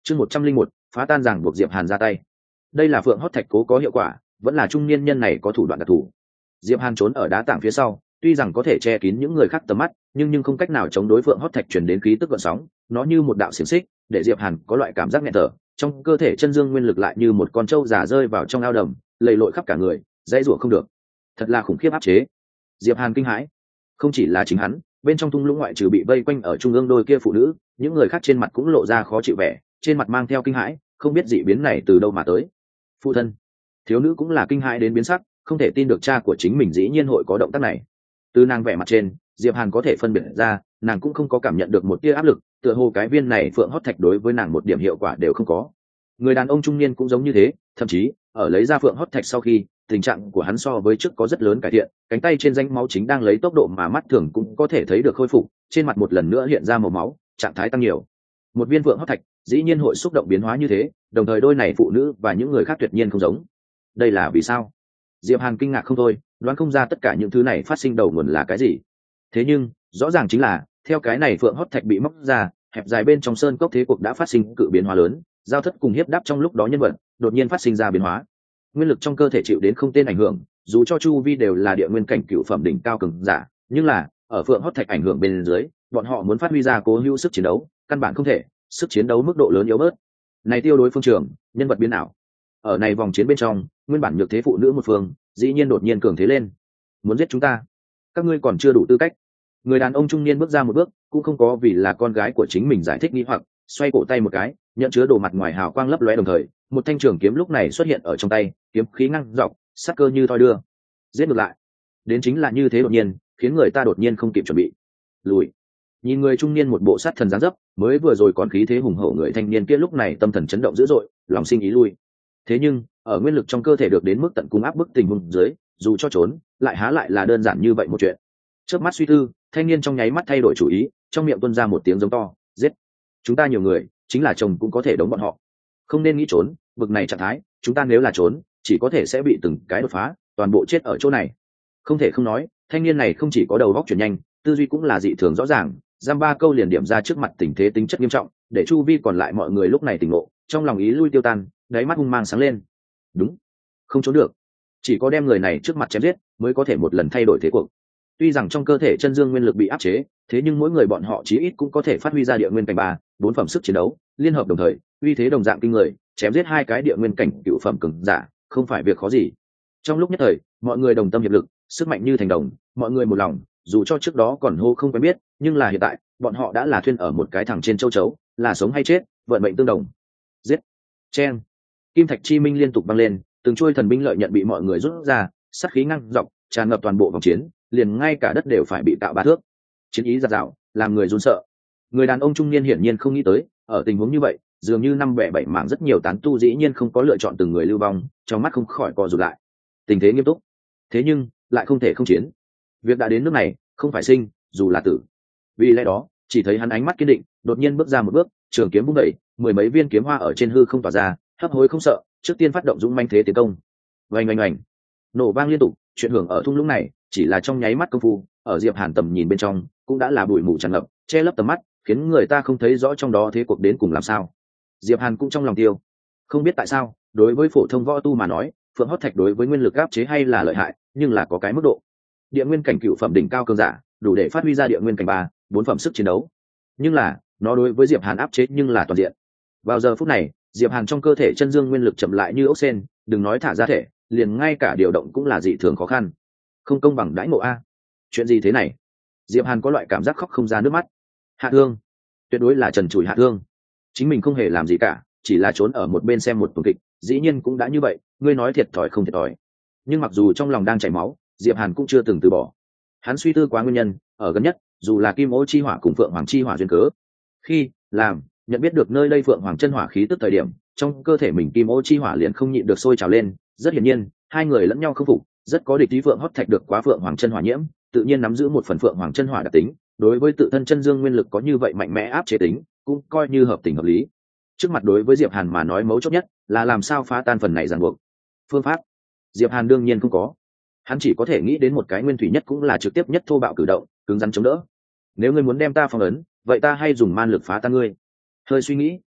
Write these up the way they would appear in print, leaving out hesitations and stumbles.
chương 101, phá tan ràng buộc Diệp Hàn ra tay. Đây là phượng hót thạch cố có hiệu quả, vẫn là trung niên nhân này có thủ đoạn đặc thù. Diệp Hàn trốn ở đá tảng phía sau, tuy rằng có thể che kín những người khác tầm mắt, nhưng không cách nào chống đối phượng hót thạch truyền đến khí tức gợn sóng, nó như một đạo xiềng xích, để Diệp Hàn có loại cảm giác nghẹt thở, trong cơ thể chân dương nguyên lực lại như một con trâu già rơi vào trong ao đầm, lầy lội khắp cả người, dãy rủa không được. Thật là khủng khiếp áp chế. Diệp Hàn kinh hãi, không chỉ là chính hắn, bên trong thung lũng ngoại trừ bị vây quanh ở trung ương đôi kia phụ nữ, những người khác trên mặt cũng lộ ra khó chịu vẻ, trên mặt mang theo kinh hãi, không biết dị biến này từ đâu mà tới. Phụ thân, thiếu nữ cũng là kinh hãi đến biến sắc, không thể tin được cha của chính mình dĩ nhiên hội có động tác này. Từ nàng vẻ mặt trên, Diệp Hàn có thể phân biệt ra, nàng cũng không có cảm nhận được một tia áp lực, tựa hồ cái viên này phượng hót thạch đối với nàng một điểm hiệu quả đều không có. Người đàn ông trung niên cũng giống như thế, thậm chí ở lấy ra phượng hót thạch sau khi, tình trạng của hắn so với trước có rất lớn cải thiện, cánh tay trên rãnh máu chính đang lấy tốc độ mà mắt thường cũng có thể thấy được khôi phục, trên mặt một lần nữa hiện ra màu máu, trạng thái tăng nhiều. Một viên phượng hót thạch dĩ nhiên hội xúc động biến hóa như thế, đồng thời đôi này phụ nữ và những người khác tuyệt nhiên không giống. Đây là vì sao? Diệp Hàn kinh ngạc không thôi, đoán không ra tất cả những thứ này phát sinh đầu nguồn là cái gì. Thế nhưng rõ ràng chính là theo cái này phượng hót thạch bị móc ra, hẹp dài bên trong sơn cốc thế cuộc đã phát sinh cự biến hóa lớn, giao thất cùng hiếp đáp trong lúc đó nhân vật đột nhiên phát sinh ra biến hóa, nguyên lực trong cơ thể chịu đến không tên ảnh hưởng, dù cho chu vi đều là địa nguyên cảnh cựu phẩm đỉnh cao cường giả, nhưng là ở phượng hót thạch ảnh hưởng bên dưới, bọn họ muốn phát huy ra cố hữu sức chiến đấu căn bản không thể, sức chiến đấu mức độ lớn yếu bớt. Này tiêu đối phương trường, nhân vật biến ảo. Ở này vòng chiến bên trong, nguyên bản nhược thế phụ nữ một phương dĩ nhiên đột nhiên cường thế lên, muốn giết chúng ta, các ngươi còn chưa đủ tư cách. Người đàn ông trung niên bước ra một bước, cũng không có vì là con gái của chính mình giải thích nghi hoặc, xoay cổ tay một cái, nhận chứa đồ mặt ngoài hào quang lấp lóe, đồng thời một thanh trường kiếm lúc này xuất hiện ở trong tay, kiếm khí ngăng dọc, sắc cơ như thoi đưa. Giết ngược lại. Đến chính là như thế đột nhiên, khiến người ta đột nhiên không kịp chuẩn bị. Lùi. Nhìn người trung niên một bộ sát thần dáng dấp, mới vừa rồi còn khí thế hùng hậu người thanh niên kia lúc này tâm thần chấn động dữ dội, lòng sinh ý lui. Thế nhưng ở nguyên lực trong cơ thể được đến mức tận cùng áp bức tình huống dưới, dù cho trốn lại há lại là đơn giản như vậy một chuyện. Chớp mắt suy tư, thanh niên trong nháy mắt thay đổi chủ ý, trong miệng tuôn ra một tiếng giống to, giết. Chúng ta nhiều người, chính là chồng cũng có thể đống bọn họ, không nên nghĩ trốn. Bực này trạng thái, chúng ta nếu là trốn chỉ có thể sẽ bị từng cái đột phá, toàn bộ chết ở chỗ này. Không thể không nói, thanh niên này không chỉ có đầu óc chuyển nhanh, tư duy cũng là dị thường rõ ràng, giam ba câu liền điểm ra trước mặt tình thế tính chất nghiêm trọng, để chu vi còn lại mọi người lúc này tỉnh ngộ, trong lòng ý lui tiêu tan, đáy mắt hung mang sáng lên. Đúng, không trốn được, chỉ có đem người này trước mặt chém giết mới có thể một lần thay đổi thế cuộc. Tuy rằng trong cơ thể chân dương nguyên lực bị áp chế, thế nhưng mỗi người bọn họ chí ít cũng có thể phát huy ra địa nguyên cảnh 3, 4 phẩm sức chiến đấu, liên hợp đồng thời, uy thế đồng dạng kinh người, chém giết hai cái địa nguyên cảnh cựu phẩm cường giả, không phải việc khó gì. Trong lúc nhất thời, mọi người đồng tâm hiệp lực, sức mạnh như thành đồng, mọi người một lòng, dù cho trước đó còn hô không quen biết, nhưng là hiện tại, bọn họ đã là thuyên ở một cái thẳng trên châu chấu, là sống hay chết, vận mệnh tương đồng. Giết, chen, kim thạch chi minh liên tục băng lên, từng chuôi thần binh lợi nhận bị mọi người rút ra, sát khí ngăng dọc, tràn ngập toàn bộ vòng chiến, liền ngay cả đất đều phải bị tạo 3 thước. Chiến ý giạt rào, làm người run sợ. Người đàn ông trung niên hiển nhiên không nghĩ tới, ở tình huống như vậy, dường như năm bẻ bảy mảng rất nhiều tán tu dĩ nhiên không có lựa chọn từng người lưu vong, trong mắt không khỏi co rụt lại. Tình thế nghiêm túc, thế nhưng lại không thể không chiến. Việc đã đến nước này, không phải sinh, dù là tử. Vì lẽ đó, chỉ thấy hắn ánh mắt kiên định, đột nhiên bước ra một bước, trường kiếm vung đẩy, 10 mấy viên kiếm hoa ở trên hư không tỏa ra, hấp hối không sợ, trước tiên phát động dũng manh thế tiến công. Oanh oanh oanh, nổ vang liên tục, chuyện hưởng ở thung lũng này chỉ là trong nháy mắt công phu, ở Diệp Hàn tầm nhìn bên trong cũng đã là bụi mù tràn ngập, che lấp tầm mắt, khiến người ta không thấy rõ trong đó thế cuộc đến cùng làm sao. Diệp Hàn cũng trong lòng tiêu, không biết tại sao, đối với phổ thông võ tu mà nói, phượng hót thạch đối với nguyên lực áp chế hay là lợi hại, nhưng là có cái mức độ. Địa nguyên cảnh cựu phẩm đỉnh cao cường giả, đủ để phát huy ra địa nguyên cảnh 3, 4 phẩm sức chiến đấu. Nhưng là, nó đối với Diệp Hàn áp chế nhưng là toàn diện. Vào giờ phút này, Diệp Hàn trong cơ thể chân dương nguyên lực chậm lại như ốc sên, đừng nói thả ra thể, liền ngay cả điều động cũng là dị thường khó khăn. Không công bằng đãi ngộ a. Chuyện gì thế này? Diệp Hàn có loại cảm giác khóc không ra nước mắt. Hạ thương, tuyệt đối là trần trụi hạ thương. Chính mình không hề làm gì cả, chỉ là trốn ở một bên xem một tuần kịch, dĩ nhiên cũng đã như vậy, ngươi nói thiệt thòi không thiệt thòi. Nhưng mặc dù trong lòng đang chảy máu, Diệp Hàn cũng chưa từng từ bỏ. Hắn suy tư quá nguyên nhân, ở gần nhất, dù là Kim Ô chi hỏa cùng Phượng Hoàng chi hỏa duyên cớ. Khi làm nhận biết được nơi đây Phượng Hoàng chân hỏa khí tức thời điểm, trong cơ thể mình Kim Ô chi hỏa liền không nhịn được sôi trào lên, rất hiển nhiên, hai người lẫn nhau không phục, rất có địch ý. Phượng hót thạch được quá Phượng Hoàng chân hỏa nhiễm, tự nhiên nắm giữ một phần Phượng Hoàng chân hỏa đặc tính, đối với tự thân chân dương nguyên lực có như vậy mạnh mẽ áp chế tính, cũng coi như hợp tình hợp lý. Trước mặt đối với Diệp Hàn mà nói mấu chốt nhất là làm sao phá tan phần này ràng buộc. Phương pháp, Diệp Hàn đương nhiên không có, hắn chỉ có thể nghĩ đến một cái nguyên thủy nhất cũng là trực tiếp nhất thô bạo cử động, cứng rắn chống đỡ. Nếu ngươi muốn đem ta phong ấn, vậy ta hay dùng man lực phá tan ngươi. Hơi suy nghĩ,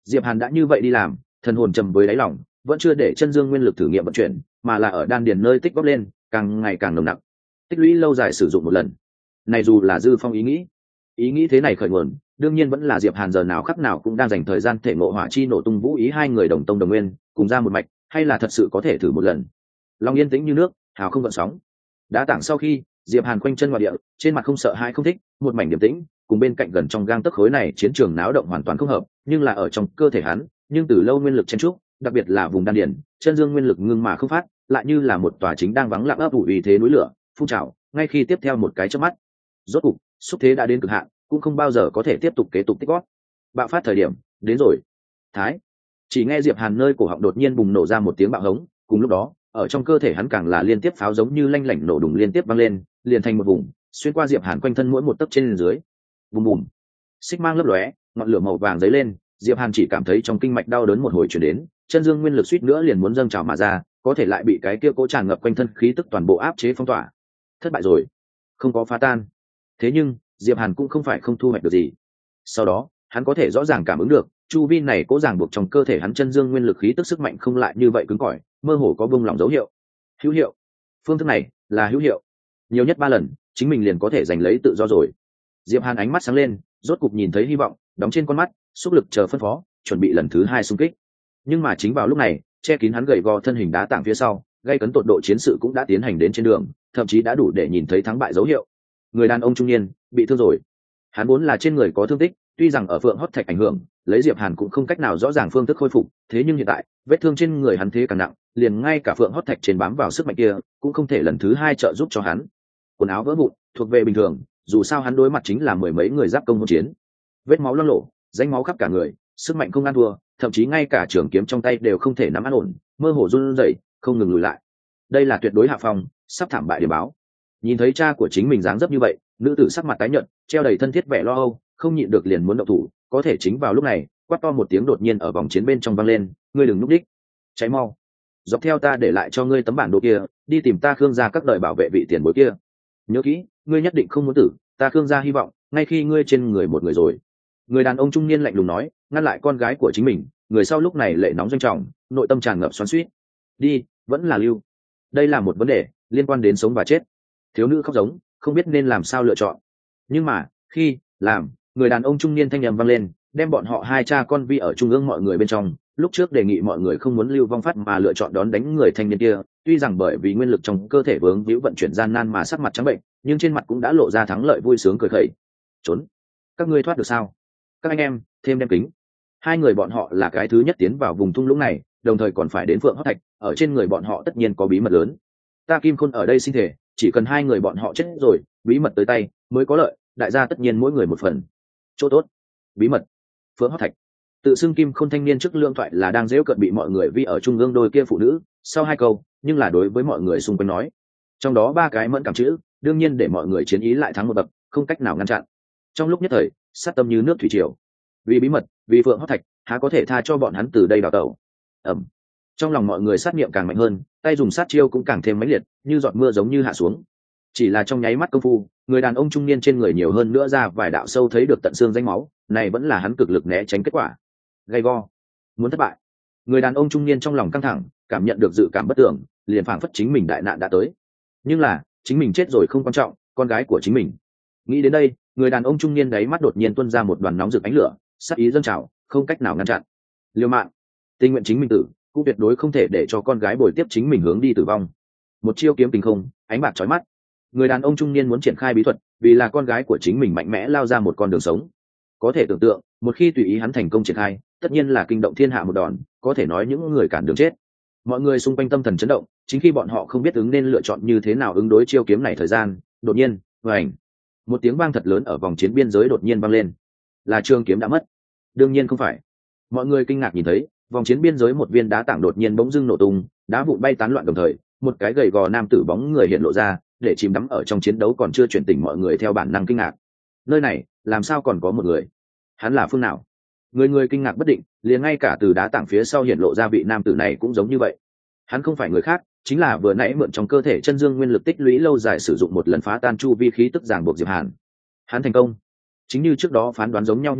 Diệp Hàn đã như vậy đi làm, thần hồn trầm với đáy lòng, vẫn chưa để chân dương nguyên lực thử nghiệm vận chuyển, mà là ở đan điền nơi tích góp lên, càng ngày càng nồng nặc, tích lũy lâu dài sử dụng một lần. Này dù là Dư Phong ý nghĩ thế này khởi nguồn, đương nhiên vẫn là Diệp Hàn giờ nào khắc nào cũng đang dành thời gian thể ngộ hỏa chi nổ tung vũ ý, hai người đồng tông đồng nguyên, cùng ra một mạch, hay là thật sự có thể thử một lần. Long yên tĩnh như nước, hào không gợn sóng. Đá tảng sau khi, Diệp Hàn quanh chân ngoại địa, trên mặt không sợ hãi không thích, một mảnh điềm tĩnh, cùng bên cạnh gần trong gang tấc khối này chiến trường náo động hoàn toàn không hợp, nhưng là ở trong cơ thể hắn, nhưng từ lâu nguyên lực chen trúc, đặc biệt là vùng đan điền, chân dương nguyên lực ngưng mà không phát, lại như là một tòa chính đang vắng lặng ấp ủ uy thế núi lửa, phun trào, ngay khi tiếp theo một cái chớp mắt, rốt cục, xúc thế đã đến cực hạn, cũng không bao giờ có thể tiếp tục kế tục tích góp. Bạo phát thời điểm đến rồi. Thái, chỉ nghe Diệp Hàn nơi cổ họng đột nhiên bùng nổ ra một tiếng bạo hống, cùng lúc đó, ở trong cơ thể hắn càng là liên tiếp pháo giống như lanh lảnh nổ đùng liên tiếp vang lên, liền thành một vùng, xuyên qua Diệp Hàn quanh thân mỗi một tấc trên dưới. Bùm bùm, xích mang lấp lóe, ngọn lửa màu vàng dấy lên, Diệp Hàn chỉ cảm thấy trong kinh mạch đau đớn một hồi truyền đến, chân dương nguyên lực suýt nữa liền muốn dâng trào mà ra, có thể lại bị cái kia cố tràn ngập quanh thân khí tức toàn bộ áp chế phong tỏa. Thất bại rồi, không có phá tan. Thế nhưng Diệp Hàn cũng không phải không thu hoạch được gì. Sau đó hắn có thể rõ ràng cảm ứng được chu vi này cố ràng buộc trong cơ thể hắn chân dương nguyên lực khí tức sức mạnh không lại như vậy cứng cỏi, mơ hồ có bung lỏng dấu hiệu. Hữu hiệu, phương thức này là hữu hiệu, nhiều nhất 3 lần chính mình liền có thể giành lấy tự do rồi. Diệp Hàn ánh mắt sáng lên, rốt cục nhìn thấy hy vọng đóng trên con mắt, xúc lực chờ phân phó, chuẩn bị lần thứ 2 xung kích. Nhưng mà chính vào lúc này, che kín hắn gầy gò thân hình đá tảng phía sau, gây cấn tột độ chiến sự cũng đã tiến hành đến trên đường, thậm chí đã đủ để nhìn thấy thắng bại dấu hiệu. Người đàn ông trung niên bị thương rồi. Hắn vốn là trên người có thương tích, tuy rằng ở Phượng Hót Thạch ảnh hưởng, lấy Diệp Hàn cũng không cách nào rõ ràng phương thức khôi phục, thế nhưng hiện tại, vết thương trên người hắn thế càng nặng, liền ngay cả Phượng Hót Thạch trên bám vào sức mạnh kia, cũng không thể lần thứ 2 trợ giúp cho hắn. Quần áo vỡ vụn, thuộc về bình thường, dù sao hắn đối mặt chính là mười mấy người giáp công hỗn chiến. Vết máu loang lổ, rãnh máu khắp cả người, sức mạnh không ăn thua, thậm chí ngay cả trường kiếm trong tay đều không thể nắm an ổn, mơ hồ run rẩy, không ngừng lùi lại. Đây là tuyệt đối hạ phong, sắp thảm bại điểm báo. Nhìn thấy cha của chính mình dáng dấp như vậy, nữ tử sắc mặt tái nhợt, treo đầy thân thiết vẻ lo âu, không nhịn được liền muốn động thủ, có thể chính vào lúc này, quát to một tiếng đột nhiên ở vòng chiến bên trong vang lên, ngươi đừng núp đích, cháy mau, dọc theo ta để lại cho ngươi tấm bản đồ kia, đi tìm ta Khương gia các đời bảo vệ vị tiền bối kia. Nhớ kỹ, ngươi nhất định không muốn tử, ta Khương gia hy vọng ngay khi ngươi trên người một người rồi. Người đàn ông trung niên lạnh lùng nói, ngăn lại con gái của chính mình. Người sau lúc này lệ nóng doanh trọng, nội tâm tràn ngập xoắn xuýt. Đi, vẫn là lưu. Đây là một vấn đề liên quan đến sống và chết. Thiếu nữ khóc giống, không biết nên làm sao lựa chọn. Nhưng mà khi làm, người đàn ông trung niên thanh âm vang lên, đem bọn họ hai cha con vi ở trung ương mọi người bên trong. Lúc trước đề nghị mọi người không muốn lưu vong phát mà lựa chọn đón đánh người thanh niên kia, tuy rằng bởi vì nguyên lực trong cơ thể vướng víu vận chuyển gian nan mà sắc mặt trắng bệnh, nhưng trên mặt cũng đã lộ ra thắng lợi vui sướng cười khẩy. Trốn, các ngươi thoát được sao? Các anh em thêm đem kính. Hai người bọn họ là cái thứ nhất tiến vào vùng thung lũng này, đồng thời còn phải đến Phượng Hót Thạch, ở trên người bọn họ tất nhiên có bí mật lớn. Ta Kim Khôn ở đây xin thể, chỉ cần hai người bọn họ chết rồi, bí mật tới tay mới có lợi, đại gia tất nhiên mỗi người một phần. Chỗ tốt, bí mật. Phượng Hót Thạch. Tự xưng Kim Khôn thanh niên trước lương thoại là đang giễu cợt bị mọi người vi ở trung ương đôi kia phụ nữ, sau hai câu, nhưng là đối với mọi người xung quanh nói. Trong đó ba cái mẫn cảm chữ, đương nhiên để mọi người chiến ý lại thắng một bậc, không cách nào ngăn chặn. Trong lúc nhất thời, sát tâm như nước thủy triều. Vì bí mật, vì Phượng Hót Thạch, há có thể tha cho bọn hắn từ đây đào tẩu. Trong lòng mọi người sát niệm càng mạnh hơn, tay dùng sát chiêu cũng càng thêm mãnh liệt, như giọt mưa giống như hạ xuống. Chỉ là trong nháy mắt công phu, người đàn ông trung niên trên người nhiều hơn nữa ra vài đạo sâu thấy được tận xương danh máu, này vẫn là hắn cực lực né tránh kết quả. Gay go, muốn thất bại. Người đàn ông trung niên trong lòng căng thẳng, cảm nhận được dự cảm bất tưởng, liền phảng phất chính mình đại nạn đã tới. Nhưng là, chính mình chết rồi không quan trọng, con gái của chính mình. Nghĩ đến đây, người đàn ông trung niên đáy mắt đột nhiên tuôn ra một đoàn nóng rực ánh lửa, sát ý dâng trào, không cách nào ngăn chặn. Liều mạng, tình nguyện chính mình tử, cũng tuyệt đối không thể để cho con gái bồi tiếp chính mình hướng đi tử vong. Một chiêu kiếm tình không, ánh bạc chói mắt. Người đàn ông trung niên muốn triển khai bí thuật, vì là con gái của chính mình mạnh mẽ lao ra một con đường sống. Có thể tưởng tượng, một khi tùy ý hắn thành công triển khai, tất nhiên là kinh động thiên hạ một đòn, có thể nói những người cản đường chết. Mọi người xung quanh tâm thần chấn động, chính khi bọn họ không biết ứng nên lựa chọn như thế nào ứng đối chiêu kiếm này thời gian, đột nhiên, vành, một tiếng vang thật lớn ở vòng chiến biên giới đột nhiên vang lên. Là trường kiếm đã mất? Đương nhiên không phải. Mọi người kinh ngạc nhìn thấy, vòng chiến biên giới một viên đá tảng đột nhiên bỗng dưng nổ tung, đá vụn bay tán loạn đồng thời, một cái gầy gò nam tử bóng người hiện lộ ra, để chìm đắm ở trong chiến đấu còn chưa chuyển tỉnh mọi người theo bản năng kinh ngạc. Nơi này, làm sao còn có một người? Hắn là phương nào? Người kinh ngạc bất định, liền ngay cả từ đá tảng phía sau hiện lộ ra vị nam tử này cũng giống như vậy. Hắn không phải người khác, chính là vừa nãy mượn trong cơ thể chân dương nguyên lực tích lũy lâu dài sử dụng một lần phá tan chu vi khí tức giằng buộc Diệp Hàn. Hắn thành công. Chính như trước đó phán đoán giống nhau như lúc,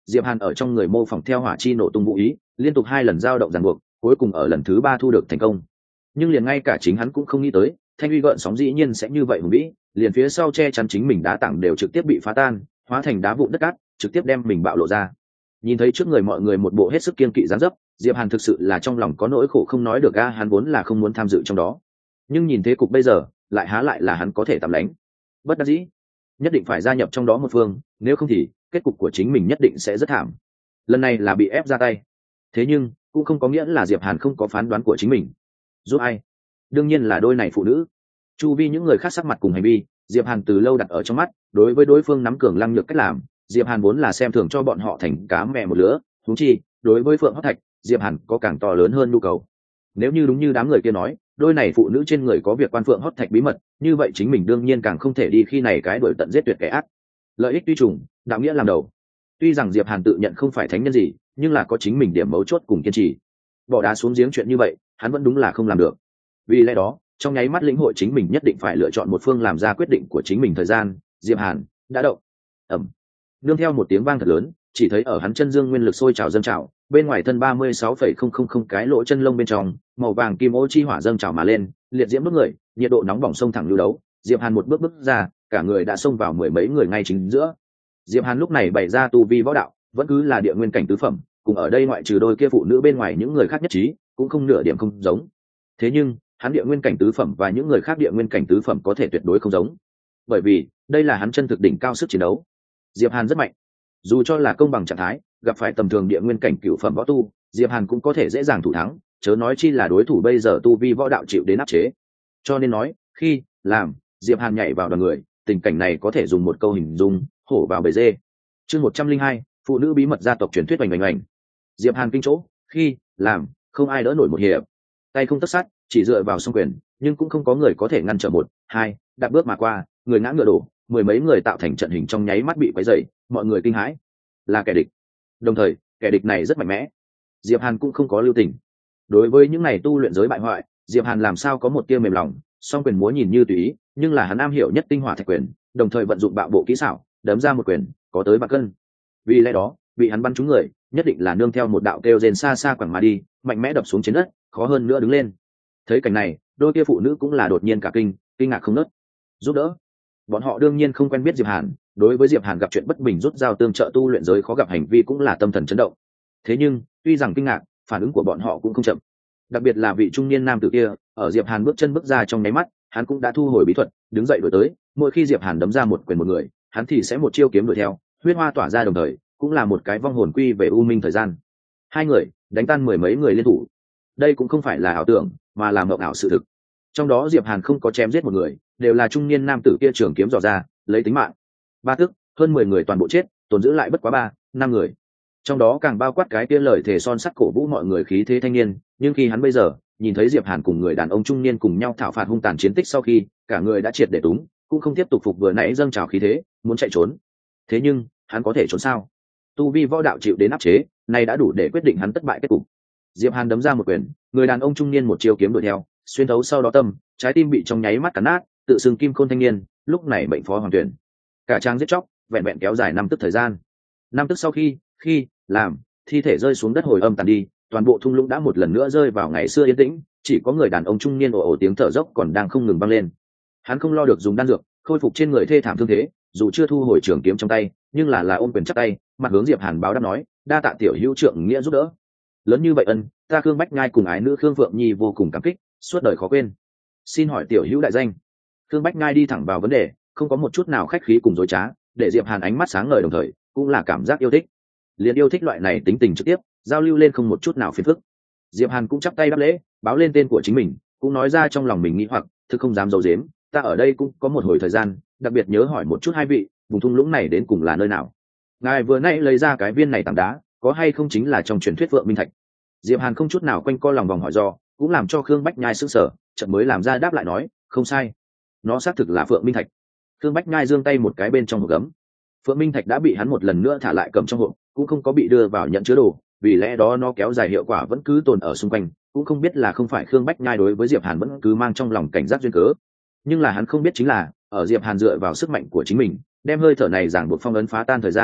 Diệp Hàn ở trong người mô phỏng theo hỏa chi nổ tung vũ ý, liên tục 2 lần dao động ràng buộc, cuối cùng ở lần thứ 3 thu được thành công. Nhưng liền ngay cả chính hắn cũng không nghĩ tới, thanh uy gợn sóng dĩ nhiên sẽ như vậy hùng vĩ, liền phía sau che chắn chính mình đá tảng đều trực tiếp bị phá tan, hóa thành đá vụn đất cát, trực tiếp đem mình bạo lộ ra. Nhìn thấy trước người mọi người một bộ hết sức kiên kỵ dáng dấp, Diệp Hàn thực sự là trong lòng có nỗi khổ không nói được a, hắn vốn là không muốn tham dự trong đó. Nhưng nhìn thế cục bây giờ, lại há lại là hắn có thể tạm đánh. Bất đắc dĩ, nhất định phải gia nhập trong đó một phương, nếu không thì kết cục của chính mình nhất định sẽ rất thảm. Lần này là bị ép ra tay. Thế nhưng, cũng không có nghĩa là Diệp Hàn không có phán đoán của chính mình. Giúp ai? Đương nhiên là đôi này phụ nữ. Chu vi những người khác sắc mặt cùng hành vi, Diệp Hàn từ lâu đặt ở trong mắt, đối với đối phương nắm cường lăng nhược cách làm, Diệp Hàn vốn là xem thường cho bọn họ thành cá mẹ một lứa, huống chi, đối với Phượng Hắc Thạch, Diệp Hàn có càng to lớn hơn nhu cầu. Nếu như đúng như đám người kia nói, đôi này phụ nữ trên người có việc quan Phượng Hắc Thạch bí mật, như vậy chính mình đương nhiên càng không thể đi khi này cái đuổi tận giết tuyệt kẻ ác. Lợi ích tuy trùng, đạo nghĩa làm đầu. Tuy rằng Diệp Hàn tự nhận không phải thánh nhân gì, nhưng là có chính mình điểm mấu chốt cùng kiên trì. Bỏ đá xuống giếng chuyện như vậy, hắn vẫn đúng là không làm được. Vì lẽ đó, trong nháy mắt lĩnh hội chính mình nhất định phải lựa chọn một phương làm ra quyết định của chính mình thời gian, Diệp Hàn đã động. Ầm. Nương theo một tiếng vang thật lớn, chỉ thấy ở hắn chân dương nguyên lực sôi trào dâng trào, bên ngoài thân 36,000 cái lỗ chân lông bên trong, màu vàng kim ô chi hỏa dâng trào mà lên, liệt diễm bức người, nhiệt độ nóng bỏng xông thẳng lưu đấu. Diệp Hàn một bước bước ra, cả người đã xông vào 10 mấy người ngay chính giữa. Diệp Hàn lúc này bày ra tu vi võ đạo, vẫn cứ là địa nguyên cảnh tứ phẩm, cùng ở đây ngoại trừ đôi kia phụ nữ bên ngoài những người khác nhất trí, cũng không nửa điểm không giống. Thế nhưng, hắn địa nguyên cảnh tứ phẩm và những người khác địa nguyên cảnh tứ phẩm có thể tuyệt đối không giống, bởi vì đây là hắn chân thực đỉnh cao sức chiến đấu. Diệp Hàn rất mạnh, dù cho là công bằng trạng thái, gặp phải tầm thường địa nguyên cảnh cửu phẩm võ tu, Diệp Hàn cũng có thể dễ dàng thủ thắng, chớ nói chi là đối thủ bây giờ tu vi võ đạo chịu đến áp chế. Cho nên nói, khi làm Diệp Hàn nhảy vào đoàn người, tình cảnh này có thể dùng một câu hình dung, hổ vào bầy dê. Chương 102, phụ nữ bí mật gia tộc truyền thuyết oành oành oành. Diệp Hàn kinh chỗ, khi làm không ai đỡ nổi một hiệp, tay không tất sát, chỉ dựa vào song quyền, nhưng cũng không có người có thể ngăn trở một, hai, đạp bước mà qua, người ngã ngựa đổ, 10 mấy người tạo thành trận hình trong nháy mắt bị quấy rầy, mọi người kinh hãi, là kẻ địch. Đồng thời, kẻ địch này rất mạnh mẽ. Diệp Hàn cũng không có lưu tình. Đối với những này tu luyện giới bại hoại, Diệp Hàn làm sao có một tia mềm lòng, song quyền múa nhìn như tùy ý, nhưng là hắn am hiểu nhất tinh hỏa thạch quyền, đồng thời vận dụng bạo bộ kỹ xảo, đấm ra một quyền, có tới 3 cân. Vì lẽ đó, bị hắn bắn trúng người, nhất định là nương theo một đạo kêu rền xa xa quẳng mà đi, mạnh mẽ đập xuống trên đất, khó hơn nữa đứng lên. Thấy cảnh này, đôi kia phụ nữ cũng là đột nhiên cả kinh ngạc không nớt. Giúp đỡ. Bọn họ đương nhiên không quen biết Diệp Hàn, đối với Diệp Hàn gặp chuyện bất bình rút dao tương trợ tu luyện giới khó gặp hành vi cũng là tâm thần chấn động. Thế nhưng, tuy rằng kinh ngạc, phản ứng của bọn họ cũng không chậm. Đặc biệt là vị trung niên nam tử kia, ở Diệp Hàn bước chân bước ra trong nháy mắt, hắn cũng đã thu hồi bí thuật, đứng dậy đuổi tới, mỗi khi Diệp Hàn đấm ra một quyền một người, hắn thì sẽ một chiêu kiếm đuổi theo, huyết hoa tỏa ra đồng thời, cũng là một cái vong hồn quy về u minh thời gian. Hai người đánh tan 10 mấy người liên thủ. Đây cũng không phải là ảo tưởng, mà là mộng ảo sự thực. Trong đó Diệp Hàn không có chém giết một người, đều là trung niên nam tử kia trường kiếm dò ra, lấy tính mạng. Ba tức, hơn 10 người toàn bộ chết, tồn giữ lại bất quá 3, 5 người. Trong đó càng bao quát cái kia lời thề son sắt cổ vũ mọi người khí thế thanh niên, nhưng khi hắn bây giờ nhìn thấy Diệp Hàn cùng người đàn ông trung niên cùng nhau thảo phạt hung tàn chiến tích sau khi, cả người đã triệt để túng, cũng không tiếp tục phục vừa nãy dâng trào khí thế, muốn chạy trốn. Thế nhưng, hắn có thể trốn sao? Tu vi võ đạo chịu đến áp chế, này đã đủ để quyết định hắn thất bại kết cục. Diệp Hàn đấm ra một quyền, người đàn ông trung niên một chiêu kiếm đuổi theo, xuyên thấu sau đó tâm, trái tim bị trong nháy mắt cắn nát, tự xưng kim khôn thanh niên, lúc này bệnh phó hoàng tuyển. Cả trang giết chóc, vẹn vẹn kéo dài 5 tức thời gian. 5 tức sau khi làm, thi thể rơi xuống đất hồi âm tàn đi, toàn bộ thung lũng đã một lần nữa rơi vào ngày xưa yên tĩnh, chỉ có người đàn ông trung niên ồ ồ tiếng thở dốc còn đang không ngừng vang lên. Hắn không lo được dùng đan dược, khôi phục trên người thê thảm thương thế, dù chưa thu hồi trường kiếm trong tay, nhưng là ôm quyền chắp tay, mặt hướng Diệp Hàn báo đáp nói, đa tạ tiểu hữu trượng nghĩa giúp đỡ. Lớn như vậy ân, ta Khương Bách Nhai cùng ái nữ Khương Phượng Nhi vô cùng cảm kích, suốt đời khó quên. Xin hỏi tiểu hữu đại danh? Khương Bách Nhai đi thẳng vào vấn đề, không có một chút nào khách khí cùng dối trá, để Diệp Hàn ánh mắt sáng ngời đồng thời, cũng là cảm giác yêu thích. Liền yêu thích loại này tính tình trực tiếp, giao lưu lên không một chút nào phiền phức. Diệp Hàn cũng chắp tay đáp lễ, báo lên tên của chính mình, cũng nói ra trong lòng mình nghĩ hoặc, thực không dám giấu giếm, ta ở đây cũng có một hồi thời gian, đặc biệt nhớ hỏi một chút hai vị, vùng thung lũng này đến cùng là nơi nào? Ngài vừa nãy lấy ra cái viên này tảng đá, có hay không chính là trong truyền thuyết Vượng Minh Thạch? Diệp Hàn không chút nào quanh co lòng vòng hỏi do, cũng làm cho Khương Bách Nhai sững sờ, chợt mới làm ra đáp lại nói, không sai, nó xác thực là Phượng Minh Thạch. Khương Bách Nhai giương tay một cái bên trong hộp gấm. Phượng Minh Thạch đã bị hắn một lần nữa thả lại cầm trong hộp, cũng không có bị đưa vào nhận chứa đồ, vì lẽ đó nó kéo dài hiệu quả vẫn cứ tồn ở xung quanh, cũng không biết là không phải Khương Bách Nhai đối với Diệp Hàn vẫn cứ mang trong lòng cảnh giác duyên cớ. Nhưng là hắn không biết chính là, ở Diệp Hàn dựa vào sức mạnh của chính mình, đem hơi thở này giảng buộc phong ấn phá tan thời gian,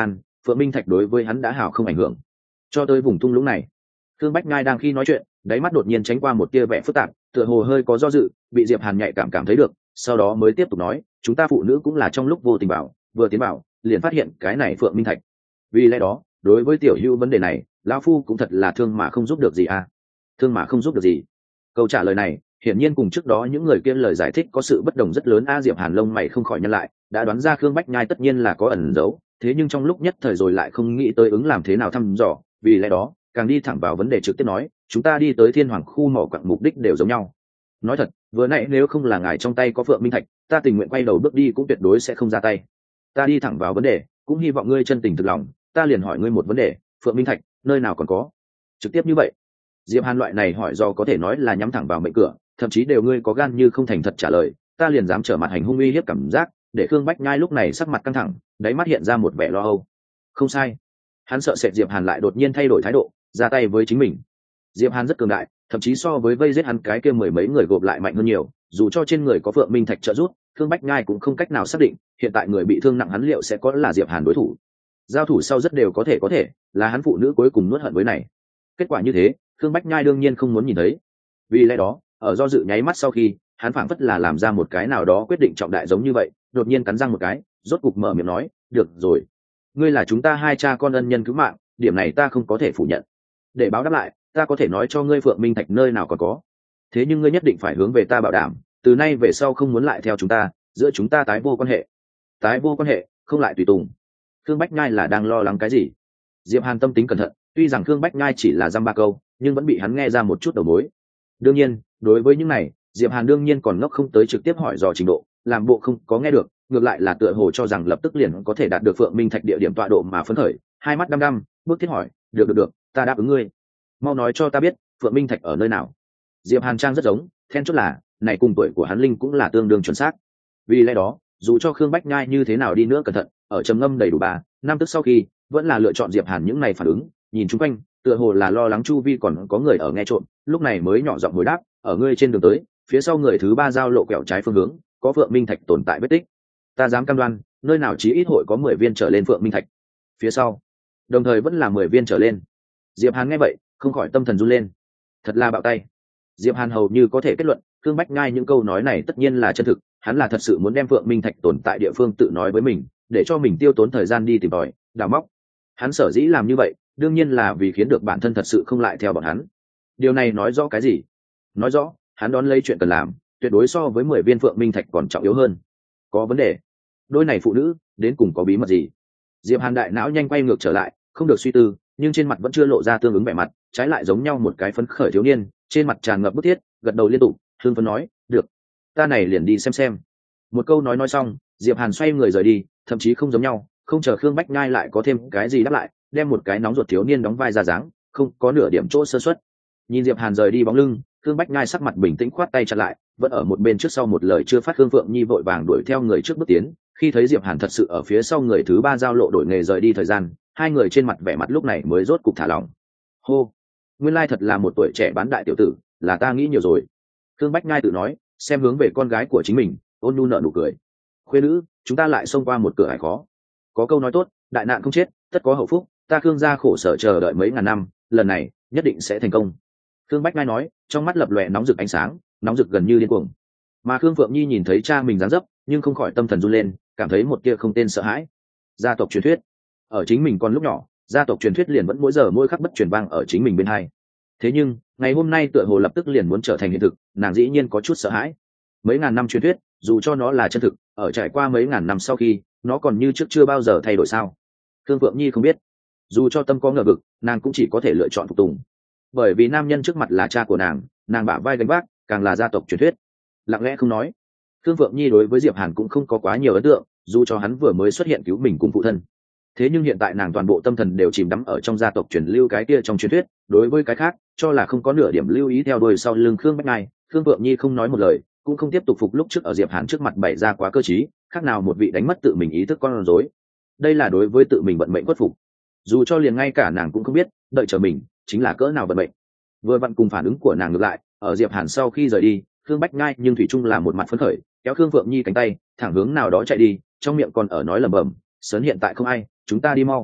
Phượng Minh Thạch đối với hắn đã hào không ảnh hưởng. Cho tới vùng thung lũng này, Thương Bách Nhai đang khi nói chuyện, đáy mắt đột nhiên tránh qua một tia vẻ phức tạp, tựa hồ hơi có do dự, bị Diệp Hàn nhạy cảm thấy được, sau đó mới tiếp tục nói, chúng ta phụ nữ cũng là trong lúc vô tình bảo, vừa tiến bảo, liền phát hiện cái này Phượng Minh Thạch. Vì lẽ đó, đối với tiểu hữu vấn đề này, lão phu cũng thật là thương mà không giúp được gì à? Thương mà không giúp được gì? Câu trả lời này, hiển nhiên cùng trước đó những người kia lời giải thích có sự bất đồng rất lớn. Diệp Hàn lông mày không khỏi nhăn lại, đã đoán ra Khương Bách Nhai tất nhiên là có ẩn giấu, thế nhưng trong lúc nhất thời rồi lại không nghĩ tới ứng làm thế nào thăm dò, vì lẽ đó càng đi thẳng vào vấn đề trực tiếp nói, chúng ta đi tới Thiên Hoàng khu mỏ quặng mục đích đều giống nhau. Nói thật, vừa nãy nếu không là ngài trong tay có Phượng Minh Thạch, ta tình nguyện quay đầu bước đi cũng tuyệt đối sẽ không ra tay. Ta đi thẳng vào vấn đề, cũng hy vọng ngươi chân tình thực lòng. Ta liền hỏi ngươi một vấn đề, Phượng Minh Thạch nơi nào còn có? Trực tiếp như vậy. Diệp Hàn loại này hỏi do có thể nói là nhắm thẳng vào mệnh cửa, thậm chí đều ngươi có gan như không thành thật trả lời, ta liền dám trở mặt hành hung uy hiếp cảm giác, để Khương Bách Nhai lúc này sắc mặt căng thẳng, đáy mắt hiện ra một vẻ lo âu. Không sai, hắn sợ sệt Diệp Hàn lại đột nhiên thay đổi thái độ, ra tay với chính mình. Diệp Hàn rất cường đại, thậm chí so với vây giết hắn cái kia mười mấy người gộp lại mạnh hơn nhiều, dù cho trên người có Phượng Minh Thạch trợ giúp, Khương Bách Nhai cũng không cách nào xác định hiện tại người bị thương nặng hắn liệu sẽ có là Diệp Hàn đối thủ. Giao thủ sau rất đều có thể là hắn phụ nữ cuối cùng nuốt hận với này. Kết quả như thế, Khương Bách Nhai đương nhiên không muốn nhìn thấy. Vì lẽ đó, ở do dự nháy mắt sau khi, hắn phảng phất là làm ra một cái nào đó quyết định trọng đại giống như vậy, đột nhiên cắn răng một cái, rốt cục mở miệng nói, "Được rồi, ngươi là chúng ta hai cha con ân nhân cứu mạng, điểm này ta không có thể phủ nhận. Để báo đáp lại, ta có thể nói cho ngươi Phượng Minh Thạch nơi nào còn có. Thế nhưng ngươi nhất định phải hướng về ta bảo đảm, từ nay về sau không muốn lại theo chúng ta, giữa chúng ta tái vô quan hệ. Tái vô quan hệ, không lại tùy tùng." Khương Bách Nhai là đang lo lắng cái gì? Diệp Hàn tâm tính cẩn thận, tuy rằng Khương Bách Nhai chỉ là dăm ba câu, nhưng vẫn bị hắn nghe ra một chút đầu mối. Đương nhiên, đối với những này, Diệp Hàn đương nhiên còn ngốc không tới trực tiếp hỏi dò trình độ, làm bộ không có nghe được, ngược lại là tựa hồ cho rằng lập tức liền có thể đạt được Phượng Minh Thạch địa điểm tọa độ mà phấn khởi, hai mắt đăm đăm, bước thiết hỏi, được, ta đáp ứng ngươi. Mau nói cho ta biết, Phượng Minh Thạch ở nơi nào? Diệp Hàn trang rất giống, then chốt là, này cùng tuổi của hắn linh cũng là tương đương chuẩn xác. Vì lẽ đó, dù cho Khương Bách Nhai như thế nào đi nữa cẩn thận, ở trầm ngâm đầy đủ 3 năm tức sau khi, vẫn là lựa chọn Diệp Hàn những này phản ứng, nhìn chung quanh, tựa hồ là lo lắng chu vi còn có người ở nghe trộm, lúc này mới nhỏ giọng hồi đáp, ở ngươi trên đường tới, phía sau người thứ 3 giao lộ quẹo trái phương hướng, có Phượng Minh Thạch tồn tại vết tích. Ta dám cam đoan, nơi nào chí ít hội có 10 viên trở lên Phượng Minh Thạch. Phía sau, đồng thời vẫn là 10 viên trở lên. Diệp Hàn nghe vậy, không khỏi tâm thần run lên. Thật là bạo tay. Diệp Hàn hầu như có thể kết luận, Khương Bách Nhai những câu nói này tất nhiên là chân thực, hắn là thật sự muốn đem Phượng Minh Thạch tồn tại địa phương tự nói với mình, để cho mình tiêu tốn thời gian đi tìm tòi, đào móc. Hắn sở dĩ làm như vậy, đương nhiên là vì khiến được bản thân thật sự không lại theo bọn hắn. Điều này nói rõ cái gì? Nói rõ, hắn đón lấy chuyện cần làm, tuyệt đối so với 10 viên Phượng Minh Thạch còn trọng yếu hơn. Có vấn đề. Đôi này phụ nữ, đến cùng có bí mật gì? Diệp Hàn đại não nhanh quay ngược trở lại, không được suy tư, nhưng trên mặt vẫn chưa lộ ra tương ứng vẻ mặt, trái lại giống nhau một cái phấn khởi thiếu niên, trên mặt tràn ngập bức thiết, gật đầu liên tục, hưng phấn nói, được, ta này liền đi xem. Một câu nói xong, Diệp Hàn xoay người rời đi, thậm chí không giống nhau, không chờ Khương Bách Nhai lại có thêm cái gì đáp lại, đem một cái nóng ruột thiếu niên đóng vai ra dáng, không có nửa điểm chỗ sơ suất. Nhìn Diệp Hàn rời đi bóng lưng, Khương Bách Nhai sắc mặt bình tĩnh khoát tay chặn lại, vẫn ở một bên trước sau một lời chưa phát. Khương Phượng Nhi vội vàng đuổi theo người trước bước tiến, khi thấy Diệp Hàn thật sự ở phía sau người thứ 3 giao lộ đổi nghề rời đi thời gian, hai người trên mặt vẻ mặt lúc này mới rốt cục thả lỏng. Hô, nguyên lai thật là một tuổi trẻ bán đại tiểu tử, là ta nghĩ nhiều rồi. Khương Bách Nhai tự nói, xem hướng về con gái của chính mình, ôn nhu nở nụ cười. Khuê nữ, chúng ta lại xông qua một cửa ải khó. Có câu nói tốt, đại nạn không chết, tất có hậu phúc, ta Khương gia khổ sở chờ đợi mấy ngàn năm, lần này nhất định sẽ thành công. Khương Bách Nhai nói, trong mắt lập lòe nóng rực ánh sáng, nóng rực gần như điên cuồng. Mà Khương Phượng Nhi nhìn thấy cha mình dáng dấp, nhưng không khỏi tâm thần run lên, cảm thấy một tia không tên sợ hãi. Gia tộc truyền thuyết, ở chính mình còn lúc nhỏ, gia tộc truyền thuyết liền vẫn mỗi giờ mỗi khắc bất truyền vang ở chính mình bên hai. Thế nhưng ngày hôm nay tựa hồ lập tức liền muốn trở thành hiện thực, nàng dĩ nhiên có chút sợ hãi. Mấy ngàn năm truyền thuyết, dù cho nó là chân thực, ở trải qua mấy ngàn năm sau khi, nó còn như trước chưa bao giờ thay đổi sao? Khương Phượng Nhi không biết, dù cho tâm có ngờ vực, nàng cũng chỉ có thể lựa chọn phục tùng, bởi vì nam nhân trước mặt là cha của nàng bả vai gánh vác, càng là gia tộc truyền thuyết. Lặng lẽ không nói, Khương Phượng Nhi đối với Diệp Hàn cũng không có quá nhiều ấn tượng, dù cho hắn vừa mới xuất hiện cứu mình cùng phụ thân. Thế nhưng hiện tại nàng toàn bộ tâm thần đều chìm đắm ở trong gia tộc truyền lưu cái kia trong truyền thuyết, đối với cái khác, cho là không có nửa điểm lưu ý theo đuôi sau lưng Khương Bách Nhai. Khương Phượng Nhi không nói một lời, cũng không tiếp tục phục lúc trước ở Diệp Hàn trước mặt bày ra quá cơ trí, khác nào một vị đánh mất tự mình ý thức con rối. Đây là đối với tự mình vận mệnh khuất phục. Dù cho liền ngay cả nàng cũng không biết, đợi chờ mình chính là cỡ nào vận mệnh. Vừa vặn cùng phản ứng của nàng ngược lại, ở Diệp Hàn sau khi rời đi, Khương Bách Nhai nhưng thủy chung là một mặt phấn khởi, kéo Khương Phượng Nhi cánh tay, thẳng hướng nào đó chạy đi, trong miệng còn ở nói lẩm bẩm, sớn hiện tại không ai, chúng ta đi mau.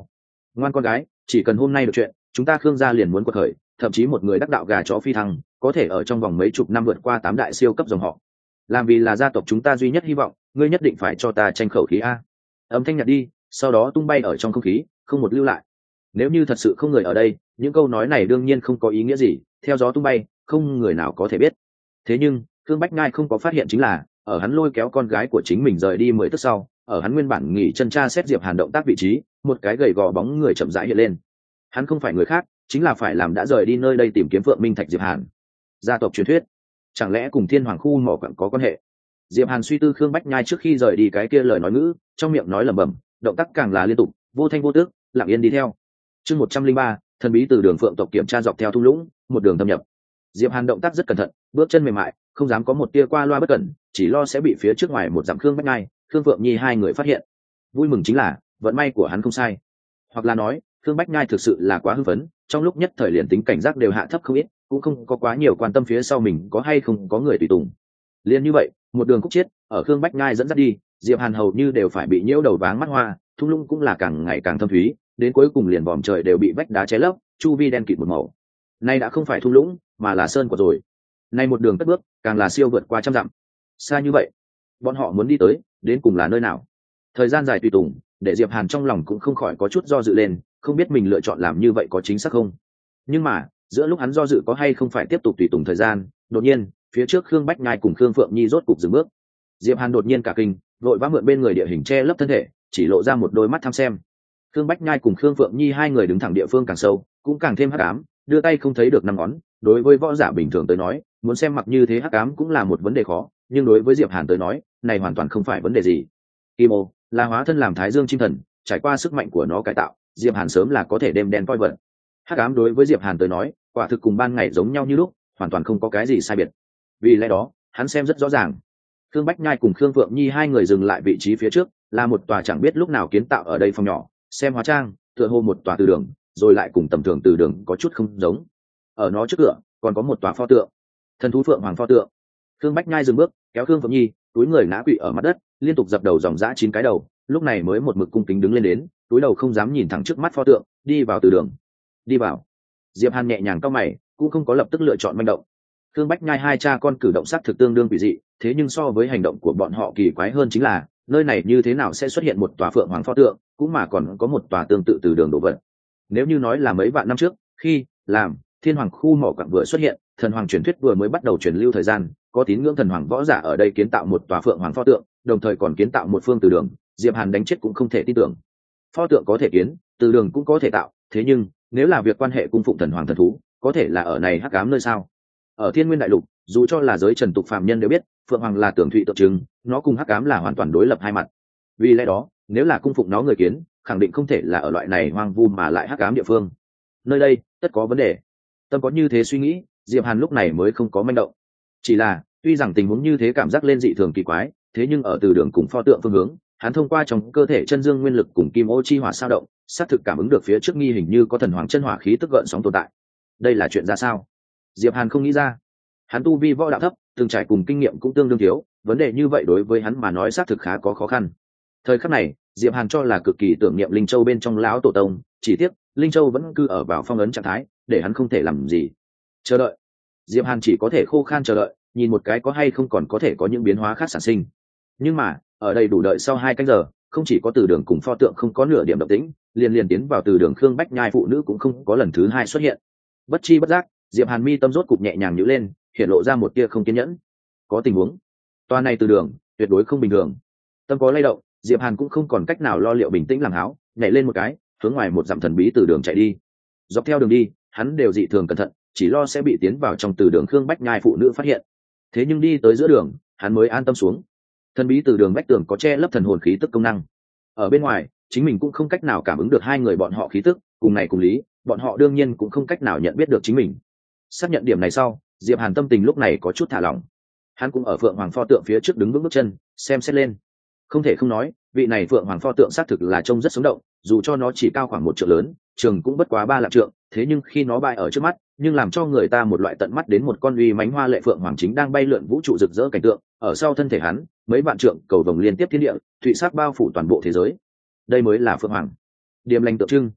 Ngoan con gái, chỉ cần hôm nay được chuyện, chúng ta Khương gia liền muốn quật khởi, thậm chí một người đắc đạo gà chó phi thăng, có thể ở trong vòng mấy chục năm vượt qua 8 đại siêu cấp dòng họ. Làm vì là gia tộc chúng ta duy nhất hy vọng, ngươi nhất định phải cho ta tranh khẩu khí a. Âm thanh nhạt đi, sau đó tung bay ở trong không khí, không một lưu lại. Nếu như thật sự không người ở đây, những câu nói này đương nhiên không có ý nghĩa gì, theo gió tung bay, không người nào có thể biết. Thế nhưng Khương Bách Nhai không có phát hiện chính là, ở hắn lôi kéo con gái của chính mình rời đi 10 tức sau, ở hắn nguyên bản nghỉ chân tra xét Diệp Hàn động tác vị trí, một cái gầy gò bóng người chậm rãi hiện lên. Hắn không phải người khác, chính là phải làm đã rời đi nơi đây tìm kiếm Phượng Minh Thạch Diệp Hàn. Gia tộc truyền thuyết, chẳng lẽ cùng Thiên Hoàng khu mỏ quặng có quan hệ? Diệp Hàn suy tư Khương Bách Nhai trước khi rời đi cái kia lời nói ngữ, trong miệng nói lẩm bẩm, động tác càng là liên tục, vô thanh vô tước, lặng yên đi theo. Chương 103, thần bí từ đường Phượng tộc kiểm tra dọc theo thung lũng, một đường thâm nhập. Diệp Hàn động tác rất cẩn thận, bước chân mềm mại, không dám có một tia qua loa bất cẩn, chỉ lo sẽ bị phía trước ngoài một dặm Khương Bách Nhai, Khương Phượng Nhi hai người phát hiện. Vui mừng chính là, vận may của hắn không sai. Hoặc là nói, Khương Bách Nhai thực sự là quá hưng phấn, trong lúc nhất thời liền tính cảnh giác đều hạ thấp không ít, cũng không có quá nhiều quan tâm phía sau mình có hay không có người tùy tùng. Liên như vậy, một đường khúc chiết, ở Khương Bách Nhai dẫn dắt đi, Diệp Hàn hầu như đều phải bị nhiễu đầu váng mắt hoa, thung lũng cũng là càng ngày càng thâm thúy, đến cuối cùng liền vòm trời đều bị vách đá che lấp, chu vi đen kịt một màu. Nay đã không phải thung lũng, mà là sơn của rồi. Nay một đường cất bước, càng là siêu vượt qua trăm dặm. Xa như vậy, bọn họ muốn đi tới, đến cùng là nơi nào? Thời gian dài tùy tùng, để Diệp Hàn trong lòng cũng không khỏi có chút do dự lên, không biết mình lựa chọn làm như vậy có chính xác không. Nhưng mà, giữa lúc hắn do dự có hay không phải tiếp tục tùy tùng thời gian, đột nhiên, phía trước Khương Bách Nhai cùng Khương Phượng Nhi rốt cục dừng bước. Diệp Hàn đột nhiên cả kinh, vội vã mượn bên người địa hình che lấp thân thể, chỉ lộ ra một đôi mắt tham xem. Khương Bách Nhai cùng Khương Phượng Nhi hai người đứng thẳng địa phương càng sâu, cũng càng thêm hắc ám, đưa tay không thấy được năm ngón. Đối với võ giả bình thường tới nói, muốn xem mặc như thế hắc ám cũng là một vấn đề khó, nhưng đối với Diệp Hàn tới nói, này hoàn toàn không phải vấn đề gì. Kim ô là hóa thân làm Thái Dương chim thần, trải qua sức mạnh của nó cải tạo, Diệp Hàn sớm là có thể đêm đen coi vận. Hắc ám đối với Diệp Hàn tới nói, quả thực cùng ban ngày giống nhau như lúc, hoàn toàn không có cái gì sai biệt. Vì lẽ đó, hắn xem rất rõ ràng. Khương Bách Nhai cùng Khương Phượng Nhi hai người dừng lại vị trí phía trước, là một tòa chẳng biết lúc nào kiến tạo ở đây phòng nhỏ, xem hóa trang, tựa hồ một tòa từ đường, rồi lại cùng tầm thường từ đường có chút không giống. Ở nó trước cửa, còn có một tòa pho tượng, thần thú Phượng Hoàng pho tượng. Khương Bách Nhai dừng bước, kéo Khương Phượng Nhi, túi người ngã quỵ ở mặt đất, liên tục dập đầu dòng dã 9 cái đầu, lúc này mới một mực cung kính đứng lên đến, túi đầu không dám nhìn thẳng trước mắt pho tượng, đi vào từ đường. Đi vào. Diệp Hàn nhẹ nhàng cau mày, cũng không có lập tức lựa chọn manh động. Khương Bách Nhai hai cha con cử động sắc thực tương đương quỷ dị, thế nhưng so với hành động của bọn họ kỳ quái hơn chính là, nơi này như thế nào sẽ xuất hiện một tòa Phượng Hoàng pho tượng, cũng mà còn có một tòa tương tự từ đường đồ vật. Nếu như nói là mấy vạn năm trước, khi làm Thiên Hoàng khu mỏ quặng vừa xuất hiện, thần hoàng truyền thuyết vừa mới bắt đầu truyền lưu thời gian, có tín ngưỡng thần hoàng võ giả ở đây kiến tạo một tòa Phượng Hoàng pho tượng, đồng thời còn kiến tạo một phương từ đường, Diệp Hàn đánh chết cũng không thể tin tưởng. Pho tượng có thể kiến, từ đường cũng có thể tạo, thế nhưng nếu là việc quan hệ cung phụng thần hoàng thần thú, có thể là ở này hắc ám nơi sao? Ở Thiên Nguyên đại lục, dù cho là giới trần tục phàm nhân đều biết, Phượng Hoàng là tưởng thụy tượng trưng, nó cùng hắc ám là hoàn toàn đối lập hai mặt. Vì lẽ đó, nếu là cung phụng nó người kiến, khẳng định không thể là ở loại này hoang vu mà lại hắc ám địa phương. Nơi đây, tất có vấn đề. Tâm có như thế suy nghĩ, Diệp Hàn lúc này mới không có manh động. Chỉ là, tuy rằng tình huống như thế cảm giác lên dị thường kỳ quái, thế nhưng ở từ đường cùng pho tượng phương hướng, hắn thông qua trong cơ thể chân dương nguyên lực cùng kim ô chi hỏa sao động, xác thực cảm ứng được phía trước nghi hình như có thần hoàng chân hỏa khí tức gợn sóng tồn tại. Đây là chuyện ra sao? Diệp Hàn không nghĩ ra. Hắn tu vi võ đạo thấp, từng trải cùng kinh nghiệm cũng tương đương thiếu, vấn đề như vậy đối với hắn mà nói xác thực khá có khó khăn. Thời khắc này, Diệp Hàn cho là cực kỳ tưởng niệm Linh Châu bên trong lão tổ tông, chỉ tiếc Linh Châu vẫn cư ở vào phong ấn trạng thái, để hắn không thể làm gì. Chờ đợi. Diệp Hàn chỉ có thể khô khan chờ đợi, nhìn một cái có hay không còn có thể có những biến hóa khác sản sinh. Nhưng mà, ở đây đủ đợi sau 2 canh giờ, không chỉ có từ đường cùng pho tượng không có nửa điểm động tĩnh, liền tiến vào từ đường Khương Bách Nhai phụ nữ cũng không có lần thứ 2 xuất hiện. Bất chi bất giác, Diệp Hàn mi tâm rốt cục nhẹ nhàng nhíu lên, hiện lộ ra một tia không kiên nhẫn. Có tình huống. Toa này từ đường, tuyệt đối không bình thường. Tâm có lay động, Diệp Hàn cũng không còn cách nào lo liệu bình tĩnh làm háo, nhảy lên một cái, hướng ngoài một dặm thần bí từ đường chạy đi. Dọc theo đường đi, hắn đều dị thường cẩn thận, chỉ lo sẽ bị tiến vào trong từ đường Khương Bách Nhai phụ nữ phát hiện. Thế nhưng đi tới giữa đường, hắn mới an tâm xuống. Thần bí từ đường vách tường có che lấp thần hồn khí tức công năng. Ở bên ngoài, chính mình cũng không cách nào cảm ứng được hai người bọn họ khí tức, cùng này cùng lý, bọn họ đương nhiên cũng không cách nào nhận biết được chính mình. Xác nhận điểm này sau, Diệp Hàn tâm tình lúc này có chút thả lỏng. Hắn cũng ở Phượng Hoàng pho tượng phía trước đứng vững bước chân, xem xét lên. Không thể không nói, vị này Phượng Hoàng pho tượng xác thực là trông rất sống động, dù cho nó chỉ cao khoảng 1 trượng lớn, trường cũng bất quá 3 lạng trượng, thế nhưng khi nó bay ở trước mắt, nhưng làm cho người ta một loại tận mắt đến một con uy mãnh hoa lệ Phượng Hoàng chính đang bay lượn vũ trụ rực rỡ cảnh tượng, ở sau thân thể hắn, mấy vạn trượng cầu vồng liên tiếp thiên địa, thụy sắc bao phủ toàn bộ thế giới. Đây mới là Phượng Hoàng. Điềm lành tượng trưng.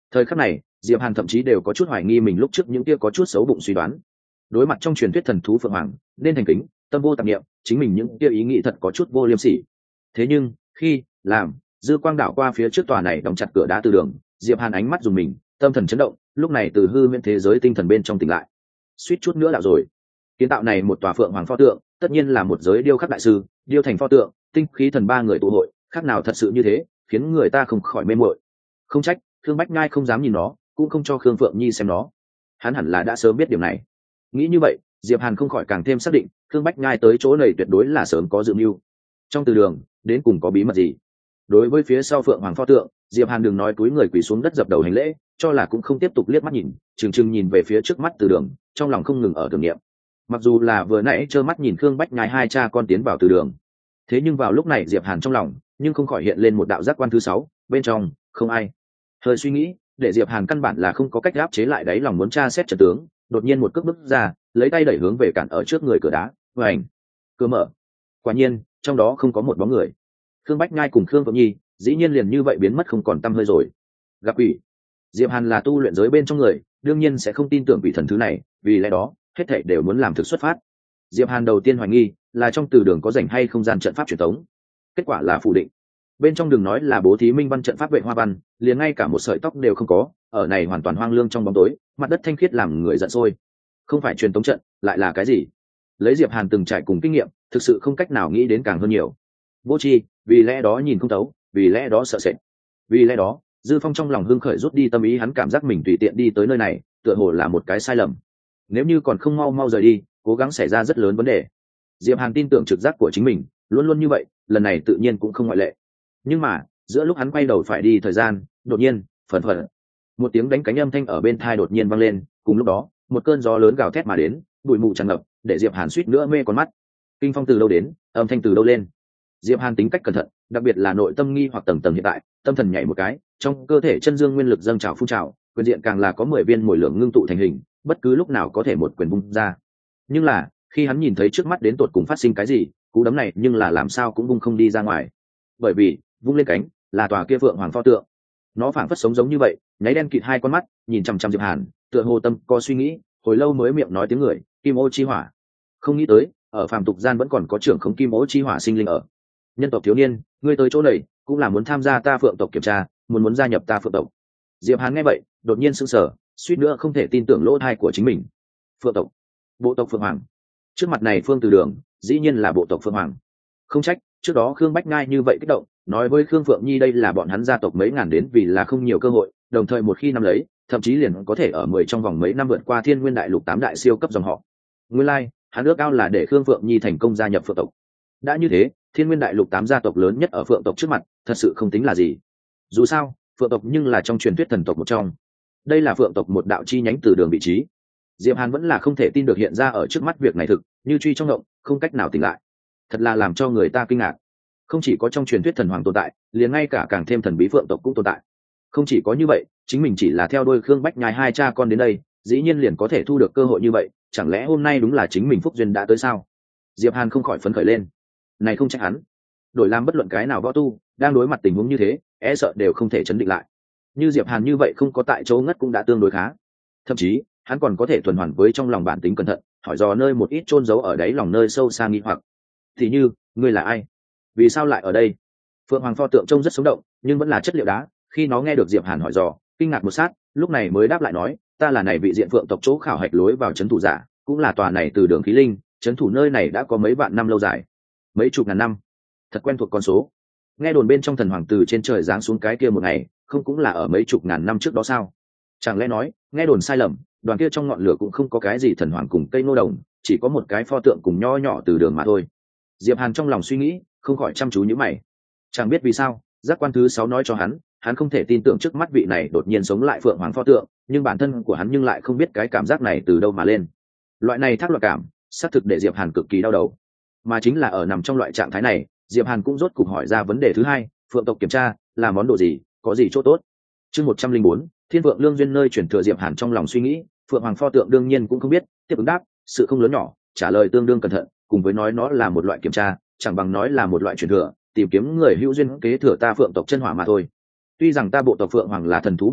Thời khắc này Diệp Hàn thậm chí đều có chút hoài nghi mình lúc trước những kia có chút xấu bụng suy đoán. Đối mặt trong truyền thuyết thần thú phượng hoàng nên thành kính, tâm vô tạp niệm, chính mình những kia ý nghĩ thật có chút vô liêm sỉ. Thế nhưng khi làm dư quang đảo qua phía trước tòa này đóng chặt cửa đá từ đường, Diệp Hàn ánh mắt dùng mình, tâm thần chấn động, lúc này từ hư miễn thế giới tinh thần bên trong tỉnh lại. Suýt chút nữa là rồi. Kiến tạo này một tòa phượng hoàng pho tượng, tất nhiên là một giới điêu khắc đại sư, điêu thành pho tượng, tinh khí thần ba người tụ hội, khác nào thật sự như thế, khiến người ta không khỏi mê muội. Không trách Khương Bách Nhai không dám nhìn nó, cũng không cho Khương Phượng Nhi xem nó. Hắn hẳn là đã sớm biết điều này. Nghĩ như vậy, Diệp Hàn không khỏi càng thêm xác định, Khương Bách Nhai tới chỗ này tuyệt đối là sớm có dự mưu. Trong từ đường, đến cùng có bí mật gì? Đối với phía sau phượng hoàng pho tượng, Diệp Hàn đừng nói túi người quỳ xuống đất dập đầu hành lễ, cho là cũng không tiếp tục liếc mắt nhìn, chừng nhìn về phía trước mắt từ đường, trong lòng không ngừng ở tưởng niệm. Mặc dù là vừa nãy trơ mắt nhìn Khương Bách Nhai hai cha con tiến vào từ đường, thế nhưng vào lúc này Diệp Hàn trong lòng nhưng không khỏi hiện lên một đạo giác quan thứ 6, bên trong không ai. Hơi suy nghĩ, để Diệp Hàn căn bản là không có cách áp chế lại đáy lòng muốn tra xét trận tướng, đột nhiên một cước bước ra, lấy tay đẩy hướng về cản ở trước người cửa đá. Vành, cửa mở. Quả nhiên, trong đó không có một bóng người. Khương Bách Nhai cùng Khương Phượng Nhi dĩ nhiên liền như vậy biến mất không còn tăm hơi rồi. Gặp quỷ. Diệp Hàn là tu luyện giới bên trong người, đương nhiên sẽ không tin tưởng quỷ thần thứ này, vì lẽ đó hết thảy đều muốn làm thực xuất phát. Diệp Hàn đầu tiên hoài nghi là trong từ đường có rảnh hay không gian trận pháp truyền thống, kết quả là phủ định. Bên trong đường nói là bố thí minh văn trận pháp vệ hoa văn, liền ngay cả một sợi tóc đều không có, ở này hoàn toàn hoang lương trong bóng tối, mặt đất thanh khiết làm người giận sôi. Không phải truyền thống trận, lại là cái gì? Lấy Diệp Hàn từng trải cùng kinh nghiệm, thực sự không cách nào nghĩ đến càng hơn nhiều. Vô tri, vì lẽ đó nhìn không thấu, vì lẽ đó sợ sệt, vì lẽ đó Dư Phong trong lòng hưng khởi rút đi tâm ý, hắn cảm giác mình tùy tiện đi tới nơi này tựa hồ là một cái sai lầm. Nếu như còn không mau rời đi, cố gắng xảy ra rất lớn vấn đề. Diệp Hàn tin tưởng trực giác của chính mình, luôn luôn như vậy, lần này tự nhiên cũng không ngoại lệ. Nhưng mà giữa lúc hắn quay đầu phải đi thời gian, đột nhiên phần một tiếng đánh cánh âm thanh ở bên tai đột nhiên vang lên, cùng lúc đó một cơn gió lớn gào thét mà đến, bụi mù tràn ngập, để Diệp Hàn suýt nữa mê con mắt. Kinh phong từ đâu đến, âm thanh từ đâu lên? Diệp Hàn tính cách cẩn thận, đặc biệt là nội tâm nghi hoặc tầng tầng hiện tại, tâm thần nhảy một cái, trong cơ thể chân dương nguyên lực dâng trào phun trào, quyền diện càng là có 10 viên mồi lượng ngưng tụ thành hình, bất cứ lúc nào có thể một quyền vung ra. Nhưng là, khi hắn nhìn thấy trước mắt đến tột cùng phát sinh cái gì, cú đấm này nhưng là làm sao cũng vung không đi ra ngoài. Bởi vì, vung lên cánh, là tòa kia phượng hoàng pho tượng. Nó phảng phất sống giống như vậy, nháy đen kịt hai con mắt, nhìn chằm chằm Diệp Hàn, tựa hồ tâm có suy nghĩ, hồi lâu mới miệng nói tiếng người, Kim Ô chi hỏa. Không nghĩ tới, ở phàm tục gian vẫn còn có trưởng khống Kim Ô chi hỏa sinh linh ở. Nhân tộc thiếu niên, ngươi tới chỗ này cũng là muốn tham gia ta phượng tộc kiểm tra, muốn gia nhập ta phượng tộc. Diệp Hàn nghe vậy đột nhiên sững sờ, suýt nữa không thể tin tưởng lỗ tai của chính mình. Phượng tộc, bộ tộc phượng hoàng. Trước mặt này Phương Từ Đường dĩ nhiên là bộ tộc phượng hoàng. Không trách trước đó Khương Bách Ngai như vậy kích động, nói với Khương Phượng Nhi đây là bọn hắn gia tộc mấy ngàn đến vì là không nhiều cơ hội, đồng thời một khi nắm lấy, thậm chí liền có thể ở 10 trong vòng mấy năm vượt qua Thiên Nguyên Đại Lục 8 đại siêu cấp dòng họ. Nguyên lai, hắn ước ao là để Khương Phượng Nhi thành công gia nhập phượng tộc. Đã như thế, Thiên Nguyên Đại Lục 8 gia tộc lớn nhất ở phượng tộc trước mặt, thật sự không tính là gì. Dù sao, phượng tộc nhưng là trong truyền thuyết thần tộc một trong. Đây là phượng tộc một đạo chi nhánh từ đường vị trí. Diệp Hàn vẫn là không thể tin được hiện ra ở trước mắt việc này thực, như truy trong ngộng, không cách nào tỉnh lại. Thật là làm cho người ta kinh ngạc. Không chỉ có trong truyền thuyết thần hoàng tồn tại, liền ngay cả càng thêm thần bí phượng tộc cũng tồn tại. Không chỉ có như vậy, chính mình chỉ là theo đuôi Khương Bách Nhai hai cha con đến đây, dĩ nhiên liền có thể thu được cơ hội như vậy, chẳng lẽ hôm nay đúng là chính mình phúc duyên đã tới sao? Diệp Hàn không khỏi phấn khởi lên. Này không trách hắn, đổi làm bất luận cái nào võ tu đang đối mặt tình huống như thế, e sợ đều không thể chấn định lại. Như Diệp Hàn như vậy không có tại chỗ ngất cũng đã tương đối khá. Thậm chí, hắn còn có thể tuần hoàn với trong lòng bản tính cẩn thận, hỏi dò nơi một ít chôn giấu ở đáy lòng nơi sâu xa nghi hoặc. Thì như, ngươi là ai? Vì sao lại ở đây? Phượng Hoàng pho tượng trông rất sống động, nhưng vẫn là chất liệu đá. Khi nó nghe được Diệp Hàn hỏi dò, kinh ngạc một sát, lúc này mới đáp lại nói, ta là này vị diện phượng tộc chỗ khảo hạch lối vào trấn thủ giả, cũng là tòa này từ đường khí linh, trấn thủ nơi này đã có mấy vạn năm lâu dài, mấy chục ngàn năm, thật quen thuộc con số. Nghe đồn bên trong thần hoàng từ trên trời giáng xuống cái kia một ngày, không cũng là ở mấy chục ngàn năm trước đó sao? Chẳng lẽ nói, nghe đồn sai lầm, đoàn kia trong ngọn lửa cũng không có cái gì thần hoàng cùng cây nô đồng, chỉ có một cái pho tượng cùng nho nhỏ từ đường mà thôi. Diệp Hàn trong lòng suy nghĩ, không khỏi chăm chú nhíu mày. Chẳng biết vì sao, giác quan thứ 6 nói cho hắn không thể tin tưởng trước mắt vị này đột nhiên sống lại phượng hoàng pho tượng, nhưng bản thân của hắn nhưng lại không biết cái cảm giác này từ đâu mà lên. Loại này thác loạn cảm, xác thực để Diệp Hàn cực kỳ đau đầu. Mà chính là ở nằm trong loại trạng thái này, Diệp Hàn cũng rốt cục hỏi ra vấn đề thứ hai, phượng tộc kiểm tra là món đồ gì, có gì chỗ tốt? Chương 104, Thiên Vượng Lương duyên nơi chuyển thừa. Diệp Hàn trong lòng suy nghĩ, phượng hoàng pho tượng đương nhiên cũng không biết, tiếp ứng đáp, sự không lớn nhỏ, trả lời tương đương cẩn thận, cùng với nói nó là một loại kiểm tra, chẳng bằng nói là một loại truyền thừa, tìm kiếm người hữu duyên kế thừa ta phượng tộc chân hỏa mà thôi. Tuy rằng ta bộ tộc phượng hoàng là thần thú bộ tộc,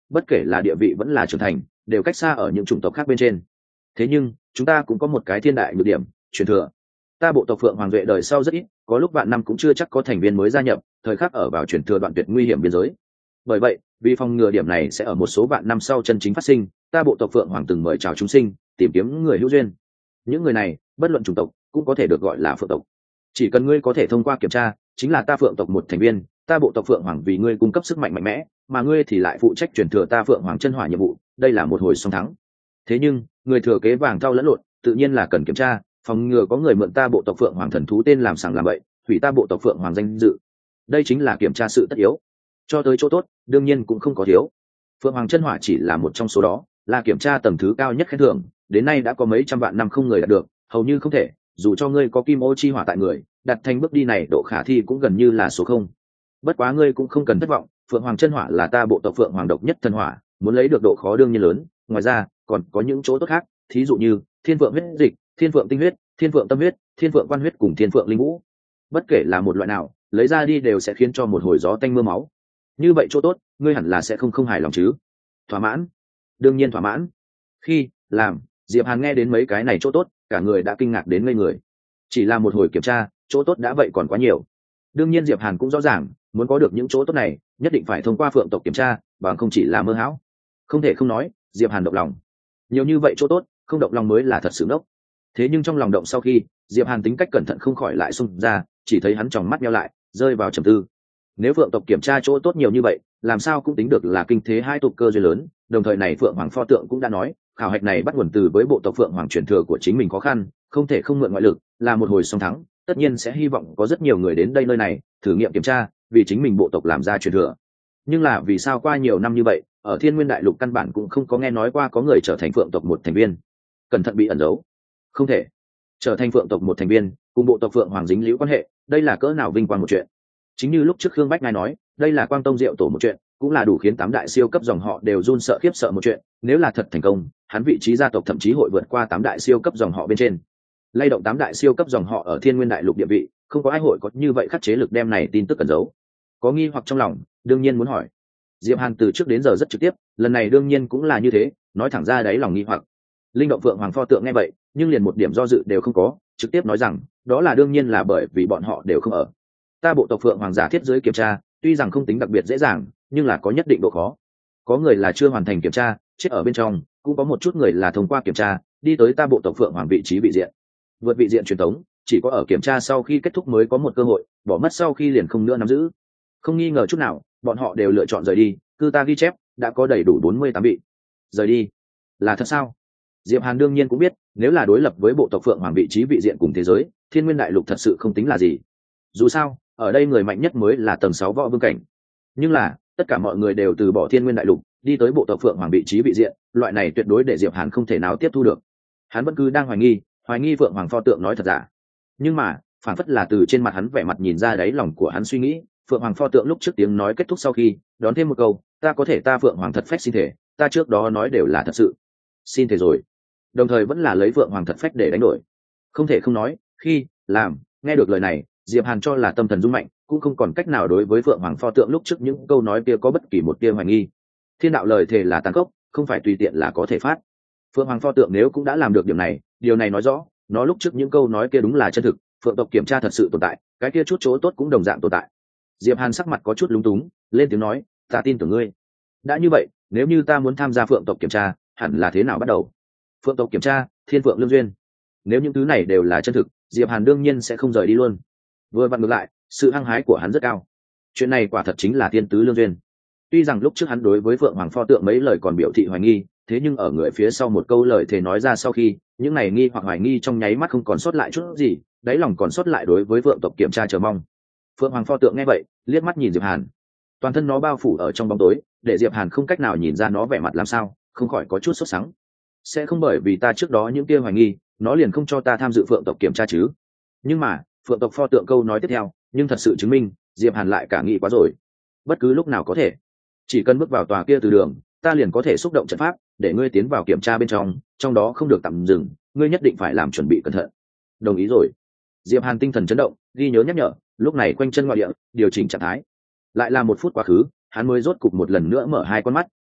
bất kể là địa vị vẫn là trưởng thành đều cách xa ở những chủng tộc khác bên trên. Thế nhưng chúng ta cũng có một cái thiên đại nhược điểm, truyền thừa. Ta bộ tộc Phượng Hoàng Duệ đời sau rất ít, có lúc vạn năm cũng chưa chắc có thành viên mới gia nhập, thời khắc ở vào truyền thừa đoạn tuyệt nguy hiểm biên giới. Bởi vậy, vì phòng ngừa điểm này sẽ ở một số vạn năm sau chân chính phát sinh, ta bộ tộc Phượng Hoàng từng mời chào chúng sinh, tìm kiếm người hữu duyên. Những người này, bất luận chủng tộc, cũng có thể được gọi là Phượng tộc. Chỉ cần ngươi có thể thông qua kiểm tra, chính là ta Phượng tộc một thành viên, ta bộ tộc Phượng Hoàng vì ngươi cung cấp sức mạnh mạnh mẽ, mà ngươi thì lại phụ trách truyền thừa ta Phượng Hoàng chân hỏa nhiệm vụ, đây là một hồi song thắng. Thế nhưng, người thừa kế vàng thau lẫn lộn, tự nhiên là cần kiểm tra, phòng ngừa có người mượn ta bộ tộc Phượng Hoàng thần thú tên làm sằng làm bậy, hủy ta bộ tộc Phượng Hoàng danh dự. Đây chính là kiểm tra sự tất yếu. Cho tới chỗ tốt, đương nhiên cũng không có thiếu. Phượng Hoàng chân hỏa chỉ là một trong số đó, là kiểm tra tầng thứ cao nhất khen thưởng, đến nay đã có mấy trăm vạn năm không người đạt được, hầu như không thể, dù cho ngươi có kim ô chi hỏa tại người, đặt thành bước đi này độ khả thi cũng gần như là số không. Bất quá ngươi cũng không cần thất vọng, Phượng Hoàng chân hỏa là ta bộ tộc Phượng Hoàng độc nhất thần hỏa, muốn lấy được độ khó đương nhiên lớn, ngoài ra còn có những chỗ tốt khác, thí dụ như thiên phượng huyết dịch, thiên phượng tinh huyết, thiên phượng tâm huyết, thiên phượng quan huyết cùng thiên phượng linh vũ. Bất kể là một loại nào, lấy ra đi đều sẽ khiến cho một hồi gió tanh mưa máu. Như vậy chỗ tốt, ngươi hẳn là sẽ không hài lòng chứ? Thỏa mãn? Đương nhiên thỏa mãn. Khi làm, Diệp Hàn nghe đến mấy cái này chỗ tốt, cả người đã kinh ngạc đến ngây người. Chỉ là một hồi kiểm tra, chỗ tốt đã vậy còn quá nhiều. Đương nhiên Diệp Hàn cũng rõ ràng, muốn có được những chỗ tốt này, nhất định phải thông qua Phượng tộc kiểm tra, bằng không chỉ là mơ hão. Không thể không nói, Diệp Hàn động lòng. Nhiều như vậy chỗ tốt, không động lòng mới là thật sự ngốc. Thế nhưng trong lòng động sau khi, Diệp Hàn tính cách cẩn thận không khỏi lại xung ra, chỉ thấy hắn tròng mắt nheo lại, rơi vào trầm tư. Nếu Phượng tộc kiểm tra chỗ tốt nhiều như vậy, làm sao cũng tính được là kinh thế hai tộc cơ duyên lớn, đồng thời này Phượng Hoàng pho tượng cũng đã nói, khảo hạch này bắt nguồn từ với bộ tộc Phượng Hoàng truyền thừa của chính mình khó khăn, không thể không mượn ngoại lực, là một hồi song thắng, tất nhiên sẽ hy vọng có rất nhiều người đến đây nơi này, thử nghiệm kiểm tra, vì chính mình bộ tộc làm ra truyền thừa. Nhưng là vì sao qua nhiều năm như vậy, ở Thiên Nguyên Đại Lục căn bản cũng không có nghe nói qua có người trở thành Phượng tộc một thành viên. Cẩn thận bị ẩn giấu. Không thể. Trở thành Phượng tộc một thành viên, cùng bộ tộc Phượng Hoàng dính líu quan hệ, đây là cỡ nào vinh quang một chuyện. Chính như lúc trước Khương Bách Ngai nói, đây là Quang Tông Diệu tổ một chuyện, cũng là đủ khiến 8 đại siêu cấp dòng họ đều run sợ khiếp sợ một chuyện, nếu là thật thành công, hắn vị trí gia tộc thậm chí hội vượt qua 8 đại siêu cấp dòng họ bên trên. Lay động 8 đại siêu cấp dòng họ ở Thiên Nguyên Đại Lục địa vị, không có ai hội có như vậy khắc chế lực đem này tin tức ẩn giấu. Có nghi hoặc trong lòng, đương nhiên muốn hỏi. Diệp Hàn từ trước đến giờ rất trực tiếp, lần này đương nhiên cũng là như thế, nói thẳng ra đáy lòng nghi hoặc. Linh động Phượng Hoàng pho tượng nghe vậy, nhưng liền một điểm do dự đều không có, trực tiếp nói rằng, đó là đương nhiên là bởi vì bọn họ đều không ở. Ta bộ tộc Phượng Hoàng giả thiết dưới kiểm tra, tuy rằng không tính đặc biệt dễ dàng, nhưng là có nhất định độ khó. Có người là chưa hoàn thành kiểm tra, chết ở bên trong, cũng có một chút người là thông qua kiểm tra, đi tới ta bộ tộc Phượng Hoàng vị trí vị diện. Vượt vị diện truyền thống, chỉ có ở kiểm tra sau khi kết thúc mới có một cơ hội, bỏ mất sau khi liền không nữa nắm giữ. Không nghi ngờ chút nào, bọn họ đều lựa chọn rời đi, cư ta ghi chép, đã có đầy đủ 48 vị. Rời đi? Là thật sao? Diệp Hàn đương nhiên cũng biết, nếu là đối lập với bộ tộc Phượng Hoàng vị trí vị diện cùng thế giới, Thiên Nguyên Đại Lục thật sự không tính là gì. Dù sao, ở đây người mạnh nhất mới là tầng 6 võ vương cảnh. Nhưng là, tất cả mọi người đều từ bỏ Thiên Nguyên Đại Lục, đi tới bộ tộc Phượng Hoàng vị trí vị diện, loại này tuyệt đối để Diệp Hàn không thể nào tiếp thu được. Hắn vẫn cứ đang hoài nghi Phượng Hoàng pho tượng nói thật giả. Nhưng mà, phản phất là từ trên mặt hắn vẻ mặt nhìn ra đáy lòng của hắn suy nghĩ, Phượng Hoàng pho tượng lúc trước tiếng nói kết thúc sau khi, đón thêm một câu, ta có thể ta Phượng Hoàng thật phách xin thể, ta trước đó nói đều là thật sự. Xin thể rồi. Đồng thời vẫn là lấy Phượng Hoàng thật phách để đánh đổi. Không thể không nói, khi làm nghe được lời này, Diệp Hàn cho là tâm thần rung mạnh, cũng không còn cách nào đối với Phượng Hoàng pho tượng lúc trước những câu nói kia có bất kỳ một tia hoài nghi. Thiên đạo lời thề là tàn khốc, không phải tùy tiện là có thể phát. Phượng Hoàng pho tượng nếu cũng đã làm được điều này nói rõ, nó lúc trước những câu nói kia đúng là chân thực, Phượng tộc kiểm tra thật sự tồn tại, cái kia chút chỗ tốt cũng đồng dạng tồn tại. Diệp Hàn sắc mặt có chút lúng túng, lên tiếng nói, ta tin tưởng ngươi. Đã như vậy, nếu như ta muốn tham gia Phượng tộc kiểm tra, hẳn là thế nào bắt đầu? Phượng tộc kiểm tra, thiên phượng lương duyên. Nếu những thứ này đều là chân thực, Diệp Hàn đương nhiên sẽ không rời đi luôn. Vừa vặn ngược lại, sự hăng hái của hắn rất cao. Chuyện này quả thật chính là thiên tứ lương duyên. Tuy rằng lúc trước hắn đối với Phượng Hoàng pho tượng mấy lời còn biểu thị hoài nghi, thế nhưng ở người phía sau một câu lời thề nói ra sau khi, những này nghi hoặc hoài nghi trong nháy mắt không còn sót lại chút gì, đáy lòng còn sót lại đối với Phượng tộc kiểm tra chờ mong. Phượng Hoàng pho tượng nghe vậy, liếc mắt nhìn Diệp Hàn. Toàn thân nó bao phủ ở trong bóng tối, để Diệp Hàn không cách nào nhìn ra nó vẻ mặt làm sao, không khỏi có chút sốt sắng. Sẽ không bởi vì ta trước đó những kia hoài nghi, nó liền không cho ta tham dự Phượng tộc kiểm tra chứ? Nhưng mà, Phượng tộc pho tượng câu nói tiếp theo, nhưng thật sự chứng minh, Diệp Hàn lại cả nghĩ quá rồi. Bất cứ lúc nào có thể, chỉ cần bước vào tòa kia từ đường, ta liền có thể xúc động trận pháp, để ngươi tiến vào kiểm tra bên trong đó không được tạm dừng, ngươi nhất định phải làm chuẩn bị cẩn thận. Đồng ý rồi. Diệp Hàn tinh thần chấn động, ghi nhớ nhắc nhở, lúc này quanh chân ngoại địa, điều chỉnh trạng thái. Lại là 1 phút quá khứ, hắn mới rốt cục một lần nữa mở hai con mắt,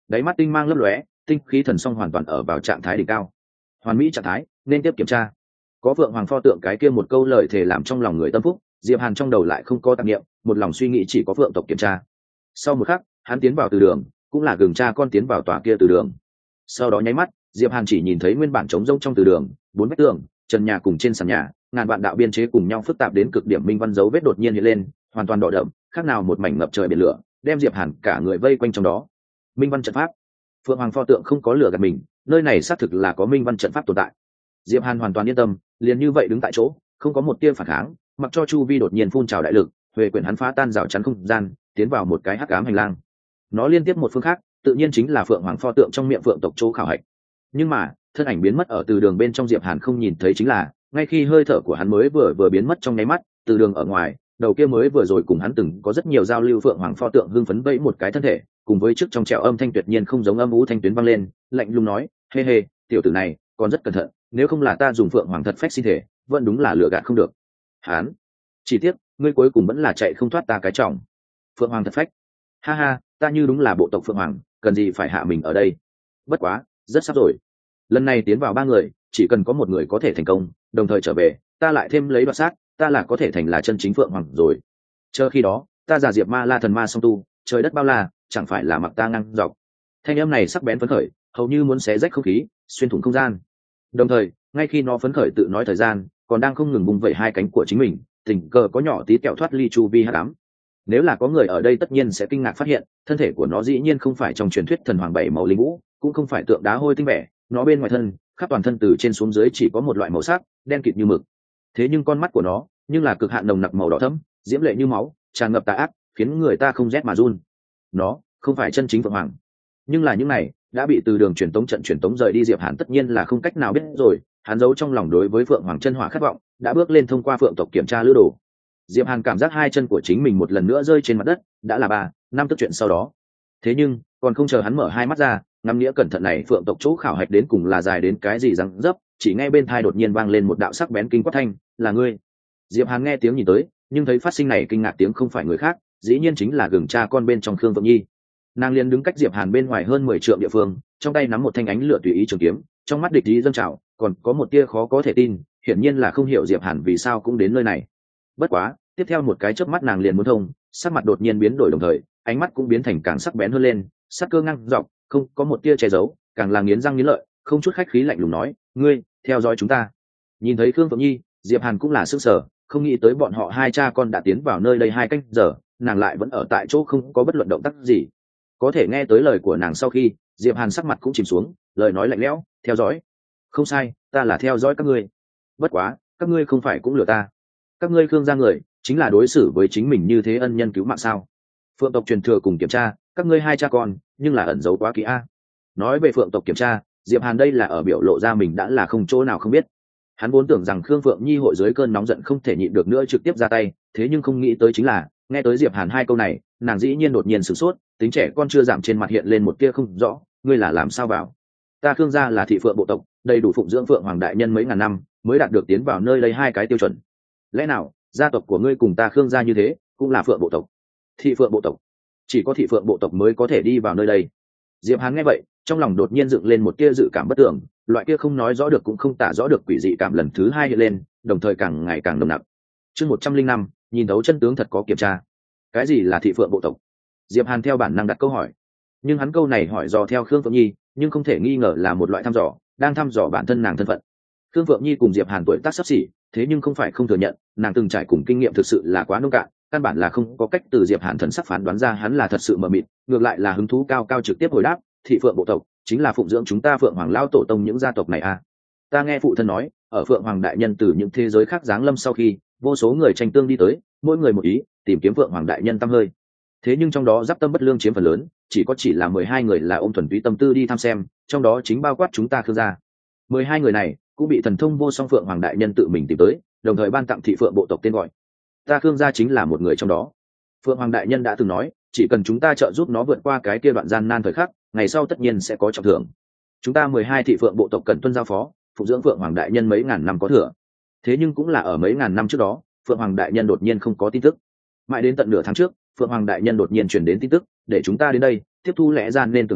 đáy mắt tinh mang lấp lóe, tinh khí thần song hoàn toàn ở vào trạng thái đỉnh cao, hoàn mỹ trạng thái, nên tiếp kiểm tra. Có Phượng Hoàng pho tượng cái kia một câu lời thề làm trong lòng người tâm phúc, Diệp Hàn trong đầu lại không có tạp niệm, một lòng suy nghĩ chỉ có Phượng tộc kiểm tra. Sau một khắc, hắn tiến vào từ đường, cũng là gừng cha con tiến vào tòa kia từ đường. Sau đó nháy mắt, Diệp Hàn chỉ nhìn thấy nguyên bản trống rỗng trong từ đường, 4 vách tường, trần nhà cùng trên sàn nhà, ngàn vạn đạo biên chế cùng nhau phức tạp đến cực điểm minh văn dấu vết đột nhiên hiện lên, hoàn toàn đỏ đậm, khác nào một mảnh ngập trời biển lửa, đem Diệp Hàn cả người vây quanh trong đó. Minh văn trận pháp. Phượng Hoàng pho tượng không có lửa gạt mình, nơi này xác thực là có minh văn trận pháp tồn tại. Diệp Hàn hoàn toàn yên tâm, liền như vậy đứng tại chỗ, không có một tia phản kháng, mặc cho chu vi đột nhiên phun trào đại lực, huệ quyển hắn phá tan rào chắn không gian, tiến vào một cái hắc ám hành lang. Nó liên tiếp một phương khác, tự nhiên chính là Phượng Hoàng pho tượng trong miệng Phượng tộc chỗ khảo hạch. Nhưng mà, thân ảnh biến mất ở từ đường bên trong Diệp Hàn không nhìn thấy chính là, ngay khi hơi thở của hắn mới vừa biến mất trong nháy mắt, từ đường ở ngoài, đầu kia mới vừa rồi cùng hắn từng có rất nhiều giao lưu Phượng Hoàng pho tượng hưng phấn vẫy một cái thân thể, cùng với trước trong trẻo âm thanh tuyệt nhiên không giống âm u thanh tuyến vang lên, lạnh lùng nói, hê hê, tiểu tử này còn rất cẩn thận, nếu không là ta dùng Phượng Hoàng thật phách xin thể, vẫn đúng là lừa gạt không được. Hán, chỉ tiếc, ngươi cuối cùng vẫn là chạy không thoát ta cái trọng. Phượng Hoàng thật phách. Ha ha, ta như đúng là bộ tộc Phượng Hoàng, cần gì phải hạ mình ở đây. Bất quá, rất sắp rồi. Lần này tiến vào 3 người, chỉ cần có một người có thể thành công, đồng thời trở về, ta lại thêm lấy đoạt sát, ta là có thể thành là chân chính Phượng Hoàng rồi. Chờ khi đó, ta giả Diệp Ma La thần ma song tu, trời đất bao la, chẳng phải là mặc ta ngang dọc. Thanh âm này sắc bén phấn khởi, hầu như muốn xé rách không khí, xuyên thủng không gian. Đồng thời, ngay khi nó phấn khởi tự nói thời gian, còn đang không ngừng bung vẩy hai cánh của chính mình, tình cờ có nhỏ tí kẹo thoát ly chu vi hắc ám. Nếu là có người ở đây tất nhiên sẽ kinh ngạc phát hiện, thân thể của nó dĩ nhiên không phải trong truyền thuyết thần hoàng bảy màu linh vũ, cũng không phải tượng đá hôi tinh vẻ, nó bên ngoài thân, khắp toàn thân từ trên xuống dưới chỉ có một loại màu sắc, đen kịt như mực. Thế nhưng con mắt của nó, nhưng là cực hạn nồng nặc màu đỏ thẫm, diễm lệ như máu, tràn ngập tà ác, khiến người ta không rét mà run. Nó không phải chân chính Phượng Hoàng, nhưng là những này đã bị từ đường truyền tống trận truyền tống rời đi Diệp Hàn tất nhiên là không cách nào biết rồi, hắn giấu trong lòng đối với Phượng Hoàng chân hỏa khát vọng, đã bước lên thông qua Phượng tộc kiểm tra lữ đồ. Diệp Hàn cảm giác hai chân của chính mình một lần nữa rơi trên mặt đất, đã là 3 năm tức chuyện sau đó. Thế nhưng, còn không chờ hắn mở hai mắt ra, ngắm nghĩa cẩn thận này Phượng tộc chỗ khảo hạch đến cùng là dài đến cái gì răng dấp, chỉ nghe bên tai đột nhiên vang lên một đạo sắc bén kinh quát thanh, "Là ngươi?" Diệp Hàn nghe tiếng nhìn tới, nhưng thấy phát sinh này kinh ngạc tiếng không phải người khác, dĩ nhiên chính là gừng cha con bên trong Khương Phượng Nhi. Nàng liền đứng cách Diệp Hàn bên ngoài hơn 10 trượng địa phương, trong tay nắm một thanh ánh lửa tùy ý trường kiếm, trong mắt địch ý dâng trào, còn có một tia khó có thể tin, hiển nhiên là không hiểu Diệp Hàn vì sao cũng đến nơi này. Bất quá, tiếp theo một cái chớp mắt nàng liền muốn thông, sắc mặt đột nhiên biến đổi đồng thời, ánh mắt cũng biến thành càng sắc bén hơn lên, sắc cơ ngang dọc, không có một tia che giấu, càng là nghiến răng nghiến lợi, không chút khách khí lạnh lùng nói, "Ngươi, theo dõi chúng ta." Nhìn thấy Khương Phượng Nhi, Diệp Hàn cũng là sửng sở, không nghĩ tới bọn họ hai cha con đã tiến vào nơi đây 2 canh giờ, nàng lại vẫn ở tại chỗ không có bất luận động tác gì. Có thể nghe tới lời của nàng sau khi, Diệp Hàn sắc mặt cũng chìm xuống, lời nói lạnh lẽo, "Theo dõi? Không sai, ta là theo dõi các ngươi. Bất quá, các ngươi không phải cũng lừa ta? Các ngươi Khương gia người, chính là đối xử với chính mình như thế ân nhân cứu mạng sao? Phượng tộc truyền thừa cùng kiểm tra, các ngươi hai cha con, nhưng là ẩn giấu quá kỹ a." Nói về Phượng tộc kiểm tra, Diệp Hàn đây là ở biểu lộ ra mình đã là không chỗ nào không biết. Hắn vốn tưởng rằng Khương Phượng Nhi hội dưới cơn nóng giận không thể nhịn được nữa trực tiếp ra tay, thế nhưng không nghĩ tới chính là, nghe tới Diệp Hàn 2 câu này, nàng dĩ nhiên đột nhiên sửng sốt, tính trẻ con chưa giảm trên mặt hiện lên một tia không rõ, "Ngươi là làm sao vào?" "Ta Khương gia là thị phượng bộ tộc, đầy đủ phụng dưỡng Phượng Hoàng đại nhân mấy ngàn năm, mới đạt được tiến vào nơi đây 2 cái tiêu chuẩn. Lẽ nào, gia tộc của ngươi cùng ta Khương gia như thế, cũng là phượng bộ tộc?" "Thị phượng bộ tộc? Chỉ có thị phượng bộ tộc mới có thể đi vào nơi đây." Diệp Hàn nghe vậy, trong lòng đột nhiên dựng lên một tia dự cảm bất tưởng, loại kia không nói rõ được cũng không tả rõ được quỷ dị cảm lần thứ 2 hiện lên, đồng thời càng ngày càng nồng nặc. Chương 105, nhìn thấu chân tướng thật có kiểm tra. Cái gì là thị phượng bộ tộc? Diệp Hàn theo bản năng đặt câu hỏi. Nhưng hắn câu này hỏi dò theo Khương Phượng Nhi, nhưng không thể nghi ngờ là một loại thăm dò, đang thăm dò bản thân nàng thân phận. Khương Phượng Nhi cùng Diệp Hàn tuổi tác sắp xỉ, thế nhưng không phải không thừa nhận, nàng từng trải cùng kinh nghiệm thực sự là quá nông cạn, căn bản là không có cách từ Diệp Hàn thần sắc phán đoán ra hắn là thật sự mờ mịt, ngược lại là hứng thú cao cao trực tiếp hồi đáp, "Thị phượng bộ tộc chính là phụng dưỡng chúng ta Phượng Hoàng lão tổ tông những gia tộc này à? Ta nghe phụ thân nói, ở Phượng Hoàng đại nhân từ những thế giới khác giáng lâm sau khi, vô số người tranh tương đi tới, mỗi người một ý, tìm kiếm Phượng Hoàng đại nhân tăm hơi. Thế nhưng trong đó giáp tâm bất lương chiếm phần lớn, chỉ là 12 người là ôm thuần túy tâm tư đi thăm xem, trong đó chính bao quát chúng ta Khương gia. 12 người này cũng bị thần thông vô song Phượng Hoàng đại nhân tự mình tìm tới, đồng thời ban tặng thị phượng bộ tộc tên gọi. Ta Khương gia chính là một người trong đó. Phượng Hoàng đại nhân đã từng nói, chỉ cần chúng ta trợ giúp nó vượt qua cái kia đoạn gian nan thời khắc, ngày sau tất nhiên sẽ có trọng thưởng. Chúng ta 12 thị phượng bộ tộc cần tuân giao phó, phụ dưỡng Phượng Hoàng đại nhân mấy ngàn năm có thừa. Thế nhưng cũng là ở mấy ngàn năm trước đó, Phượng Hoàng đại nhân đột nhiên không có tin tức. Mãi đến tận nửa tháng trước, Phượng Hoàng đại nhân đột nhiên truyền đến tin tức, để chúng ta đến đây tiếp thu lẽ ra nên tưởng thưởng,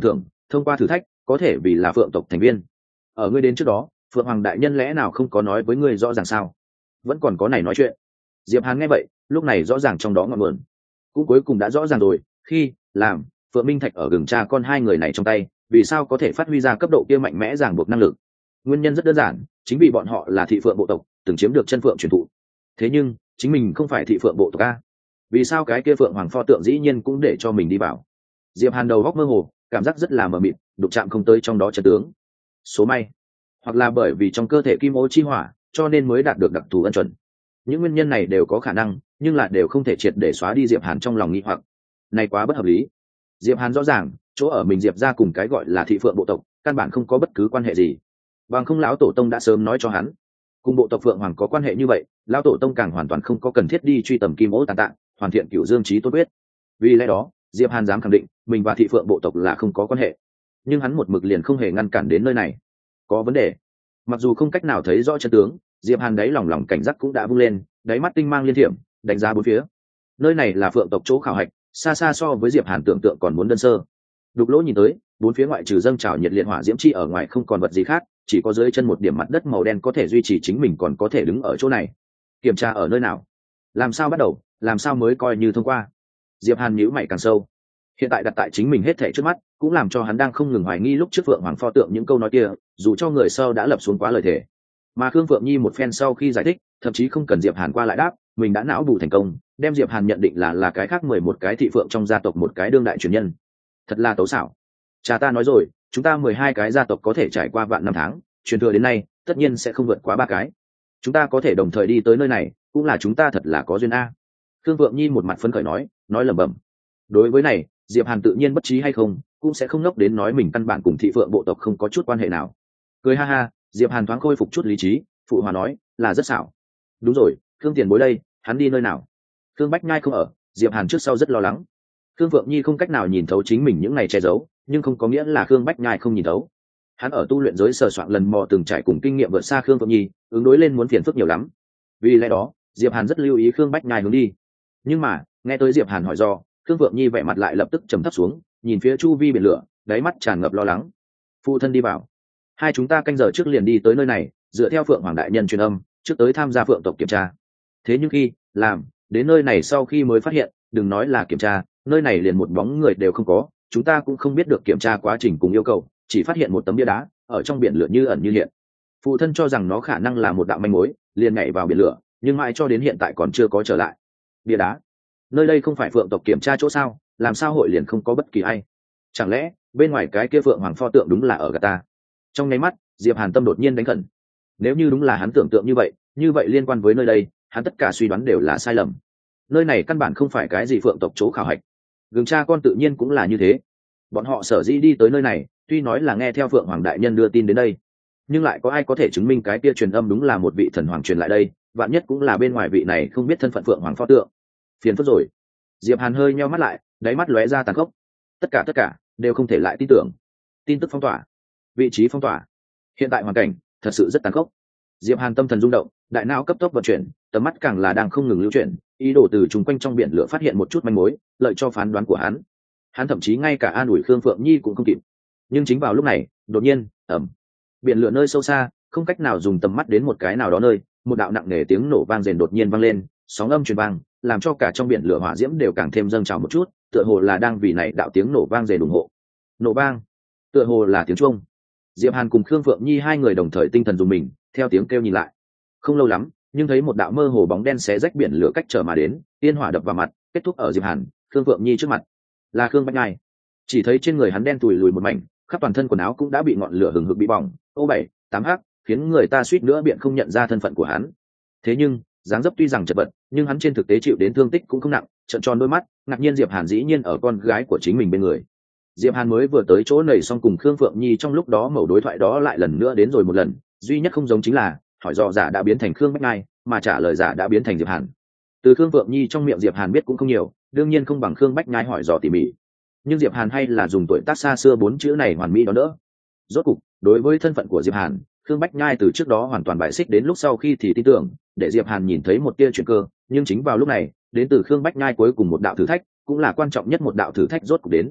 thông qua thử thách có thể vì là phượng tộc thành viên. Ở ngươi đến trước đó, phượng hoàng đại nhân lẽ nào không có nói với ngươi rõ ràng sao? Vẫn còn có này nói chuyện. Diệp Hàn nghe vậy, lúc này rõ ràng trong đó ngọn nguồn cũng cuối cùng đã rõ ràng rồi. Khi làm phượng minh thạch ở gừng cha con hai người này trong tay, vì sao có thể phát huy ra cấp độ kia mạnh mẽ ràng buộc năng lực? Nguyên nhân rất đơn giản, chính vì bọn họ là thị phượng bộ tộc, từng chiếm được chân phượng truyền thụ. Thế nhưng chính mình không phải thị phượng bộ tộc a, vì sao cái kia phượng hoàng pho tượng dĩ nhiên cũng để cho mình đi vào? Diệp Hàn đầu góc mơ hồ, cảm giác rất là mờ mịt, đụng chạm không tới trong đó chân tướng. Số may, hoặc là bởi vì trong cơ thể kim ô chi hỏa, cho nên mới đạt được đặc thù ân chuẩn. Những nguyên nhân này đều có khả năng, nhưng là đều không thể triệt để xóa đi Diệp Hàn trong lòng nghi hoặc. Này quá bất hợp lý. Diệp Hàn rõ ràng, chỗ ở mình Diệp gia cùng cái gọi là thị phượng bộ tộc, căn bản không có bất cứ quan hệ gì. Bằng không lão tổ tông đã sớm nói cho hắn, cùng bộ tộc phượng hoàng có quan hệ như vậy, lão tổ tông càng hoàn toàn không có cần thiết đi truy tầm kim ô tàn tạng, hoàn thiện cửu dương chí tốt quyết. Vì lẽ đó, Diệp Hàn dám khẳng định, mình và thị phượng bộ tộc là không có quan hệ. Nhưng hắn một mực liền không hề ngăn cản đến nơi này. Có vấn đề. Mặc dù không cách nào thấy rõ chân tướng, Diệp Hàn đáy lòng cảnh giác cũng đã vung lên, đáy mắt tinh mang liên thiểm, đánh giá bốn phía. Nơi này là phượng tộc chỗ khảo hạch, xa xa so với Diệp Hàn tưởng tượng còn muốn đơn sơ. Đục lỗ nhìn tới, bốn phía ngoại trừ dâng trào nhiệt liệt hỏa diễm chi ở ngoài không còn vật gì khác, chỉ có dưới chân một điểm mặt đất màu đen có thể duy trì chính mình còn có thể đứng ở chỗ này. Kiểm tra ở nơi nào? Làm sao bắt đầu? Làm sao mới coi như thông qua? Diệp Hàn nhíu mày càng sâu. Hiện tại đặt tại chính mình hết thảy trước mắt, cũng làm cho hắn đang không ngừng hoài nghi lúc trước Phượng Hoàng pho tượng những câu nói kia, dù cho người sau đã lập xuống quá lời thề. Mà Khương Phượng Nhi một phen sau khi giải thích, thậm chí không cần Diệp Hàn qua lại đáp, mình đã não bù thành công, đem Diệp Hàn nhận định là cái khác 11 cái thị phượng trong gia tộc một cái đương đại truyền nhân. Thật là tấu xảo. Cha ta nói rồi, chúng ta 12 cái gia tộc có thể trải qua vạn năm tháng, truyền thừa đến nay, tất nhiên sẽ không vượt quá 3 cái. Chúng ta có thể đồng thời đi tới nơi này, cũng là chúng ta thật là có duyên a. Khương Phượng Nhi một mặt phấn khởi nói lẩm bẩm. Đối với này, Diệp Hàn tự nhiên bất trí hay không, cũng sẽ không ngốc đến nói mình căn bản cùng thị phượng bộ tộc không có chút quan hệ nào. Cười ha ha, Diệp Hàn thoáng khôi phục chút lý trí, phụ hòa nói, là rất xảo. Đúng rồi, Khương tiền bối đây, hắn đi nơi nào? Khương Bách Nhai không ở, Diệp Hàn trước sau rất lo lắng. Khương Phượng Nhi không cách nào nhìn thấu chính mình những ngày che giấu, nhưng không có nghĩa là Khương Bách Nhai không nhìn thấu. Hắn ở tu luyện giới sờ soạn lần mò từng trải cùng kinh nghiệm vượt xa Khương Phượng Nhi, ứng đối lên muốn phiền phức nhiều lắm. Vì lẽ đó, Diệp Hàn rất lưu ý Khương Bách Nhai hướng đi. Nhưng mà, nghe tới Diệp Hàn hỏi do, Khương Phượng Nhi vẻ mặt lại lập tức trầm thấp xuống, nhìn phía chu vi biển lửa, đáy mắt tràn ngập lo lắng. Phụ thân đi bảo, hai chúng ta canh giờ trước liền đi tới nơi này, dựa theo Phượng Hoàng đại nhân truyền âm, trước tới tham gia Phượng tộc kiểm tra. Thế nhưng khi làm đến nơi này sau khi mới phát hiện, đừng nói là kiểm tra, nơi này liền một bóng người đều không có, chúng ta cũng không biết được kiểm tra quá trình cùng yêu cầu, chỉ phát hiện một tấm bia đá ở trong biển lửa như ẩn như hiện. Phụ thân cho rằng nó khả năng là một đạo manh mối, liền nhảy vào biển lửa, nhưng mãi cho đến hiện tại còn chưa có trở lại. Bia đá? Nơi đây không phải Phượng tộc kiểm tra chỗ sao, làm sao hội liền không có bất kỳ ai? Chẳng lẽ bên ngoài cái kia Phượng Hoàng pho tượng đúng là ở gà ta? Trong nháy mắt, Diệp Hàn tâm đột nhiên đánh khẩn. Nếu như đúng là hắn tưởng tượng như vậy liên quan với nơi đây, hắn tất cả suy đoán đều là sai lầm. Nơi này căn bản không phải cái gì Phượng tộc chỗ khảo hạch. Gừng cha con tự nhiên cũng là như thế. Bọn họ sở dĩ đi tới nơi này, tuy nói là nghe theo Phượng Hoàng đại nhân đưa tin đến đây, nhưng lại có ai có thể chứng minh cái kia truyền âm đúng là một vị thần hoàng truyền lại đây, vạn nhất cũng là bên ngoài vị này không biết thân phận Phượng Hoàng pho tượng. Phiền phức rồi. Diệp Hàn hơi nheo mắt lại, đáy mắt lóe ra tàn khốc. Tất cả đều không thể lại tin tưởng. Tin tức phong tỏa, vị trí phong tỏa, hiện tại hoàn cảnh thật sự rất tàn khốc. Diệp Hàn tâm thần rung động, đại não cấp tốc vận chuyển, tầm mắt càng là đang không ngừng lưu chuyển, ý đồ từ chung quanh trong biển lửa phát hiện một chút manh mối, lợi cho phán đoán của hắn. Hắn thậm chí ngay cả an ủi Khương Phượng Nhi cũng không kịp. Nhưng chính vào lúc này, đột nhiên, biển lửa nơi sâu xa, không cách nào dùng tầm mắt đến một cái nào đó nơi, một đạo nặng nề tiếng nổ vang rền đột nhiên vang lên, sóng âm truyền vang, làm cho cả trong biển lửa hỏa diễm đều càng thêm dâng trào một chút, tựa hồ là đang vì này đạo tiếng nổ vang rền ủng hộ. Nổ vang, tựa hồ là tiếng chuông. Diệp Hàn cùng Khương Phượng Nhi hai người đồng thời tinh thần dùng mình, theo tiếng kêu nhìn lại. Không lâu lắm, nhưng thấy một đạo mơ hồ bóng đen xé rách biển lửa cách trở mà đến, tiên hỏa đập vào mặt, kết thúc ở Diệp Hàn, Khương Phượng Nhi trước mặt. Là Khương Bách Nhai. Chỉ thấy trên người hắn đen tủi lùi một mảnh, khắp toàn thân quần áo cũng đã bị ngọn lửa hừng hực bị bỏng, ô bảy, tám hắc, khiến người ta suýt nữa biện không nhận ra thân phận của hắn. Thế nhưng, dáng dấp tuy rằng chật vật, nhưng hắn trên thực tế chịu đến thương tích cũng không nặng, trợn tròn đôi mắt, ngạc nhiên Diệp Hàn dĩ nhiên ở con gái của chính mình bên người. Diệp Hàn mới vừa tới chỗ này xong cùng Khương Phượng Nhi trong lúc đó mẩu đối thoại đó lại lần nữa đến rồi một lần, duy nhất không giống chính là hỏi dò giả đã biến thành Khương Bách Nhai, mà trả lời giả đã biến thành Diệp Hàn. Từ Khương Phượng Nhi trong miệng Diệp Hàn biết cũng không nhiều, đương nhiên không bằng Khương Bách Nhai hỏi dò tỉ mỉ. Nhưng Diệp Hàn hay là dùng tuổi tác xa xưa bốn chữ này hoàn mỹ đó đỡ. Rốt cục, đối với thân phận của Diệp Hàn, Khương Bách Nhai từ trước đó hoàn toàn bại xích đến lúc sau khi thì tin tưởng, để Diệp Hàn nhìn thấy một tia chuyển cơ, nhưng chính vào lúc này, đến từ Khương Bách Nhai cuối cùng một đạo thử thách, cũng là quan trọng nhất một đạo thử thách rốt cục đến.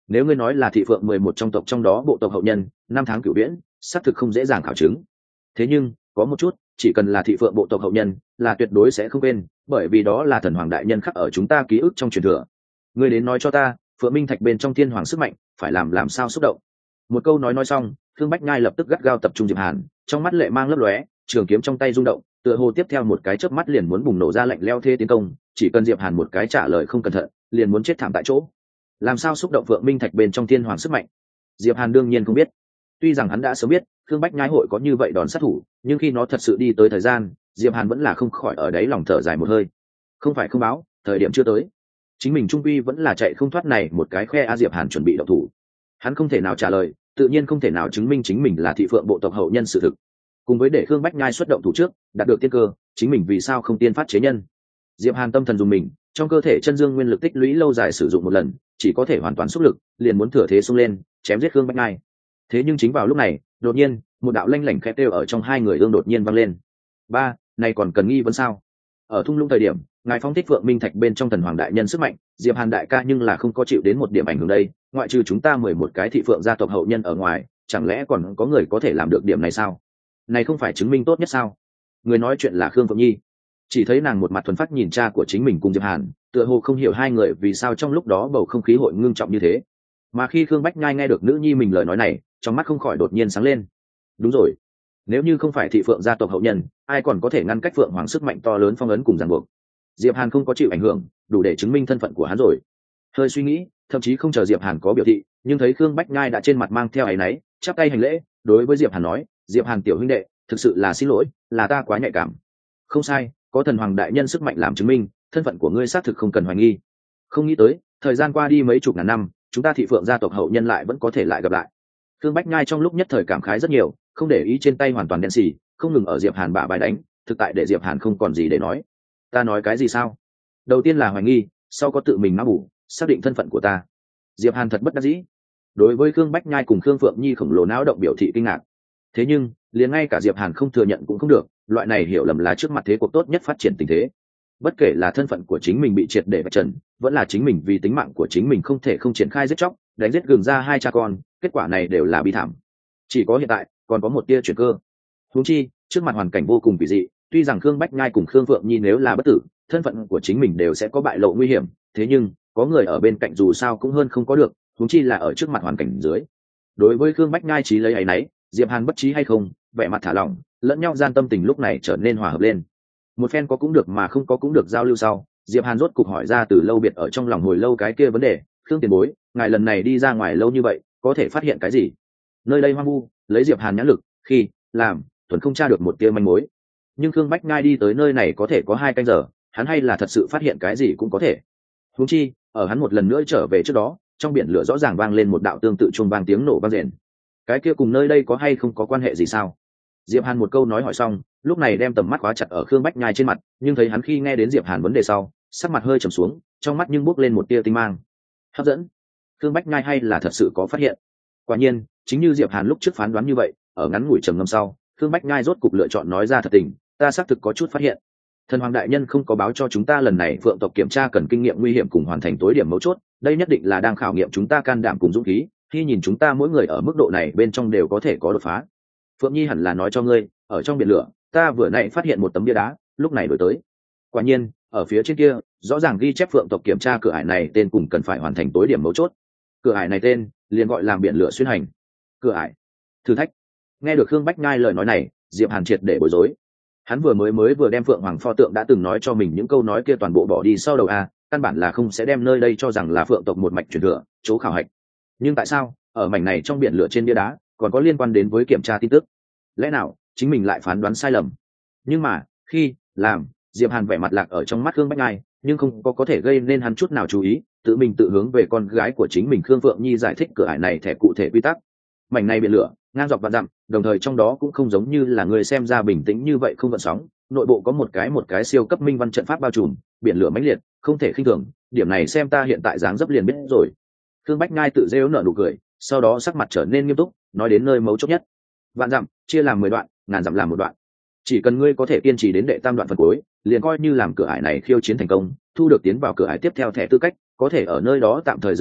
nếu ngươi nói là thị phượng 11 trong tộc trong đó bộ tộc hậu nhân, năm tháng cửu viễn xác thực không dễ dàng khảo chứng. Thế nhưng có một chút, chỉ cần là thị phượng bộ tộc hậu nhân là tuyệt đối sẽ không quên, bởi vì đó là thần hoàng đại nhân khắc ở chúng ta ký ức trong truyền thừa. Ngươi đến nói cho ta, phượng minh thạch bên trong thiên hoàng sức mạnh phải làm sao xúc động. Một câu nói xong, Thương Bách Nhai lập tức gắt gao tập trung Diệp Hàn, trong mắt lệ mang lấp lóe, trường kiếm trong tay rung động, tựa hồ tiếp theo một cái chớp mắt liền muốn bùng nổ ra lạnh leo thê tiến công, chỉ cần Diệp Hàn một cái trả lời không cẩn thận, liền muốn chết thảm tại chỗ. Làm sao xúc động phượng minh thạch bên trong thiên hoàng sức mạnh? Diệp Hàn đương nhiên không biết. Tuy rằng hắn đã sớm biết Thương Bách Nhai hội có như vậy đòn sát thủ, nhưng khi nó thật sự đi tới thời gian, Diệp Hàn vẫn là không khỏi ở đấy lòng thở dài một hơi. Không phải không báo, thời điểm chưa tới. Chính mình trung quy vẫn là chạy không thoát này một cái khe. Diệp Hàn chuẩn bị động thủ, hắn không thể nào trả lời, tự nhiên không thể nào chứng minh chính mình là thị phượng bộ tộc hậu nhân sự thực. Cùng với để Thương Bách Nhai xuất động thủ trước, đạt được tiên cơ, chính mình vì sao không tiên phát chế nhân? Diệp Hàn tâm thần dùng mình, trong cơ thể chân dương nguyên lực tích lũy lâu dài sử dụng một lần, chỉ có thể hoàn toàn xúc lực, liền muốn thừa thế xông lên, chém giết Thương Bách Nhai. Thế nhưng chính vào lúc này, đột nhiên, một đạo lanh lảnh khẽ kêu ở trong hai người ương đột nhiên vang lên. Ba, này còn cần nghi vấn sao? Ở thung lũng thời điểm, ngài phong thích phượng minh thạch bên trong thần hoàng đại nhân sức mạnh, Diệp Hàn đại ca nhưng là không có chịu đến một điểm ảnh hưởng đây, ngoại trừ chúng ta 11 cái thị phượng gia tộc hậu nhân ở ngoài, chẳng lẽ còn có người có thể làm được điểm này sao? Này không phải chứng minh tốt nhất sao? Người nói chuyện là Khương Phượng Nhi. Chỉ thấy nàng một mặt thuần phát nhìn cha của chính mình cùng Diệp Hàn, tựa hồ không hiểu hai người vì sao trong lúc đó bầu không khí hội ngưng trọng như thế. Mà khi Khương Bách Nhai nghe được nữ nhi mình lời nói này, trong mắt không khỏi đột nhiên sáng lên. Đúng rồi, nếu như không phải thị phượng gia tộc hậu nhân, ai còn có thể ngăn cách phượng hoàng sức mạnh to lớn phong ấn cùng ràng buộc? Diệp Hàn không có chịu ảnh hưởng, đủ để chứng minh thân phận của hắn rồi. Hơi suy nghĩ, thậm chí không chờ Diệp Hàn có biểu thị, nhưng thấy Khương Bách Nhai đã trên mặt mang theo áy náy, chắp tay hành lễ, đối với Diệp Hàn nói: Diệp Hàn tiểu huynh đệ, thực sự là xin lỗi, là ta quá nhạy cảm. Không sai, có thần hoàng đại nhân sức mạnh làm chứng minh, thân phận của ngươi xác thực không cần hoài nghi. Không nghĩ tới, thời gian qua đi mấy chục ngàn năm, chúng ta thị phượng gia tộc hậu nhân lại vẫn có thể lại gặp lại. Khương Bách Nhai trong lúc nhất thời cảm khái rất nhiều, không để ý trên tay hoàn toàn đen xì, không ngừng ở Diệp Hàn bả bài đánh, thực tại để Diệp Hàn không còn gì để nói. Ta nói cái gì sao? Đầu tiên là hoài nghi, sau có tự mình não bổ, xác định thân phận của ta. Diệp Hàn thật bất đắc dĩ. Đối với Khương Bách Nhai cùng Khương Phượng Nhi khổng lồ não động biểu thị kinh ngạc. Thế nhưng, liền ngay cả Diệp Hàn không thừa nhận cũng không được, loại này hiểu lầm là trước mặt thế cuộc tốt nhất phát triển tình thế. Bất kể là thân phận của chính mình bị triệt để vạch trần, vẫn là chính mình vì tính mạng của chính mình không thể không triển khai giết chóc, đánh giết gừng ra hai cha con, kết quả này đều là bi thảm. Chỉ có hiện tại, còn có một tia chuyển cơ. Huống chi, trước mặt hoàn cảnh vô cùng kỳ dị, tuy rằng Khương Bách Nhai cùng Khương Phượng Nhi nếu là bất tử, thân phận của chính mình đều sẽ có bại lộ nguy hiểm, thế nhưng, có người ở bên cạnh dù sao cũng hơn không có được, huống chi là ở trước mặt hoàn cảnh dưới. Đối với Khương Bách Nhai trí lấy ấy nấy, Diệp Hàn bất trí hay không, vẻ mặt thả lỏng, lẫn nhau gian tâm tình lúc này trở nên hòa hợp lên. Một phen có cũng được mà không có cũng được giao lưu sau, Diệp Hàn rốt cục hỏi ra từ lâu biệt ở trong lòng hồi lâu cái kia vấn đề: Khương tiền bối, ngài lần này đi ra ngoài lâu như vậy, có thể phát hiện cái gì? Nơi đây hoang vu, lấy Diệp Hàn nhãn lực, khi làm thuần không tra được một tia manh mối. Nhưng Khương Bách Nhai đi tới nơi này có thể có 2 canh giờ, hắn hay là thật sự phát hiện cái gì cũng có thể. Huống chi, ở hắn một lần nữa trở về trước đó, trong biển lửa rõ ràng vang lên một đạo tương tự chuông vang tiếng nổ vang rền. Cái kia cùng nơi đây có hay không có quan hệ gì sao? Diệp Hàn một câu nói hỏi xong, lúc này đem tầm mắt khóa chặt ở Khương Bách Nhai trên mặt, nhưng thấy hắn khi nghe đến Diệp Hàn vấn đề sau, sắc mặt hơi trầm xuống, trong mắt nhưng bốc lên một tia tinh mang. Hấp dẫn. Khương Bách Nhai hay là thật sự có phát hiện. Quả nhiên, chính như Diệp Hàn lúc trước phán đoán như vậy, ở ngắn ngủi trầm ngâm sau, Khương Bách Nhai rốt cục lựa chọn nói ra thật tình: ta xác thực có chút phát hiện. Thần hoàng đại nhân không có báo cho chúng ta lần này phượng tộc kiểm tra cần kinh nghiệm nguy hiểm cùng hoàn thành tối điểm mấu chốt, đây nhất định là đang khảo nghiệm chúng ta can đảm cùng dũng khí, khi nhìn chúng ta mỗi người ở mức độ này bên trong đều có thể có đột phá. Phượng Nhi hẳn là nói cho ngươi, ở trong biển lửa, ta vừa nãy phát hiện một tấm bia đá, lúc này đổi tới. Quả nhiên, ở phía trên kia, rõ ràng ghi chép phượng tộc kiểm tra cửa ải này tên cùng cần phải hoàn thành tối điểm mấu chốt. Cửa ải này tên liền gọi là biển lửa xuyên hành. Cửa ải, thử thách. Nghe được Khương Bách Nhai lời nói này, Diệp Hàn triệt để bối rối. Hắn vừa đem Phượng Hoàng pho tượng đã từng nói cho mình những câu nói kia toàn bộ bỏ đi sau đầu a, căn bản là không sẽ đem nơi đây cho rằng là phượng tộc một mạch truyền thừa, chỗ khảo hạch. Nhưng tại sao, ở mảnh này trong biển lửa trên bia đá, còn có liên quan đến với kiểm tra tin tức? Lẽ nào chính mình lại phán đoán sai lầm? Nhưng mà, khi làm, Diệp Hàn vẻ mặt lạc ở trong mắt Khương Bách Nhai, nhưng không có thể gây nên hắn chút nào chú ý, tự mình tự hướng về con gái của chính mình Khương Phượng Nhi giải thích cửa ải này thẻ cụ thể quy tắc. Mảnh này biển lửa, ngang dọc vạn dặm, đồng thời trong đó cũng không giống như là người xem ra bình tĩnh như vậy không gợn sóng, nội bộ có một cái siêu cấp minh văn trận pháp bao trùm, biển lửa mãnh liệt, không thể khinh thường, điểm này xem ta hiện tại dáng dấp liền biết rồi. Khương Bách Nhai tự rêu nở nụ cười, sau đó sắc mặt trở nên nghiêm túc, nói đến nơi mấu chốt nhất. Vạn dặm chia làm 10 đoạn, ngàn dặm làm một đoạn. Chỉ cần ngươi có thể kiên trì đến đệ tam đoạn phần cuối, liền coi như làm cửa ải này khiêu chiến thành công, thu được tiến vào cửa ải tiếp theo thẻ tư cách, có thể ở nơi đó tạm thời dừng lại,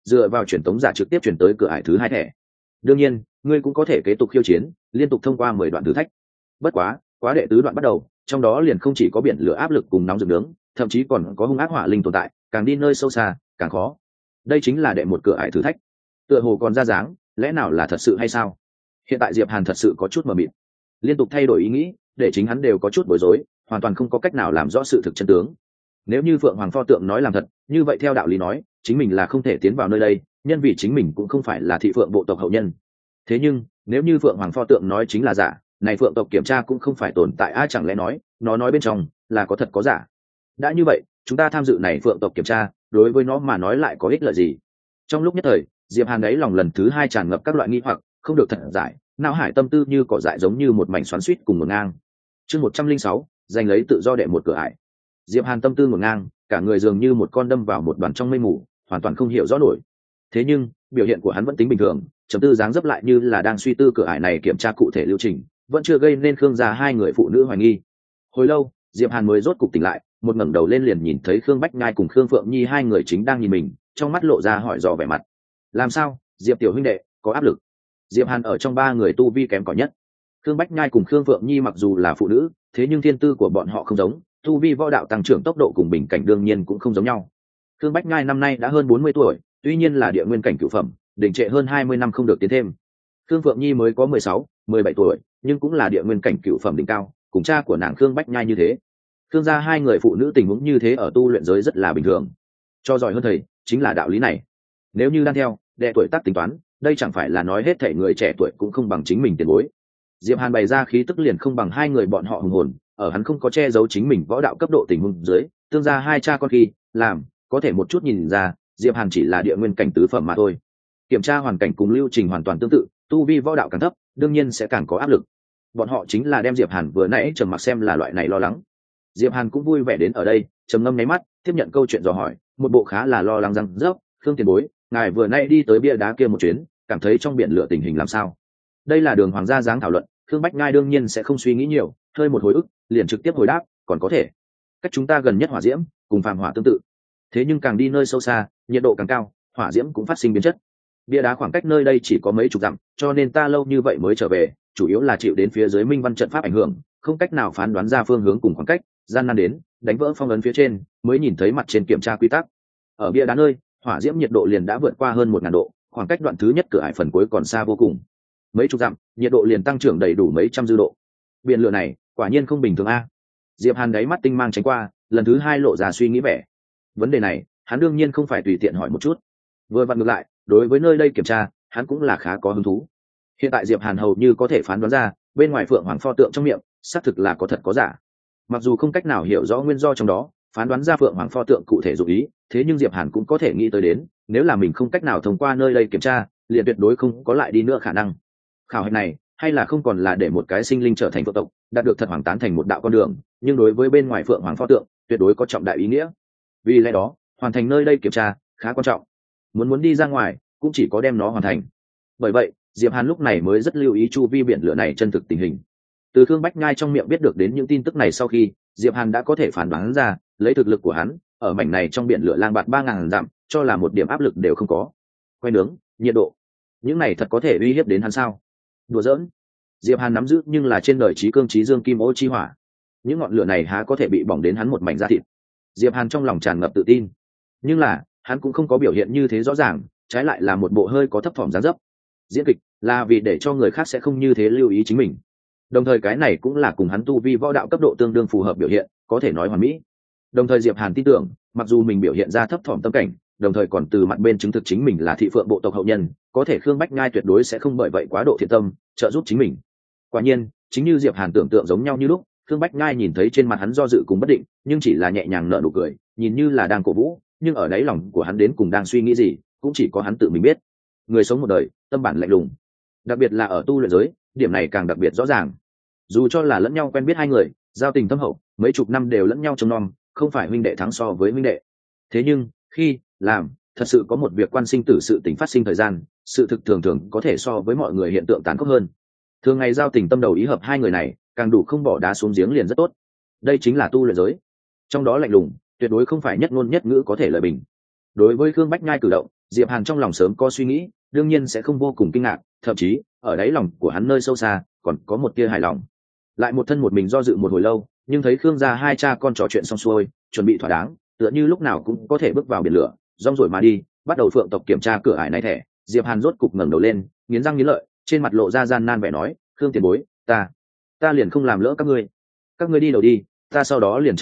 dựa vào truyền tống giả trực tiếp chuyển tới cửa ải thứ 2 thẻ. Đương nhiên ngươi cũng có thể kế tục khiêu chiến, liên tục thông qua 10 đoạn thử thách. Bất quá đệ tứ đoạn bắt đầu, trong đó liền không chỉ có biển lửa áp lực cùng nóng rực nướng, thậm chí còn có hung ác hỏa linh tồn tại, càng đi nơi sâu xa càng khó. Đây chính là đệ một cửa ải thử thách. Tựa hồ còn ra dáng, lẽ nào là thật sự hay sao? Hiện tại Diệp Hàn thật sự có chút mờ mịt, liên tục thay đổi ý nghĩ, để chính hắn đều có chút bối rối, hoàn toàn không có cách nào làm rõ sự thực chân tướng. Nếu như Phượng Hoàng pho tượng nói làm thật, như vậy theo đạo lý nói, chính mình là không thể tiến vào nơi đây, nhân vì chính mình cũng không phải là thị Phượng bộ tộc hậu nhân. Thế nhưng, nếu như Phượng Hoàng pho tượng nói chính là giả, này Phượng tộc kiểm tra cũng không phải tồn tại, chẳng lẽ nói, nó nói bên trong là có thật có giả. Đã như vậy, chúng ta tham dự này Phượng tộc kiểm tra, đối với nó mà nói lại có ích lợi gì? Trong lúc nhất thời, Diệp Hàn đấy lòng lần thứ 2 tràn ngập các loại nghi hoặc, không được thật giải, não hải tâm tư như cỏ dại giống như một mảnh xoắn xuýt cùng ngổn ngang. Chương 106, giành lấy tự do đệ một cửa ải. Diệp Hàn tâm tư ngổn ngang, cả người dường như một con đâm vào một đoàn trong mây mù, hoàn toàn không hiểu rõ nổi. Thế nhưng, biểu hiện của hắn vẫn tính bình thường, trầm tư dáng dấp lại như là đang suy tư cửa ải này kiểm tra cụ thể lưu trình, vẫn chưa gây nên Khương gia hai người phụ nữ hoài nghi. Hồi lâu, Diệp Hàn mới rốt cục tỉnh lại, một ngẩng đầu lên liền nhìn thấy Khương Bách Nhai cùng Khương Phượng Nhi hai người chính đang nhìn mình, trong mắt lộ ra hỏi dò vẻ mặt. Làm sao, Diệp tiểu huynh đệ, có áp lực? Diệp Hàn ở trong ba người tu vi kém cỏi nhất. Khương Bách Nhai cùng Khương Phượng Nhi mặc dù là phụ nữ, thế nhưng thiên tư của bọn họ không giống, tu vi võ đạo tăng trưởng tốc độ cùng bình cảnh đương nhiên cũng không giống nhau. Khương Bách Nhai năm nay đã hơn 40 tuổi, tuy nhiên là địa nguyên cảnh cửu phẩm, đỉnh trệ hơn 20 năm không được tiến thêm. Khương Phượng Nhi mới có 16, 17 tuổi, nhưng cũng là địa nguyên cảnh cửu phẩm đỉnh cao, cùng cha của nàng Khương Bách Nhai như thế. Khương gia hai người phụ nữ tình huống như thế ở tu luyện giới rất là bình thường. Cho giỏi hơn thầy, chính là đạo lý này. Nếu như đang theo đệ tuổi tác tính toán, đây chẳng phải là nói hết thảy người trẻ tuổi cũng không bằng chính mình tiền bối. Diệp Hàn bày ra khí tức liền không bằng hai người bọn họ hùng hồn, ở hắn không có che giấu chính mình võ đạo cấp độ tình huống dưới, tương gia hai cha con khi làm, có thể một chút nhìn ra, Diệp Hàn chỉ là địa nguyên cảnh tứ phẩm mà thôi. Kiểm tra hoàn cảnh cùng lưu trình hoàn toàn tương tự, tu vi võ đạo càng thấp, đương nhiên sẽ càng có áp lực. Bọn họ chính là đem Diệp Hàn vừa nãy trầm mặc xem là loại này lo lắng. Diệp Hàn cũng vui vẻ đến ở đây, trầm ngâm nháy mắt, tiếp nhận câu chuyện dò hỏi, một bộ khá là lo lắng rằng rớp, Khương tiền bối, ngài vừa nay đi tới bia đá kia một chuyến, cảm thấy trong biển lửa tình hình làm sao? Đây là đường hoàng gia dáng thảo luận, Khương Bách Ngai đương nhiên sẽ không suy nghĩ nhiều, hơi một hồi ức, liền trực tiếp hồi đáp, còn có thể. Cách chúng ta gần nhất hỏa diễm, cùng phàm hỏa tương tự. Thế nhưng càng đi nơi sâu xa, nhiệt độ càng cao, hỏa diễm cũng phát sinh biến chất. Bia đá khoảng cách nơi đây chỉ có mấy chục dặm, cho nên ta lâu như vậy mới trở về, chủ yếu là chịu đến phía dưới minh văn trận pháp ảnh hưởng, không cách nào phán đoán ra phương hướng cùng khoảng cách, gian nan đến, đánh vỡ phong ấn phía trên, mới nhìn thấy mặt trên kiểm tra quy tắc. Ở bia đá nơi, hỏa diễm nhiệt độ liền đã vượt qua hơn 1000 độ, khoảng cách đoạn thứ nhất cửa ải phần cuối còn xa vô cùng. Mấy chục dặm, nhiệt độ liền tăng trưởng đầy đủ mấy trăm dư độ. Biển lửa này, quả nhiên không bình thường a. Diệp Hàn đáy mắt tinh mang tránh qua, lần thứ 2 lộ ra suy nghĩ vẻ. Vấn đề này, hắn đương nhiên không phải tùy tiện hỏi một chút. Vừa vặn ngược lại, đối với nơi đây kiểm tra, hắn cũng là khá có hứng thú. Hiện tại Diệp Hàn hầu như có thể phán đoán ra, bên ngoài Phượng Hoàng pho tượng trong miệng, xác thực là có thật có giả. Mặc dù không cách nào hiểu rõ nguyên do trong đó, phán đoán ra Phượng Hoàng pho tượng cụ thể dụng ý, thế nhưng Diệp Hàn cũng có thể nghĩ tới đến, nếu là mình không cách nào thông qua nơi đây kiểm tra, liền tuyệt đối không có lại đi nữa khả năng. Khảo hạch này, hay là không còn là để một cái sinh linh trở thành phượng tộc, đạt được thật hoàng tán thành một đạo con đường, nhưng đối với bên ngoài Phượng Hoàng pho tượng, tuyệt đối có trọng đại ý nghĩa. Vì lẽ đó, hoàn thành nơi đây kiểm tra khá quan trọng. Muốn đi ra ngoài, cũng chỉ có đem nó hoàn thành. Bởi vậy, Diệp Hàn lúc này mới rất lưu ý chu vi biển lửa này chân thực tình hình. Từ Khương Bách Nhai trong miệng biết được đến những tin tức này sau khi, Diệp Hàn đã có thể phán đoán ra, lấy thực lực của hắn, ở mảnh này trong biển lửa lang bạt 3000 dặm, cho là một điểm áp lực đều không có. Quay nướng, nhiệt độ, những này thật có thể uy hiếp đến hắn sao? Đùa giỡn. Diệp Hàn nắm giữ nhưng là trên đời trí cương trí dương kim ô chi hỏa, những ngọn lửa này há có thể bị bỏng đến hắn một mảnh da thịt? Diệp Hàn trong lòng tràn ngập tự tin, nhưng là hắn cũng không có biểu hiện như thế rõ ràng, trái lại là một bộ hơi có thấp thỏm dáng dấp. Diễn kịch là vì để cho người khác sẽ không như thế lưu ý chính mình, đồng thời cái này cũng là cùng hắn tu vi võ đạo cấp độ tương đương phù hợp biểu hiện, có thể nói hoàn mỹ. Đồng thời Diệp Hàn tin tưởng, mặc dù mình biểu hiện ra thấp thỏm tâm cảnh, đồng thời còn từ mặt bên chứng thực chính mình là thị phượng bộ tộc hậu nhân, có thể Khương Bách Nhai tuyệt đối sẽ không bởi vậy quá độ thiện tâm trợ giúp chính mình. Quả nhiên, chính như Diệp Hàn tưởng tượng giống nhau như lúc, Khương Bách Nhai nhìn thấy trên mặt hắn do dự cùng bất định, nhưng chỉ là nhẹ nhàng nở nụ cười, nhìn như là đang cổ vũ, nhưng ở đáy lòng của hắn đến cùng đang suy nghĩ gì, cũng chỉ có hắn tự mình biết. Người sống một đời, tâm bản lạnh lùng, đặc biệt là ở tu luyện giới, điểm này càng đặc biệt rõ ràng. Dù cho là lẫn nhau quen biết hai người, giao tình thâm hậu, mấy chục năm đều lẫn nhau trông nom, không phải huynh đệ thắng so với huynh đệ. Thế nhưng, khi làm, thật sự có một việc quan sinh tử sự tình phát sinh thời gian, sự thực thường thường có thể so với mọi người hiện tượng tàn khốc hơn. Thường ngày giao tình tâm đầu ý hợp hai người này, càng đủ không bỏ đá xuống giếng liền rất tốt. Đây chính là tu luyện giới. Trong đó lạnh lùng, tuyệt đối không phải nhất ngôn nhất ngữ có thể lợi bình. Đối với Khương Bách Nhai cử động, Diệp Hàn trong lòng sớm có suy nghĩ, đương nhiên sẽ không vô cùng kinh ngạc, thậm chí ở đáy lòng của hắn nơi sâu xa còn có một tia hài lòng. Lại một thân một mình do dự một hồi lâu, nhưng thấy Khương gia hai cha con trò chuyện xong xuôi, chuẩn bị thỏa đáng, tựa như lúc nào cũng có thể bước vào biển lửa, rong rồi mà đi, bắt đầu Phượng tộc kiểm tra cửa ải này thẻ. Diệp Hàn rốt cục ngẩng đầu lên, nghiến răng nghiến lợi, trên mặt lộ ra gian nan vẻ nói, Khương tiền bối, ta liền không làm lỡ các ngươi đi đầu đi, ta sau đó liền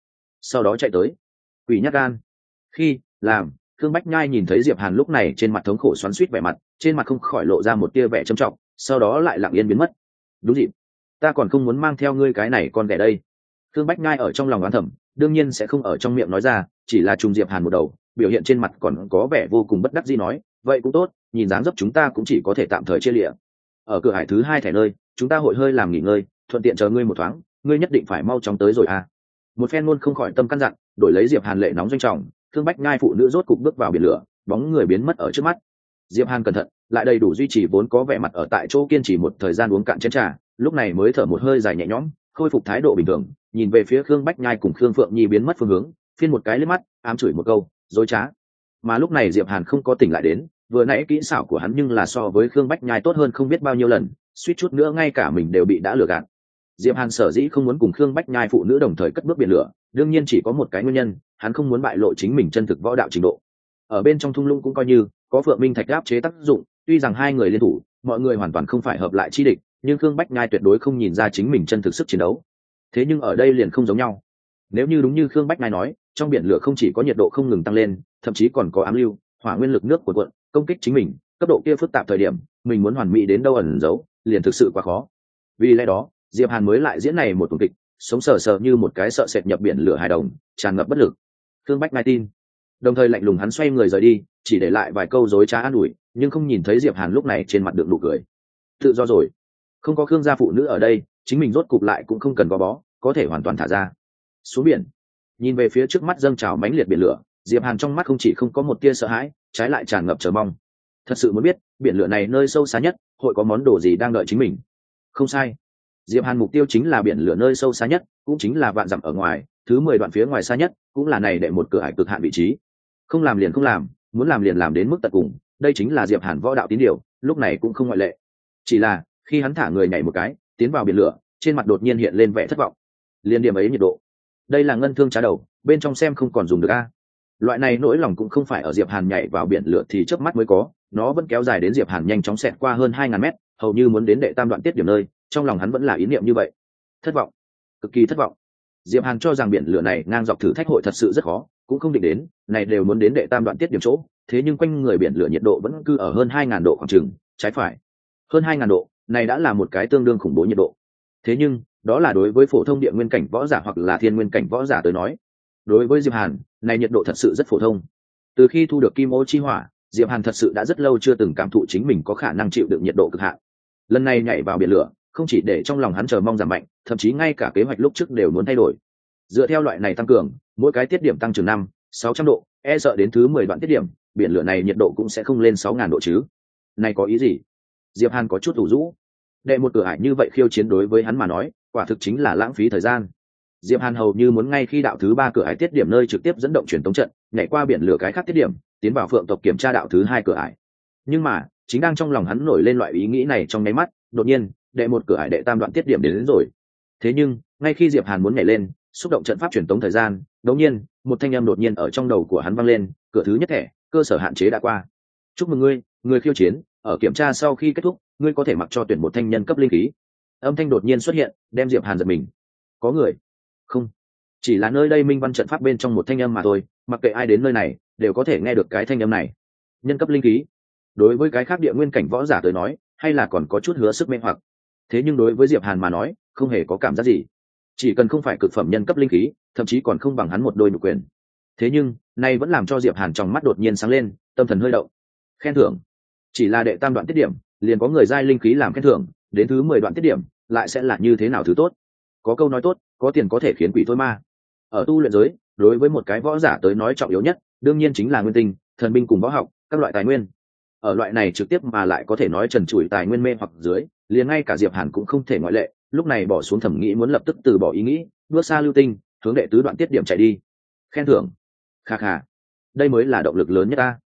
chạy tới. Quỷ nhát gan. Khi làm Khương Bách Nhai nhìn thấy Diệp Hàn lúc này trên mặt thống khổ xoắn xuýt vẻ mặt, trên mặt không khỏi lộ ra một tia vẻ trầm trọng, sau đó lại lặng yên biến mất. Đúng dịp, ta còn không muốn mang theo ngươi cái này con ghẻ đây. Khương Bách Nhai ở trong lòng oán thầm, đương nhiên sẽ không ở trong miệng nói ra, chỉ là trùng Diệp Hàn một đầu, biểu hiện trên mặt còn có vẻ vô cùng bất đắc dĩ nói, vậy cũng tốt, nhìn dáng dấp chúng ta cũng chỉ có thể tạm thời chia lìa. Ở cửa hải thứ 2 thẻ nơi, chúng ta hội hơi làm nghỉ ngơi, thuận tiện chờ ngươi một thoáng, ngươi nhất định phải mau chóng tới rồi à. Một phen luôn không khỏi tâm căn dặn, đổi lấy Diệp Hàn lệ nóng doanh trọng, Khương Bách Nhai phụ nữ rốt cục bước vào biển lửa, bóng người biến mất ở trước mắt. Diệp Hàn cẩn thận, lại đầy đủ duy trì vốn có vẻ mặt ở tại chỗ kiên trì một thời gian uống cạn chén trà, lúc này mới thở một hơi dài nhẹ nhõm, khôi phục thái độ bình thường, nhìn về phía Khương Bách Nhai cùng Khương Phượng Nhi biến mất phương hướng, phiên một cái liếc mắt, ám chửi một câu, dối trá. Mà lúc này Diệp Hàn không có tỉnh lại đến, vừa nãy kỹ xảo của hắn nhưng là so với Khương Bách Nhai tốt hơn không biết bao nhiêu lần, suýt chút nữa ngay cả mình đều bị đã lừa gạt. Diệp Hàn sở dĩ không muốn cùng Khương Bách Nhai phụ nữ đồng thời cất bước biển lửa, đương nhiên chỉ có một cái nguyên nhân, hắn không muốn bại lộ chính mình chân thực võ đạo trình độ. Ở bên trong thung lũng cũng coi như có Phượng Minh Thạch áp chế tác dụng, tuy rằng hai người liên thủ, mọi người hoàn toàn không phải hợp lại chi địch, nhưng Khương Bách Nhai tuyệt đối không nhìn ra chính mình chân thực sức chiến đấu. Thế nhưng ở đây liền không giống nhau. Nếu như đúng như Khương Bách Nhai nói, trong biển lửa không chỉ có nhiệt độ không ngừng tăng lên, thậm chí còn có ám lưu, hỏa nguyên lực nước cuộn cuộn, công kích chính mình, cấp độ kia phức tạp thời điểm, mình muốn hoàn mỹ đến đâu ẩn giấu, liền thực sự quá khó. Vì lẽ đó, Diệp Hàn mới lại diễn này một tuần kịch, sống sờ sờ như một cái sợ sệt nhập biển lửa hài đồng, tràn ngập bất lực. Khương Bách Nhai tin, đồng thời lạnh lùng hắn xoay người rời đi, chỉ để lại vài câu dối trá an ủi, nhưng không nhìn thấy Diệp Hàn lúc này trên mặt được nụ cười. Tự do rồi, không có Khương gia phụ nữ ở đây, chính mình rốt cục lại cũng không cần gò bó, có thể hoàn toàn thả ra. Xuống biển, nhìn về phía trước mắt dâng trào mãnh liệt biển lửa, Diệp Hàn trong mắt không chỉ không có một tia sợ hãi, trái lại tràn ngập chờ mong. Thật sự muốn biết, biển lửa này nơi sâu xa nhất, hội có món đồ gì đang đợi chính mình. Không sai, Diệp Hàn mục tiêu chính là biển lửa nơi sâu xa nhất, cũng chính là vạn dặm ở ngoài, thứ 10 đoạn phía ngoài xa nhất, cũng là này để một cửa ải cực hạn vị trí. Không làm liền không làm, muốn làm liền làm đến mức tận cùng, đây chính là Diệp Hàn võ đạo tín điều, lúc này cũng không ngoại lệ. Chỉ là, khi hắn thả người nhảy một cái, tiến vào biển lửa, trên mặt đột nhiên hiện lên vẻ thất vọng. Liên điểm ấy nhiệt độ, đây là ngân thương trá đầu, bên trong xem không còn dùng được a. Loại này nỗi lòng cũng không phải ở Diệp Hàn nhảy vào biển lửa thì chớp mắt mới có, nó vẫn kéo dài đến Diệp Hàn nhanh chóng xẹt qua hơn 2000 mét, hầu như muốn đến đệ tam đoạn tiết điểm nơi, trong lòng hắn vẫn là ý niệm như vậy. Thất vọng, cực kỳ thất vọng. Diệp Hàn cho rằng biển lửa này ngang dọc thử thách hội thật sự rất khó, cũng không định đến, này đều muốn đến đệ tam đoạn tiết điểm chỗ, thế nhưng quanh người biển lửa nhiệt độ vẫn cứ ở hơn 2000 độ khoảng chừng, trái phải. Hơn 2000 độ, này đã là một cái tương đương khủng bố nhiệt độ. Thế nhưng, đó là đối với phổ thông địa nguyên cảnh võ giả hoặc là thiên nguyên cảnh võ giả tới nói. Đối với Diệp Hàn, này nhiệt độ thật sự rất phổ thông. Từ khi thu được kim ô chi hỏa, Diệp Hàn thật sự đã rất lâu chưa từng cảm thụ chính mình có khả năng chịu đựng nhiệt độ cực hạn. Lần này nhảy vào biển lửa, không chỉ để trong lòng hắn chờ mong giảm mạnh, thậm chí ngay cả kế hoạch lúc trước đều muốn thay đổi. Dựa theo loại này tăng cường, mỗi cái tiết điểm tăng trưởng 500-600 độ, e sợ đến thứ 10 đoạn tiết điểm, biển lửa này nhiệt độ cũng sẽ không lên 6000 độ chứ. Này có ý gì? Diệp Hàn có chút ủ rũ. Đệ một cửa ải như vậy khiêu chiến đối với hắn mà nói, quả thực chính là lãng phí thời gian. Diệp Hàn hầu như muốn ngay khi đạo thứ 3 cửa ải tiết điểm nơi trực tiếp dẫn động truyền tống trận, nhảy qua biển lửa cái khác tiết điểm, tiến vào Phượng tộc kiểm tra đạo thứ 2 cửa ải. Nhưng mà, chính đang trong lòng hắn nổi lên loại ý nghĩ này trong nháy mắt, đột nhiên, đệ một cửa ải đệ tam đoạn tiết điểm đến rồi. Thế nhưng, ngay khi Diệp Hàn muốn nhảy lên, xúc động trận pháp truyền tống thời gian, đột nhiên, một thanh âm đột nhiên ở trong đầu của hắn vang lên, cửa thứ nhất thẻ, cơ sở hạn chế đã qua. Chúc mừng ngươi, người khiêu chiến, ở kiểm tra sau khi kết thúc, ngươi có thể mặc cho tuyển một thanh nhân cấp linh khí. Âm thanh đột nhiên xuất hiện, đem Diệp Hàn giật mình. Có người? Không, chỉ là nơi đây minh văn trận pháp bên trong một thanh âm mà thôi, mặc kệ ai đến nơi này, đều có thể nghe được cái thanh âm này. Nhân cấp linh khí. Đối với cái khác địa nguyên cảnh võ giả tới nói, hay là còn có chút hứa sức mê hoặc. Thế nhưng đối với Diệp Hàn mà nói, không hề có cảm giác gì. Chỉ cần không phải cực phẩm nhân cấp linh khí, thậm chí còn không bằng hắn một đôi nhục quyền. Thế nhưng, nay vẫn làm cho Diệp Hàn trong mắt đột nhiên sáng lên, tâm thần hơi động. Khen thưởng. Chỉ là đệ tam đoạn tiết điểm, liền có người giai linh khí làm khen thưởng, đến thứ 10 đoạn tiết điểm, lại sẽ là như thế nào thứ tốt. Có câu nói tốt, có tiền có thể khiến quỷ thôi ma. Ở tu luyện giới, đối với một cái võ giả tới nói trọng yếu nhất, đương nhiên chính là nguyên tinh, thần binh cùng võ học, các loại tài nguyên. Ở loại này trực tiếp mà lại có thể nói trần trụi tài nguyên mê hoặc dưới, liền ngay cả Diệp Hàn cũng không thể ngoại lệ, lúc này bỏ xuống thẩm nghĩ muốn lập tức từ bỏ ý nghĩ, bước xa lưu tinh, hướng đệ tứ đoạn tiết điểm chạy đi. Khen thưởng. Kha kha. Đây mới là động lực lớn nhất ta.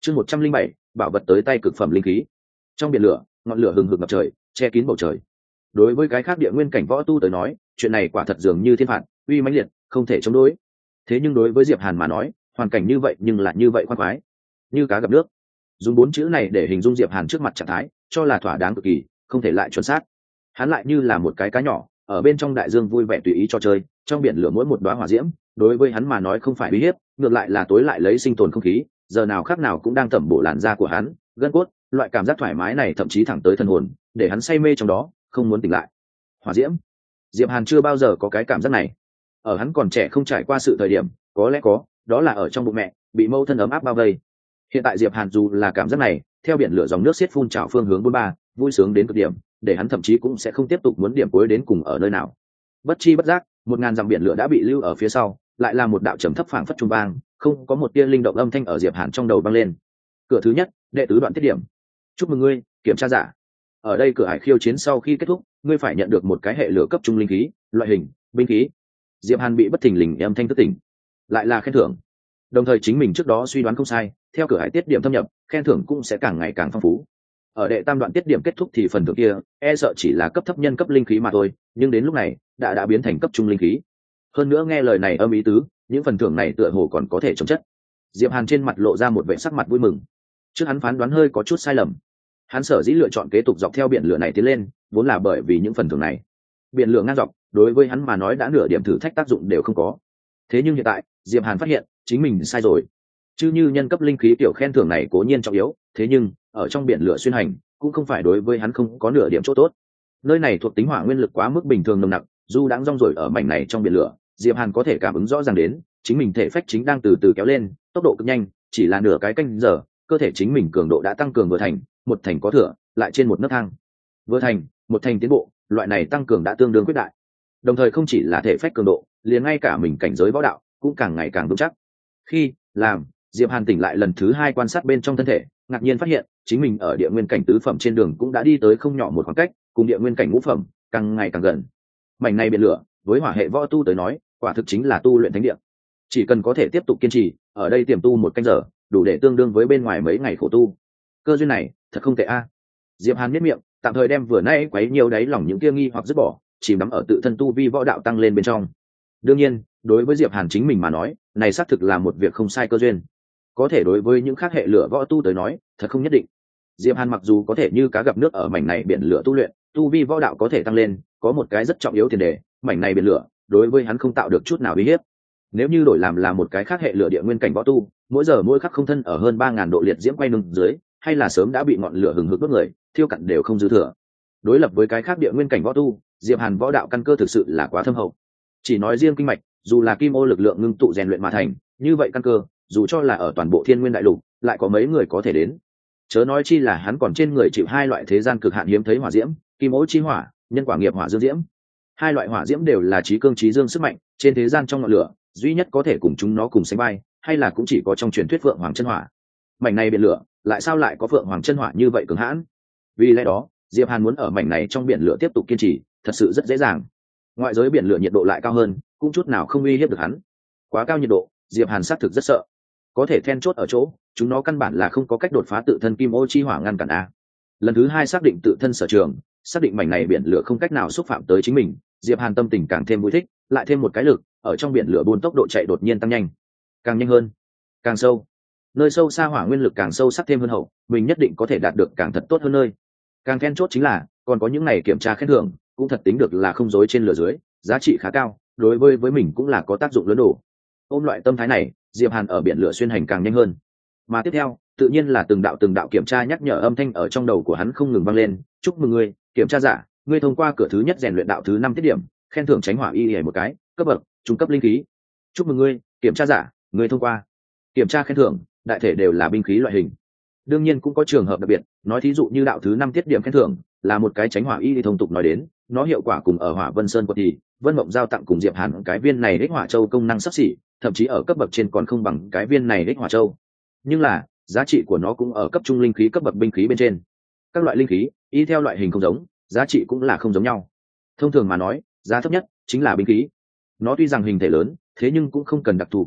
chương 107, bảo vật tới tay cực phẩm linh khí. Trong biển lửa, ngọn lửa hừng hực ngập trời, che kín bầu trời. Đối với cái khác địa nguyên cảnh võ tu tới nói, chuyện này quả thật dường như thiên phạt, uy mãnh liệt, không thể chống đối. Thế nhưng đối với Diệp Hàn mà nói, hoàn cảnh như vậy nhưng lại như vậy khoan khoái, như cá gặp nước. Dùng 4 chữ này để hình dung Diệp Hàn trước mặt trạng thái, cho là thỏa đáng cực kỳ, không thể lại chuẩn xác. Hắn lại như là một cái cá nhỏ, ở bên trong đại dương vui vẻ tùy ý cho chơi, trong biển lửa mỗi một đóa hỏa diễm, đối với hắn mà nói không phải uy hiếp, ngược lại là tối lại lấy sinh tồn không khí, giờ nào khác nào cũng đang tẩm bổ làn da của hắn, gân cốt, loại cảm giác thoải mái này thậm chí thẳng tới thần hồn, để hắn say mê trong đó, không muốn tỉnh lại. Hỏa diễm, Diệp Hàn chưa bao giờ có cái cảm giác này. Ở hắn còn trẻ không trải qua sự thời điểm, có lẽ có, đó là ở trong bụng mẹ, bị mâu thân ấm áp bao vây. Hiện tại Diệp Hàn dù là cảm giác này, theo biển lửa dòng nước xiết phun trào phương hướng 43, vui sướng đến cực điểm, để hắn thậm chí cũng sẽ không tiếp tục muốn điểm cuối đến cùng ở nơi nào. Bất chi bất giác, 1000 dặm biển lửa đã bị lưu ở phía sau, lại là một đạo trầm thấp phảng phất trung vang, không có một tia linh động âm thanh ở Diệp Hàn trong đầu vang lên. Cửa thứ nhất, đệ tứ đoạn tiết điểm. Chúc mừng ngươi, kiểm tra giả. Ở đây cửa hải khiêu chiến sau khi kết thúc, ngươi phải nhận được một cái hệ lửa cấp trung linh khí, loại hình binh khí. Diệp Hàn bị bất thình lình âm thanh thức tỉnh, lại là khen thưởng. Đồng thời chính mình trước đó suy đoán không sai, theo cửa hải tiết điểm thâm nhập, khen thưởng cũng sẽ càng ngày càng phong phú. Ở đệ tam đoạn tiết điểm kết thúc thì phần thưởng kia e sợ chỉ là cấp thấp nhân cấp linh khí mà thôi, nhưng đến lúc này đã biến thành cấp trung linh khí. Hơn nữa nghe lời này âm ý tứ, những phần thưởng này tựa hồ còn có thể chống chất. Diệp Hàn trên mặt lộ ra một vẻ sắc mặt vui mừng. Trước hắn phán đoán hơi có chút sai lầm. Hắn sở dĩ lựa chọn kế tục dọc theo biển lửa này tiến lên, vốn là bởi vì những phần thưởng này. Biển lửa ngang dọc, đối với hắn mà nói đã nửa điểm thử thách tác dụng đều không có. Thế nhưng hiện tại, Diệp Hàn phát hiện, chính mình sai rồi. Chứ như nhân cấp linh khí tiểu khen thưởng này cố nhiên trọng yếu, thế nhưng ở trong biển lửa xuyên hành, cũng không phải đối với hắn không có nửa điểm chỗ tốt. Nơi này thuộc tính hỏa nguyên lực quá mức bình thường nồng nặc, dù đang rong ruổi ở mảnh này trong biển lửa, Diệp Hàn có thể cảm ứng rõ ràng đến, chính mình thể phách chính đang từ từ kéo lên, tốc độ cực nhanh, chỉ là nửa cái canh giờ, cơ thể chính mình cường độ đã tăng cường vừa thành, một thành có thừa, lại trên một nấc thang. Vừa thành, một thành tiến bộ, loại này tăng cường đã tương đương quyết đại. Đồng thời không chỉ là thể phách cường độ, liền ngay cả mình cảnh giới võ đạo cũng càng ngày càng vững chắc. Khi làm Diệp Hàn tỉnh lại lần thứ 2 quan sát bên trong thân thể, ngạc nhiên phát hiện chính mình ở địa nguyên cảnh tứ phẩm trên đường cũng đã đi tới không nhỏ một khoảng cách, cùng địa nguyên cảnh ngũ phẩm càng ngày càng gần. Mảnh này biển lửa, với hỏa hệ võ tu tới nói, quả thực chính là tu luyện thánh địa. Chỉ cần có thể tiếp tục kiên trì, ở đây tiềm tu một canh giờ, đủ để tương đương với bên ngoài mấy ngày khổ tu. Cơ duyên này, thật không tệ a. Diệp Hàn nhếch miệng, tạm thời đem vừa nãy quấy nhiều đáy lòng những kia nghi hoặc dứt bỏ, chìm đắm ở tự thân tu vi võ đạo tăng lên bên trong. Đương nhiên, đối với Diệp Hàn chính mình mà nói, này xác thực là một việc không sai cơ duyên. Có thể đối với những khác hệ lửa võ tu tới nói, thật không nhất định. Diệp Hàn mặc dù có thể như cá gặp nước ở mảnh này biển lửa tu luyện, tu vi võ đạo có thể tăng lên, có một cái rất trọng yếu tiền đề, mảnh này biển lửa, đối với hắn không tạo được chút nào uy hiếp. Nếu như đổi làm là một cái khác hệ lửa địa nguyên cảnh võ tu, mỗi giờ mỗi khắc không thân ở hơn 3000 độ liệt diễm quay lưng dưới, hay là sớm đã bị ngọn lửa hừng hực đốt người, thiêu cặn đều không dư thừa. Đối lập với cái khác địa nguyên cảnh võ tu, Diệp Hàn võ đạo căn cơ thực sự là quá thâm hậu. Chỉ nói riêng kinh mạch, dù là kim ô lực lượng ngưng tụ rèn luyện mà thành, như vậy căn cơ, dù cho là ở toàn bộ Thiên Nguyên đại lục, lại có mấy người có thể đến. Chớ nói chi là hắn còn trên người chịu 2 loại thế gian cực hạn hiếm thấy hỏa diễm, kim ô chi hỏa, nhân quả nghiệp hỏa dương diễm. 2 loại hỏa diễm đều là trí cương trí dương sức mạnh, trên thế gian trong ngọn lửa, duy nhất có thể cùng chúng nó cùng sánh vai, hay là cũng chỉ có trong truyền thuyết Phượng Hoàng chân hỏa. Mảnh này biển lửa, lại sao lại có Phượng Hoàng chân hỏa như vậy cường hãn? Vì lẽ đó, Diệp Hàn muốn ở mảnh này trong biển lửa tiếp tục kiên trì, thật sự rất dễ dàng. Ngoại giới biển lửa nhiệt độ lại cao hơn, cũng chút nào không uy hiếp được hắn. Quá cao nhiệt độ, Diệp Hàn xác thực rất sợ. Có thể then chốt ở chỗ, chúng nó căn bản là không có cách đột phá tự thân kim ô chi hỏa ngăn cản a. Lần thứ 2 xác định tự thân sở trường, xác định mảnh này biển lửa không cách nào xúc phạm tới chính mình, Diệp Hàn tâm tình càng thêm vui thích, lại thêm một cái lực, ở trong biển lửa buôn tốc độ chạy đột nhiên tăng nhanh, càng nhanh hơn, càng sâu. Nơi sâu xa hỏa nguyên lực càng sâu sắc thêm hơn hậu, mình nhất định có thể đạt được càng thật tốt hơn nơi. Càng then chốt chính là, còn có những này kiểm tra khen thưởng, cũng thật tính được là không dối trên lửa dưới, giá trị khá cao, đối với mình cũng là có tác dụng lớn đủ. Ôm loại tâm thái này, Diệp Hàn ở biển lửa xuyên hành càng nhanh hơn. Mà tiếp theo, tự nhiên là từng đạo kiểm tra nhắc nhở âm thanh ở trong đầu của hắn không ngừng vang lên. Chúc mừng ngươi, kiểm tra giả, ngươi thông qua cửa thứ nhất rèn luyện đạo thứ 5 tiết điểm, khen thưởng tránh hỏa y một cái, cấp bậc trung cấp linh khí. Chúc mừng ngươi, kiểm tra giả, ngươi thông qua. Kiểm tra khen thưởng, đại thể đều là binh khí loại hình. Đương nhiên cũng có trường hợp đặc biệt, nói thí dụ như đạo thứ 5 tiết điểm khen thưởng là một cái tránh hỏa y thông tục nói đến, nó hiệu quả cùng ở Hỏa Vân Sơn quật thì Vân Mộng giao tặng cùng Diệp Hàn cái viên này Ích Hỏa Châu công năng sắp xỉ, thậm chí ở cấp bậc trên còn không bằng cái viên này Ích Hỏa Châu. Nhưng là, giá trị của nó cũng ở cấp trung linh khí cấp bậc binh khí bên trên. Các loại linh khí, y theo loại hình không giống, giá trị cũng là không giống nhau. Thông thường mà nói, giá thấp nhất chính là binh khí. Nó tuy rằng hình thể lớn, thế nhưng cũng không cần đặc thù công hiệu,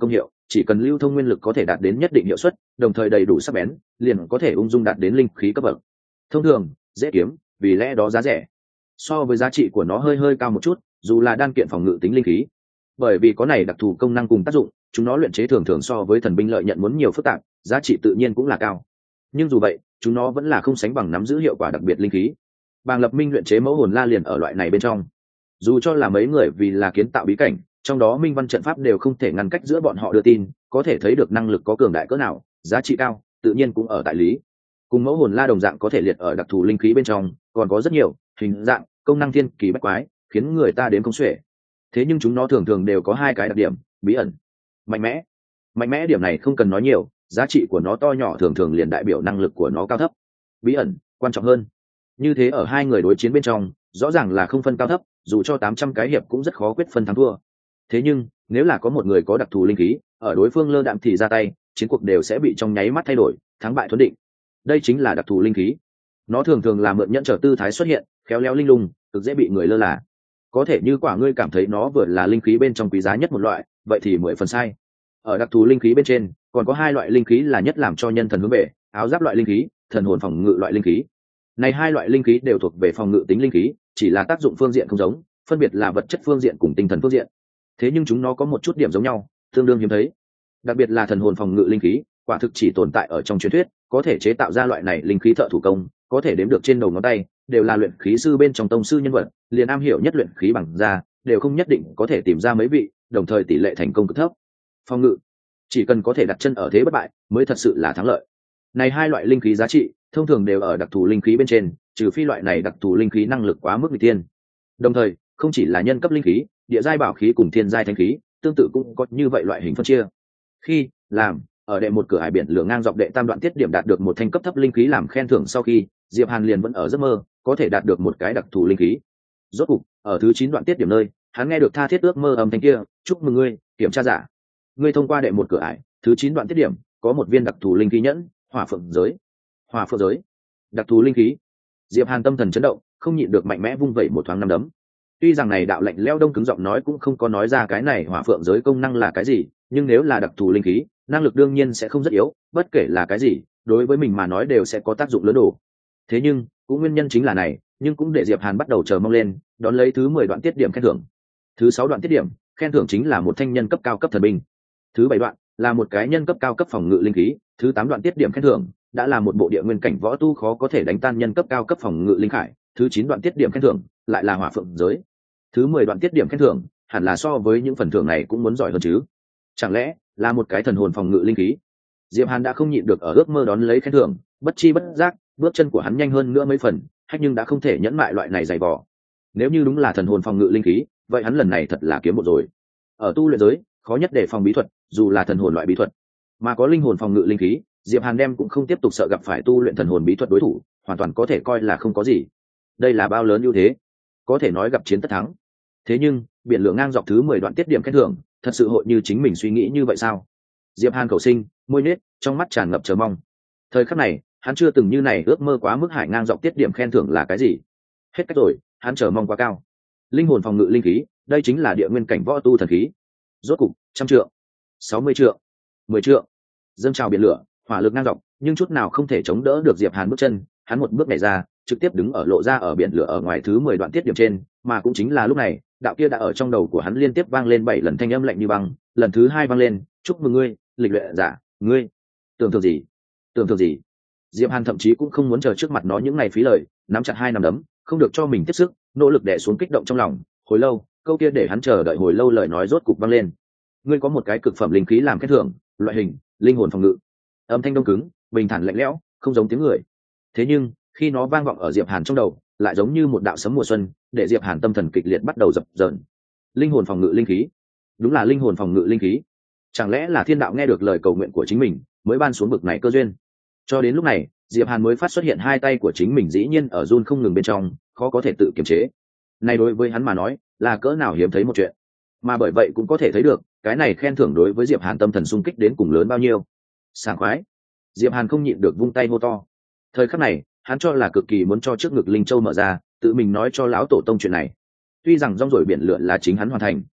chỉ cần lưu thông nguyên lực có thể đạt đến nhất định hiệu suất, đồng thời đầy đủ sắc bén, liền có thể ung dung đạt đến linh khí cấp bậc. Thông thường dễ kiếm, vì lẽ đó giá rẻ. So với giá trị của nó hơi hơi cao một chút, dù là đan kiện phòng ngự tính linh khí, bởi vì có này đặc thù công năng cùng tác dụng, chúng nó luyện chế thường thường so với thần binh lợi nhận muốn nhiều phức tạp, giá trị tự nhiên cũng là cao. Nhưng dù vậy, chúng nó vẫn là không sánh bằng nắm giữ hiệu quả đặc biệt linh khí. Bàng Lập Minh luyện chế mẫu hồn la liền ở loại này bên trong. Dù cho là mấy người vì là kiến tạo bí cảnh, trong đó minh văn trận pháp đều không thể ngăn cách giữa bọn họ đưa tin, có thể thấy được năng lực có cường đại cỡ nào, giá trị cao, tự nhiên cũng ở tại lý. Cùng mẫu hồn la đồng dạng có thể liệt ở đặc thù linh khí bên trong, còn có rất nhiều hình dạng, công năng thiên kỳ bách quái, khiến người ta đến không xuể. Thế nhưng chúng nó thường thường đều có hai cái đặc điểm: bí ẩn, mạnh mẽ. Mạnh mẽ điểm này không cần nói nhiều, giá trị của nó to nhỏ thường thường liền đại biểu năng lực của nó cao thấp. Bí ẩn quan trọng hơn. Như thế ở hai người đối chiến bên trong, rõ ràng là không phân cao thấp, dù cho 800 cái hiệp cũng rất khó quyết phân thắng thua. Thế nhưng nếu là có một người có đặc thù linh khí ở đối phương lơ đạm thì ra tay, chiến cuộc đều sẽ bị trong nháy mắt thay đổi, thắng bại thuần định. Đây chính là đặc thù linh khí. Nó thường thường là mượn nhẫn trở tư thái xuất hiện, khéo léo linh lung, cực dễ bị người lơ là. Có thể như quả ngươi cảm thấy nó vừa là linh khí bên trong quý giá nhất một loại, vậy thì 10 phần sai. Ở đặc thù linh khí bên trên, còn có hai loại linh khí là nhất làm cho nhân thần hướng về: áo giáp loại linh khí, thần hồn phòng ngự loại linh khí. Này hai loại linh khí đều thuộc về phòng ngự tính linh khí, chỉ là tác dụng phương diện không giống, phân biệt là vật chất phương diện cùng tinh thần phương diện. Thế nhưng chúng nó có một chút điểm giống nhau, tương đương hiếm thấy. Đặc biệt là thần hồn phòng ngự linh khí, quả thực chỉ tồn tại ở trong truyền thuyết, có thể chế tạo ra loại này linh khí thợ thủ công, có thể đếm được trên đầu ngón tay, đều là luyện khí sư bên trong tông sư nhân vật, liền am hiểu nhất luyện khí bằng da, đều không nhất định có thể tìm ra mấy vị, đồng thời tỷ lệ thành công cực thấp. Phòng ngự, chỉ cần có thể đặt chân ở thế bất bại, mới thật sự là thắng lợi. Này hai loại linh khí giá trị, thông thường đều ở đặc thù linh khí bên trên, trừ phi loại này đặc thù linh khí năng lực quá mức nghịch tiên. Đồng thời, không chỉ là nhân cấp linh khí, địa giai bảo khí cùng thiên giai thánh khí, tương tự cũng có như vậy loại hình phân chia. Khi làm ở đệ một cửa hải biển lửa ngang dọc đệ tam đoạn tiết điểm đạt được một thanh cấp thấp linh khí làm khen thưởng sau khi, Diệp Hàn liền vẫn ở giấc mơ, có thể đạt được một cái đặc thù linh khí. Rốt cục, ở thứ 9 đoạn tiết điểm nơi, hắn nghe được tha thiết ước mơ âm thanh kia: "Chúc mừng ngươi, kiểm tra giả. Ngươi thông qua đệ một cửa ải, thứ 9 đoạn tiết điểm, có một viên đặc thù linh khí nhẫn, Hỏa Phượng giới." Hỏa Phượng giới, đặc thù linh khí. Diệp Hàn tâm thần chấn động, không nhịn được mạnh mẽ vung vẩy một thoáng năm đấm. Tuy rằng này đạo lạnh lẽo đông cứng giọng nói cũng không có nói ra cái này Hỏa Phượng giới công năng là cái gì, nhưng nếu là đặc thù linh khí, năng lực đương nhiên sẽ không rất yếu, bất kể là cái gì, đối với mình mà nói đều sẽ có tác dụng lớn đủ. Thế nhưng, cũng nguyên nhân chính là này, nhưng cũng để Diệp Hàn bắt đầu chờ mong lên, đón lấy thứ 10 đoạn tiết điểm khen thưởng. Thứ 6 đoạn tiết điểm, khen thưởng chính là một thanh nhân cấp cao cấp thần binh. Thứ 7 đoạn là một cái nhân cấp cao cấp phòng ngự linh khí, thứ 8 đoạn tiết điểm khen thưởng đã là một bộ địa nguyên cảnh võ tu khó có thể đánh tan nhân cấp cao cấp phòng ngự linh khải, thứ 9 đoạn tiết điểm khen thưởng lại là Hỏa Phượng giới. Thứ 10 đoạn tiết điểm khen thưởng hẳn là so với những phần thưởng này cũng muốn giỏi hơn chứ. Chẳng lẽ là một cái thần hồn phòng ngự linh khí? Diệp Hàn đã không nhịn được ở ước mơ đón lấy khen thưởng, bất chi bất giác, bước chân của hắn nhanh hơn nữa mấy phần, hay nhưng đã không thể nhẫn mại loại này dày vò. Nếu như đúng là thần hồn phòng ngự linh khí, vậy hắn lần này thật là kiếm một rồi. Ở tu luyện giới, khó nhất để phòng bí thuật, dù là thần hồn loại bí thuật, mà có linh hồn phòng ngự linh khí, Diệp Hàn đem cũng không tiếp tục sợ gặp phải tu luyện thần hồn bí thuật đối thủ, hoàn toàn có thể coi là không có gì. Đây là bao lớn ưu thế, có thể nói gặp chiến tất thắng. Thế nhưng, biển lửa ngang dọc thứ 10 đoạn tiết điểm khen thưởng, thật sự hội như chính mình suy nghĩ như vậy sao? Diệp Hàn khẩu sinh, môi nết, trong mắt tràn ngập chờ mong. Thời khắc này, hắn chưa từng như này ước mơ quá mức hải ngang dọc tiết điểm khen thưởng là cái gì. Hết cách rồi, hắn chờ mong quá cao. Linh hồn phòng ngự linh khí, đây chính là địa nguyên cảnh võ tu thần khí. Rốt cục, 100 trượng, 60 trượng, 10 trượng, dâng trào biển lửa, hỏa lực ngang dọc, nhưng chút nào không thể chống đỡ được Diệp Hàn bước chân. Hắn một bước nhảy ra, trực tiếp đứng ở lộ ra ở biển lửa ở ngoài thứ 10 đoạn tiết điểm trên, mà cũng chính là lúc này, đạo kia đã ở trong đầu của hắn liên tiếp vang lên 7 lần thanh âm lạnh như băng, lần thứ 2 vang lên: "Chúc mừng ngươi, lịch luyện giả, ngươi." Tưởng tượng gì? Tưởng tượng gì? Diệp Hàn thậm chí cũng không muốn chờ trước mặt nó những ngày phí lời, nắm chặt hai nắm đấm, không được cho mình tiếp sức, nỗ lực đè xuống kích động trong lòng. Hồi lâu, câu kia để hắn chờ đợi hồi lâu lời nói rốt cục vang lên: "Ngươi có một cái cực phẩm linh khí làm khen thưởng, loại hình linh hồn phòng ngự." Âm thanh đông cứng, bình thản lạnh lẽo, không giống tiếng người. Thế nhưng, khi nó vang vọng ở Diệp Hàn trong đầu, lại giống như một đạo sấm mùa xuân, để Diệp Hàn tâm thần kịch liệt bắt đầu dập dờn. Linh hồn phòng ngự linh khí, đúng là linh hồn phòng ngự linh khí. Chẳng lẽ là thiên đạo nghe được lời cầu nguyện của chính mình, mới ban xuống bực này cơ duyên? Cho đến lúc này, Diệp Hàn mới phát xuất hiện hai tay của chính mình dĩ nhiên ở run không ngừng bên trong, khó có thể tự kiềm chế. Này đối với hắn mà nói, là cỡ nào hiếm thấy một chuyện. Mà bởi vậy cũng có thể thấy được, cái này khen thưởng đối với Diệp Hàn tâm thần sung kích đến cùng lớn bao nhiêu. Sảng khoái. Diệp Hàn không nhịn được vung tay hô to. Thời khắc này, hắn cho là cực kỳ muốn cho trước ngực linh châu mở ra, tự mình nói cho lão tổ tông chuyện này. Tuy rằng rong ruổi biển lửa là chính hắn hoàn thành,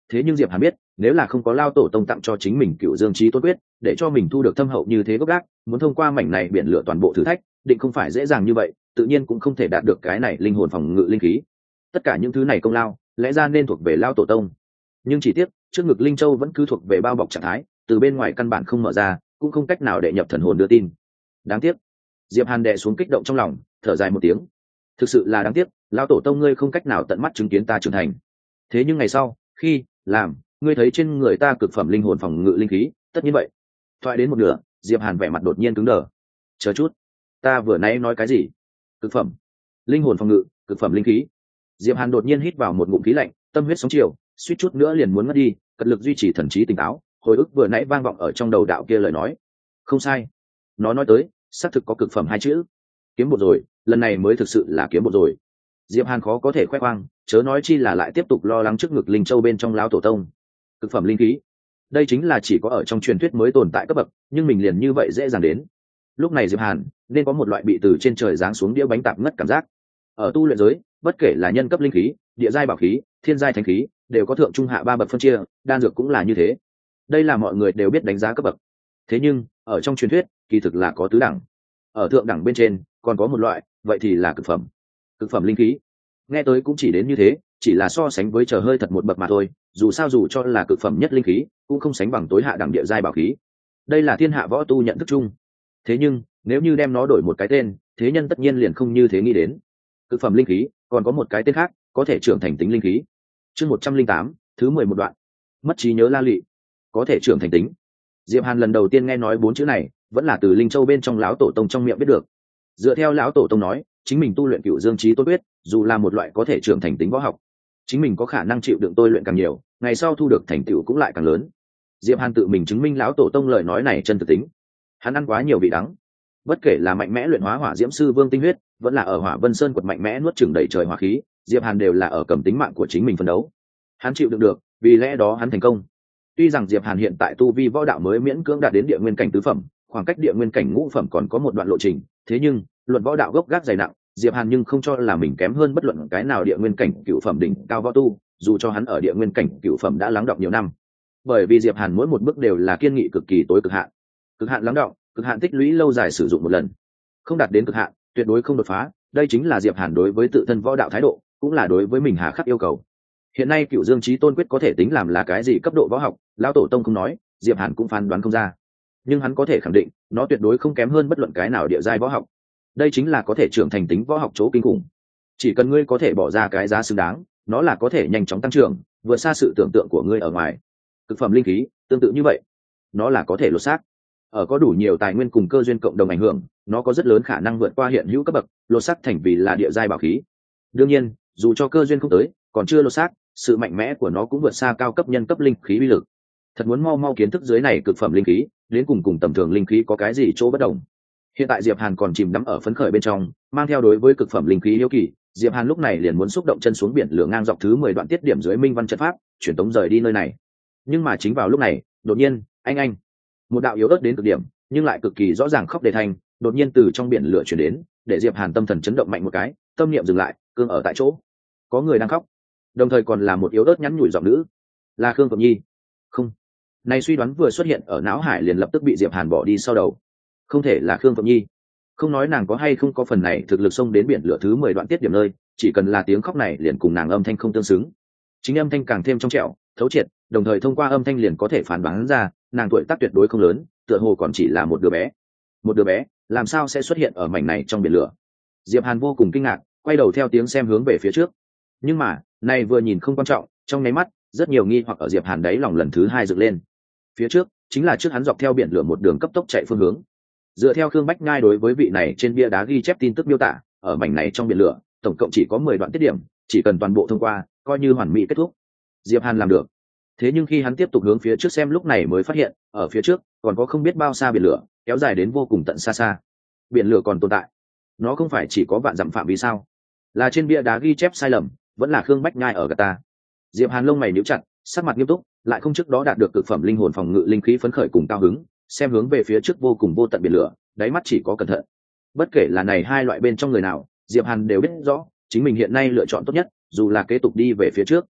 Thế nhưng Diệp Hàn biết, nếu là không có Lao Tổ Tông tặng cho chính mình Cựu Dương Chí Tôn Quyết, để cho mình thu được thâm hậu như thế gốc gác, muốn thông qua mảnh này biển lửa toàn bộ thử thách, định không phải dễ dàng như vậy, tự nhiên cũng không thể đạt được cái này linh hồn phòng ngự linh khí. Tất cả những thứ này công lao, lẽ ra nên thuộc về Lao Tổ Tông. Nhưng chỉ tiếc, trước ngực Linh Châu vẫn cứ thuộc về bao bọc trạng thái, từ bên ngoài căn bản không mở ra, cũng không cách nào để nhập thần hồn đưa tin. Đáng tiếc. Diệp Hàn đè xuống kích động trong lòng, thở dài một tiếng. Thực sự là đáng tiếc, Lao Tổ Tông ngươi không cách nào tận mắt chứng kiến ta trưởng thành. Thế nhưng ngày sau, khi làm ngươi thấy trên người ta cực phẩm linh hồn phòng ngự linh khí, tất nhiên vậy. Thoại đến một nửa, Diệp Hàn vẻ mặt đột nhiên cứng đờ. Chờ chút, ta vừa nãy nói cái gì? Cực phẩm linh hồn phòng ngự, cực phẩm linh khí. Diệp Hàn đột nhiên hít vào một ngụm khí lạnh, tâm huyết sóng chiều, suýt chút nữa liền muốn ngất đi, cật lực duy trì thần trí tỉnh táo, hồi ức vừa nãy vang vọng ở trong đầu đạo kia lời nói. Không sai, nó nói tới, xác thực có cực phẩm hai chữ. Kiếm bột rồi, lần này mới thực sự là kiếm bột rồi. Diệp Hàn khó có thể khoe khoang, chớ nói chi là lại tiếp tục lo lắng trước ngực Linh Châu bên trong Lão Tổ Tông. Cực phẩm linh khí, đây chính là chỉ có ở trong truyền thuyết mới tồn tại cấp bậc, nhưng mình liền như vậy dễ dàng đến. Lúc này Diệp Hàn nên có một loại bị từ trên trời giáng xuống đĩa bánh tạp ngất cảm giác. Ở tu luyện giới, bất kể là nhân cấp linh khí, địa giai bảo khí, thiên giai thánh khí, đều có thượng trung hạ ba bậc phân chia, đan dược cũng là như thế. Đây là mọi người đều biết đánh giá cấp bậc. Thế nhưng, ở trong truyền thuyết, kỳ thực là có tứ đẳng. Ở thượng đẳng bên trên, còn có một loại, vậy thì là cực phẩm. Cực phẩm linh khí. Nghe tới cũng chỉ đến như thế, chỉ là so sánh với chờ hơi thật một bậc mà thôi, dù sao dù cho là cực phẩm nhất linh khí, cũng không sánh bằng tối hạ đẳng địa giai bảo khí. Đây là thiên hạ võ tu nhận thức chung. Thế nhưng, nếu như đem nó đổi một cái tên, thế nhân tất nhiên liền không như thế nghĩ đến. Cực phẩm linh khí, còn có một cái tên khác, có thể trưởng thành tính linh khí. Chương 108, thứ 11 đoạn. Mất trí nhớ la lị, có thể trưởng thành tính. Diệp Hàn lần đầu tiên nghe nói bốn chữ này, vẫn là từ Linh Châu bên trong lão tổ tông trong miệng biết được. Dựa theo lão tổ tông nói, chính mình tu luyện Cựu Dương Chí Tôn Quyết, dù là một loại có thể trưởng thành tính võ học, chính mình có khả năng chịu đựng tôi luyện càng nhiều, ngày sau thu được thành tựu cũng lại càng lớn. Diệp Hàn tự mình chứng minh lão tổ tông lời nói này chân thực tính. Hắn ăn quá nhiều vị đắng. Bất kể là mạnh mẽ luyện hóa hỏa diễm sư vương tinh huyết, vẫn là ở Hỏa Vân Sơn quật mạnh mẽ nuốt chửng đầy trời hỏa khí, Diệp Hàn đều là ở cầm tính mạng của chính mình phân đấu. Hắn chịu đựng được, vì lẽ đó hắn thành công. Tuy rằng Diệp Hàn hiện tại tu vi võ đạo mới miễn cưỡng đạt đến địa nguyên cảnh tứ phẩm, khoảng cách địa nguyên cảnh ngũ phẩm còn có một đoạn lộ trình, thế nhưng luận võ đạo gốc gác dày nặng, Diệp Hàn nhưng không cho là mình kém hơn bất luận cái nào địa nguyên cảnh cửu phẩm đỉnh cao võ tu, dù cho hắn ở địa nguyên cảnh cửu phẩm đã lắng đọng nhiều năm. Bởi vì Diệp Hàn mỗi một bước đều là kiên nghị cực kỳ tối cực hạn. Cực hạn lắng đọng, cực hạn tích lũy lâu dài sử dụng một lần. Không đạt đến cực hạn, tuyệt đối không đột phá, đây chính là Diệp Hàn đối với tự thân võ đạo thái độ, cũng là đối với mình hà khắc yêu cầu. Hiện nay Cựu Dương Chí Tôn Quyết có thể tính làm là cái gì cấp độ võ học, lão tổ tông không nói, Diệp Hàn cũng phán đoán không ra. Nhưng hắn có thể khẳng định, nó tuyệt đối không kém hơn bất luận cái nào địa giai võ học. Đây chính là có thể trưởng thành tính võ học chỗ kinh khủng. Chỉ cần ngươi có thể bỏ ra cái giá xứng đáng, nó là có thể nhanh chóng tăng trưởng, vượt xa sự tưởng tượng của ngươi ở ngoài. Cực phẩm linh khí, tương tự như vậy, nó là có thể lột xác. Ở có đủ nhiều tài nguyên cùng cơ duyên cộng đồng ảnh hưởng, nó có rất lớn khả năng vượt qua hiện hữu cấp bậc, lột xác thành vì là địa giai bảo khí. Đương nhiên, dù cho cơ duyên không tới, còn chưa lột xác, sự mạnh mẽ của nó cũng vượt xa cao cấp nhân cấp linh khí uy lực. Thật muốn mau kiến thức dưới này cực phẩm linh khí, đến cùng tầm thường linh khí có cái gì chỗ bất đồng. Hiện tại Diệp Hàn còn chìm đắm ở phấn khởi bên trong, mang theo đối với cực phẩm linh khí hiếu kỳ, Diệp Hàn lúc này liền muốn xúc động chân xuống biển lửa ngang dọc thứ 10 đoạn tiết điểm dưới minh văn trận pháp, chuyển tống rời đi nơi này. Nhưng mà chính vào lúc này, đột nhiên, anh, một đạo yếu ớt đến cực điểm, nhưng lại cực kỳ rõ ràng khóc đề thanh, đột nhiên từ trong biển lửa truyền đến, để Diệp Hàn tâm thần chấn động mạnh một cái, tâm niệm dừng lại, cương ở tại chỗ. Có người đang khóc, đồng thời còn là một yếu ớt nhắn nhủi giọng nữ, là Khương Phượng Nhi. Không, này suy đoán vừa xuất hiện ở não hải liền lập tức bị Diệp Hàn bỏ đi sau đầu. Không thể là Khương Phượng Nhi. Không nói nàng có hay không có phần này thực lực xông đến biển lửa thứ 10 đoạn tiết điểm nơi, chỉ cần là tiếng khóc này liền cùng nàng âm thanh không tương xứng. Chính âm thanh càng thêm trong trẻo, thấu triệt, đồng thời thông qua âm thanh liền có thể phán đoán ra, nàng tuổi tác tuyệt đối không lớn, tựa hồ còn chỉ là một đứa bé. Một đứa bé, làm sao sẽ xuất hiện ở mảnh này trong biển lửa? Diệp Hàn vô cùng kinh ngạc, quay đầu theo tiếng xem hướng về phía trước. Nhưng mà, này vừa nhìn không quan trọng, trong nháy mắt, rất nhiều nghi hoặc ở Diệp Hàn đấy lòng lần thứ hai dựng lên. Phía trước, chính là trước hắn dọc theo biển lửa một đường cấp tốc chạy phương hướng. Dựa theo Khương Bách Nhai đối với vị này trên bia đá ghi chép tin tức miêu tả, ở mảnh này trong biển lửa, tổng cộng chỉ có 10 đoạn tiết điểm, chỉ cần toàn bộ thông qua, coi như hoàn mỹ kết thúc. Diệp Hàn làm được. Thế nhưng khi hắn tiếp tục hướng phía trước xem lúc này mới phát hiện, ở phía trước còn có không biết bao xa biển lửa, kéo dài đến vô cùng tận xa xa. Biển lửa còn tồn tại. Nó không phải chỉ có vạn dặm phạm vi sao? Là trên bia đá ghi chép sai lầm, vẫn là Khương Bách Nhai ở gạt ta. Diệp Hàn lông mày nhíu chặt, sắc mặt nghiêm túc, lại không trước đó đạt được cực phẩm linh hồn phòng ngự linh khí phấn khởi cùng cao hứng, xem hướng về phía trước vô cùng vô tận biển lửa, đáy mắt chỉ có cẩn thận. Bất kể là này hai loại bên trong người nào, Diệp Hàn đều biết rõ, chính mình hiện nay lựa chọn tốt nhất, dù là kế tục đi về phía trước.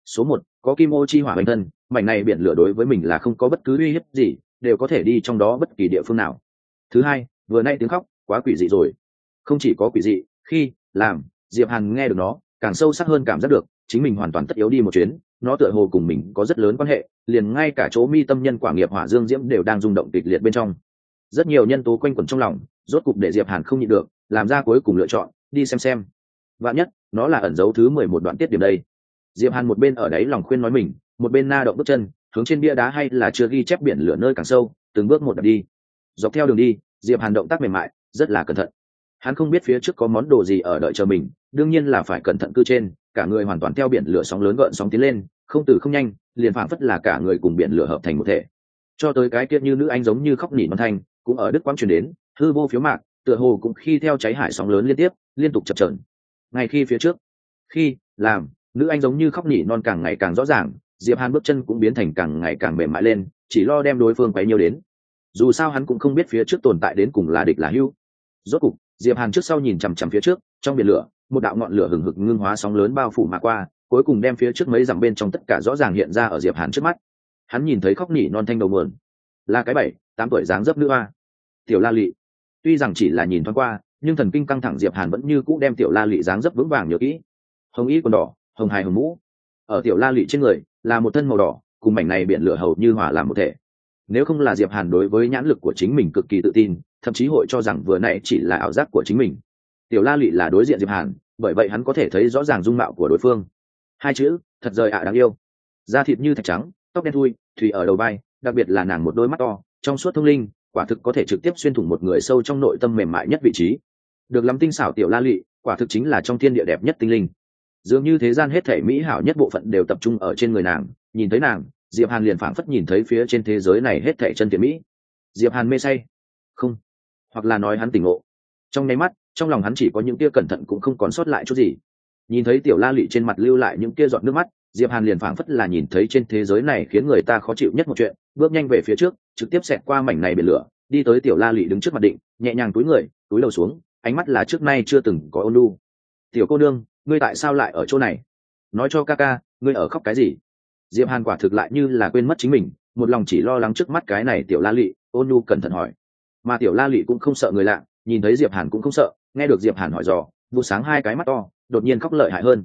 Số một, có kim ô chi hỏa hành thân, mảnh này biển lửa đối với mình là không có bất cứ uy hiếp gì, đều có thể đi trong đó bất kỳ địa phương nào. Thứ hai, vừa nay tiếng khóc quá quỷ dị rồi. Không chỉ có quỷ dị, khi làm Diệp Hàn nghe được nó, càng sâu sắc hơn cảm giác được chính mình hoàn toàn tất yếu đi một chuyến, nó tựa hồ cùng mình có rất lớn quan hệ, liền ngay cả chỗ mi tâm nhân quả nghiệp hỏa dương diễm đều đang rung động kịch liệt bên trong. Rất nhiều nhân tố quanh quẩn trong lòng, rốt cục để Diệp Hàn không nhịn được, làm ra cuối cùng lựa chọn, đi xem. Vạn nhất, nó là ẩn dấu thứ 11 đoạn tiết điểm đây. Diệp Hàn một bên ở đấy lòng khuyên nói mình, một bên na động bước chân, hướng trên bia đá hay là chưa ghi chép biển lửa nơi càng sâu, từng bước một đạp đi. Dọc theo đường đi, Diệp Hàn động tác mềm mại, rất là cẩn thận. Hắn không biết phía trước có món đồ gì ở đợi chờ mình, đương nhiên là phải cẩn thận cư trên, cả người hoàn toàn theo biển lửa sóng lớn gợn sóng tiến lên, không từ không nhanh, liền phảng phất là cả người cùng biển lửa hợp thành một thể. Cho tới cái kia như nữ anh giống như khóc nỉ non thanh, cũng ở đứt quãng truyền đến, hư vô phiếu mạc, tựa hồ cũng khi theo cháy hải sóng lớn liên tục chập chờn. Ngay khi phía trước, khi làm nữ anh giống như khóc nỉ non càng ngày càng rõ ràng, Diệp Hàn bước chân cũng biến thành càng ngày càng mềm mại lên, chỉ lo đem đối phương quấy nhiễu đến. Dù sao hắn cũng không biết phía trước tồn tại đến cùng là địch là hữu. Rốt cục, Diệp Hàn trước sau nhìn chằm chằm phía trước, trong biển lửa, một đạo ngọn lửa hừng hực ngưng hóa sóng lớn bao phủ mà qua, cuối cùng đem phía trước mấy dặm bên trong tất cả rõ ràng hiện ra ở Diệp Hàn trước mắt. Hắn nhìn thấy khóc nỉ non thanh đầu nguồn, là cái 7, 8 tuổi dáng dấp nữ a, Tiểu La Lệ. Tuy rằng chỉ là nhìn thoáng qua, nhưng thần kinh căng thẳng Diệp Hàn vẫn như cũ đem Tiểu La Lệ dáng dấp vững vàng nhớ kỹ. Hồng y quần đỏ, hồng hài hồng mũ, ở Tiểu La Lệ trên người là một thân màu đỏ, cùng mảnh này biển lửa hầu như hòa làm một thể. Nếu không là Diệp Hàn đối với nhãn lực của chính mình cực kỳ tự tin, thậm chí hội cho rằng vừa nãy chỉ là ảo giác của chính mình. Tiểu La Lệ là đối diện Diệp Hàn, bởi vậy hắn có thể thấy rõ ràng dung mạo của đối phương. Hai chữ, thật rời ạ đáng yêu. Da thịt như thạch trắng, tóc đen thui, thủy ở đầu vai, đặc biệt là nàng một đôi mắt to, trong suốt thông linh, quả thực có thể trực tiếp xuyên thủng một người sâu trong nội tâm mềm mại nhất vị trí. Được lắm tinh xảo Tiểu La Lệ, quả thực chính là trong thiên địa đẹp nhất tinh linh. Dường như thế gian hết thảy mỹ hảo nhất bộ phận đều tập trung ở trên người nàng, nhìn thấy nàng, Diệp Hàn liền phảng phất nhìn thấy phía trên thế giới này hết thảy chân thiện mỹ. Diệp Hàn mê say, không, hoặc là nói hắn tỉnh ngộ. Trong nháy mắt, trong lòng hắn chỉ có những tia cẩn thận cũng không còn sót lại chút gì. Nhìn thấy Tiểu La Lệ trên mặt lưu lại những tia giọt nước mắt, Diệp Hàn liền phảng phất là nhìn thấy trên thế giới này khiến người ta khó chịu nhất một chuyện, bước nhanh về phía trước, trực tiếp xẹt qua mảnh này biển lửa, đi tới Tiểu La Lệ đứng trước mặt định, nhẹ nhàng cúi người, cúi đầu xuống, ánh mắt là trước nay chưa từng có ôn nhu. "Tiểu cô nương, ngươi tại sao lại ở chỗ này? Nói cho ca ca, ngươi ở khóc cái gì?" Diệp Hàn quả thực lại như là quên mất chính mình, một lòng chỉ lo lắng trước mắt cái này Tiểu La Lệ, ôn nhu cẩn thận hỏi. Mà Tiểu La Lệ cũng không sợ người lạ, nhìn thấy Diệp Hàn cũng không sợ, nghe được Diệp Hàn hỏi dò, vụ sáng hai cái mắt to, đột nhiên khóc lợi hại hơn.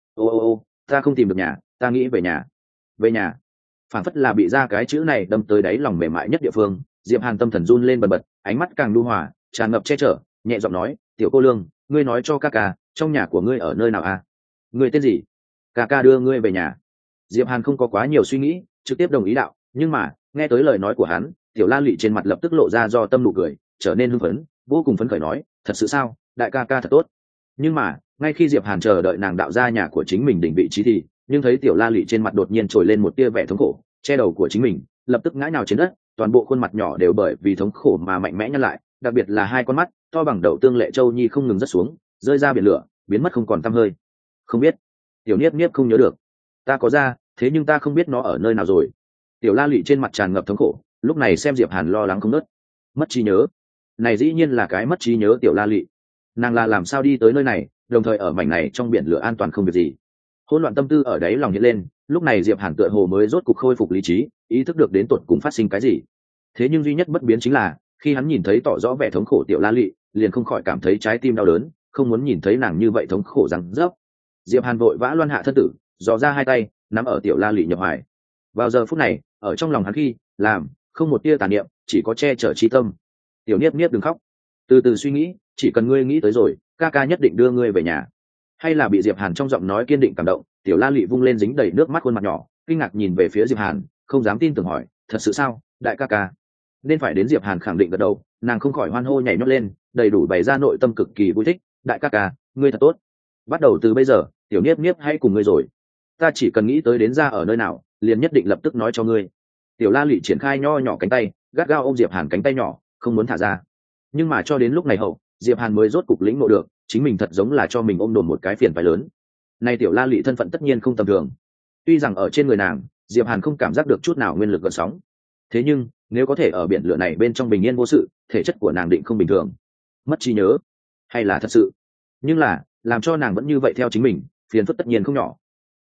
Ô, ta không tìm được nhà, ta nghĩ về nhà. Về nhà. Phản phất là bị ra cái chữ này đâm tới đáy lòng mềm mại nhất địa phương, Diệp Hàn tâm thần run lên bần bật, ánh mắt càng nhu hòa, tràn ngập che chở, nhẹ giọng nói, "Tiểu cô lương, ngươi nói cho ca ca, trong nhà của ngươi ở nơi nào à? Ngươi tên gì? Ca ca đưa ngươi về nhà." Diệp Hàn không có quá nhiều suy nghĩ, trực tiếp đồng ý đạo, nhưng mà, nghe tới lời nói của hắn, Tiểu La Lệ trên mặt lập tức lộ ra do tâm nụ cười, trở nên hưng phấn, vô cùng phấn khởi nói, "Thật sự sao? Đại ca ca thật tốt." Nhưng mà, ngay khi Diệp Hàn chờ đợi nàng đạo ra nhà của chính mình định vị trí thì, nhưng thấy Tiểu La Lệ trên mặt đột nhiên trồi lên một tia vẻ thống khổ, che đầu của chính mình, lập tức ngã nhào trên đất, toàn bộ khuôn mặt nhỏ đều bởi vì thống khổ mà mạnh mẽ nhăn lại, đặc biệt là hai con mắt to bằng đậu tương lệ châu nhi không ngừng rớt xuống, rơi ra biển lửa, biến mất không còn tăm hơi. "Không biết." Tiểu Niếp Niếp không nhớ được. "Ta có ra, thế nhưng ta không biết nó ở nơi nào rồi." Tiểu La Lệ trên mặt tràn ngập thống khổ, lúc này xem Diệp Hàn lo lắng không ngớt. Mất trí nhớ. Này dĩ nhiên là cái mất trí nhớ Tiểu La Lệ. Nàng là làm sao đi tới nơi này, đồng thời ở mảnh này trong biển lửa an toàn không việc gì. Hỗn loạn tâm tư ở đấy lòng hiện lên, lúc này Diệp Hàn tựa hồ mới rốt cục khôi phục lý trí, ý thức được đến tột cùng phát sinh cái gì. Thế nhưng duy nhất bất biến chính là, khi hắn nhìn thấy tỏ rõ vẻ thống khổ Tiểu La Lệ, liền không khỏi cảm thấy trái tim đau đớn, không muốn nhìn thấy nàng như vậy thống khổ rằng rớp. Diệp Hàn vội vã loan hạ thân tử, dò ra hai tay, nắm ở Tiểu La Lệ nhập hoài. Vào giờ phút này, ở trong lòng hắn khi làm không một tia tàn niệm, chỉ có che chở chi tâm. "Tiểu Niếp Niếp đừng khóc, từ từ suy nghĩ, chỉ cần ngươi nghĩ tới rồi, ca ca nhất định đưa ngươi về nhà." Hay là bị Diệp Hàn trong giọng nói kiên định cảm động, Tiểu La Lệ vung lên dính đầy nước mắt khuôn mặt nhỏ, kinh ngạc nhìn về phía Diệp Hàn, không dám tin tưởng hỏi, "Thật sự sao, đại ca ca?" Nên phải đến Diệp Hàn khẳng định gật đầu, nàng không khỏi hoan hô nhảy nhót lên, đầy đủ bày ra nội tâm cực kỳ vui thích, "Đại ca ca, ngươi thật tốt. Bắt đầu từ bây giờ, Tiểu Niếp Niếp hãy cùng ngươi rồi. Ta chỉ cần nghĩ tới đến ra ở nơi nào, liền nhất định lập tức nói cho ngươi." Tiểu La Lệ triển khai nho nhỏ cánh tay, gắt gao ôm Diệp Hàn cánh tay nhỏ, không muốn thả ra. Nhưng mà cho đến lúc này hậu, Diệp Hàn mới rốt cục lĩnh ngộ được, chính mình thật giống là cho mình ôm đồn một cái phiền phải lớn. Này Tiểu La Lệ thân phận tất nhiên không tầm thường. Tuy rằng ở trên người nàng, Diệp Hàn không cảm giác được chút nào nguyên lực gợn sóng. Thế nhưng, nếu có thể ở biển lửa này bên trong bình yên vô sự, thể chất của nàng định không bình thường. Mất trí nhớ, hay là thật sự? Nhưng là, làm cho nàng vẫn như vậy theo chính mình, phiền phức tất nhiên không nhỏ. Ít nhất,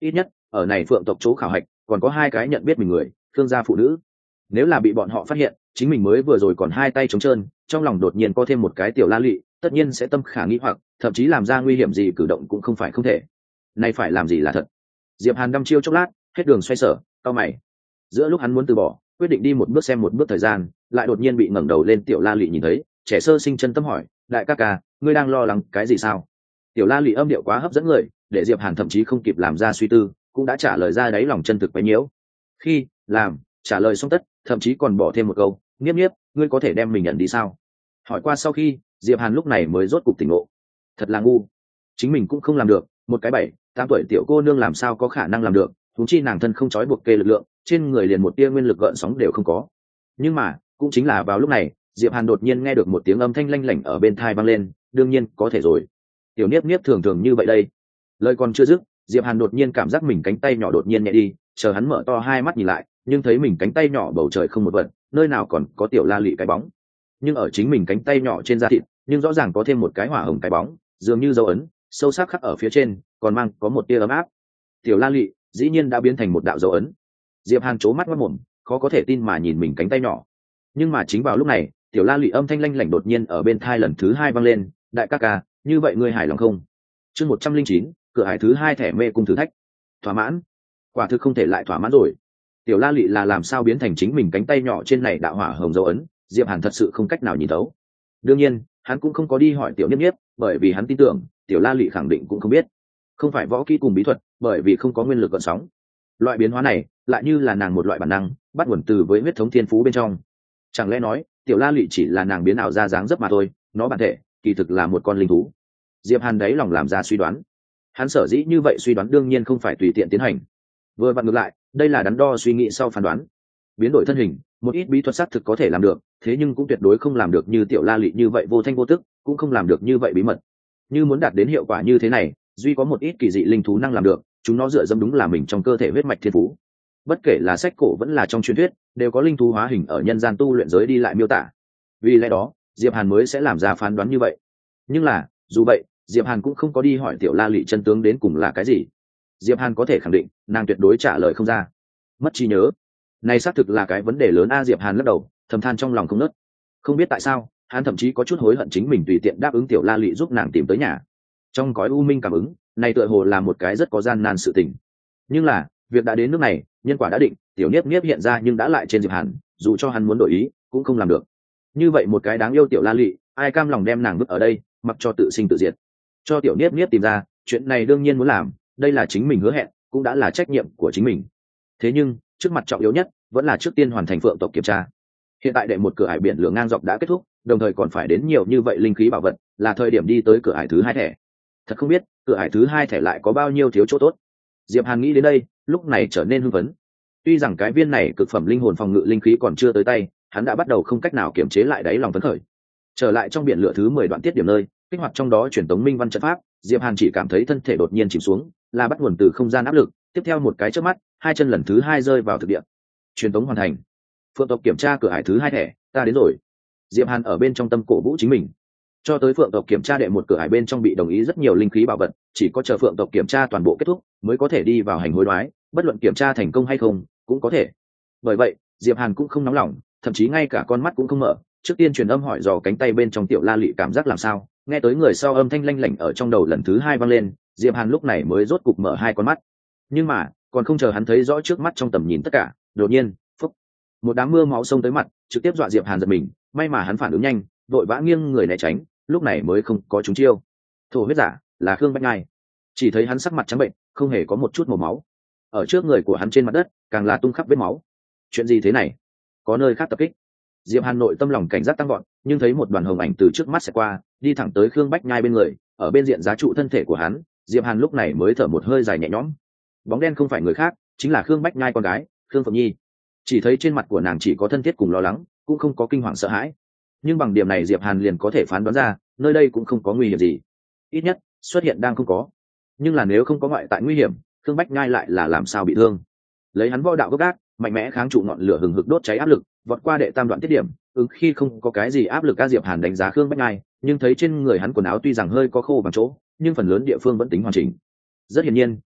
ở này phượng tộc chỗ khảo hạch còn có hai cái nhận biết mình người, Khương gia phụ nữ. Nếu là bị bọn họ phát hiện chính mình mới vừa rồi còn hai tay trống trơn, trong lòng đột nhiên có thêm một cái tiểu la lị, tất nhiên sẽ tâm khả nghi hoặc thậm chí làm ra nguy hiểm gì cử động cũng không phải không thể. Này phải làm gì là thật. Diệp Hàn đăm chiêu chốc lát, hết đường xoay sở, cau mày. Giữa lúc hắn muốn từ bỏ, quyết định đi một bước xem một bước thời gian, lại đột nhiên bị ngẩng đầu lên tiểu la lị nhìn thấy, trẻ sơ sinh chân tâm hỏi, đại ca ca, ngươi đang lo lắng cái gì sao? Tiểu la lị âm điệu quá hấp dẫn người, để Diệp Hàn thậm chí không kịp làm ra suy tư, cũng đã trả lời ra đáy lòng chân thực quấy nhiễu. Khi làm trả lời xong tất, thậm chí còn bỏ thêm một câu, nghiếp nghiếp, ngươi có thể đem mình nhận đi sao? Hỏi qua sau khi, Diệp Hàn lúc này mới rốt cục tỉnh ngộ. Thật là ngu, chính mình cũng không làm được, một cái 7-8 tuổi tiểu cô nương làm sao có khả năng làm được, huống chi nàng thân không trói buộc kê lực lượng, trên người liền một tia nguyên lực gợn sóng đều không có. Nhưng mà cũng chính là vào lúc này, Diệp Hàn đột nhiên nghe được một tiếng âm thanh lanh lảnh ở bên tai vang lên, đương nhiên có thể rồi, tiểu niếp niếp thường thường như vậy đây. Lời còn chưa dứt, Diệp Hàn đột nhiên cảm giác mình cánh tay nhỏ đột nhiên nhẹ đi, chờ hắn mở to hai mắt nhìn lại, nhưng thấy mình cánh tay nhỏ bầu trời không một vật, nơi nào còn có tiểu la lị cái bóng. Nhưng ở chính mình cánh tay nhỏ trên da thịt, nhưng rõ ràng có thêm một cái hỏa hồng cái bóng, dường như dấu ấn sâu sắc khắc ở phía trên, còn mang có một tia ấm áp. Tiểu la lị dĩ nhiên đã biến thành một đạo dấu ấn. Diệp Hàn trố mắt ngoác mồm, khó có thể tin mà nhìn mình cánh tay nhỏ. Nhưng mà chính vào lúc này, tiểu la lị âm thanh lanh lảnh đột nhiên ở bên tai lần thứ hai vang lên, đại ca ca, như vậy ngươi hài lòng không? Chương 109, cửa hải thứ hai thẻ mê cung thử thách. Thỏa mãn? Quả thực không thể lại thỏa mãn rồi. Tiểu la lị là làm sao biến thành chính mình cánh tay nhỏ trên này đạo hỏa hồng dấu ấn, Diệp Hàn thật sự không cách nào nhìn thấu. Đương nhiên hắn cũng không có đi hỏi tiểu niếp niếp, bởi vì hắn tin tưởng tiểu la lị khẳng định cũng không biết, không phải võ kỹ cùng bí thuật, bởi vì không có nguyên lực gợn sóng. Loại biến hóa này lại như là nàng một loại bản năng, bắt nguồn từ với huyết thống thiên phú bên trong. Chẳng lẽ nói tiểu la lị chỉ là nàng biến ảo ra dáng dấp mà thôi, nó bản thể kỳ thực là một con linh thú? Diệp Hàn đấy lòng làm ra suy đoán. Hắn sở dĩ như vậy suy đoán đương nhiên không phải tùy tiện tiến hành, vừa vặn ngược lại, đây là đắn đo suy nghĩ sau phán đoán. Biến đổi thân hình, một ít bí thuật xác thực có thể làm được, thế nhưng cũng tuyệt đối không làm được như tiểu la lị như vậy vô thanh vô tức, cũng không làm được như vậy bí mật. Như muốn đạt đến hiệu quả như thế này, duy có một ít kỳ dị linh thú năng làm được, chúng nó dựa dẫm đúng là mình trong cơ thể huyết mạch thiên phú. Bất kể là sách cổ vẫn là trong truyền thuyết, đều có linh thú hóa hình ở nhân gian tu luyện giới đi lại miêu tả. Vì lẽ đó, Diệp Hàn mới sẽ làm ra phán đoán như vậy. Nhưng là, dù vậy, Diệp Hàn cũng không có đi hỏi tiểu la lị chân tướng đến cùng là cái gì. Diệp Hàn có thể khẳng định, nàng tuyệt đối trả lời không ra. Mất trí nhớ, này xác thực là cái vấn đề lớn a. Diệp Hàn lắc đầu, thầm than trong lòng không nớt. Không biết tại sao, hắn thậm chí có chút hối hận chính mình tùy tiện đáp ứng tiểu la lị giúp nàng tìm tới nhà. Trong cõi u minh cảm ứng, này tựa hồ là một cái rất có gian nan sự tình. Nhưng là, việc đã đến nước này, nhân quả đã định, tiểu niếp niếp hiện ra nhưng đã lại trên Diệp Hàn, dù cho hắn muốn đổi ý, cũng không làm được. Như vậy một cái đáng yêu tiểu la lị, ai cam lòng đem nàng vứt ở đây, mặc cho tự sinh tự diệt. Cho tiểu niếp niếp tìm ra, chuyện này đương nhiên muốn làm, đây là chính mình hứa hẹn, cũng đã là trách nhiệm của chính mình. Thế nhưng, trước mặt trọng yếu nhất, vẫn là trước tiên hoàn thành phượng tộc kiểm tra. Hiện tại đệ một cửa ải biển lửa ngang dọc đã kết thúc, đồng thời còn phải đến nhiều như vậy linh khí bảo vật, là thời điểm đi tới cửa ải thứ hai thẻ. Thật không biết, cửa ải thứ hai thẻ lại có bao nhiêu thiếu chỗ tốt. Diệp Hàn nghĩ đến đây, lúc này trở nên hưng phấn. Tuy rằng cái viên này cực phẩm linh hồn phòng ngự linh khí còn chưa tới tay, hắn đã bắt đầu không cách nào kiềm chế lại đáy lòng phấn khởi. Trở lại trong biển lửa thứ 10 đoạn tiết điểm nơi, kích hoạt trong đó truyền tống minh văn trận pháp, Diệp Hàn chỉ cảm thấy thân thể đột nhiên chìm xuống, là bắt nguồn từ không gian áp lực, tiếp theo một cái chớp mắt, hai chân lần thứ hai rơi vào thực địa. Truyền tống hoàn thành. Phượng tộc kiểm tra cửa ải thứ hai thẻ, ta đến rồi. Diệp Hàn ở bên trong tâm cổ vũ chính mình. Cho tới Phượng tộc kiểm tra đệ một cửa ải bên trong bị đồng ý rất nhiều linh khí bảo vật, chỉ có chờ Phượng tộc kiểm tra toàn bộ kết thúc mới có thể đi vào hành hối đoái, bất luận kiểm tra thành công hay không, cũng có thể. Bởi vậy, Diệp Hàn cũng không nóng lòng, thậm chí ngay cả con mắt cũng không mở, trước tiên truyền âm hỏi dò cánh tay bên trong tiểu la lị cảm giác làm sao. Nghe tới người sau âm thanh lanh lảnh ở trong đầu lần thứ hai vang lên, Diệp Hàn lúc này mới rốt cục mở hai con mắt. Nhưng mà, còn không chờ hắn thấy rõ trước mắt trong tầm nhìn tất cả, đột nhiên, phúc, một đám mưa máu xông tới mặt, trực tiếp dọa Diệp Hàn giật mình. May mà hắn phản ứng nhanh, vội vã nghiêng người né tránh, lúc này mới không có trúng chiêu. Thổ huyết giả là Khương Bách Nhai, chỉ thấy hắn sắc mặt trắng bệnh, không hề có một chút màu máu. Ở trước người của hắn trên mặt đất, càng là tung khắp vết máu. Chuyện gì thế này? Có nơi khác tập kích. Diệp Hàn nội tâm lòng cảnh giác tăng vọt, nhưng thấy một đoàn hồng ảnh từ trước mắt sẽ qua, đi thẳng tới Khương Bách Nhai bên người, ở bên diện giá trụ thân thể của hắn, Diệp Hàn lúc này mới thở một hơi dài nhẹ nhõm. Bóng đen không phải người khác, chính là Khương Bách Nhai con gái, Khương Phượng Nhi. Chỉ thấy trên mặt của nàng chỉ có thân thiết cùng lo lắng, cũng không có kinh hoàng sợ hãi. Nhưng bằng điểm này Diệp Hàn liền có thể phán đoán ra, nơi đây cũng không có nguy hiểm gì. Ít nhất, xuất hiện đang không có. Nhưng là nếu không có ngoại tại nguy hiểm, Khương Bách Nhai lại là làm sao bị thương? Lấy hắn võ đạo gốc gác, mạnh mẽ kháng trụ ngọn lửa hừng hực đốt cháy áp lực, vọt qua đệ tam đoạn tiết điểm, khi không có cái gì áp lực. Ca Diệp Hàn đánh giá Khương Bách Nhai, nhưng thấy trên người hắn quần áo tuy rằng hơi có khô bằng chỗ, nhưng phần lớn địa phương vẫn tính hoàn chỉnh. Rất hiển nhiên,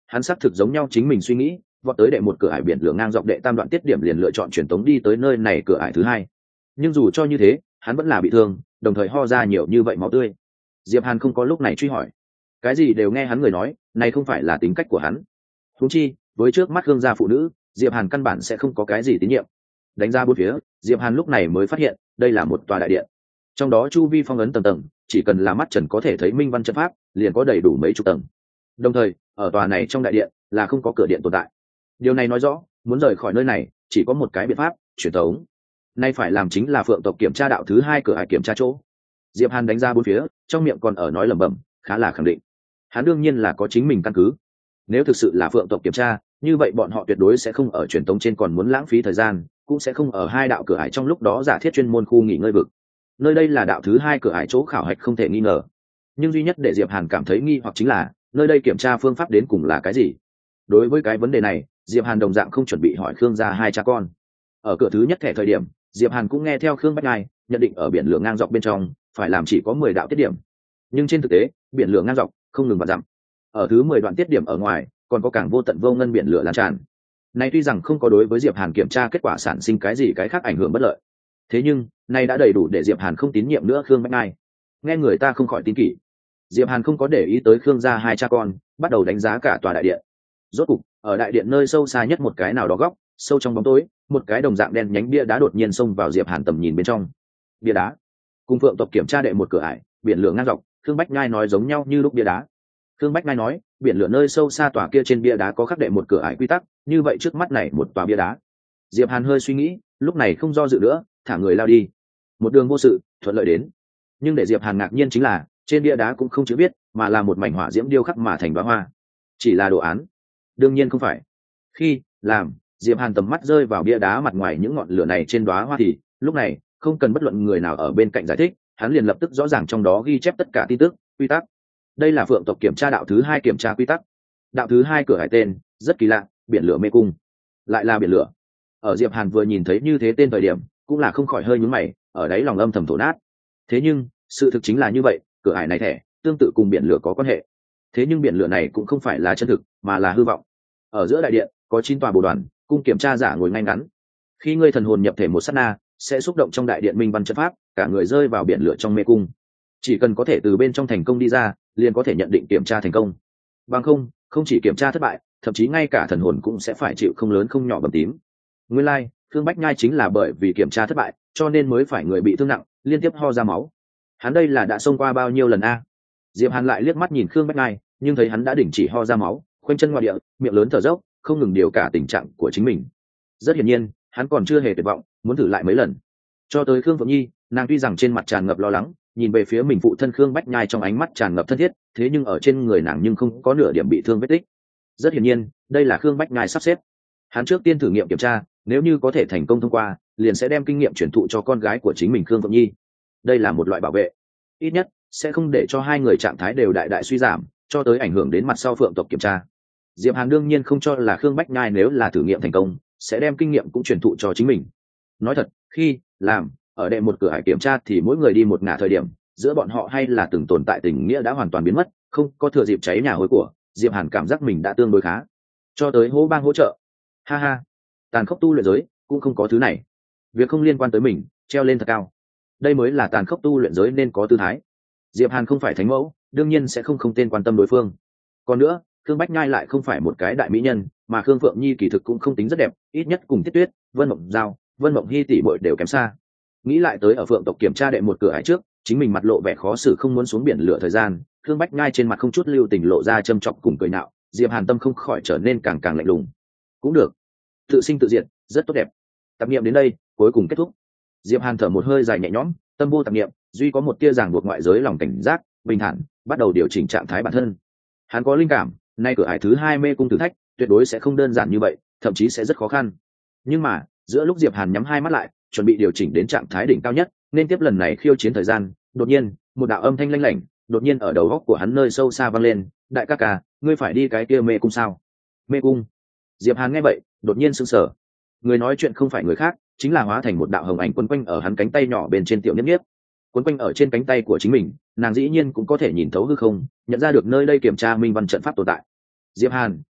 Hắn xác thực giống nhau chính mình suy nghĩ, vọt tới đệ một cửa ải biển lửa ngang dọc đệ tam đoạn tiết điểm liền lựa chọn truyền tống đi tới nơi này cửa ải thứ hai. Nhưng dù cho như thế, hắn vẫn là bị thương, đồng thời ho ra nhiều như vậy máu tươi. Diệp Hàn không có lúc này truy hỏi, cái gì đều nghe hắn người nói, này không phải là tính cách của hắn. Huống chi, với trước mắt Khương gia phụ nữ, Diệp Hàn căn bản sẽ không có cái gì tín nhiệm. Đánh ra bốn phía, Diệp Hàn lúc này mới phát hiện, đây là một tòa đại điện. Trong đó chu vi phong ấn tầng tầng, chỉ cần là mắt trần có thể thấy minh văn trận pháp, liền có đầy đủ mấy chục tầng. Đồng thời, ở tòa này trong đại điện là không có cửa điện tồn tại. Điều này nói rõ, muốn rời khỏi nơi này, chỉ có một cái biện pháp, truyền tống. Nay phải làm chính là Phượng tộc kiểm tra đạo thứ hai cửa ải kiểm tra chỗ. Diệp Hàn đánh ra bốn phía, trong miệng còn ở nói lẩm bẩm, khá là khẳng định. Hắn đương nhiên là có chính mình căn cứ. Nếu thực sự là Phượng tộc kiểm tra, như vậy bọn họ tuyệt đối sẽ không ở truyền tống trên còn muốn lãng phí thời gian, cũng sẽ không ở hai đạo cửa ải trong lúc đó giả thiết chuyên môn khu nghỉ ngơi vực. Nơi đây là đạo thứ hai cửa ải chỗ khảo hạch không thể nghi ngờ. Nhưng duy nhất để Diệp Hàn cảm thấy nghi hoặc chính là, nơi đây kiểm tra phương pháp đến cùng là cái gì? Đối với cái vấn đề này, Diệp Hàn đồng dạng không chuẩn bị hỏi Khương gia hai cha con. Ở cửa thứ nhất thẻ thời điểm, Diệp Hàn cũng nghe theo Khương Bách Ngai nhận định ở biển lửa ngang dọc bên trong phải làm chỉ có 10 đạo tiết điểm. Nhưng trên thực tế, biển lửa ngang dọc không ngừng và dặm. Ở thứ 10 đoạn tiết điểm ở ngoài, còn có càng vô tận vô ngân biển lửa lan tràn. Này tuy rằng không có đối với Diệp Hàn kiểm tra kết quả sản sinh cái gì cái khác ảnh hưởng bất lợi. Thế nhưng, này đã đầy đủ để Diệp Hàn không tín nhiệm nữa Khương Bách Ngai. Nghe người ta không khỏi tín kỷ. Diệp Hàn không có để ý tới Khương gia hai cha con, bắt đầu đánh giá cả tòa đại điện. Rốt cục, ở đại điện nơi sâu xa nhất một cái nào đó góc, sâu trong bóng tối, một cái đồng dạng đen nhánh bia đá đột nhiên xông vào Diệp Hàn tầm nhìn bên trong. Bia đá, cùng Phượng tộc kiểm tra đệ một cửa ải, biển lửa ngang dọc, Khương Bách Ngai nói giống nhau như lúc bia đá. Khương Bách Ngai nói, biển lửa nơi sâu xa tòa kia trên bia đá có khắc đệ một cửa ải quy tắc, như vậy trước mắt này một tòa bia đá. Diệp Hàn hơi suy nghĩ, lúc này không do dự nữa, thả người lao đi. Một đường vô sự, thuận lợi đến. Nhưng để Diệp Hàn ngạc nhiên chính là, trên bia đá cũng không chữ viết, mà là một mảnh hỏa diễm điêu khắc mà thành đóa hoa. Chỉ là đồ án? Đương nhiên không phải. Khi làm Diệp Hàn tầm mắt rơi vào bia đá mặt ngoài những ngọn lửa này trên đóa hoa thì, lúc này, không cần bất luận người nào ở bên cạnh giải thích, hắn liền lập tức rõ ràng trong đó ghi chép tất cả tin tức, quy tắc. Đây là Phượng tộc kiểm tra đạo thứ hai kiểm tra quy tắc. Đạo thứ hai cửa hải tên, rất kỳ lạ, biển lửa mê cung. Lại là biển lửa. Ở Diệp Hàn vừa nhìn thấy như thế tên thời điểm, cũng là không khỏi hơi nhướng mày, ở đấy lòng âm thầm thổ nát. Thế nhưng, sự thực chính là như vậy, cửa ải này thẻ, tương tự cùng biển lửa có quan hệ. Thế nhưng biển lửa này cũng không phải là chân thực, mà là hư vọng. Ở giữa đại điện, có 9 tòa bồ đoàn, cung kiểm tra giả ngồi ngay ngắn. Khi ngươi thần hồn nhập thể một sát na, sẽ xúc động trong đại điện minh văn trận pháp, cả người rơi vào biển lửa trong mê cung. Chỉ cần có thể từ bên trong thành công đi ra, liền có thể nhận định kiểm tra thành công. Bằng không chỉ kiểm tra thất bại, thậm chí ngay cả thần hồn cũng sẽ phải chịu không lớn không nhỏ bầm tím. Nguyên lai, Khương Bách Nhai chính là bởi vì kiểm tra thất bại, cho nên mới phải người bị thương nặng, liên tiếp ho ra máu. Hắn đây là đã xông qua bao nhiêu lần a? Diệp Hàn lại liếc mắt nhìn Khương Bách Nhai, nhưng thấy hắn đã đình chỉ ho ra máu, khoanh chân ngoại địa, miệng lớn thở dốc, không ngừng điều cả tình trạng của chính mình. Rất hiển nhiên, hắn còn chưa hề tuyệt vọng, muốn thử lại mấy lần. Cho tới Khương Phượng Nhi, nàng tuy rằng trên mặt tràn ngập lo lắng, nhìn về phía mình phụ thân Khương Bách Nhai trong ánh mắt tràn ngập thân thiết, thế nhưng ở trên người nàng nhưng không có nửa điểm bị thương vết tích. Rất hiển nhiên, đây là Khương Bách Nhai sắp xếp. Hắn trước tiên thử nghiệm kiểm tra, nếu như có thể thành công thông qua, liền sẽ đem kinh nghiệm truyền thụ cho con gái của chính mình Khương Phượng Nhi. Đây là một loại bảo vệ, ít nhất sẽ không để cho hai người trạng thái đều đại suy giảm, cho tới ảnh hưởng đến mặt sau Phượng tộc kiểm tra. Diệp Hàn đương nhiên không cho là Khương Bách Nhai nếu là thử nghiệm thành công, sẽ đem kinh nghiệm cũng truyền thụ cho chính mình. Nói thật, khi làm ở đệ một cửa hải kiểm tra thì mỗi người đi một ngả thời điểm, giữa bọn họ hay là từng tồn tại tình nghĩa đã hoàn toàn biến mất, không có thừa dịp cháy nhà hối của. Diệp Hàn cảm giác mình đã tương đối khá. Cho tới hô bang hỗ trợ, ha ha, tàn khốc tu luyện giới cũng không có thứ này. Việc không liên quan tới mình, treo lên thật cao. Đây mới là tàn khốc tu luyện giới nên có tư thái. Diệp Hàn không phải thánh mẫu, đương nhiên sẽ không tên quan tâm đối phương. Còn nữa, Khương Bách Nhai lại không phải một cái đại mỹ nhân, mà Khương Phượng Nhi kỳ thực cũng không tính rất đẹp, ít nhất cùng Tiết Tuyết, Vân Mộng Giao, Vân Mộng Hi tỷ muội đều kém xa. Nghĩ lại tới ở Phượng tộc kiểm tra đệ một cửa ải trước, chính mình mặt lộ vẻ khó xử không muốn xuống biển lửa thời gian, Khương Bách Nhai trên mặt không chút lưu tình lộ ra châm chọc cùng cười nạo, Diệp Hàn tâm không khỏi trở nên càng càng lạnh lùng. Cũng được, tự sinh tự diệt, rất tốt đẹp. Tạp niệm đến đây, cuối cùng kết thúc. Diệp Hàn thở một hơi dài nhẹ nhõm, tâm vô tạp niệm, duy có một tia ràng buộc ngoại giới lòng cảnh giác, bình thản, bắt đầu điều chỉnh trạng thái bản thân. Hắn có linh cảm, nay cửa ải thứ hai mê cung thử thách, tuyệt đối sẽ không đơn giản như vậy, thậm chí sẽ rất khó khăn. Nhưng mà, giữa lúc Diệp Hàn nhắm hai mắt lại, chuẩn bị điều chỉnh đến trạng thái đỉnh cao nhất, nên tiếp lần này khiêu chiến thời gian, đột nhiên, một đạo âm thanh lanh lảnh, đột nhiên ở đầu óc của hắn nơi sâu xa vang lên, "Đại ca ca, ngươi phải đi cái kia mê cung sao?" Mê cung? Diệp Hàn nghe vậy, đột nhiên sửng sở. Người nói chuyện không phải người khác, chính là hóa thành một đạo hồng ảnh quấn quanh ở hắn cánh tay nhỏ bên trên Tiểu Niếp Niếp. Quấn quanh ở trên cánh tay của chính mình, nàng dĩ nhiên cũng có thể nhìn thấu hư không, nhận ra được nơi đây kiểm tra minh văn trận pháp tồn tại. Diệp Hàn,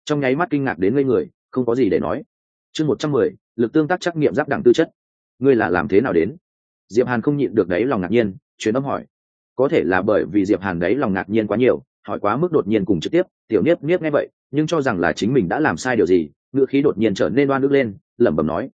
trong nháy mắt kinh ngạc đến ngây người, không có gì để nói. Chương 110, lực tương tác trắc nghiệm giáp đẳng tư chất. Ngươi là làm thế nào đến? Diệp Hàn không nhịn được đấy lòng ngạc nhiên, truyền âm hỏi. Có thể là bởi vì Diệp Hàn đấy lòng ngạc nhiên quá nhiều, hỏi quá mức đột nhiên cùng trực tiếp, tiểu Niếp Niếp nghe vậy, nhưng cho rằng là chính mình đã làm sai điều gì, ngữ khí đột nhiên trở nên oan ức lên, lẩm bẩm nói,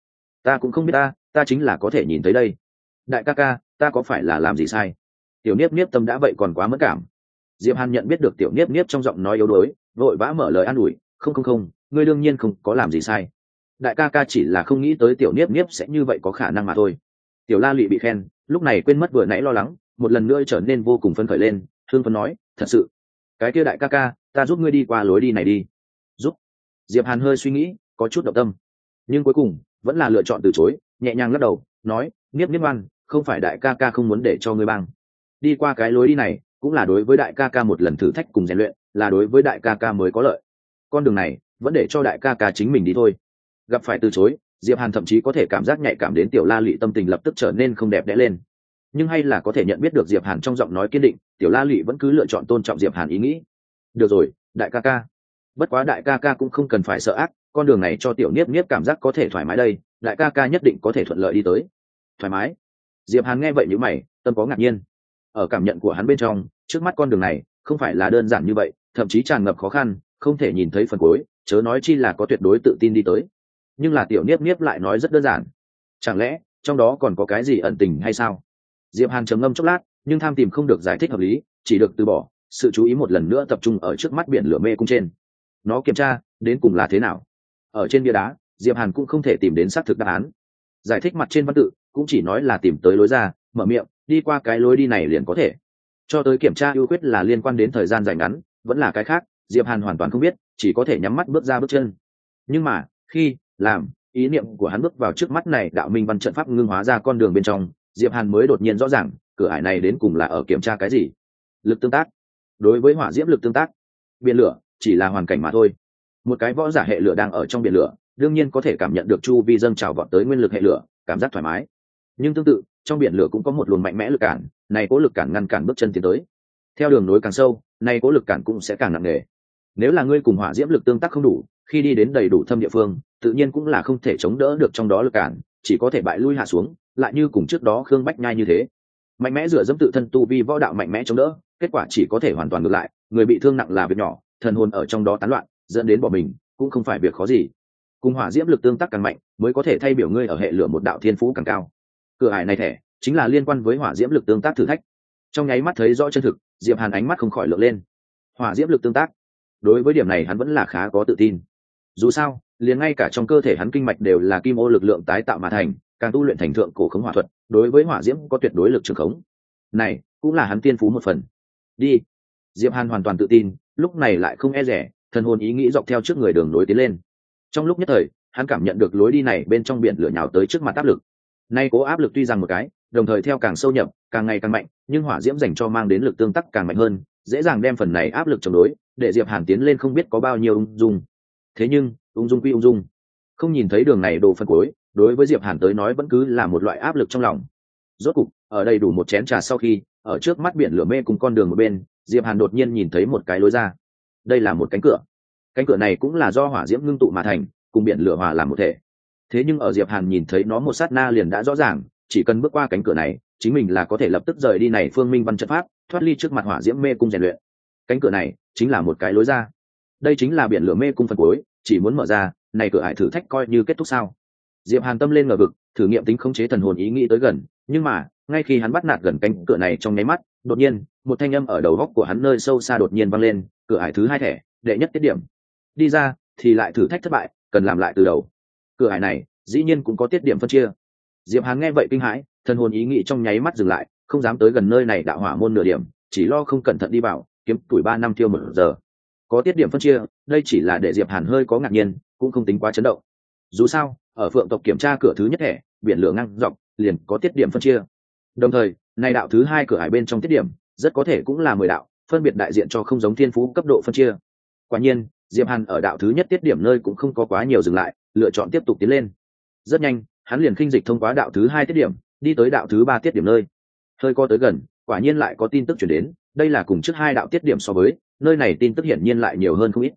ta cũng không biết, ta chính là có thể nhìn thấy đây. Đại ca ca, ta có phải là làm gì sai? Tiểu Niếp Niếp tâm đã vậy còn quá mất cảm. Diệp Hàn nhận biết được tiểu Niếp Niếp trong giọng nói yếu đuối, vội vã mở lời an ủi, không, ngươi đương nhiên không có làm gì sai. Đại ca ca chỉ là không nghĩ tới tiểu Niếp Niếp sẽ như vậy có khả năng mà thôi. Tiểu La Lụy bị khen, lúc này quên mất vừa nãy lo lắng, một lần nữa trở nên vô cùng phấn khởi lên, hương phấn nói, thật sự. Cái kia đại ca ca, ta giúp ngươi đi qua lối đi này đi. Giúp? Diệp Hàn hơi suy nghĩ, có chút động tâm, nhưng cuối cùng vẫn là lựa chọn từ chối, nhẹ nhàng lắc đầu, nói, Niếp Niếp ngoan, không phải đại ca ca không muốn để cho ngươi băng. Đi qua cái lối đi này, cũng là đối với đại ca ca một lần thử thách cùng rèn luyện, là đối với đại ca ca mới có lợi. Con đường này, vẫn để cho đại ca ca chính mình đi thôi. Gặp phải từ chối, Diệp Hàn thậm chí có thể cảm giác nhạy cảm đến tiểu La Lụy tâm tình lập tức trở nên không đẹp đẽ lên. Nhưng hay là có thể nhận biết được Diệp Hàn trong giọng nói kiên định, tiểu La Lụy vẫn cứ lựa chọn tôn trọng Diệp Hàn ý nghĩ. Được rồi, đại ca ca. Bất quá đại ca ca cũng không cần phải sợ ác, con đường này cho tiểu Niếp Niếp cảm giác có thể thoải mái đây, đại ca ca nhất định có thể thuận lợi đi tới. Thoải mái? Diệp Hàn nghe vậy nhíu mày, tâm có ngạc nhiên. Ở cảm nhận của hắn bên trong, trước mắt con đường này không phải là đơn giản như vậy, thậm chí tràn ngập khó khăn, không thể nhìn thấy phần cuối, chớ nói chi là có tuyệt đối tự tin đi tới. Nhưng là tiểu Niếp Niếp lại nói rất đơn giản. Chẳng lẽ trong đó còn có cái gì ẩn tình hay sao? Diệp Hàn trầm ngâm chốc lát, nhưng tham tìm không được giải thích hợp lý, chỉ được từ bỏ, sự chú ý một lần nữa tập trung ở trước mắt biển lửa mê cung trên. Nó kiểm tra đến cùng là thế nào? Ở trên bia đá, Diệp Hàn cũng không thể tìm đến xác thực đáp án. Giải thích mặt trên văn tự cũng chỉ nói là tìm tới lối ra, mở miệng, đi qua cái lối đi này liền có thể. Cho tới kiểm tra ưu khuyết là liên quan đến thời gian dài ngắn, vẫn là cái khác, Diệp Hàn hoàn toàn không biết, chỉ có thể nhắm mắt bước ra bước chân. Nhưng mà, khi làm ý niệm của hắn bước vào trước mắt này đạo minh văn trận pháp ngưng hóa ra con đường bên trong, Diệp Hàn mới đột nhiên rõ ràng, cửa ải này đến cùng là ở kiểm tra cái gì? Lực tương tác. Đối với hỏa diễm lực tương tác, biển lửa chỉ là hoàn cảnh mà thôi. Một cái võ giả hệ lửa đang ở trong biển lửa, đương nhiên có thể cảm nhận được chu vi dâng trào vọt tới nguyên lực hệ lửa, cảm giác thoải mái. Nhưng tương tự, trong biển lửa cũng có một luồng mạnh mẽ lực cản, này cố lực cản ngăn cản bước chân tiến tới. Theo đường nối càng sâu, này cố lực cản cũng sẽ càng nặng nề. Nếu là ngươi cùng hỏa diễm lực tương tác không đủ, khi đi đến đầy đủ thâm địa phương, tự nhiên cũng là không thể chống đỡ được trong đó lực cản, chỉ có thể bại lui hạ xuống, lại như cùng trước đó Khương Bách Nhai như thế. Mạnh mẽ dựa dẫm tự thân tu vi võ đạo mạnh mẽ chống đỡ, kết quả chỉ có thể hoàn toàn ngược lại, người bị thương nặng là việc nhỏ, thần hồn ở trong đó tán loạn, dẫn đến bỏ mình, cũng không phải việc khó gì. Cùng hỏa diễm lực tương tác càng mạnh, mới có thể thay biểu ngươi ở hệ lửa một đạo thiên phú càng cao. Cửa ải này thẻ chính là liên quan với hỏa diễm lực tương tác thử thách. Trong nháy mắt thấy rõ chân thực, Diệp Hàn ánh mắt không khỏi lượn lên. Hỏa diễm lực tương tác, đối với điểm này hắn vẫn là khá có tự tin. Dù sao, liền ngay cả trong cơ thể hắn kinh mạch đều là kim ô lực lượng tái tạo mà thành, càng tu luyện thành thượng cổ khống hỏa thuật, đối với hỏa diễm có tuyệt đối lực trường khống. Này cũng là hắn tiên phú một phần. Đi. Diệp Hàn hoàn toàn tự tin, lúc này lại không e dè, thần hồn ý nghĩ dọc theo trước người đường nối tiến lên. Trong lúc nhất thời, hắn cảm nhận được lối đi này bên trong biển lửa nhào tới trước mặt áp lực. Nay cố áp lực tuy rằng một cái, đồng thời theo càng sâu nhập, càng ngày càng mạnh, nhưng hỏa diễm dành cho mang đến lực tương tác càng mạnh hơn, dễ dàng đem phần này áp lực chống đối, để Diệp Hàn tiến lên không biết có bao nhiêu ung dung. Thế nhưng, ung dung quy ung dung, không nhìn thấy đường này đồ phân cuối, đối với Diệp Hàn tới nói vẫn cứ là một loại áp lực trong lòng. Rốt cục, ở đây đủ một chén trà sau khi, ở trước mắt biển lửa mê cùng con đường một bên, Diệp Hàn đột nhiên nhìn thấy một cái lối ra. Đây là một cánh cửa. Cánh cửa này cũng là do hỏa diễm ngưng tụ mà thành, cùng biển lửa hòa làm một thể. Thế nhưng ở Diệp Hàn nhìn thấy nó một sát na liền đã rõ ràng, chỉ cần bước qua cánh cửa này, chính mình là có thể lập tức rời đi này phương minh văn trận pháp, thoát ly trước mặt hỏa diễm mê cung rèn luyện. Cánh cửa này chính là một cái lối ra. Đây chính là biển lửa mê cung phần cuối, chỉ muốn mở ra, này cửa ải thử thách coi như kết thúc sao? Diệp Hàn tâm lên ngờ vực, thử nghiệm tính khống chế thần hồn ý nghĩ tới gần, nhưng mà, ngay khi hắn bắt nạt gần cánh cửa này trong nháy mắt, đột nhiên, một thanh âm ở đầu góc của hắn nơi sâu xa đột nhiên vang lên, cửa ải thứ 2 thẻ, đệ nhất tiết điểm. Đi ra, thì lại thử thách thất bại, cần làm lại từ đầu. Cửa ải này, dĩ nhiên cũng có tiết điểm phân chia. Diệp Hàn nghe vậy kinh hãi, thần hồn ý nghĩ trong nháy mắt dừng lại, không dám tới gần nơi này đạo hỏa môn nửa điểm, chỉ lo không cẩn thận đi vào, kiếm tuổi 3 năm tiêu 1 giờ. Có tiết điểm phân chia, đây chỉ là để Diệp Hàn hơi có ngạc nhiên, cũng không tính quá chấn động. Dù sao, ở Phượng tộc kiểm tra cửa thứ nhất thẻ, biển lửa ngang dọc, liền có tiết điểm phân chia. Đồng thời, này đạo thứ 2 cửa ải bên trong tiết điểm, rất có thể cũng là 10 đạo, phân biệt đại diện cho không giống thiên phú cấp độ phân chia. Quả nhiên, Diệp Hàn ở đạo thứ nhất tiết điểm nơi cũng không có quá nhiều dừng lại, lựa chọn tiếp tục tiến lên. Rất nhanh, hắn liền khinh dịch thông qua đạo thứ 2 tiết điểm, đi tới đạo thứ 3 tiết điểm nơi. Hơi co tới gần, quả nhiên lại có tin tức truyền đến, đây là cùng trước 2 đạo tiết điểm so với, nơi này tin tức hiển nhiên lại nhiều hơn không ít.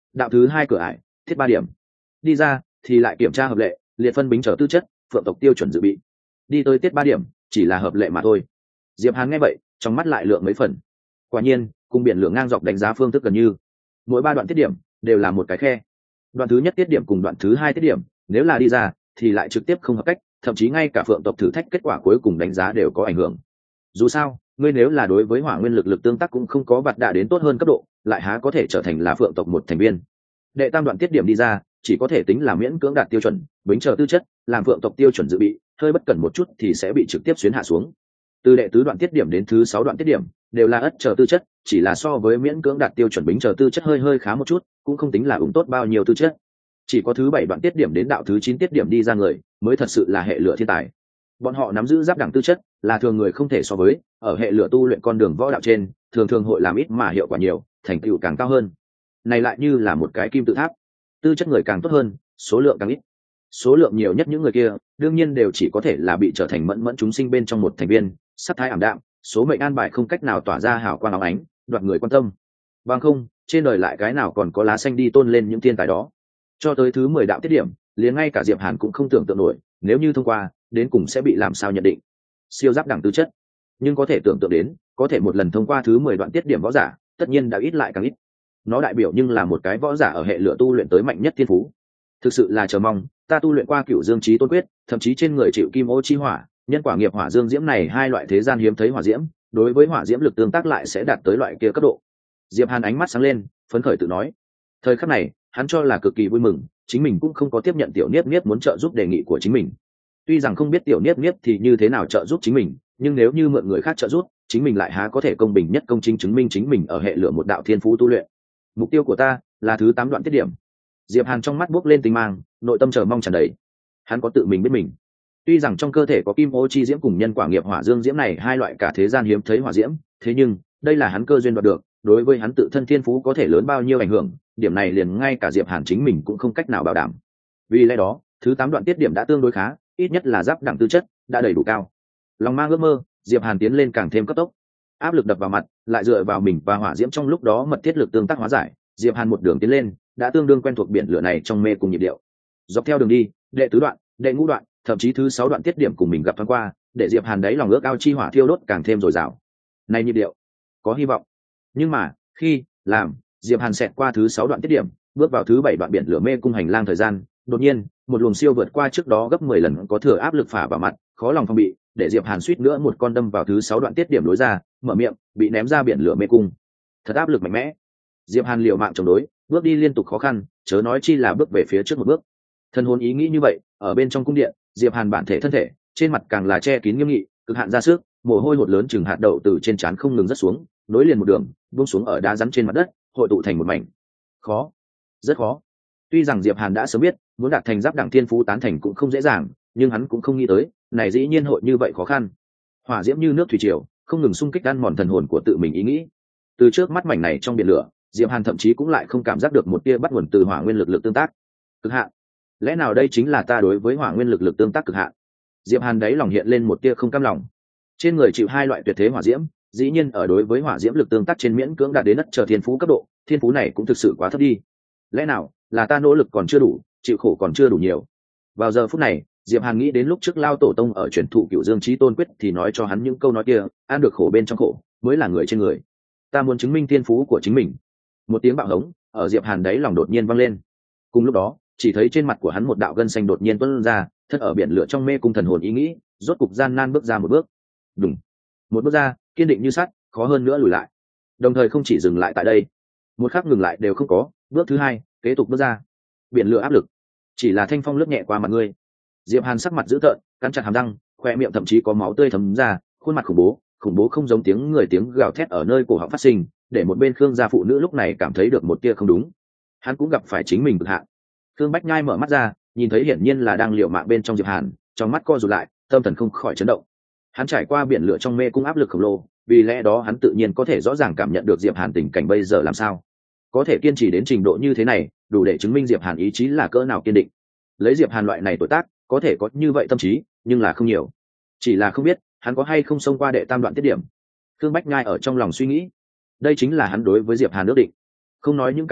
đạo thứ hai cửa ải, thiết 3 điểm. Đi ra thì lại kiểm tra hợp lệ, liệt phân bính trở tư chất, phượng tộc tiêu chuẩn dự bị. Đi tới tiết 3 điểm, chỉ là hợp lệ mà thôi. Diệp Hàn nghe vậy, trong mắt lại lượng mấy phần. Quả nhiên, cùng biển lượng ngang dọc đánh giá phương thức gần như. Mỗi 3 đoạn tiết điểm đều là một cái khe. Đoạn thứ nhất tiết điểm cùng đoạn thứ hai tiết điểm, nếu là đi ra thì lại trực tiếp không hợp cách, thậm chí ngay cả phượng tộc thử thách kết quả cuối cùng đánh giá đều có ảnh hưởng. Dù sao, ngươi nếu là đối với hỏa nguyên lực tương tác cũng không có vặt đạ đến tốt hơn cấp độ, lại há có thể trở thành là phượng tộc một thành viên. Đệ tam đoạn tiết điểm đi ra, chỉ có thể tính là miễn cưỡng đạt tiêu chuẩn, bính chờ tư chất, làm phượng tộc tiêu chuẩn dự bị, hơi bất cẩn một chút thì sẽ bị trực tiếp xuyến hạ xuống. Từ đệ tứ đoạn tiết điểm đến thứ 6 đoạn tiết điểm, đều là ất chờ tư chất, chỉ là so với miễn cưỡng đạt tiêu chuẩn bính chờ tư chất hơi khá một chút, cũng không tính là ủng tốt bao nhiêu tư chất. Chỉ có thứ 7 đoạn tiết điểm đến đạo thứ 9 tiết điểm đi ra người, mới thật sự là hệ lửa thiên tài. Bọn họ nắm giữ giáp đẳng tư chất, là thường người không thể so với, ở hệ lửa tu luyện con đường võ đạo trên, thường hội làm ít mà hiệu quả nhiều, thành tựu càng cao hơn. Này lại như là một cái kim tự tháp, tư chất người càng tốt hơn, số lượng càng ít. Số lượng nhiều nhất những người kia, đương nhiên đều chỉ có thể là bị trở thành mẫn chúng sinh bên trong một thành viên, sắc thái ảm đạm, số mệnh an bài không cách nào tỏa ra hào quang óng ánh, đoạt người quan tâm. Bằng không, trên đời lại cái nào còn có lá xanh đi tôn lên những thiên tài đó. Cho tới thứ 10 đạo tiết điểm, liền ngay cả Diệp Hàn cũng không tưởng tượng nổi, nếu như thông qua, đến cùng sẽ bị làm sao nhận định. Siêu giáp đẳng tư chất, nhưng có thể tưởng tượng đến, có thể một lần thông qua thứ 10 đoạn tiết điểm võ giả, tất nhiên đã ít lại càng ít. Nó đại biểu nhưng là một cái võ giả ở hệ lửa tu luyện tới mạnh nhất thiên phú. Thực sự là chờ mong, ta tu luyện qua Cửu Dương Chí Tôn Quyết, thậm chí trên người chịu kim ô chi hỏa, nhân quả nghiệp hỏa dương diễm này hai loại thế gian hiếm thấy hỏa diễm, đối với hỏa diễm lực tương tác lại sẽ đạt tới loại kia cấp độ. Diệp Hàn ánh mắt sáng lên, phấn khởi tự nói. Thời khắc này, hắn cho là cực kỳ vui mừng, chính mình cũng không có tiếp nhận tiểu niếp niếp muốn trợ giúp đề nghị của chính mình. Tuy rằng không biết tiểu niếp niếp thì như thế nào trợ giúp chính mình, nhưng nếu như mượn người khác trợ giúp, chính mình lại há có thể công bình nhất công chính chứng minh chính mình ở hệ lửa một đạo thiên phú tu luyện. Mục tiêu của ta là thứ 8 đoạn tiết điểm. Diệp Hàn trong mắt buốc lên tinh mang, nội tâm chờ mong tràn đầy. Hắn có tự mình biết mình. Tuy rằng trong cơ thể có kim ô chi diễm cùng nhân quả nghiệp hỏa dương diễm này hai loại cả thế gian hiếm thấy hỏa diễm, thế nhưng đây là hắn cơ duyên đoạt được, đối với hắn tự thân thiên phú có thể lớn bao nhiêu ảnh hưởng, điểm này liền ngay cả Diệp Hàn chính mình cũng không cách nào bảo đảm. Vì lẽ đó, thứ 8 đoạn tiết điểm đã tương đối khá, ít nhất là giáp đẳng tư chất đã đầy đủ cao. Lòng mang ước mơ, Diệp Hàn tiến lên càng thêm cấp tốc. Áp lực đập vào mặt, lại dựa vào mình và hỏa diễm trong lúc đó mật thiết lực tương tác hóa giải, Diệp Hàn một đường tiến lên, đã tương đương quen thuộc biển lửa này trong mê cùng nhịp điệu. Dọc theo đường đi, đệ tứ đoạn, đệ ngũ đoạn, thậm chí thứ 6 đoạn tiết điểm cùng mình gặp thoáng qua, để Diệp Hàn đấy lòng ước ao chi hỏa thiêu đốt càng thêm dồi dào. Này nhịp điệu, có hy vọng. Nhưng mà, khi làm Diệp Hàn xẹt qua thứ 6 đoạn tiết điểm, bước vào thứ 7 đoạn biển lửa mê cung hành lang thời gian, đột nhiên, một luồng siêu vượt qua trước đó gấp 10 lần có thừa áp lực phả vào mặt, khó lòng phòng bị, để Diệp Hàn suýt nữa một con đâm vào thứ 6 đoạn tiết điểm lối ra, mở miệng, bị ném ra biển lửa mê cung. Thật áp lực mạnh mẽ. Diệp Hàn liều mạng chống đối, bước đi liên tục khó khăn, chớ nói chi là bước về phía trước một bước. Thân hồn ý nghĩ như vậy, ở bên trong cung điện, Diệp Hàn bản thể thân thể, trên mặt càng là che kín nghiêm nghị, cực hạn ra sức, mồ hôi hột lớn chừng hạt đậu từ trên trán không ngừng rớt xuống, nối liền một đường, buông xuống ở đá rắn trên mặt đất, hội tụ thành một mảnh. Khó, rất khó. Tuy rằng Diệp Hàn đã sớm biết, muốn đạt thành giáp đẳng thiên phú tán thành cũng không dễ dàng, nhưng hắn cũng không nghĩ tới, này dĩ nhiên hội như vậy khó khăn. Hỏa diễm như nước thủy triều, không ngừng xung kích ăn mòn thần hồn của tự mình ý nghĩ. Từ trước mắt mảnh này trong biển lửa, Diệp Hàn thậm chí cũng lại không cảm giác được một tia bắt nguồn từ hỏa nguyên lực tương tác. Cực hạn. Lẽ nào đây chính là ta đối với hỏa nguyên lực tương tác cực hạn? Diệp Hàn đấy lòng hiện lên một tia không cam lòng. Trên người chịu hai loại tuyệt thế hỏa diễm, dĩ nhiên ở đối với hỏa diễm lực tương tác trên miễn cưỡng đạt đến đất trở thiên phú cấp độ, thiên phú này cũng thực sự quá thấp đi. Lẽ nào là ta nỗ lực còn chưa đủ, chịu khổ còn chưa đủ nhiều? Vào giờ phút này, Diệp Hàn nghĩ đến lúc trước Lao Tổ Tông ở truyền thụ Cửu Dương Chí Tôn Quyết thì nói cho hắn những câu nói kia, ăn được khổ bên trong khổ, mới là người trên người. Ta muốn chứng minh thiên phú của chính mình. Một tiếng bạo hống ở Diệp Hàn đấy lòng đột nhiên vang lên. Cùng lúc đó, chỉ thấy trên mặt của hắn một đạo gân xanh đột nhiên tuôn ra, thân ở biển lửa trong mê cung thần hồn ý nghĩ, rốt cục gian nan bước ra một bước. Đùng, một bước ra, kiên định như sắt, khó hơn nữa lùi lại. Đồng thời không chỉ dừng lại tại đây, một khắc ngừng lại đều không có. Bước thứ hai, kế tục bước ra. Biển lửa áp lực, chỉ là thanh phong lướt nhẹ qua mặt ngươi. Diệp Hàn sắc mặt dữ tợn, cắn chặt hàm răng, khoe miệng thậm chí có máu tươi thấm ra, khuôn mặt khủng bố không giống tiếng người, tiếng gào thét ở nơi cổ họng phát sinh, để một bên Khương gia phụ nữ lúc này cảm thấy được một tia không đúng. Hắn cũng gặp phải chính mình cực hạn. Khương Bách Nhai mở mắt ra, nhìn thấy hiển nhiên là đang liều mạng bên trong Diệp Hàn, trong mắt co rụt lại, tâm thần không khỏi chấn động. Hắn trải qua biển lửa trong mê cung áp lực khổng lồ, vì lẽ đó hắn tự nhiên có thể rõ ràng cảm nhận được Diệp Hàn tình cảnh bây giờ làm sao. Có thể kiên trì đến trình độ như thế này, đủ để chứng minh Diệp Hàn ý chí là cỡ nào kiên định. Lấy Diệp Hàn loại này tuổi tác, có thể có như vậy tâm trí, nhưng là không nhiều. Chỉ là không biết, hắn có hay không xông qua đệ tam đoạn tiết điểm. Khương Bách Nhai ở trong lòng suy nghĩ, đây chính là hắn đối với Diệp Hàn ước định. Không nói những cái khác,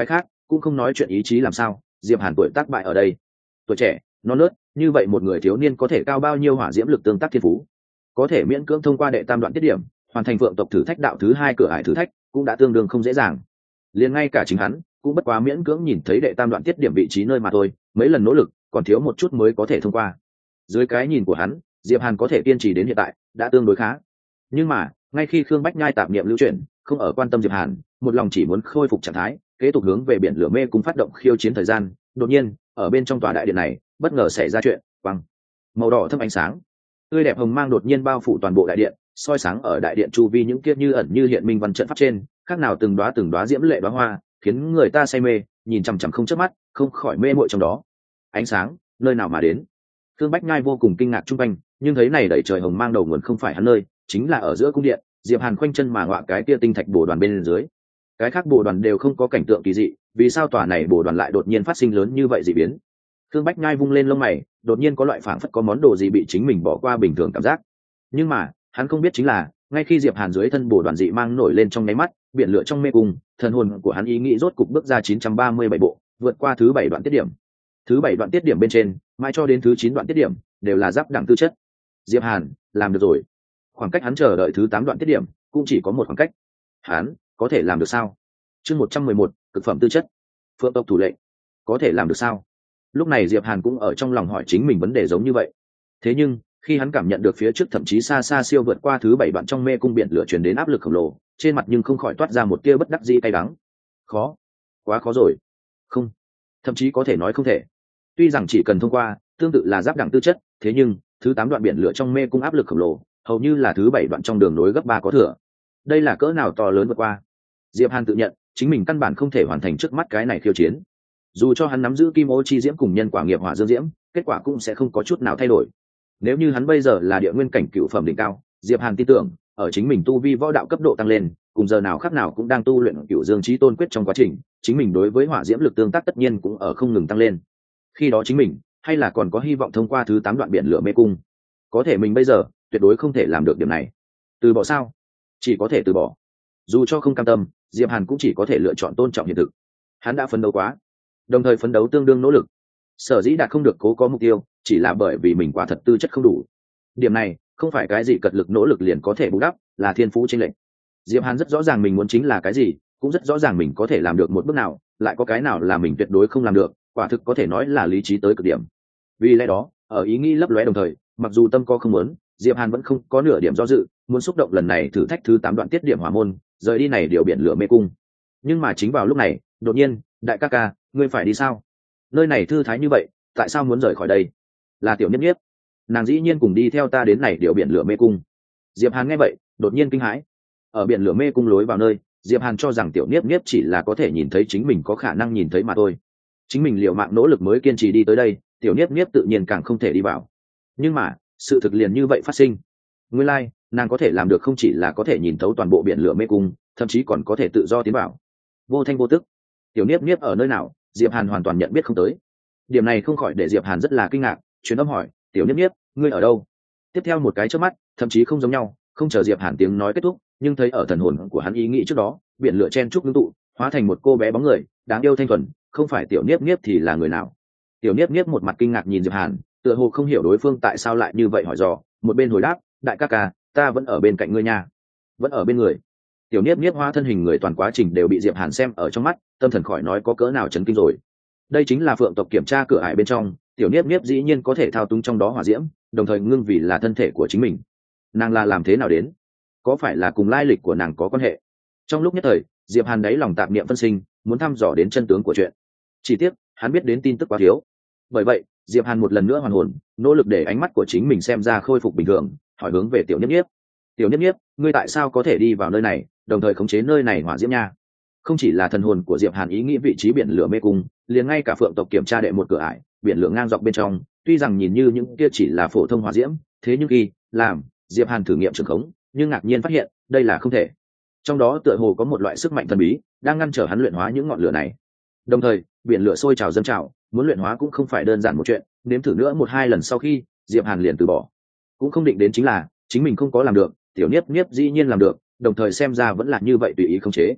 cũng không nói chuyện ý chí làm sao diệp hàn tuổi tác bại ở đây. Tuổi trẻ non nớt như vậy một người thiếu niên có thể cao bao nhiêu hỏa diễm lực tương tác thiên phú, có thể miễn cưỡng thông qua đệ tam đoạn tiết điểm hoàn thành vượng tộc thử thách đạo thứ 2 cửa ải thử thách cũng đã tương đương không dễ dàng. Liền ngay cả chính hắn cũng bất quá miễn cưỡng nhìn thấy đệ tam đoạn tiết điểm vị trí nơi mà thôi, mấy lần nỗ lực còn thiếu một chút mới có thể thông qua. Dưới cái nhìn của hắn, diệp hàn có thể kiên trì đến hiện tại đã tương đối khá. Nhưng mà ngay khi Khương Bách Nhai tạp niệm lưu chuyển, không ở quan tâm diệp hàn, một lòng chỉ muốn khôi phục trạng thái kế tục hướng về biển lửa mê cung phát động khiêu chiến thời gian, đột nhiên ở bên trong tòa đại điện này bất ngờ xảy ra chuyện. Quang màu đỏ thâm ánh sáng tươi đẹp hồng mang đột nhiên bao phủ toàn bộ đại điện, soi sáng ở đại điện chu vi những kia như ẩn như hiện minh văn trận pháp trên, khác nào từng đóa diễm lệ đóa hoa, khiến người ta say mê, nhìn chằm chằm không chớp mắt, không khỏi mê muội trong đó. Ánh sáng nơi nào mà đến? Thương Bách Nhai vô cùng kinh ngạc trung quanh, nhưng thấy này đẩy trời hồng mang đầu nguồn không phải hắn nơi, chính là ở giữa cung điện. Diệp Hàn khoanh chân mà ngọa cái kia tinh thạch bồ đoàn bên dưới, cái khác bồ đoàn đều không có cảnh tượng kỳ dị, vì sao tòa này bồ đoàn lại đột nhiên phát sinh lớn như vậy dị biến? Thương Bách Nhai vung lên lông mày, đột nhiên có loại phảng phất có món đồ gì bị chính mình bỏ qua bình thường cảm giác. Nhưng mà hắn không biết chính là ngay khi Diệp Hàn dưới thân bồ đoàn dị mang nổi lên trong nháy mắt, biển lửa trong mê cung, thần hồn của hắn ý nghĩ rốt cục bước ra 937 bộ, vượt qua thứ 7 đoạn tiết điểm. Thứ 7 đoạn tiết điểm bên trên, mãi cho đến thứ 9 đoạn tiết điểm, đều là giáp đẳng tư chất. Diệp Hàn làm được rồi. Khoảng cách hắn chờ đợi thứ 8 đoạn tiết điểm cũng chỉ có một khoảng cách. Hắn có thể làm được sao? Chương 111, cực phẩm tư chất. Phượng tộc thủ lệnh, có thể làm được sao? Lúc này Diệp Hàn cũng ở trong lòng hỏi chính mình vấn đề giống như vậy. Thế nhưng khi hắn cảm nhận được phía trước thậm chí xa xa siêu vượt qua thứ 7 đoạn trong mê cung biển lửa truyền đến áp lực khổng lồ, trên mặt nhưng không khỏi toát ra một tia bất đắc dĩ cay đắng. Khó, quá khó rồi. Không, thậm chí có thể nói không thể. Tuy rằng chỉ cần thông qua, tương tự là giáp đẳng tư chất, thế nhưng thứ 8 đoạn biển lửa trong mê cung áp lực khổng lồ, hầu như là thứ 7 đoạn trong đường nối gấp 3 có thừa. Đây là cỡ nào to lớn vượt qua. Diệp Hàn tự nhận chính mình căn bản không thể hoàn thành trước mắt cái này khiêu chiến. Dù cho hắn nắm giữ kim ô chi diễm cùng nhân quả nghiệp hỏa dương diễm, kết quả cũng sẽ không có chút nào thay đổi. Nếu như hắn bây giờ là địa nguyên cảnh cựu phẩm đỉnh cao, Diệp Hàn tin tưởng ở chính mình tu vi võ đạo cấp độ tăng lên, cùng giờ nào khác nào cũng đang tu luyện cựu dương chí tôn quyết trong quá trình, chính mình đối với hỏa diễm lực tương tác tất nhiên cũng ở không ngừng tăng lên. Khi đó chính mình hay là còn có hy vọng thông qua thứ 8 đoạn biển lửa mê cung. Có thể mình bây giờ tuyệt đối không thể làm được điểm này. Từ bỏ sao? Chỉ có thể từ bỏ. Dù cho không cam tâm, Diệp Hàn cũng chỉ có thể lựa chọn tôn trọng hiện thực. Hắn đã phấn đấu quá, đồng thời phấn đấu tương đương nỗ lực. Sở dĩ đạt không được cố có mục tiêu, chỉ là bởi vì mình quả thật tư chất không đủ. Điểm này không phải cái gì cật lực nỗ lực liền có thể bù đắp, là thiên phú chênh lệch. Diệp Hàn rất rõ ràng mình muốn chính là cái gì, cũng rất rõ ràng mình có thể làm được một bước nào, lại có cái nào là mình tuyệt đối không làm được, quả thực có thể nói là lý trí tới cực điểm. Vì lẽ đó, ở ý nghĩ lấp lóe đồng thời, mặc dù tâm có không muốn, Diệp Hàn vẫn không có nửa điểm do dự, muốn xúc động lần này thử thách thứ 8 đoạn tiết điểm hỏa môn, rời đi này điều biển lửa mê cung. Nhưng mà chính vào lúc này, đột nhiên, đại ca ca, ngươi phải đi sao? Nơi này thư thái như vậy, tại sao muốn rời khỏi đây? Là Tiểu Niếp Niếp, nàng dĩ nhiên cùng đi theo ta đến này điều biển lửa mê cung. Diệp Hàn nghe vậy, đột nhiên kinh hãi. Ở biển lửa mê cung lối vào nơi, Diệp Hàn cho rằng Tiểu Niếp Niếp chỉ là có thể nhìn thấy chính mình có khả năng nhìn thấy mà thôi. Chính mình liều mạng nỗ lực mới kiên trì đi tới đây, Tiểu Niếp Niếp tự nhiên càng không thể đi vào. Nhưng mà sự thực liền như vậy phát sinh. Nguyên lai, nàng có thể làm được không chỉ là có thể nhìn thấu toàn bộ biển lửa mê cung, thậm chí còn có thể tự do tiến vào. Vô thanh vô tức. Tiểu Niếp Niếp ở nơi nào? Diệp Hàn hoàn toàn nhận biết không tới. Điểm này không khỏi để Diệp Hàn rất là kinh ngạc, truyền âm hỏi, Tiểu Niếp Niếp, ngươi ở đâu? Tiếp theo một cái chớp mắt, thậm chí không giống nhau, không chờ Diệp Hàn tiếng nói kết thúc, nhưng thấy ở thần hồn của hắn ý nghĩ trước đó, biển lửa chen trúc ngưng tụ, hóa thành một cô bé bóng người, đáng yêu thanh thuần, không phải Tiểu Niếp Niếp thì là người nào? Tiểu Niếp Niếp một mặt kinh ngạc nhìn Diệp Hàn, tựa hồ không hiểu đối phương tại sao lại như vậy hỏi dò, một bên hồi đáp, đại ca ca, ta vẫn ở bên cạnh ngươi nha. Vẫn ở bên người. Tiểu Niếp Niếp hóa thân hình người toàn quá trình đều bị Diệp Hàn xem ở trong mắt, tâm thần khỏi nói có cỡ nào chấn kinh rồi. Đây chính là Phượng tộc kiểm tra cửa ải bên trong, Tiểu Niếp Niếp dĩ nhiên có thể thao túng trong đó hỏa diễm, đồng thời ngưng vì là thân thể của chính mình. Nàng là làm thế nào đến? Có phải là cùng lai lịch của nàng có quan hệ? Trong lúc nhất thời, Diệp Hàn đáy lòng tạp niệm phân sinh, muốn thăm dò đến chân tướng của chuyện. Chỉ tiếc, hắn biết đến tin tức quá thiếu. Bởi vậy, Diệp Hàn một lần nữa hoàn hồn, nỗ lực để ánh mắt của chính mình xem ra khôi phục bình thường, hỏi hướng về Tiểu Niếp Niếp. Tiểu Niếp Niếp, ngươi tại sao có thể đi vào nơi này, đồng thời khống chế nơi này hỏa diễm nha? Không chỉ là thần hồn của Diệp Hàn ý nghĩ vị trí biển lửa mê cung, liền ngay cả Phượng tộc kiểm tra đệ một cửa ải, biển lửa ngang dọc bên trong, tuy rằng nhìn như những kia chỉ là phổ thông hỏa diễm, thế nhưng khi làm Diệp Hàn thử nghiệm trường khống, nhưng ngạc nhiên phát hiện, đây là không thể. Trong đó tựa hồ có một loại sức mạnh thần bí đang ngăn trở hắn luyện hóa những ngọn lửa này. Đồng thời, biển lửa sôi trào dâng trào, muốn luyện hóa cũng không phải đơn giản một chuyện, nếm thử nữa một hai lần sau khi, Diệp Hàn liền từ bỏ. Cũng không định đến chính là chính mình không có làm được, Tiểu Niếp Niếp dĩ nhiên làm được, đồng thời xem ra vẫn là như vậy tùy ý khống chế.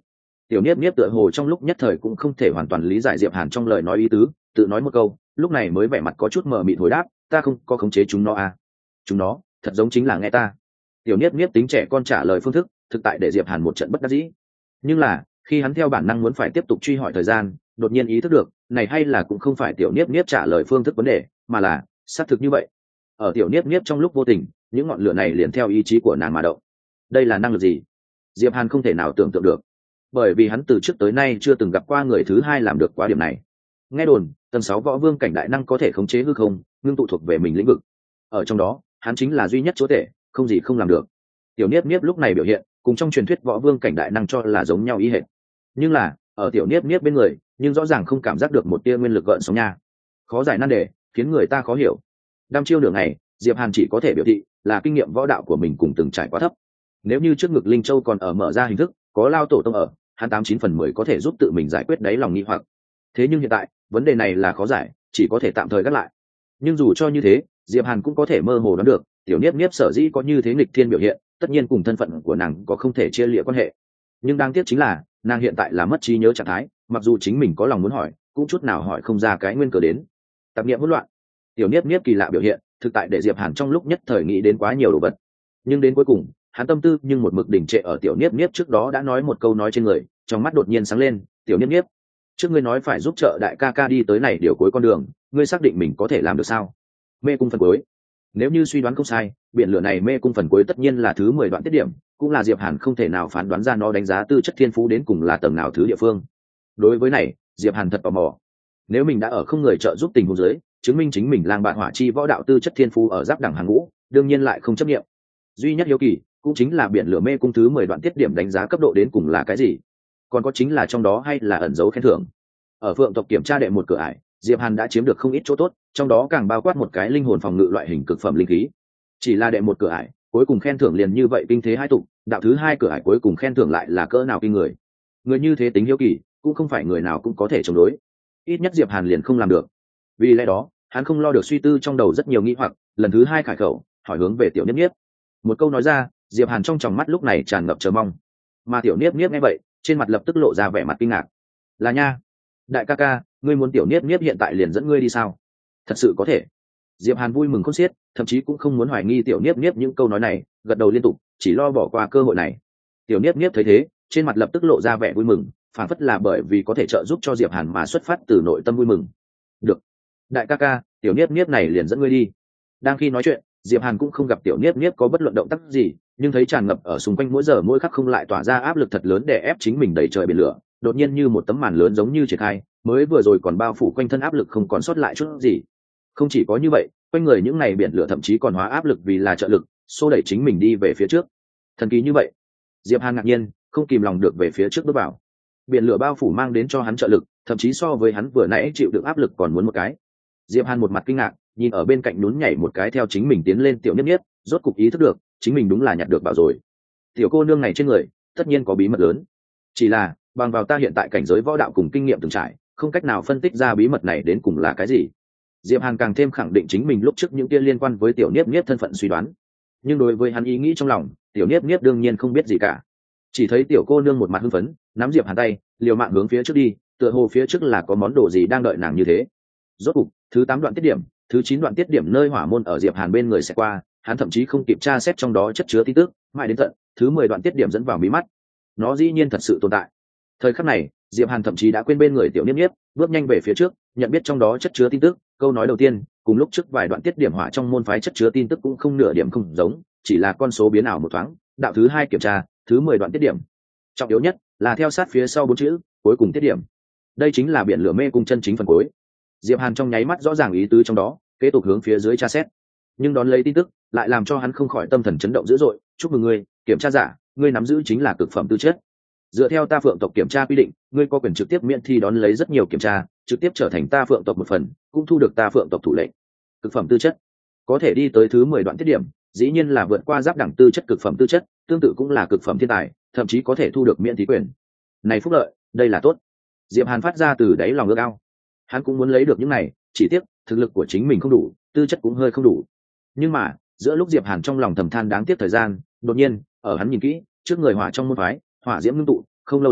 Tiểu Niếp Niếp tựa hồ trong lúc nhất thời cũng không thể hoàn toàn lý giải Diệp Hàn trong lời nói ý tứ, tự nói một câu, lúc này mới vẻ mặt có chút mờ mịt hồi đáp, ta không có khống chế chúng nó à. Chúng nó thật giống chính là nghe ta. Tiểu Niếp Niếp tính trẻ con trả lời phương thức thực tại để Diệp Hàn một trận bất đắc dĩ. Nhưng là khi hắn theo bản năng muốn phải tiếp tục truy hỏi thời gian, đột nhiên ý thức được này hay là cũng không phải Tiểu Niếp Niếp trả lời phương thức vấn đề, mà là xác thực như vậy. Ở Tiểu Niếp Niếp trong lúc vô tình, những ngọn lửa này liền theo ý chí của nàng mà động. Đây là năng lực gì? Diệp Hàn không thể nào tưởng tượng được, bởi vì hắn từ trước tới nay chưa từng gặp qua người thứ hai làm được quá điểm này. Nghe đồn tầng 6 võ vương cảnh đại năng có thể khống chế hư không, ngưng tụ thuộc về mình lĩnh vực, ở trong đó hắn chính là duy nhất chúa tể, không gì không làm được. Tiểu Niếp Niếp lúc này biểu hiện cùng trong truyền thuyết võ vương cảnh đại năng cho là giống nhau ý hệt, nhưng là ở Tiểu Niếp Niếp bên người nhưng rõ ràng không cảm giác được một tia nguyên lực gợn sóng nha. Khó giải nan đề, khiến người ta khó hiểu. Đăm chiêu nửa ngày, Diệp Hàn chỉ có thể biểu thị là kinh nghiệm võ đạo của mình cùng từng trải quá thấp. Nếu như trước ngực Linh Châu còn ở mở ra hình thức, có Lao Tổ tông ở, hắn 89/10 có thể giúp tự mình giải quyết đáy lòng nghi hoặc. Thế nhưng hiện tại vấn đề này là khó giải, chỉ có thể tạm thời gác lại. Nhưng dù cho như thế, Diệp Hàn cũng có thể mơ hồ đoán được Tiểu Niếp Niếp sở dĩ có như thế nghịch thiên biểu hiện, tất nhiên cùng thân phận của nàng có không thể chia lìa quan hệ. Nhưng đáng tiếc chính là nàng hiện tại là mất trí nhớ trạng thái, mặc dù chính mình có lòng muốn hỏi cũng chút nào hỏi không ra cái nguyên cớ đến. Tạp niệm hỗn loạn. Tiểu Niếp Niếp kỳ lạ biểu hiện thực tại để Diệp Hàn trong lúc nhất thời nghĩ đến quá nhiều đồ vật, nhưng đến cuối cùng hắn tâm tư nhưng một mực đỉnh trệ ở Tiểu Niếp Niếp trước đó đã nói một câu nói trên người, trong mắt đột nhiên sáng lên. Tiểu Niếp Niếp, trước ngươi nói phải giúp trợ đại ca ca đi tới này điều cuối con đường, ngươi xác định mình có thể làm được sao? Mê cung phần cuối. Nếu như suy đoán không sai, biển lửa này mê cung phần cuối tất nhiên là thứ 10 đoạn tiết điểm, cũng là Diệp Hàn không thể nào phán đoán ra nó đánh giá tư chất thiên phú đến cùng là tầng nào thứ địa phương. Đối với này, Diệp Hàn thật tò mò. Nếu mình đã ở không người trợ giúp tình huống dưới, chứng minh chính mình lang bạn hỏa chi võ đạo tư chất thiên phú ở giáp đẳng hàng ngũ, đương nhiên lại không chấp nhận. Duy nhất hiếu kỳ cũng chính là biển lửa mê cung thứ 10 đoạn tiết điểm đánh giá cấp độ đến cùng là cái gì, còn có chính là trong đó hay là ẩn dấu khen thưởng. Ở Phượng tộc kiểm tra đệ một cửa ải, Diệp Hàn đã chiếm được không ít chỗ tốt, trong đó càng bao quát một cái linh hồn phòng ngự loại hình cực phẩm linh khí. Chỉ là đệ một cửa ải, cuối cùng khen thưởng liền như vậy kinh thế hai tụ, đạo thứ hai cửa ải cuối cùng khen thưởng lại là cỡ nào kinh người. Người như thế tính hiếu kỳ, cũng không phải người nào cũng có thể chống đối. Ít nhất Diệp Hàn liền không làm được. Vì lẽ đó, hắn không lo được suy tư trong đầu rất nhiều nghi hoặc, lần thứ hai khải khẩu, hỏi hướng về Tiểu Niếp Niếp. Một câu nói ra, Diệp Hàn trong tròng mắt lúc này tràn ngập chờ mong. Mà Tiểu Niếp Niếp nghe vậy, trên mặt lập tức lộ ra vẻ mặt kinh ngạc. Là nha, đại ca ca, ngươi muốn Tiểu Niếp Niếp hiện tại liền dẫn ngươi đi sao? Thật sự có thể? Diệp Hàn vui mừng khôn xiết, thậm chí cũng không muốn hoài nghi Tiểu Niếp Niếp những câu nói này, gật đầu liên tục, chỉ lo bỏ qua cơ hội này. Tiểu Niếp Niếp thấy thế, trên mặt lập tức lộ ra vẻ vui mừng, phản phất là bởi vì có thể trợ giúp cho Diệp Hàn mà xuất phát từ nội tâm vui mừng. Được, đại ca ca, Tiểu Niếp Niếp này liền dẫn ngươi đi. Đang khi nói chuyện, Diệp Hàn cũng không gặp Tiểu Niếp Niếp có bất luận động tác gì, nhưng thấy tràn ngập ở xung quanh mỗi giờ mỗi khắc không lại tỏa ra áp lực thật lớn để ép chính mình đẩy trời biển lửa, đột nhiên như một tấm màn lớn giống như triển khai, mới vừa rồi còn bao phủ quanh thân áp lực không còn sót lại chút gì. Không chỉ có như vậy, quanh người những này biển lửa thậm chí còn hóa áp lực vì là trợ lực, xô đẩy chính mình đi về phía trước. Thần kỳ như vậy. Diệp Hàn ngạc nhiên, không kìm lòng được về phía trước bước vào. Biển lửa bao phủ mang đến cho hắn trợ lực, thậm chí so với hắn vừa nãy chịu đựng áp lực còn muốn một cái. Diệp Hàn một mặt kinh ngạc, nhìn ở bên cạnh nhún nhảy một cái theo chính mình tiến lên Tiểu Niếp Niếp, rốt cục ý thức được, chính mình đúng là nhặt được bảo rồi. Tiểu cô nương này trên người, tất nhiên có bí mật lớn. Chỉ là, bằng vào ta hiện tại cảnh giới võ đạo cùng kinh nghiệm từng trải, không cách nào phân tích ra bí mật này đến cùng là cái gì. Diệp Hàn càng thêm khẳng định chính mình lúc trước những kia liên quan với Tiểu Niếp Niếp thân phận suy đoán. Nhưng đối với hắn ý nghĩ trong lòng, Tiểu Niếp Niếp đương nhiên không biết gì cả. Chỉ thấy tiểu cô nương một mặt hưng phấn, nắm Diệp Hàn tay, liều mạng hướng phía trước đi, tựa hồ phía trước là có món đồ gì đang đợi nàng như thế. Rốt cục, thứ 8 đoạn tiết điểm, thứ 9 đoạn tiết điểm nơi hỏa môn ở Diệp Hàn bên người sẽ qua, hắn thậm chí không kịp tra xét trong đó chất chứa tin tức, mãi đến tận thứ 10 đoạn tiết điểm dẫn vào mí mắt. Nó dĩ nhiên thật sự tồn tại. Thời khắc này, Diệp Hàn thậm chí đã quên bên người Tiểu Niếp Niếp, bước nhanh về phía trước, nhận biết trong đó chất chứa tin tức. Câu nói đầu tiên, cùng lúc trước vài đoạn tiết điểm hỏa trong môn phái chất chứa tin tức cũng không nửa điểm không giống, chỉ là con số biến ảo một thoáng. Đạo thứ 2 kiểm tra, thứ 10 đoạn tiết điểm. Trọng yếu nhất là theo sát phía sau 4 chữ, cuối cùng tiết điểm. Đây chính là biển lửa mê cung chân chính phần cuối. Diệp Hàn trong nháy mắt rõ ràng ý tứ trong đó, kế tục hướng phía dưới tra xét. Nhưng đón lấy tin tức, lại làm cho hắn không khỏi tâm thần chấn động dữ dội. Chúc mừng ngươi, kiểm tra giả, ngươi nắm giữ chính là cực phẩm tư chất. Dựa theo ta Phượng tộc kiểm tra quy định, ngươi có quyền trực tiếp miễn thi đón lấy rất nhiều kiểm tra, trực tiếp trở thành ta Phượng tộc một phần, cũng thu được ta Phượng tộc thủ lệnh. Cực phẩm tư chất, có thể đi tới thứ 10 đoạn tiết điểm, dĩ nhiên là vượt qua giáp đẳng tư chất cực phẩm tư chất, tương tự cũng là cực phẩm thiên tài, thậm chí có thể thu được miễn thí quyền. Này phúc lợi, đây là tốt. Diệp Hàn phát ra từ đáy lòng ước ao. Hắn cũng muốn lấy được những này, chỉ tiếc thực lực của chính mình không đủ, tư chất cũng hơi không đủ. Nhưng mà, giữa lúc Diệp Hàn trong lòng thầm than đáng tiếc thời gian, đột nhiên, ở hắn nhìn kỹ, trước người hỏa trong môn phái, hỏa diễm ngưng tụ, không lâu lắm,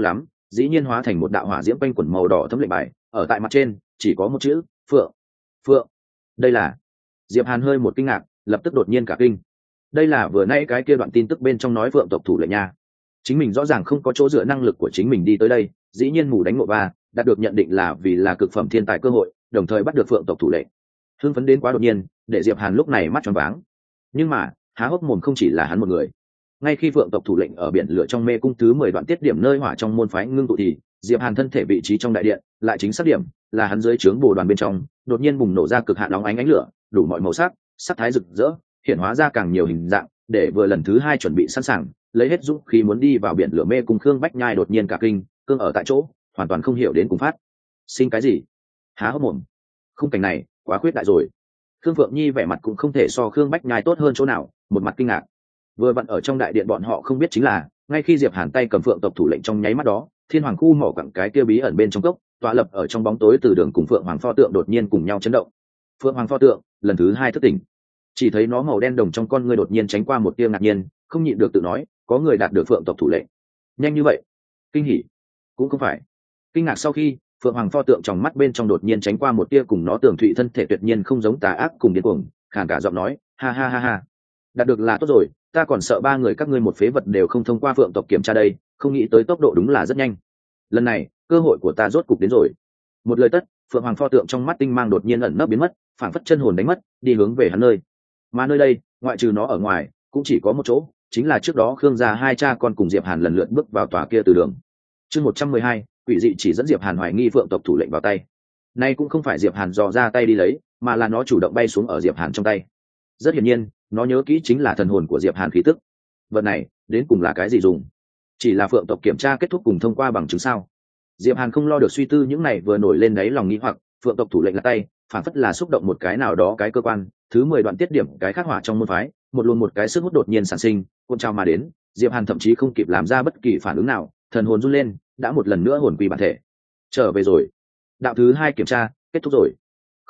dĩ nhiên hóa thành một đạo hỏa diễm quanh quẩn màu đỏ thấm lệnh bài, ở tại mặt trên chỉ có một chữ phượng. Phượng, đây là. Diệp Hàn hơi một kinh ngạc, lập tức đột nhiên cả kinh. Đây là vừa nãy cái kia đoạn tin tức bên trong nói phượng tộc thủ lệnh nha. Chính mình rõ ràng không có chỗ dựa năng lực của chính mình đi tới đây, dĩ nhiên mù đánh ngộ ba, đạt được nhận định là vì là cực phẩm thiên tài cơ hội, đồng thời bắt được phượng tộc thủ lệnh. Hưng phấn đến quá đột nhiên, để Diệp Hàn lúc này mắt tròn váng. Nhưng mà há hốc mồm không chỉ là hắn một người. Ngay khi phượng tộc thủ lệnh ở biển lửa trong mê cung thứ 10 đoạn tiết điểm nơi hỏa trong môn phái ngưng tụ thì Diệp Hàn thân thể vị trí trong đại điện lại chính xác điểm là hắn dưới trướng bồ đoàn bên trong đột nhiên bùng nổ ra cực hạn nóng ánh ánh lửa, đủ mọi màu sắc, sắc thái rực rỡ, hiện hóa ra càng nhiều hình dạng, để vừa lần thứ 2 chuẩn bị sẵn sàng lấy hết dũng khí muốn đi vào biển lửa mê cung Khương Bách Nhai đột nhiên cả kinh, cương ở tại chỗ hoàn toàn không hiểu đến cùng phát sinh cái gì. Há hốc mồm, khung cảnh này quá khuyết đại rồi. Khương Phượng Nhi vẻ mặt cũng không thể so Khương Bách Nhai tốt hơn chỗ nào, một mặt kinh ngạc. Vừa vặn ở trong đại điện bọn họ không biết chính là ngay khi Diệp Hàn tay cầm phượng tộc thủ lệnh trong nháy mắt đó, thiên hoàng khu mỏ quặng cái kia bí ẩn bên trong cốc tọa lập ở trong bóng tối từ đường cùng phượng hoàng pho tượng đột nhiên cùng nhau chấn động. Phượng hoàng pho tượng lần thứ 2 thức tỉnh, chỉ thấy nó màu đen đồng trong con ngươi đột nhiên tránh qua một tia ngạc nhiên, không nhịn được tự nói có người đạt được phượng tộc thủ lệnh. Nhanh như vậy? Kinh hỉ cũng không phải. Kinh ngạc sau khi phượng hoàng pho tượng trong mắt bên trong đột nhiên tránh qua một tia cùng nó tường thụy thân thể tuyệt nhiên không giống tà ác cùng điên cuồng, khàn cả giọng nói ha ha ha ha, đạt được là tốt rồi, ta còn sợ 3 người các ngươi một phế vật đều không thông qua phượng tộc kiểm tra đây, không nghĩ tới tốc độ đúng là rất nhanh. Lần này cơ hội của ta rốt cục đến rồi. Một lời tất, phượng hoàng pho tượng trong mắt tinh mang đột nhiên ẩn nấp biến mất, phảng phất chân hồn đánh mất, đi hướng về hắn nơi. Mà nơi đây ngoại trừ nó ở ngoài cũng chỉ có một chỗ, chính là trước đó Khương gia 2 cha con cùng Diệp Hàn lần lượt bước vào tòa kia từ đường. Chương 112, quỷ dị chỉ dẫn Diệp Hàn hoài nghi phượng tộc thủ lệnh vào tay. Nay cũng không phải Diệp Hàn dò ra tay đi lấy, mà là nó chủ động bay xuống ở Diệp Hàn trong tay. Rất hiển nhiên nó nhớ kỹ chính là thần hồn của Diệp Hàn khí tức. Vật này đến cùng là cái gì dùng? Chỉ là phượng tộc kiểm tra kết thúc cùng thông qua bằng chứng sao? Diệp Hàn không lo được suy tư những này vừa nổi lên đáy lòng nghi hoặc, phượng tộc thủ lệnh là tay phản phất là xúc động một cái nào đó cái cơ quan, thứ 10 đoạn tiết điểm cái khắc hỏa trong môn phái, một luồng một cái sức hút đột nhiên sản sinh, cuộn trào mà đến. Diệp Hàn thậm chí không kịp làm ra bất kỳ phản ứng nào, thần hồn run lên, đã một lần nữa hồn quy bản thể. Trở về rồi. Đạo thứ 2 kiểm tra kết thúc rồi.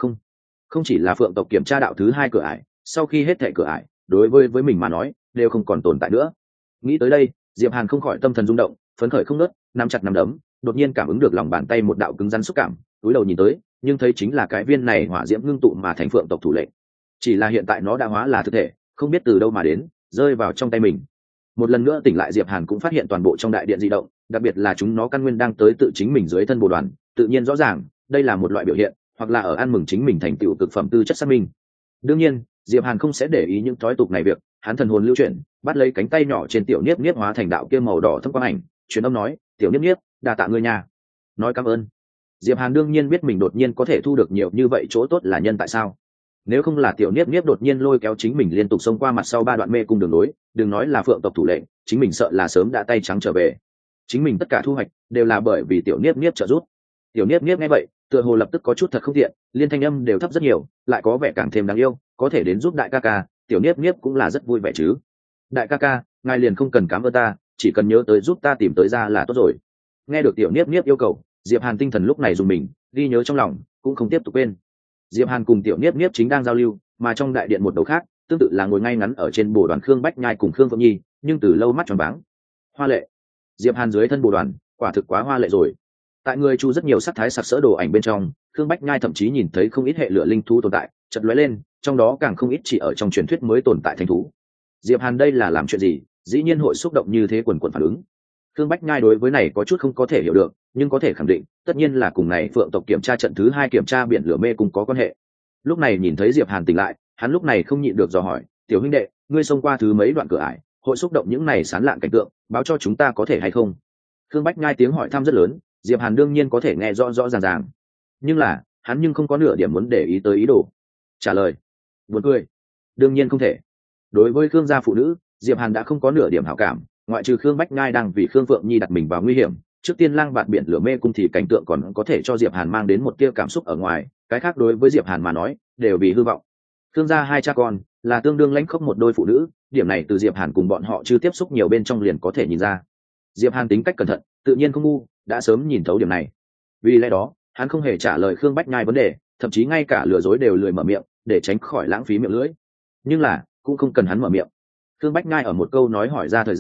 Không chỉ là phượng tộc kiểm tra đạo thứ 2 cửa ải, sau khi hết thảy cửa ải, đối với mình mà nói đều không còn tồn tại nữa. Nghĩ tới đây, Diệp Hàn không khỏi tâm thần rung động, phấn khởi không ngớt, nắm chặt nắm đấm, đột nhiên cảm ứng được lòng bàn tay một đạo cứng rắn xúc cảm, túi đầu nhìn tới, nhưng thấy chính là cái viên này hỏa diễm ngưng tụ mà thành phượng tộc thủ lệnh. Chỉ là hiện tại nó đã hóa là thực thể, không biết từ đâu mà đến, rơi vào trong tay mình. Một lần nữa tỉnh lại, Diệp Hàn cũng phát hiện toàn bộ trong đại điện di động, đặc biệt là chúng nó căn nguyên đang tới tự chính mình dưới thân bồ đoàn, tự nhiên rõ ràng, đây là một loại biểu hiện, hoặc là ở ăn mừng chính mình thành tựu cực phẩm tư chất xác minh. Đương nhiên, Diệp Hàn không sẽ để ý những thói tục này việc, hắn thần hồn lưu chuyển, bắt lấy cánh tay nhỏ trên tiểu niếp niếp hóa thành đạo kia màu đỏ thâm quang ảnh, truyền âm nói, "Tiểu niếp niếp, đa tạ ngươi nha." Nói cảm ơn. Diệp Hàn đương nhiên biết mình đột nhiên có thể thu được nhiều như vậy chỗ tốt là nhân tại sao. Nếu không là tiểu niếp niếp đột nhiên lôi kéo chính mình liên tục xông qua mặt sau 3 đoạn mê cung đường nối, đừng nói là phượng tộc thủ lệnh, chính mình sợ là sớm đã tay trắng trở về. Chính mình tất cả thu hoạch đều là bởi vì tiểu niếp niếp trợ giúp. Tiểu niếp niếp nghe vậy, tựa hồ lập tức có chút thật không tiện, liên thanh âm đều thấp rất nhiều, lại có vẻ càng thêm đáng yêu, có thể đến giúp đại ca ca, tiểu niếp niếp cũng là rất vui vẻ chứ. Đại ca ca, ngài liền không cần cảm ơn ta, chỉ cần nhớ tới giúp ta tìm tới ra là tốt rồi. Nghe được tiểu niếp niếp yêu cầu, Diệp Hàn tinh thần lúc này dùng mình, ghi nhớ trong lòng, cũng không tiếp tục quên. Diệp Hàn cùng tiểu niếp niếp chính đang giao lưu, mà trong đại điện một đầu khác, tương tự là ngồi ngay ngắn ở trên bồ đoàn Khương Bách Nhai cùng Khương Phượng Nhi, nhưng từ lâu mắt tròn váng. Hoa lệ. Diệp Hàn dưới thân bồ đoàn, quả thực quá hoa lệ rồi. Tại người chu rất nhiều sắc thái sặc sỡ đồ ảnh bên trong, Khương Bách Nhai thậm chí nhìn thấy không ít hệ lửa linh thú tồn tại, chợt lóe lên, trong đó càng không ít chỉ ở trong truyền thuyết mới tồn tại thánh thú. Diệp Hàn đây là làm chuyện gì, dĩ nhiên hội xúc động như thế quần quần phản ứng. Khương Bách Nhai đối với này có chút không có thể hiểu được, nhưng có thể khẳng định, tất nhiên là cùng này phượng tộc kiểm tra trận thứ 2 kiểm tra biển lửa mê cùng có quan hệ. Lúc này nhìn thấy Diệp Hàn tỉnh lại, hắn lúc này không nhịn được dò hỏi, "Tiểu huynh đệ, ngươi xông qua thứ mấy đoạn cửa ải, hội xúc động những này sán lạn cảnh tượng, báo cho chúng ta có thể hay không?" Khương Bách Nhai tiếng hỏi thăm rất lớn, Diệp Hàn đương nhiên có thể nghe rõ rõ ràng ràng, nhưng là hắn nhưng không có nửa điểm muốn để ý tới ý đồ. Trả lời, buồn cười, đương nhiên không thể. Đối với Khương gia phụ nữ, Diệp Hàn đã không có nửa điểm hảo cảm, ngoại trừ Khương Bách Nhai đang vì Khương Phượng Nhi đặt mình vào nguy hiểm, trước tiên lang bạt biển lửa mê cung thì cảnh tượng còn có thể cho Diệp Hàn mang đến một tia cảm xúc ở ngoài, cái khác đối với Diệp Hàn mà nói đều vì hư vọng. Khương gia 2 cha con là tương đương lãnh khốc một đôi phụ nữ, điểm này từ Diệp Hàn cùng bọn họ chưa tiếp xúc nhiều bên trong liền có thể nhìn ra. Diệp Hàn tính cách cẩn thận, tự nhiên không ngu, đã sớm nhìn thấu điểm này. Vì lẽ đó, hắn không hề trả lời Khương Bách Nhai vấn đề, thậm chí ngay cả lừa dối đều lười mở miệng, để tránh khỏi lãng phí miệng lưỡi. Nhưng là, cũng không cần hắn mở miệng. Khương Bách Nhai ở một câu nói hỏi ra thời gian,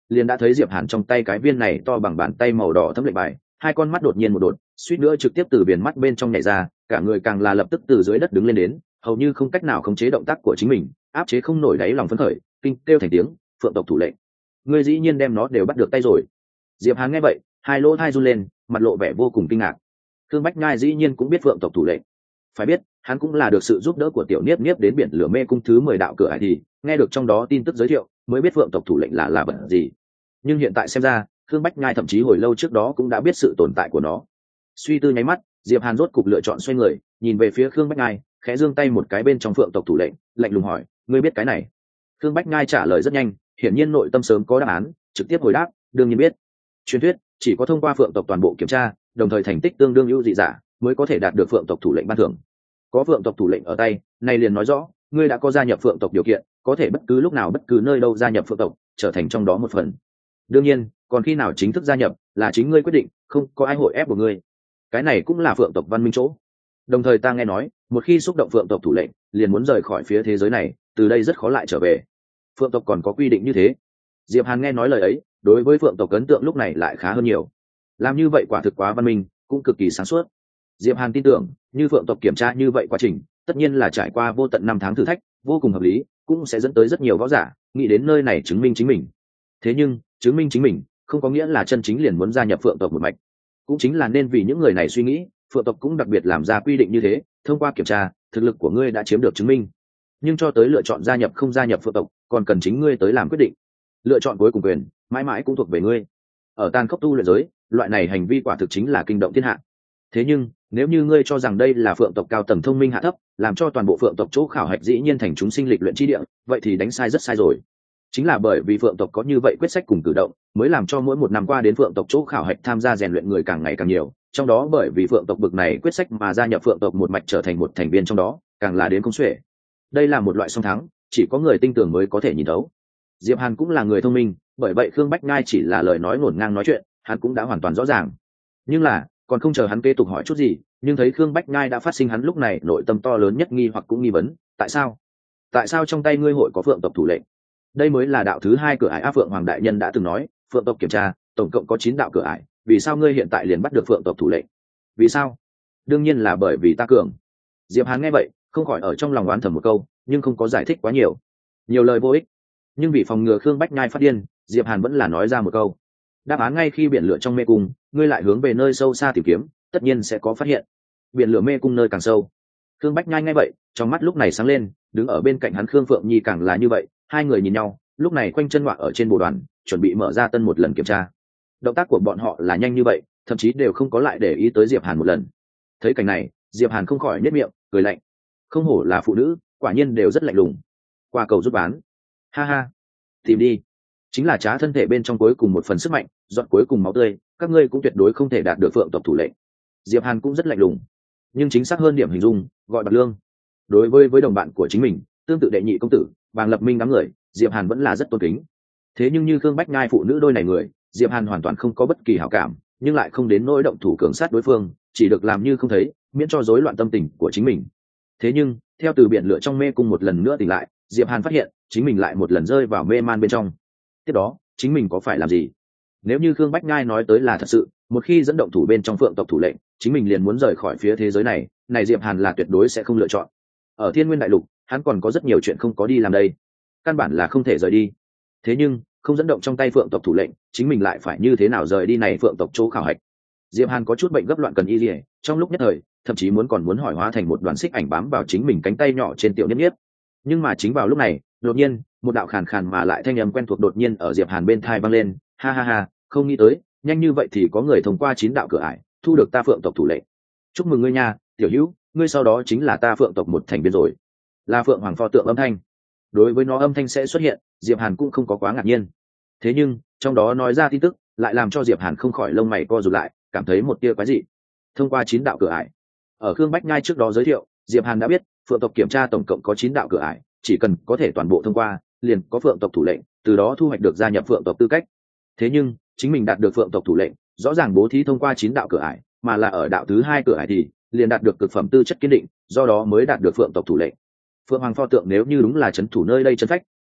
liền đã thấy diệp hàn trong tay cái viên này to bằng bàn tay màu đỏ thấm lệnh bài, hai con mắt đột nhiên một đột, suýt nữa trực tiếp từ viền mắt bên trong nhảy ra, cả người càng là lập tức từ dưới đất đứng lên đến, hầu như không cách nào khống chế động tác của chính mình, áp chế không nổi đáy lòng phấn khởi, kinh kêu thành tiếng, phượng tộc thủ lệnh, ngươi dĩ nhiên đem nó đều bắt được tay rồi. Diệp Hàn nghe vậy, hai lỗ tai run lên, mặt lộ vẻ vô cùng kinh ngạc. Khương Bách Nhai dĩ nhiên cũng biết phượng tộc thủ lệnh. Phải biết, hắn cũng là được sự giúp đỡ của tiểu Niếp Niếp đến biển lửa mê cung thứ 10 đạo cửa ải thì nghe được trong đó tin tức giới thiệu, mới biết phượng tộc thủ lệnh là vật gì. Nhưng hiện tại xem ra, Khương Bách Nhai thậm chí hồi lâu trước đó cũng đã biết sự tồn tại của nó. Suy tư nháy mắt, Diệp Hàn rốt cục lựa chọn xoay người, nhìn về phía Khương Bách Nhai, khẽ giương tay một cái bên trong phượng tộc thủ lệnh, lạnh lùng hỏi, ngươi biết cái này? Khương Bách Nhai trả lời rất nhanh, hiển nhiên nội tâm sớm có đáp án, trực tiếp hồi đáp, đương nhiên biết. Truyền thuyết chỉ có thông qua phượng tộc toàn bộ kiểm tra, đồng thời thành tích tương đương ưu dị giả, mới có thể đạt được phượng tộc thủ lệnh ban thưởng. Có phượng tộc thủ lệnh ở tay, này liền nói rõ, ngươi đã có gia nhập phượng tộc điều kiện, có thể bất cứ lúc nào bất cứ nơi đâu gia nhập phượng tộc, trở thành trong đó một phần. Đương nhiên, còn khi nào chính thức gia nhập, là chính ngươi quyết định, không có ai hội ép của ngươi. Cái này cũng là phượng tộc văn minh chỗ. Đồng thời ta nghe nói, một khi xúc động phượng tộc thủ lệnh, liền muốn rời khỏi phía thế giới này, từ đây rất khó lại trở về. Phượng tộc còn có quy định như thế. Diệp Hàn nghe nói lời ấy, đối với phượng tộc ấn tượng lúc này lại khá hơn nhiều. Làm như vậy quả thực quá văn minh, cũng cực kỳ sáng suốt. Diệp Hàn tin tưởng, như phượng tộc kiểm tra như vậy quá trình, tất nhiên là trải qua vô tận 5 tháng thử thách, vô cùng hợp lý, cũng sẽ dẫn tới rất nhiều võ giả nghĩ đến nơi này chứng minh chính mình. Thế nhưng, chứng minh chính mình, không có nghĩa là chân chính liền muốn gia nhập phượng tộc một mạch. Cũng chính là nên vì những người này suy nghĩ, phượng tộc cũng đặc biệt làm ra quy định như thế, thông qua kiểm tra, thực lực của ngươi đã chiếm được chứng minh. Nhưng cho tới lựa chọn gia nhập không gia nhập phượng tộc, còn cần chính ngươi tới làm quyết định. Lựa chọn cuối cùng quyền, mãi mãi cũng thuộc về ngươi. Ở tàn khốc tu luyện giới, loại này hành vi quả thực chính là kinh động thiên hạ. Thế nhưng, nếu như ngươi cho rằng đây là phượng tộc cao tầng thông minh hạ thấp, làm cho toàn bộ phượng tộc chỗ khảo hạch dĩ nhiên thành chúng sinh lịch luyện chi địa, vậy thì đánh sai rất sai rồi. Chính là bởi vì phượng tộc có như vậy quyết sách cùng cử động, mới làm cho mỗi một năm qua đến phượng tộc chỗ khảo hạch tham gia rèn luyện người càng ngày càng nhiều, trong đó bởi vì phượng tộc bực này quyết sách mà gia nhập phượng tộc một mạch trở thành một thành viên trong đó, càng là đến không xuể. Đây là một loại song thắng, chỉ có người tinh tường mới có thể nhìn thấu. Diệp Hàn cũng là người thông minh, bởi vậy Khương Bách Nhai chỉ là lời nói ngổn ngang nói chuyện, hắn cũng đã hoàn toàn rõ ràng. Nhưng là, còn không chờ hắn kế tục hỏi chút gì, nhưng thấy Khương Bách Nhai đã phát sinh hắn lúc này nội tâm to lớn nhất nghi hoặc cũng nghi vấn, tại sao? Tại sao trong tay ngươi hội có phượng tộc thủ lệnh? Đây mới là đạo thứ 2 cửa ải. Phượng Hoàng đại nhân đã từng nói, phượng tộc kiểm tra, tổng cộng có 9 đạo cửa ải, vì sao ngươi hiện tại liền bắt được phượng tộc thủ lệnh? Vì sao? Đương nhiên là bởi vì ta cường. Diệp Hàn nghe vậy, không khỏi ở trong lòng oán thầm một câu, nhưng không có giải thích quá nhiều. Nhiều lời vô ích. Nhưng vì phòng ngừa Khương Bách Nhai phát điên, Diệp Hàn vẫn là nói ra một câu. Đáp án ngay khi biển lửa trong mê cung, ngươi lại hướng về nơi sâu xa tìm kiếm, tất nhiên sẽ có phát hiện. Biển lửa mê cung nơi càng sâu. Khương Bách Nhai nghe vậy, trong mắt lúc này sáng lên, đứng ở bên cạnh hắn Khương Phượng Nhi càng là như vậy, hai người nhìn nhau, lúc này quanh chân ngoạ ở trên bộ đoàn, chuẩn bị mở ra tân một lần kiểm tra. Động tác của bọn họ là nhanh như vậy, thậm chí đều không có lại để ý tới Diệp Hàn một lần. Thấy cảnh này, Diệp Hàn không khỏi nhếch miệng, cười lạnh. Không hổ là phụ nữ, quả nhiên đều rất lạnh lùng. Qua cầu giúp bán. Ha ha, tìm đi. Chính là trá thân thể bên trong cuối cùng một phần sức mạnh, dọn cuối cùng máu tươi, các ngươi cũng tuyệt đối không thể đạt được phượng tộc thủ lệnh. Diệp Hàn cũng rất lạnh lùng, nhưng chính xác hơn điểm hình dung, gọi bạc lương. Đối với đồng bạn của chính mình, tương tự đệ nhị công tử, Bàng Lập Minh đám người, Diệp Hàn vẫn là rất tôn kính. Thế nhưng như Khương Bách Nhai phụ nữ đôi này người, Diệp Hàn hoàn toàn không có bất kỳ hảo cảm, nhưng lại không đến nỗi động thủ cường sát đối phương, chỉ được làm như không thấy, miễn cho rối loạn tâm tình của chính mình. Thế nhưng, theo từ biển lửa trong mê cung một lần nữa tỉnh lại, Diệp Hàn phát hiện, chính mình lại một lần rơi vào mê man bên trong. Tiếp đó, chính mình có phải làm gì? Nếu như Khương Bách Nhai nói tới là thật sự, một khi dẫn động thủ bên trong phượng tộc thủ lệnh, chính mình liền muốn rời khỏi phía thế giới này, này Diệp Hàn là tuyệt đối sẽ không lựa chọn. Ở Thiên Nguyên Đại Lục, hắn còn có rất nhiều chuyện không có đi làm đây, căn bản là không thể rời đi. Thế nhưng, không dẫn động trong tay phượng tộc thủ lệnh, chính mình lại phải như thế nào rời đi này phượng tộc chỗ khảo hạch? Diệp Hàn có chút bệnh gấp loạn cần y liễu, trong lúc nhất thời, thậm chí còn muốn hỏi hóa thành một đoàn xích ảnh bám vào chính mình cánh tay nhỏ trên tiểu Niếp Niếp. Nhưng mà chính vào lúc này, đột nhiên, một đạo khàn khàn mà lại thanh âm quen thuộc đột nhiên ở Diệp Hàn bên tai vang lên, ha ha ha, không nghĩ tới, nhanh như vậy thì có người thông qua 9 đạo cửa ải, thu được ta phượng tộc thủ lệnh. Chúc mừng ngươi nha, tiểu hữu, ngươi sau đó chính là ta phượng tộc một thành viên rồi. Là Phượng Hoàng pho tượng âm thanh. Đối với nó âm thanh sẽ xuất hiện, Diệp Hàn cũng không có quá ngạc nhiên. Thế nhưng, trong đó nói ra tin tức, lại làm cho Diệp Hàn không khỏi lông mày co rụt lại, cảm thấy một tia quái dị. Thông qua 9 đạo cửa ải. Ở Khương Bách Nhai trước đó giới thiệu, Diệp Hàn đã biết, phượng tộc kiểm tra tổng cộng có 9 đạo cửa ải, chỉ cần có thể toàn bộ thông qua, liền có phượng tộc thủ lệnh, từ đó thu hoạch được gia nhập phượng tộc tư cách. Thế nhưng, chính mình đạt được phượng tộc thủ lệnh, rõ ràng bố thí thông qua 9 đạo cửa ải, mà là ở đạo thứ 2 cửa ải thì liền đạt được cực phẩm tư chất kiên định, do đó mới đạt được phượng tộc thủ lệnh. Phượng Hoàng pho tượng nếu như đúng là trấn thủ nơi đây trấn phách,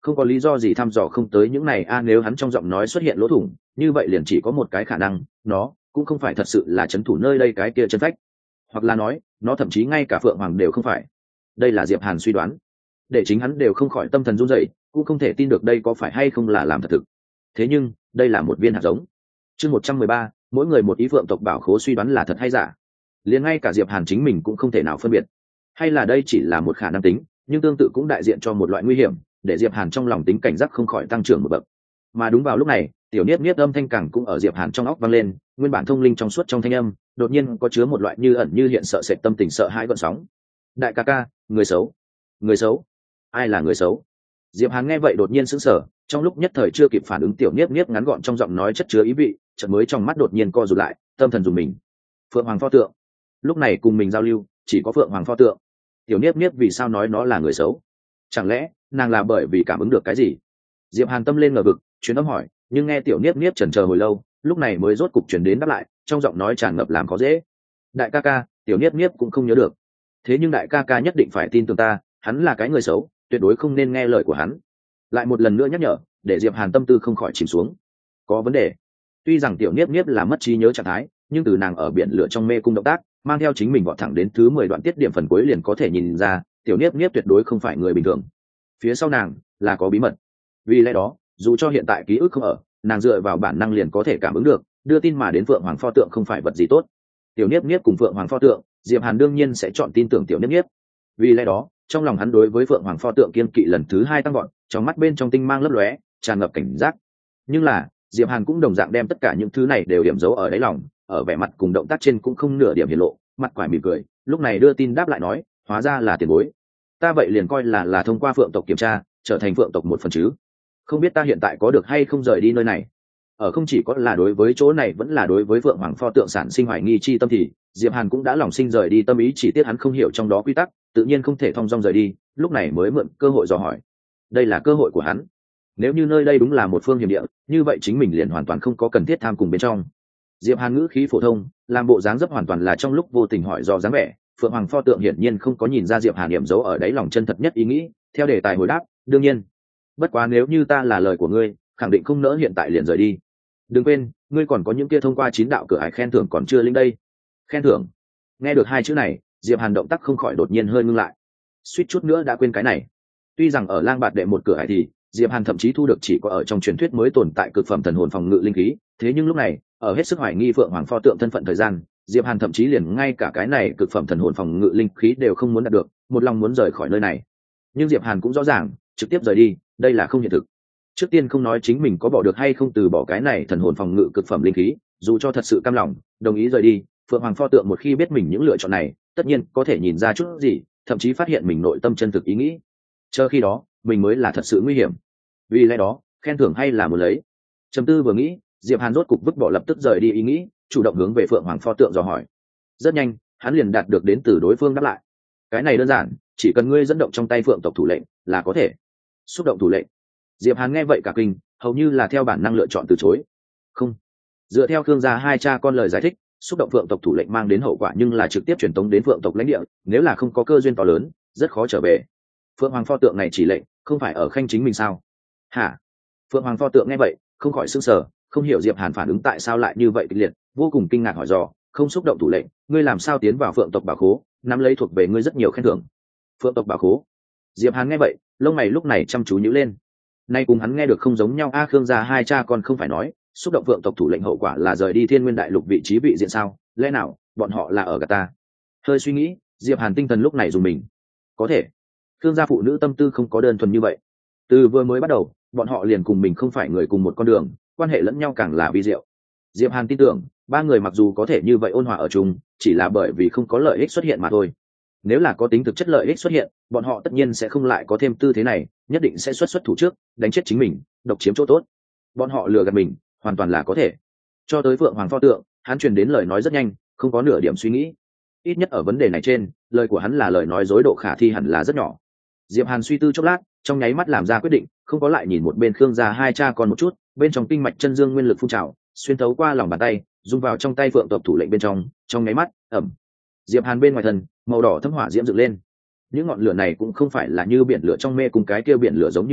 không có lý do gì thăm dò không tới những này nếu hắn trong giọng nói xuất hiện lỗ thủng như vậy liền chỉ có một cái khả năng, nó cũng không phải thật sự là trấn thủ nơi đây cái kia chân phách, hoặc là nói nó thậm chí ngay cả phượng hoàng đều không phải. Đây là Diệp Hàn suy đoán, để chính hắn đều không khỏi tâm thần run rẩy, cũng không thể tin được đây có phải hay không là làm thật thực. Thế nhưng đây là một viên hạt giống. Chương 113, mỗi người một ý. Phượng tộc bảo khố suy đoán là thật hay giả, liền ngay cả Diệp Hàn chính mình cũng không thể nào phân biệt, hay là đây chỉ là một khả năng tính, nhưng tương tự cũng đại diện cho một loại nguy hiểm, để Diệp Hàn trong lòng tính cảnh giác không khỏi tăng trưởng một bậc. Mà đúng vào lúc này, tiểu niếp niếp âm thanh càng cũng ở Diệp Hàn trong óc vang lên, nguyên bản thông linh trong suốt trong thanh âm, đột nhiên có chứa một loại như ẩn như hiện sợ sệt tâm tình sợ hãi gợn sóng. Đại ca ca, người xấu, người xấu, ai là người xấu? Diệp Hàn nghe vậy đột nhiên sững sờ, trong lúc nhất thời chưa kịp phản ứng, tiểu niếp niếp ngắn gọn trong giọng nói chất chứa ý vị, chợt mới trong mắt đột nhiên co rụt lại, tâm thần rùng mình. Phượng Hoàng pho tượng, lúc này cùng mình giao lưu chỉ có Phượng Hoàng pho tượng. Tiểu niếp niếp vì sao nói nó là người xấu? Chẳng lẽ nàng là bởi vì cảm ứng được cái gì? Diệp Hàn tâm lên ngờ vực, truyền âm hỏi, nhưng nghe tiểu niếp niếp chần chờ hồi lâu, lúc này mới rốt cục truyền đến đáp lại, trong giọng nói tràn ngập làm khó dễ. Đại ca ca, tiểu niếp niếp cũng không nhớ được. Thế nhưng đại ca ca nhất định phải tin tưởng ta, hắn là cái người xấu, tuyệt đối không nên nghe lời của hắn. Lại một lần nữa nhắc nhở, để Diệp Hàn tâm tư không khỏi chìm xuống. Có vấn đề. Tuy rằng tiểu niếp niếp là mất trí nhớ trạng thái, nhưng từ nàng ở biển lửa trong mê cung động tác, mang theo chính mình vọt thẳng đến thứ 10 đoạn tiết điểm phần cuối liền có thể nhìn ra, tiểu niếp niếp tuyệt đối không phải người bình thường. Phía sau nàng là có bí mật. Vì lẽ đó, dù cho hiện tại ký ức không ở, nàng dựa vào bản năng liền có thể cảm ứng được, đưa tin mà đến Phượng Hoàng pho tượng không phải vật gì tốt. Tiểu niếp niếp cùng Phượng Hoàng pho tượng, Diệp Hàn đương nhiên sẽ chọn tin tưởng tiểu niếp niếp. Vì lẽ đó, trong lòng hắn đối với Phượng Hoàng pho tượng kiên kỵ lần thứ 2 tăng vọt, trong mắt bên trong tinh mang lấp lóe, tràn ngập cảnh giác. Nhưng là, Diệp Hàn cũng đồng dạng đem tất cả những thứ này đều điểm dấu ở đáy lòng, ở vẻ mặt cùng động tác trên cũng không nửa điểm hiển lộ, mặt quải mỉm cười, lúc này đưa tin đáp lại nói, hóa ra là tiền bối. Ta vậy liền coi là thông qua Phượng tộc kiểm tra, trở thành Phượng tộc một phần chứ. Không biết ta hiện tại có được hay không rời đi nơi này. Ở không chỉ có là đối với chỗ này vẫn là đối với Phượng Hoàng pho tượng sản sinh hoài nghi chi tâm thì, Diệp Hàn cũng đã lòng sinh rời đi tâm ý, chỉ tiếc hắn không hiểu trong đó quy tắc, tự nhiên không thể thong dong rời đi, lúc này mới mượn cơ hội dò hỏi. Đây là cơ hội của hắn. Nếu như nơi đây đúng là một phương hiểm địa, như vậy chính mình liền hoàn toàn không có cần thiết tham cùng bên trong. Diệp Hàn ngữ khí phổ thông, làm bộ dáng dấp hoàn toàn là trong lúc vô tình hỏi do dáng vẻ. Phượng Hoàng pho tượng hiển nhiên không có nhìn ra Diệp Hàn điểm dấu ở đáy lòng chân thật nhất ý nghĩ, theo đề tài hồi đáp, đương nhiên. Bất quá nếu như ta là lời của ngươi, khẳng định không nỡ hiện tại liền rời đi. Đừng quên, ngươi còn có những kia thông qua 9 đạo cửa ải khen thưởng còn chưa linh đây. Khen thưởng? Nghe được 2 chữ này, Diệp Hàn động tác không khỏi đột nhiên hơi ngưng lại. Suýt chút nữa đã quên cái này. Tuy rằng ở Lang Bạt đệ một cửa ải thì Diệp Hàn thậm chí thu được chỉ có ở trong truyền thuyết mới tồn tại cực phẩm thần hồn phòng ngự linh khí, thế nhưng lúc này, ở hết sức hoài nghi Phượng Hoàng pho tượng thân phận thời gian, Diệp Hàn thậm chí liền ngay cả cái này cực phẩm thần hồn phòng ngự linh khí đều không muốn đạt được, một lòng muốn rời khỏi nơi này. Nhưng Diệp Hàn cũng rõ ràng, trực tiếp rời đi, đây là không hiện thực. Trước tiên không nói chính mình có bỏ được hay không từ bỏ cái này thần hồn phòng ngự cực phẩm linh khí, dù cho thật sự cam lòng, đồng ý rời đi, Phượng Hoàng pho tượng một khi biết mình những lựa chọn này, tất nhiên có thể nhìn ra chút gì, thậm chí phát hiện mình nội tâm chân thực ý nghĩ. Chờ khi đó, mình mới là thật sự nguy hiểm. Vì lẽ đó, khen thưởng hay là muốn lấy. Trầm tư vừa nghĩ, Diệp Hàn rốt cục vứt bỏ lập tức rời đi ý nghĩ, chủ động hướng về Phượng Hoàng pho tượng dò hỏi. Rất nhanh, hắn liền đạt được đến từ đối phương đáp lại. Cái này đơn giản, chỉ cần ngươi dẫn động trong tay Phượng tộc thủ lệnh là có thể. Xúc động thủ lệnh. Diệp Hàn nghe vậy cả kinh, hầu như là theo bản năng lựa chọn từ chối. Không. Dựa theo Khương gia 2 cha con lời giải thích, xúc động Phượng tộc thủ lệnh mang đến hậu quả nhưng là trực tiếp truyền tống đến Phượng tộc lãnh địa, nếu là không có cơ duyên to lớn, rất khó trở về. Phượng Hoàng pho tượng này chỉ lệnh, không phải ở khanh chính mình sao? Hả? Phượng Hoàng pho tượng nghe vậy, không khỏi sửng sở, không hiểu Diệp Hàn phản ứng tại sao lại như vậy kịch liệt, vô cùng kinh ngạc hỏi dò, không xúc động thủ lệnh, ngươi làm sao tiến vào Phượng tộc bảo khố, nắm lấy thuộc về ngươi rất nhiều khen thưởng. Phượng tộc bảo khố? Diệp Hàn nghe vậy, lông mày lúc này chăm chú nhíu lên. Nay cùng hắn nghe được không giống nhau, Khương gia 2 cha con không phải nói, xúc động Phượng tộc thủ lệnh hậu quả là rời đi Thiên Nguyên đại lục vị trí vị diện sao? Lẽ nào bọn họ là ở gạt ta? Hơi suy nghĩ, Diệp Hàn tinh thần lúc này dùng mình. Có thể, Khương gia phụ nữ tâm tư không có đơn thuần như vậy. Từ vừa mới bắt đầu, bọn họ liền cùng mình không phải người cùng một con đường, quan hệ lẫn nhau càng là vi diệu. Diệp Hàn tin tưởng, 3 người mặc dù có thể như vậy ôn hòa ở chung, chỉ là bởi vì không có lợi ích xuất hiện mà thôi. Nếu là có tính thực chất lợi ích xuất hiện, bọn họ tất nhiên sẽ không lại có thêm tư thế này, nhất định sẽ xuất thủ trước, đánh chết chính mình, độc chiếm chỗ tốt. Bọn họ lừa gạt mình, hoàn toàn là có thể. Cho tới Phượng Hoàng pho tượng, hắn truyền đến lời nói rất nhanh, không có nửa điểm suy nghĩ. Ít nhất ở vấn đề này trên, lời của hắn là lời nói dối độ khả thi hẳn là rất nhỏ. Diệp Hàn suy tư chốc lát, trong nháy mắt làm ra quyết định, không có lại nhìn một bên Khương gia 2 cha con một chút, bên trong kinh mạch chân dương nguyên lực phun trào, xuyên thấu qua lòng bàn tay, dung vào trong tay Phượng tộc thủ lệnh bên trong nháy mắt, ẩm. Diệp Hàn bên ngoài thân, màu đỏ thấm hỏa diễm dựng lên. Những ngọn lửa này cũng không phải là như biển lửa trong mê cùng cái kia biển lửa giống như vậy,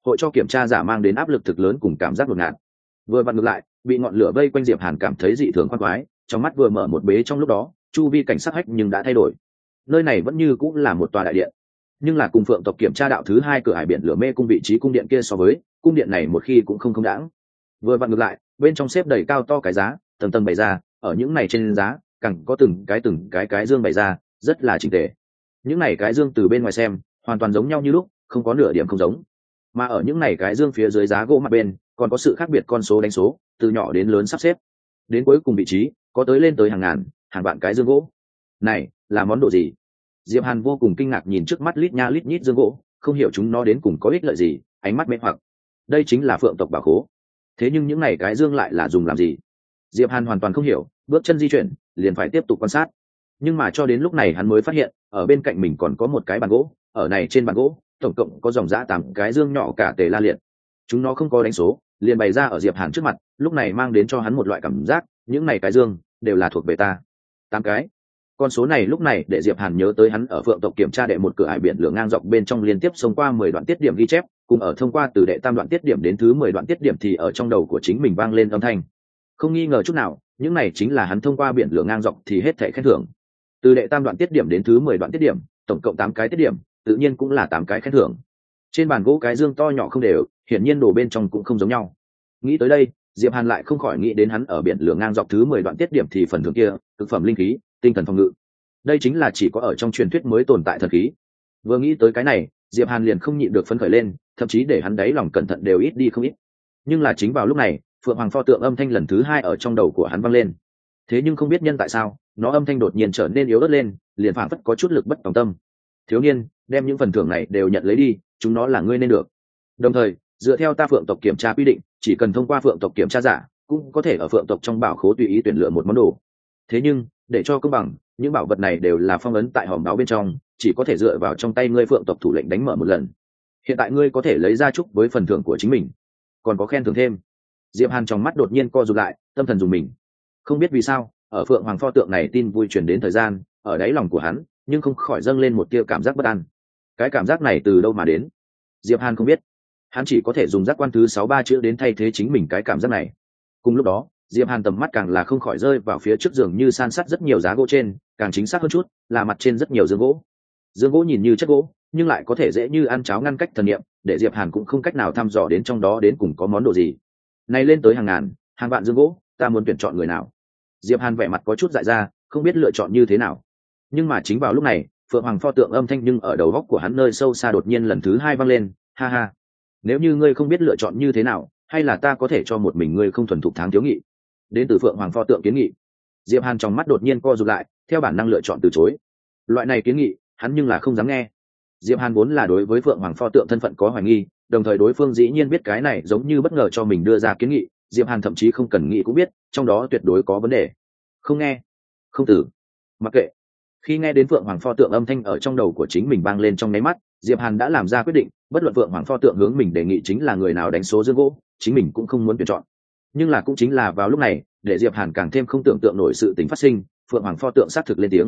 hội cho kiểm tra giả mang đến áp lực thực lớn cùng cảm giác ngột ngạt. Vừa vặn ngược lại, bị ngọn lửa vây quanh Diệp Hàn cảm thấy dị thường khoan khoái, trong mắt vừa mở một bế trong lúc đó, chu vi cảnh sắc hách nhưng đã thay đổi. Nơi này vẫn như cũng là một tòa đại điện, nhưng là cùng Phượng tộc kiểm tra đạo thứ 2 cửa hải biển lửa mê cung vị trí cung điện kia so với, cung điện này một khi cũng không đáng. Vừa vặn ngược lại, bên trong xếp đầy cao to cái giá, tầng tầng bày ra, ở những này trên giá, càng có từng cái dương bày ra, rất là chỉnh tề. Những này cái dương từ bên ngoài xem, hoàn toàn giống nhau như lúc, không có nửa điểm không giống. Mà ở những này cái dương phía dưới giá gỗ mặt bên, còn có sự khác biệt con số đánh số, từ nhỏ đến lớn sắp xếp. Đến cuối cùng vị trí, có lên tới hàng ngàn, hàng vạn cái dương gỗ. Này, là món đồ gì? Diệp Hàn vô cùng kinh ngạc nhìn trước mắt lít nha lít nhít dương gỗ, không hiểu chúng nó đến cùng có ích lợi gì, ánh mắt mê hoặc. Đây chính là Phượng tộc bảo khố. Thế nhưng những này cái dương lại là dùng làm gì? Diệp Hàn hoàn toàn không hiểu, bước chân di chuyển, liền phải tiếp tục quan sát. Nhưng mà cho đến lúc này hắn mới phát hiện, ở bên cạnh mình còn có một cái bàn gỗ, ở này trên bàn gỗ, tổng cộng có dòng dã 8 cái dương nhỏ cả tề la liệt. Chúng nó không có đánh số, liền bày ra ở Diệp Hàn trước mặt, lúc này mang đến cho hắn một loại cảm giác, những này cái dương đều là thuộc về ta. 8 cái. Con số này lúc này để Diệp Hàn nhớ tới hắn ở Phượng tộc kiểm tra đệ một cửa hải biển lửa ngang dọc bên trong liên tiếp xông qua 10 đoạn tiết điểm ghi chép, cùng ở thông qua từ đệ tam đoạn tiết điểm đến thứ 10 đoạn tiết điểm thì ở trong đầu của chính mình vang lên âm thanh. Không nghi ngờ chút nào, những này chính là hắn thông qua biển lửa ngang dọc thì hết thảy khen thưởng. Từ đệ tam đoạn tiết điểm đến thứ 10 đoạn tiết điểm, tổng cộng 8 cái tiết điểm, tự nhiên cũng là 8 cái khen thưởng. Trên bàn gỗ cái dương to nhỏ không đều, hiển nhiên đồ bên trong cũng không giống nhau. Nghĩ tới đây, Diệp Hàn lại không khỏi nghĩ đến hắn ở biển lửa ngang dọc thứ 10 đoạn tiết điểm thì phần thưởng kia, thực phẩm linh khí, tinh thần phòng ngự. Đây chính là chỉ có ở trong truyền thuyết mới tồn tại thần khí. Vừa nghĩ tới cái này, Diệp Hàn liền không nhịn được phấn khởi lên, thậm chí để hắn đáy lòng cẩn thận đều ít đi không ít. Nhưng là chính vào lúc này, Phượng Hoàng pho tượng âm thanh lần thứ 2 ở trong đầu của hắn vang lên. Thế nhưng không biết nhân tại sao, nó âm thanh đột nhiên trở nên yếu ớt lên, liền phảng phất có chút lực bất tòng tâm. Thiếu niên, đem những phần thưởng này đều nhận lấy đi, chúng nó là ngươi nên được. Đồng thời, dựa theo ta Phượng tộc kiểm tra quy định, chỉ cần thông qua Phượng tộc kiểm tra giả, cũng có thể ở Phượng tộc trong bảo khố tùy ý tuyển lựa một món đồ. Thế nhưng, để cho công bằng, những bảo vật này đều là phong ấn tại hòm đáo bên trong, chỉ có thể dựa vào trong tay ngươi Phượng tộc thủ lệnh đánh mở một lần. Hiện tại ngươi có thể lấy ra chúc với phần thưởng của chính mình, còn có khen thưởng thêm. Diệp Hàn trong mắt đột nhiên co rụt lại, tâm thần dùng mình. Không biết vì sao, ở Phượng Hoàng pho tượng này tin vui truyền đến thời gian, ở đáy lòng của hắn, nhưng không khỏi dâng lên một tia cảm giác bất an. Cái cảm giác này từ đâu mà đến? Diệp Hàn không biết. Hắn chỉ có thể dùng giác quan thứ 63 chữ đến thay thế chính mình cái cảm giác này. Cùng lúc đó, Diệp Hàn tầm mắt càng là không khỏi rơi vào phía trước giường như san sát rất nhiều giá gỗ trên, càng chính xác hơn chút, là mặt trên rất nhiều dương gỗ. Dương gỗ nhìn như chất gỗ, nhưng lại có thể dễ như ăn cháo ngăn cách thần niệm, để Diệp Hàn cũng không cách nào thăm dò đến trong đó đến cùng có món đồ gì. Này lên tới hàng ngàn, hàng vạn dương gỗ, ta muốn tuyển chọn người nào? Diệp Hàn vẻ mặt có chút dại ra, không biết lựa chọn như thế nào. Nhưng mà chính vào lúc này, Phượng Hoàng pho tượng âm thanh nhưng ở đầu góc của hắn nơi sâu xa đột nhiên lần thứ 2 vang lên, ha ha. Nếu như ngươi không biết lựa chọn như thế nào, hay là ta có thể cho một mình ngươi không thuần thục tháng thiếu nghị. Đến từ Phượng Hoàng pho tượng kiến nghị. Diệp Hàn trong mắt đột nhiên co rụt lại, theo bản năng lựa chọn từ chối. Loại này kiến nghị, hắn nhưng là không dám nghe. Diệp Hàn vốn là đối với Phượng Hoàng pho tượng thân phận có hoài nghi, đồng thời đối phương dĩ nhiên biết cái này giống như bất ngờ cho mình đưa ra kiến nghị, Diệp Hàn thậm chí không cần nghĩ cũng biết, trong đó tuyệt đối có vấn đề. Không nghe, không tử, mặc kệ. Khi nghe đến Phượng Hoàng pho tượng âm thanh ở trong đầu của chính mình vang lên trong nháy mắt, Diệp Hàn đã làm ra quyết định, bất luận Phượng Hoàng pho tượng hướng mình đề nghị chính là người nào đánh số dương gỗ, chính mình cũng không muốn tuyển chọn. Nhưng là cũng chính là vào lúc này, để Diệp Hàn càng thêm không tưởng tượng nổi sự tình phát sinh, Phượng Hoàng pho tượng xác thực lên tiếng.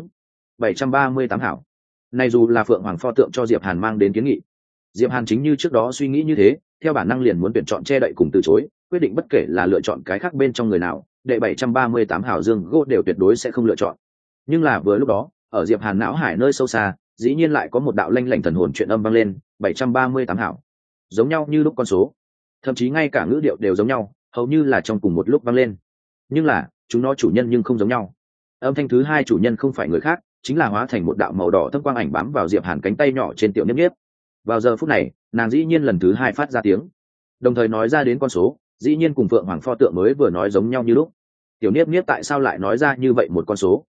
738 hảo. Này dù là Phượng Hoàng pho tượng cho Diệp Hàn mang đến kiến nghị, Diệp Hàn chính như trước đó suy nghĩ như thế, theo bản năng liền muốn tuyển chọn che đậy cùng từ chối, quyết định bất kể là lựa chọn cái khác bên trong người nào, đệ 738 hảo dương gỗ đều tuyệt đối sẽ không lựa chọn. Nhưng là vừa lúc đó, ở Diệp Hàn não hải nơi sâu xa, dĩ nhiên lại có một đạo lanh lảnh thần hồn chuyện âm vang lên, 738 hảo. Giống nhau như lúc con số, thậm chí ngay cả ngữ điệu đều giống nhau, hầu như là trong cùng một lúc vang lên. Nhưng là, chúng nó chủ nhân nhưng không giống nhau. Âm thanh thứ 2 chủ nhân không phải người khác, chính là hóa thành một đạo màu đỏ thâm quang ảnh bám vào Diệp Hàn cánh tay nhỏ trên Tiểu Niếp Niếp. Vào giờ phút này, nàng dĩ nhiên lần thứ 2 phát ra tiếng, đồng thời nói ra đến con số, dĩ nhiên cùng Phượng Hoàng pho tượng mới vừa nói giống nhau như lúc. Tiểu Niếp Niếp tại sao lại nói ra như vậy một con số?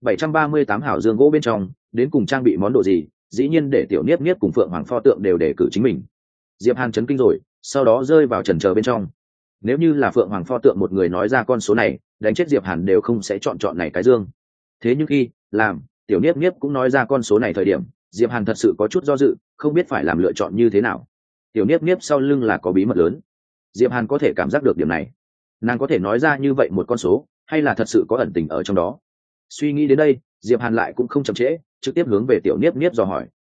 738 hảo dương gỗ bên trong, đến cùng trang bị món đồ gì, dĩ nhiên để Tiểu Niếp Niếp cùng Phượng Hoàng pho tượng đều đề cử chính mình. Diệp Hàn chấn kinh rồi, sau đó rơi vào chần chờ bên trong. Nếu như là Phượng Hoàng pho tượng một người nói ra con số này, đánh chết Diệp Hàn đều không sẽ chọn này cái dương. Thế nhưng khi làm Tiểu Niếp Niếp cũng nói ra con số này thời điểm, Diệp Hàn thật sự có chút do dự, không biết phải làm lựa chọn như thế nào. Tiểu Niếp Niếp sau lưng là có bí mật lớn, Diệp Hàn có thể cảm giác được điểm này. Nàng có thể nói ra như vậy một con số, hay là thật sự có ẩn tình ở trong đó. Suy nghĩ đến đây, Diệp Hàn lại cũng không chậm trễ, trực tiếp hướng về Tiểu Niếp Niếp dò hỏi,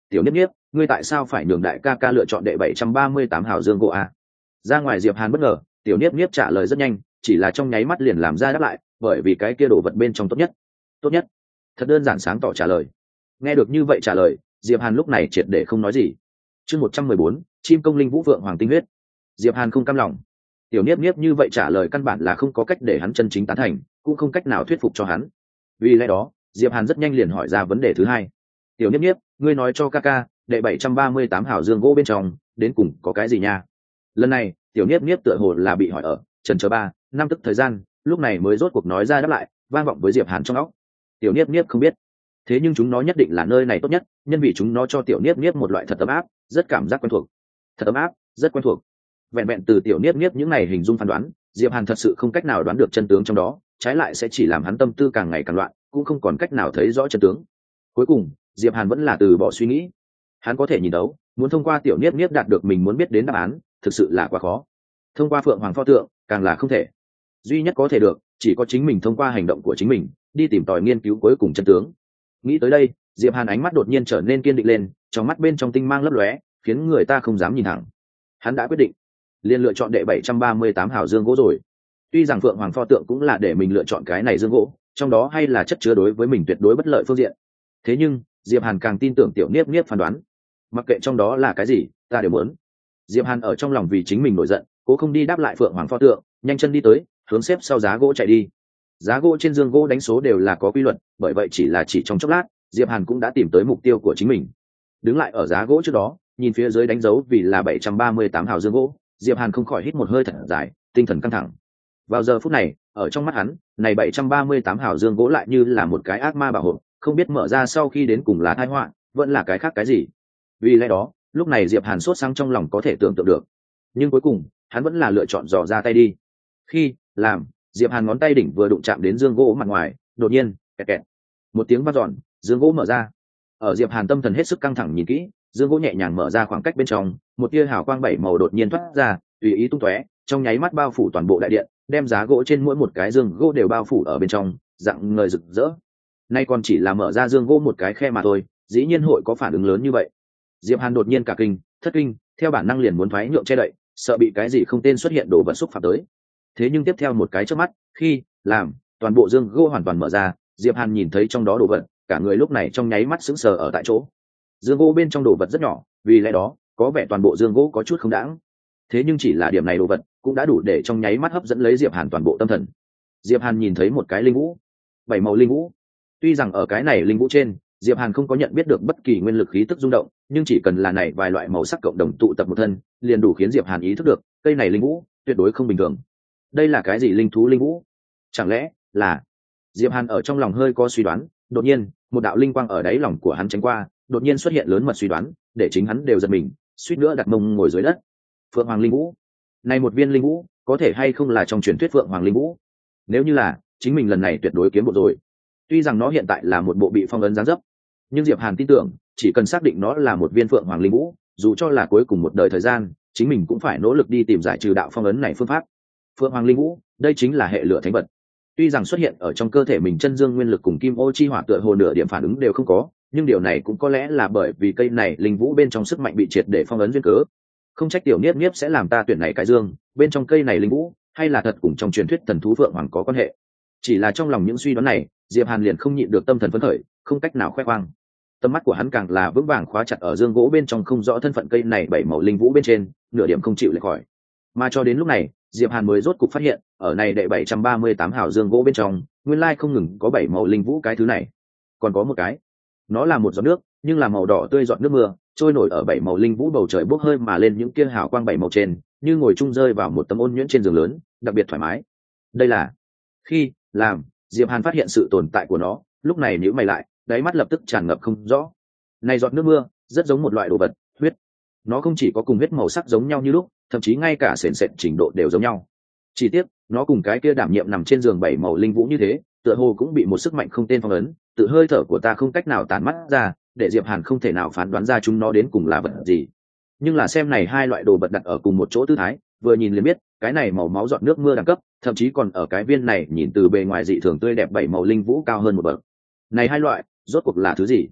tiểu niếp niếp, ngươi tại sao phải nhường đại ca ca lựa chọn đệ 738 hào dương gỗ a? Ra ngoài Diệp Hàn bất ngờ, tiểu niếp niếp trả lời rất nhanh, chỉ là trong nháy mắt liền làm ra đáp lại, bởi vì cái kia đồ vật bên trong tốt nhất. Tốt nhất? Thật đơn giản sáng tỏ trả lời. Nghe được như vậy trả lời, Diệp Hàn lúc này triệt để không nói gì. Chương 114, chim công linh vũ vượng hoàng tinh huyết. Diệp Hàn không cam lòng. Tiểu niếp niếp như vậy trả lời căn bản là không có cách để hắn chân chính tán thành, cũng không cách nào thuyết phục cho hắn. Vì lẽ đó, Diệp Hàn rất nhanh liền hỏi ra vấn đề thứ hai. Tiểu niếp niếp, ngươi nói cho ca ca, đệ 738 hào dương gỗ bên trong đến cùng có cái gì nha? Lần này tiểu niếp niếp tựa hồ là bị hỏi ở chần chờ 3-5 tức thời gian, lúc này mới rốt cuộc nói ra đáp lại, vang vọng với Diệp Hàn trong óc. Tiểu niếp niếp không biết, thế nhưng chúng nó nhất định là nơi này tốt nhất, nhân vì chúng nó cho tiểu niếp niếp một loại thật ấm áp, rất cảm giác quen thuộc. Thật ấm áp, rất quen thuộc. Vẹn vẹn từ tiểu niếp niếp những này hình dung phán đoán, Diệp Hàn thật sự không cách nào đoán được chân tướng trong đó, trái lại sẽ chỉ làm hắn tâm tư càng ngày càng loạn, cũng không còn cách nào thấy rõ chân tướng. Cuối cùng Diệp Hàn vẫn là từ bỏ suy nghĩ. Hắn có thể nhìn đấu, muốn thông qua tiểu niếp niếp đạt được mình muốn biết đến đáp án, thực sự là quá khó. Thông qua phượng hoàng pho tượng càng là không thể. Duy nhất có thể được chỉ có chính mình thông qua hành động của chính mình đi tìm tòi nghiên cứu cuối cùng chân tướng. Nghĩ tới đây, Diệp Hàn ánh mắt đột nhiên trở nên kiên định lên, trong mắt bên trong tinh mang lấp lóe, khiến người ta không dám nhìn thẳng. Hắn đã quyết định, liền lựa chọn đệ 738 hào dương gỗ rồi. Tuy rằng phượng hoàng pho tượng cũng là để mình lựa chọn cái này dương gỗ, trong đó hay là chất chứa đối với mình tuyệt đối bất lợi phương diện. Thế nhưng Diệp Hàn càng tin tưởng tiểu niếp niếp phán đoán, mặc kệ trong đó là cái gì ta đều muốn. Diệp Hàn ở trong lòng vì chính mình nổi giận, cố không đi đáp lại phượng hoàng pho tượng, nhanh chân đi tới, hướng xếp sau giá gỗ chạy đi. Giá gỗ trên dương gỗ đánh số đều là có quy luật, bởi vậy chỉ trong chốc lát, Diệp Hàn cũng đã tìm tới mục tiêu của chính mình. Đứng lại ở giá gỗ trước đó, nhìn phía dưới đánh dấu vì là 738 hào dương gỗ, Diệp Hàn không khỏi hít một hơi thật dài, tinh thần căng thẳng. Vào giờ phút này, ở trong mắt hắn, này 738 hào dương gỗ lại như là một cái ác ma bảo hộ, không biết mở ra sau khi đến cùng là tai họa, vẫn là cái khác cái gì. Vì lẽ đó, lúc này Diệp Hàn sốt sáng trong lòng có thể tưởng tượng được. Nhưng cuối cùng, hắn vẫn là lựa chọn dò ra tay đi. Khi làm, Diệp Hàn ngón tay đỉnh vừa đụng chạm đến dương gỗ mặt ngoài, đột nhiên, kẹt kẹt. Một tiếng vang dọn, dương gỗ mở ra. Ở Diệp Hàn tâm thần hết sức căng thẳng nhìn kỹ, dương gỗ nhẹ nhàng mở ra khoảng cách bên trong, một tia hào quang bảy màu đột nhiên thoát ra, tùy ý tung tóe, trong nháy mắt bao phủ toàn bộ đại điện, đem giá gỗ trên mỗi một cái dương gỗ đều bao phủ ở bên trong, dạng ngời rực rỡ. Nay còn chỉ là mở ra dương gỗ một cái khe mà thôi, dĩ nhiên hội có phản ứng lớn như vậy. Diệp Hàn đột nhiên cả kinh, thất kinh, theo bản năng liền muốn thoái nhượng che đậy, sợ bị cái gì không tên xuất hiện đồ vật xúc phạm tới. Thế nhưng tiếp theo một cái chớp mắt, khi làm toàn bộ dương gỗ hoàn toàn mở ra, Diệp Hàn nhìn thấy trong đó đồ vật, cả người lúc này trong nháy mắt sững sờ ở tại chỗ. Dương gỗ bên trong đồ vật rất nhỏ, vì lẽ đó có vẻ toàn bộ dương gỗ có chút không đãng. Thế nhưng chỉ là điểm này đồ vật cũng đã đủ để trong nháy mắt hấp dẫn lấy Diệp Hàn toàn bộ tâm thần. Diệp Hàn nhìn thấy một cái linh vũ, bảy màu linh vũ. Tuy rằng ở cái này linh vũ trên, Diệp Hàn không có nhận biết được bất kỳ nguyên lực khí tức rung động, nhưng chỉ cần là này vài loại màu sắc cộng đồng tụ tập một thân, liền đủ khiến Diệp Hàn ý thức được, cây này linh vũ tuyệt đối không bình thường. Đây là cái gì linh thú linh vũ? Chẳng lẽ là... Diệp Hàn ở trong lòng hơi có suy đoán, đột nhiên, một đạo linh quang ở đáy lòng của hắn tránh qua, đột nhiên xuất hiện lớn mật suy đoán, để chính hắn đều giật mình, suýt nữa đặt mông ngồi dưới đất. Phượng Hoàng linh vũ, này một viên linh vũ, có thể hay không là trong truyền thuyết Phượng Hoàng linh vũ? Nếu như là, chính mình lần này tuyệt đối kiếm bộ rồi. Tuy rằng nó hiện tại là một bộ bị phong ấn dáng dấp, nhưng Diệp Hàn tin tưởng, chỉ cần xác định nó là một viên Phượng Hoàng linh vũ, dù cho là cuối cùng một đời thời gian, chính mình cũng phải nỗ lực đi tìm giải trừ đạo phong ấn này phương pháp. Phượng Hoàng linh vũ, đây chính là hệ lửa thánh vật. Tuy rằng xuất hiện ở trong cơ thể mình chân dương nguyên lực cùng kim ô chi hỏa tựa hồ nửa điểm phản ứng đều không có, nhưng điều này cũng có lẽ là bởi vì cây này linh vũ bên trong sức mạnh bị triệt để phong ấn duyên cớ. Không trách tiểu niếp niếp sẽ làm ta tuyển này cái dương, bên trong cây này linh vũ, hay là thật cùng trong truyền thuyết thần thú Phượng Hoàng có quan hệ. Chỉ là trong lòng những suy đoán này, Diệp Hàn liền không nhịn được tâm thần phấn khởi, không cách nào khoe khoang. Tầm mắt của hắn càng là vững vàng khóa chặt ở dương gỗ bên trong không rõ thân phận cây này bảy màu linh vũ bên trên, nửa điểm không chịu lệch khỏi. Mà cho đến lúc này, Diệp Hàn mới rốt cục phát hiện, ở này đệ 738 hào dương gỗ bên trong, nguyên lai không ngừng có bảy màu linh vũ cái thứ này, còn có một cái, nó là một giọt nước, nhưng là màu đỏ tươi giọt nước mưa, trôi nổi ở bảy màu linh vũ bầu trời bốc hơi mà lên những kia hào quang bảy màu trên, như ngồi chung rơi vào một tấm ôn nhuyễn trên giường lớn, đặc biệt thoải mái. Đây là khi làm Diệp Hàn phát hiện sự tồn tại của nó, lúc này nhíu mày lại, đáy mắt lập tức tràn ngập không rõ. Này giọt nước mưa, rất giống một loại đồ vật, huyết. Nó không chỉ có cùng huyết màu sắc giống nhau như lúc, thậm chí ngay cả sền sệt trình độ đều giống nhau. Chỉ tiếc, nó cùng cái kia đảm nhiệm nằm trên giường bảy màu linh vũ như thế, tựa hồ cũng bị một sức mạnh không tên phong ấn, tự hơi thở của ta không cách nào tản mắt ra, để Diệp Hàn không thể nào phán đoán ra chúng nó đến cùng là vật gì. Nhưng là xem này hai loại đồ vật đặt ở cùng một chỗ tư thái, vừa nhìn liền biết, cái này màu máu giọt nước mưa đẳng cấp, thậm chí còn ở cái viên này nhìn từ bề ngoài dị thường tươi đẹp bảy màu linh vũ cao hơn một bậc. Này hai loại, rốt cuộc là thứ gì?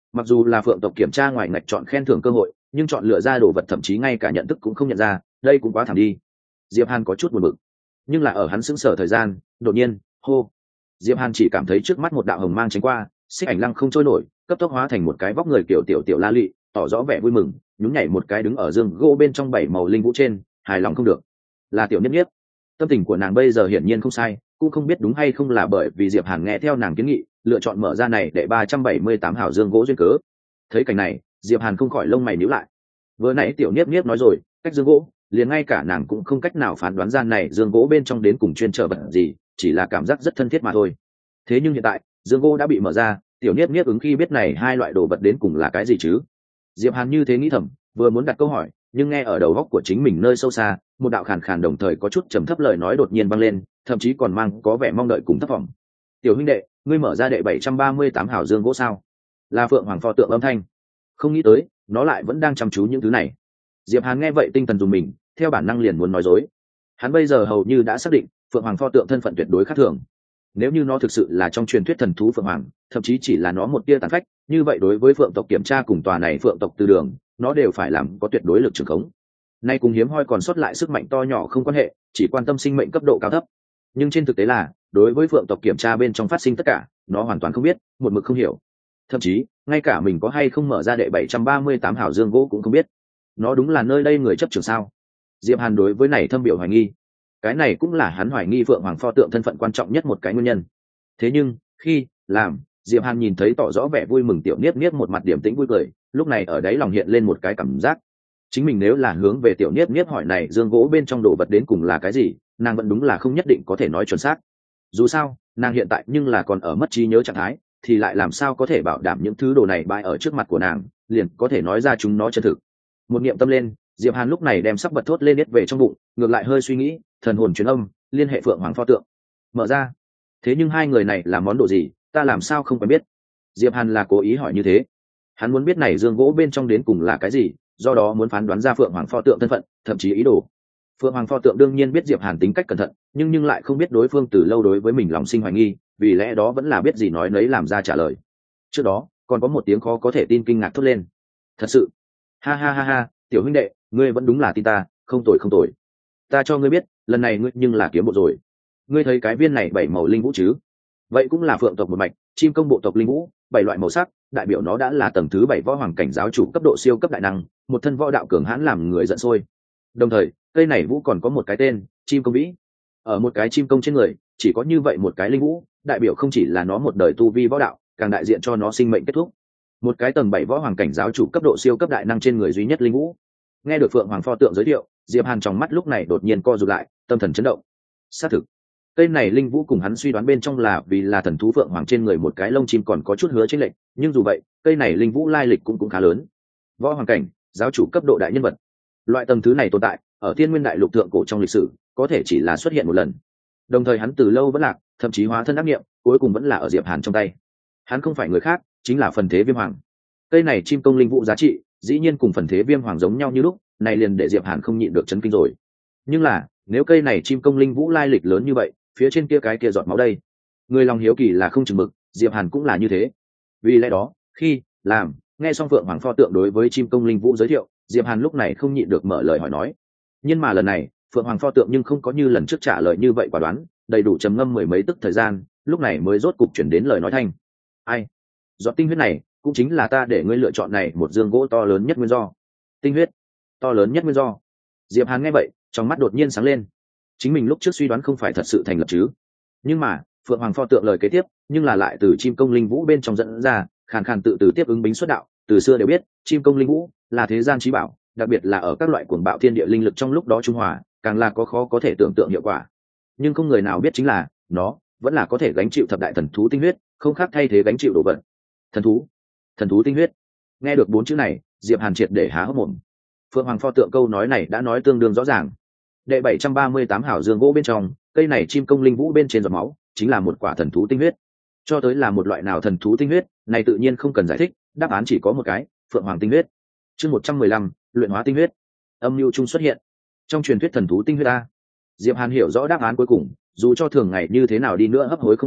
Mặc dù là phượng tộc kiểm tra ngoài ngạch chọn khen thưởng cơ hội, nhưng chọn lựa ra đồ vật thậm chí ngay cả nhận thức cũng không nhận ra, đây cũng quá thảm đi. Diệp Hàn có chút buồn bực, nhưng là ở hắn sững sờ thời gian, đột nhiên hô, Diệp Hàn chỉ cảm thấy trước mắt một đạo hồng mang tránh qua, xích ảnh lăng không trôi nổi, cấp tốc hóa thành một cái vóc người kiểu tiểu la lị, tỏ rõ vẻ vui mừng, nhún nhảy một cái đứng ở giường gỗ bên trong bảy màu linh vũ trên, hài lòng không được. Là tiểu Niếp Niếp. Tâm tình của nàng bây giờ hiển nhiên không sai, cũng không biết đúng hay không là bởi vì Diệp Hàn nghe theo nàng kiến nghị, lựa chọn mở ra này để 378 hào dương gỗ duyên cớ. Thấy cảnh này, Diệp Hàn không khỏi lông mày nhíu lại. Vừa nãy tiểu Niếp Niếp nói rồi, cách dương gỗ, liền ngay cả nàng cũng không cách nào phán đoán ra này dương gỗ bên trong đến cùng chuyên trở vật gì, chỉ là cảm giác rất thân thiết mà thôi. Thế nhưng hiện tại, dương gỗ đã bị mở ra, tiểu Niếp Niếp ứng khi biết này hai loại đồ vật đến cùng là cái gì chứ? Diệp Hàn như thế nghĩ thầm, vừa muốn đặt câu hỏi, nhưng nghe ở đầu góc của chính mình nơi sâu xa, một đạo khàn khàn đồng thời có chút trầm thấp lời nói đột nhiên vang lên, thậm chí còn mang có vẻ mong đợi cùng thấp vọng. Tiểu huynh đệ, ngươi mở ra đệ 738 hào dương gỗ sao? Là Phượng Hoàng pho tượng âm thanh. Không nghĩ tới, nó lại vẫn đang chăm chú những thứ này. Diệp Hàn nghe vậy tinh thần dùng mình, theo bản năng liền muốn nói dối. Hắn bây giờ hầu như đã xác định, Phượng Hoàng pho tượng thân phận tuyệt đối khác thường. Nếu như nó thực sự là trong truyền thuyết thần thú Phượng Hoàng, thậm chí chỉ là nó một tia tàn phách, như vậy đối với Phượng tộc kiểm tra cùng tòa này Phượng tộc từ đường, nó đều phải làm có tuyệt đối lực trường khống. Nay cùng hiếm hoi còn sót lại sức mạnh to nhỏ không quan hệ, chỉ quan tâm sinh mệnh cấp độ cao thấp. Nhưng trên thực tế là, đối với Phượng tộc kiểm tra bên trong phát sinh tất cả, nó hoàn toàn không biết, một mực không hiểu. Thậm chí, ngay cả mình có hay không mở ra đệ 738 hào dương gỗ cũng không biết. Nó đúng là nơi đây người chấp trường sao? Diệp Hàn đối với này thâm biểu hoài nghi. Cái này cũng là hắn hoài nghi Phượng Hoàng pho tượng thân phận quan trọng nhất một cái nguyên nhân. Thế nhưng, khi làm, Diệp Hàn nhìn thấy tỏ rõ vẻ vui mừng tiểu Niếp Niếp một mặt điềm tĩnh vui cười, lúc này ở đấy lòng hiện lên một cái cảm giác. Chính mình nếu là hướng về tiểu Niếp Niếp hỏi này dương gỗ bên trong đồ vật đến cùng là cái gì, nàng vẫn đúng là không nhất định có thể nói chuẩn xác. Dù sao, nàng hiện tại nhưng là còn ở mất trí nhớ trạng thái, thì lại làm sao có thể bảo đảm những thứ đồ này bày ở trước mặt của nàng, liền có thể nói ra chúng nó chân thực. Một niệm tâm lên, Diệp Hàn lúc này đem sắc vật thốt lên hết về trong bụng, ngược lại hơi suy nghĩ, thần hồn truyền âm, liên hệ Phượng Hoàng pho tượng. Mở ra. Thế nhưng hai người này là món đồ gì, ta làm sao không quen biết? Diệp Hàn là cố ý hỏi như thế. Hắn muốn biết này dương gỗ bên trong đến cùng là cái gì, do đó muốn phán đoán ra Phượng Hoàng pho tượng thân phận, thậm chí ý đồ. Phượng Hoàng pho tượng đương nhiên biết Diệp Hàn tính cách cẩn thận, nhưng lại không biết đối phương từ lâu đối với mình lòng sinh hoài nghi, vì lẽ đó vẫn là biết gì nói nấy làm ra trả lời. Trước đó, còn có một tiếng khó có thể tin kinh ngạc thốt lên. Thật sự? Ha ha ha ha, tiểu huynh đệ, ngươi vẫn đúng là tin ta, không tồi không tồi. Ta cho ngươi biết, lần này ngươi nhưng là kiếm bộ rồi. Ngươi thấy cái viên này bảy màu linh vũ chứ? Vậy cũng là Phượng tộc một mạch, chim công bộ tộc linh vũ, bảy loại màu sắc, đại biểu nó đã là tầng thứ 7 võ hoàng cảnh giáo chủ cấp độ siêu cấp đại năng, một thân võ đạo cường hãn làm người giận sôi. Đồng thời, cây này vũ còn có một cái tên, chim công vĩ. Ở một cái chim công trên người, chỉ có như vậy một cái linh vũ, đại biểu không chỉ là nó một đời tu vi võ đạo, càng đại diện cho nó sinh mệnh kết thúc. Một cái tầng 7 võ hoàng cảnh giáo chủ cấp độ siêu cấp đại năng trên người duy nhất linh vũ. Nghe được Phượng Hoàng pho tượng giới thiệu, Diệp Hàn trong mắt lúc này đột nhiên co rụt lại, tâm thần chấn động. Xác thực, cây này linh vũ cùng hắn suy đoán bên trong là vì là thần thú Phượng Hoàng trên người một cái lông chim còn có chút hứa chênh lệch, nhưng dù vậy, cây này linh vũ lai lịch cũng khá lớn. Võ hoàng cảnh, giáo chủ cấp độ đại nhân vật. Loại tầng thứ này tồn tại, ở Thiên Nguyên đại lục thượng cổ trong lịch sử, có thể chỉ là xuất hiện một lần. Đồng thời hắn từ lâu vẫn lạc, thậm chí hóa thân ác niệm, cuối cùng vẫn là ở Diệp Hàn trong tay. Hắn không phải người khác, chính là Phần Thế Viêm Hoàng. Cây này chim công linh vũ giá trị, dĩ nhiên cùng Phần Thế Viêm Hoàng giống nhau như lúc, này liền để Diệp Hàn không nhịn được chấn kinh rồi. Nhưng là, nếu cây này chim công linh vũ lai lịch lớn như vậy, phía trên kia cái kia giọt máu đây, người lòng hiếu kỳ là không chừng mực, Diệp Hàn cũng là như thế. Vì lẽ đó, khi làm nghe xong Phượng Hoàng pho tượng đối với chim công linh vũ giới thiệu, Diệp Hàn lúc này không nhịn được mở lời hỏi nói. Nhưng mà lần này, Phượng Hoàng pho tượng nhưng không có như lần trước trả lời như vậy quả đoán, đầy đủ trầm ngâm mười mấy tức thời gian, lúc này mới rốt cục chuyển đến lời nói thanh. Ai? Giọt tinh huyết này, cũng chính là ta để ngươi lựa chọn này một dương gỗ to lớn nhất nguyên do. Tinh huyết, to lớn nhất nguyên do. Diệp Hàn nghe vậy, trong mắt đột nhiên sáng lên. Chính mình lúc trước suy đoán không phải thật sự thành lập chứ? Nhưng mà, Phượng Hoàng pho tượng lời kế tiếp, nhưng là lại từ chim công linh vũ bên trong dẫn ra, khàn khàn tự từ tiếp ứng bính xuất đạo, từ xưa đều biết, chim công linh vũ là thế gian chí bảo, đặc biệt là ở các loại cuồng bạo thiên địa linh lực trong lúc đó trung hòa, càng là có khó có thể tưởng tượng hiệu quả. Nhưng không người nào biết chính là, nó vẫn là có thể gánh chịu thập đại thần thú tinh huyết, không khác thay thế gánh chịu đồ vật. Thần thú tinh huyết. Nghe được bốn chữ này, Diệp Hàn triệt để há hốc mồm. Phượng Hoàng pho tượng câu nói này đã nói tương đương rõ ràng. Đệ 738 hảo dương gỗ bên trong, cây này chim công linh vũ bên trên giọt máu, chính là một quả thần thú tinh huyết. Cho tới là một loại nào thần thú tinh huyết, này tự nhiên không cần giải thích, đáp án chỉ có một cái, Phượng Hoàng tinh huyết. Chương 115, luyện hóa tinh huyết. Âm mưu chung xuất hiện. Trong truyền thuyết thần thú tinh huyết a. Diệp Hàn hiểu rõ đáp án cuối cùng, dù cho thường ngày như thế nào đi nữa hấp hối không sợ,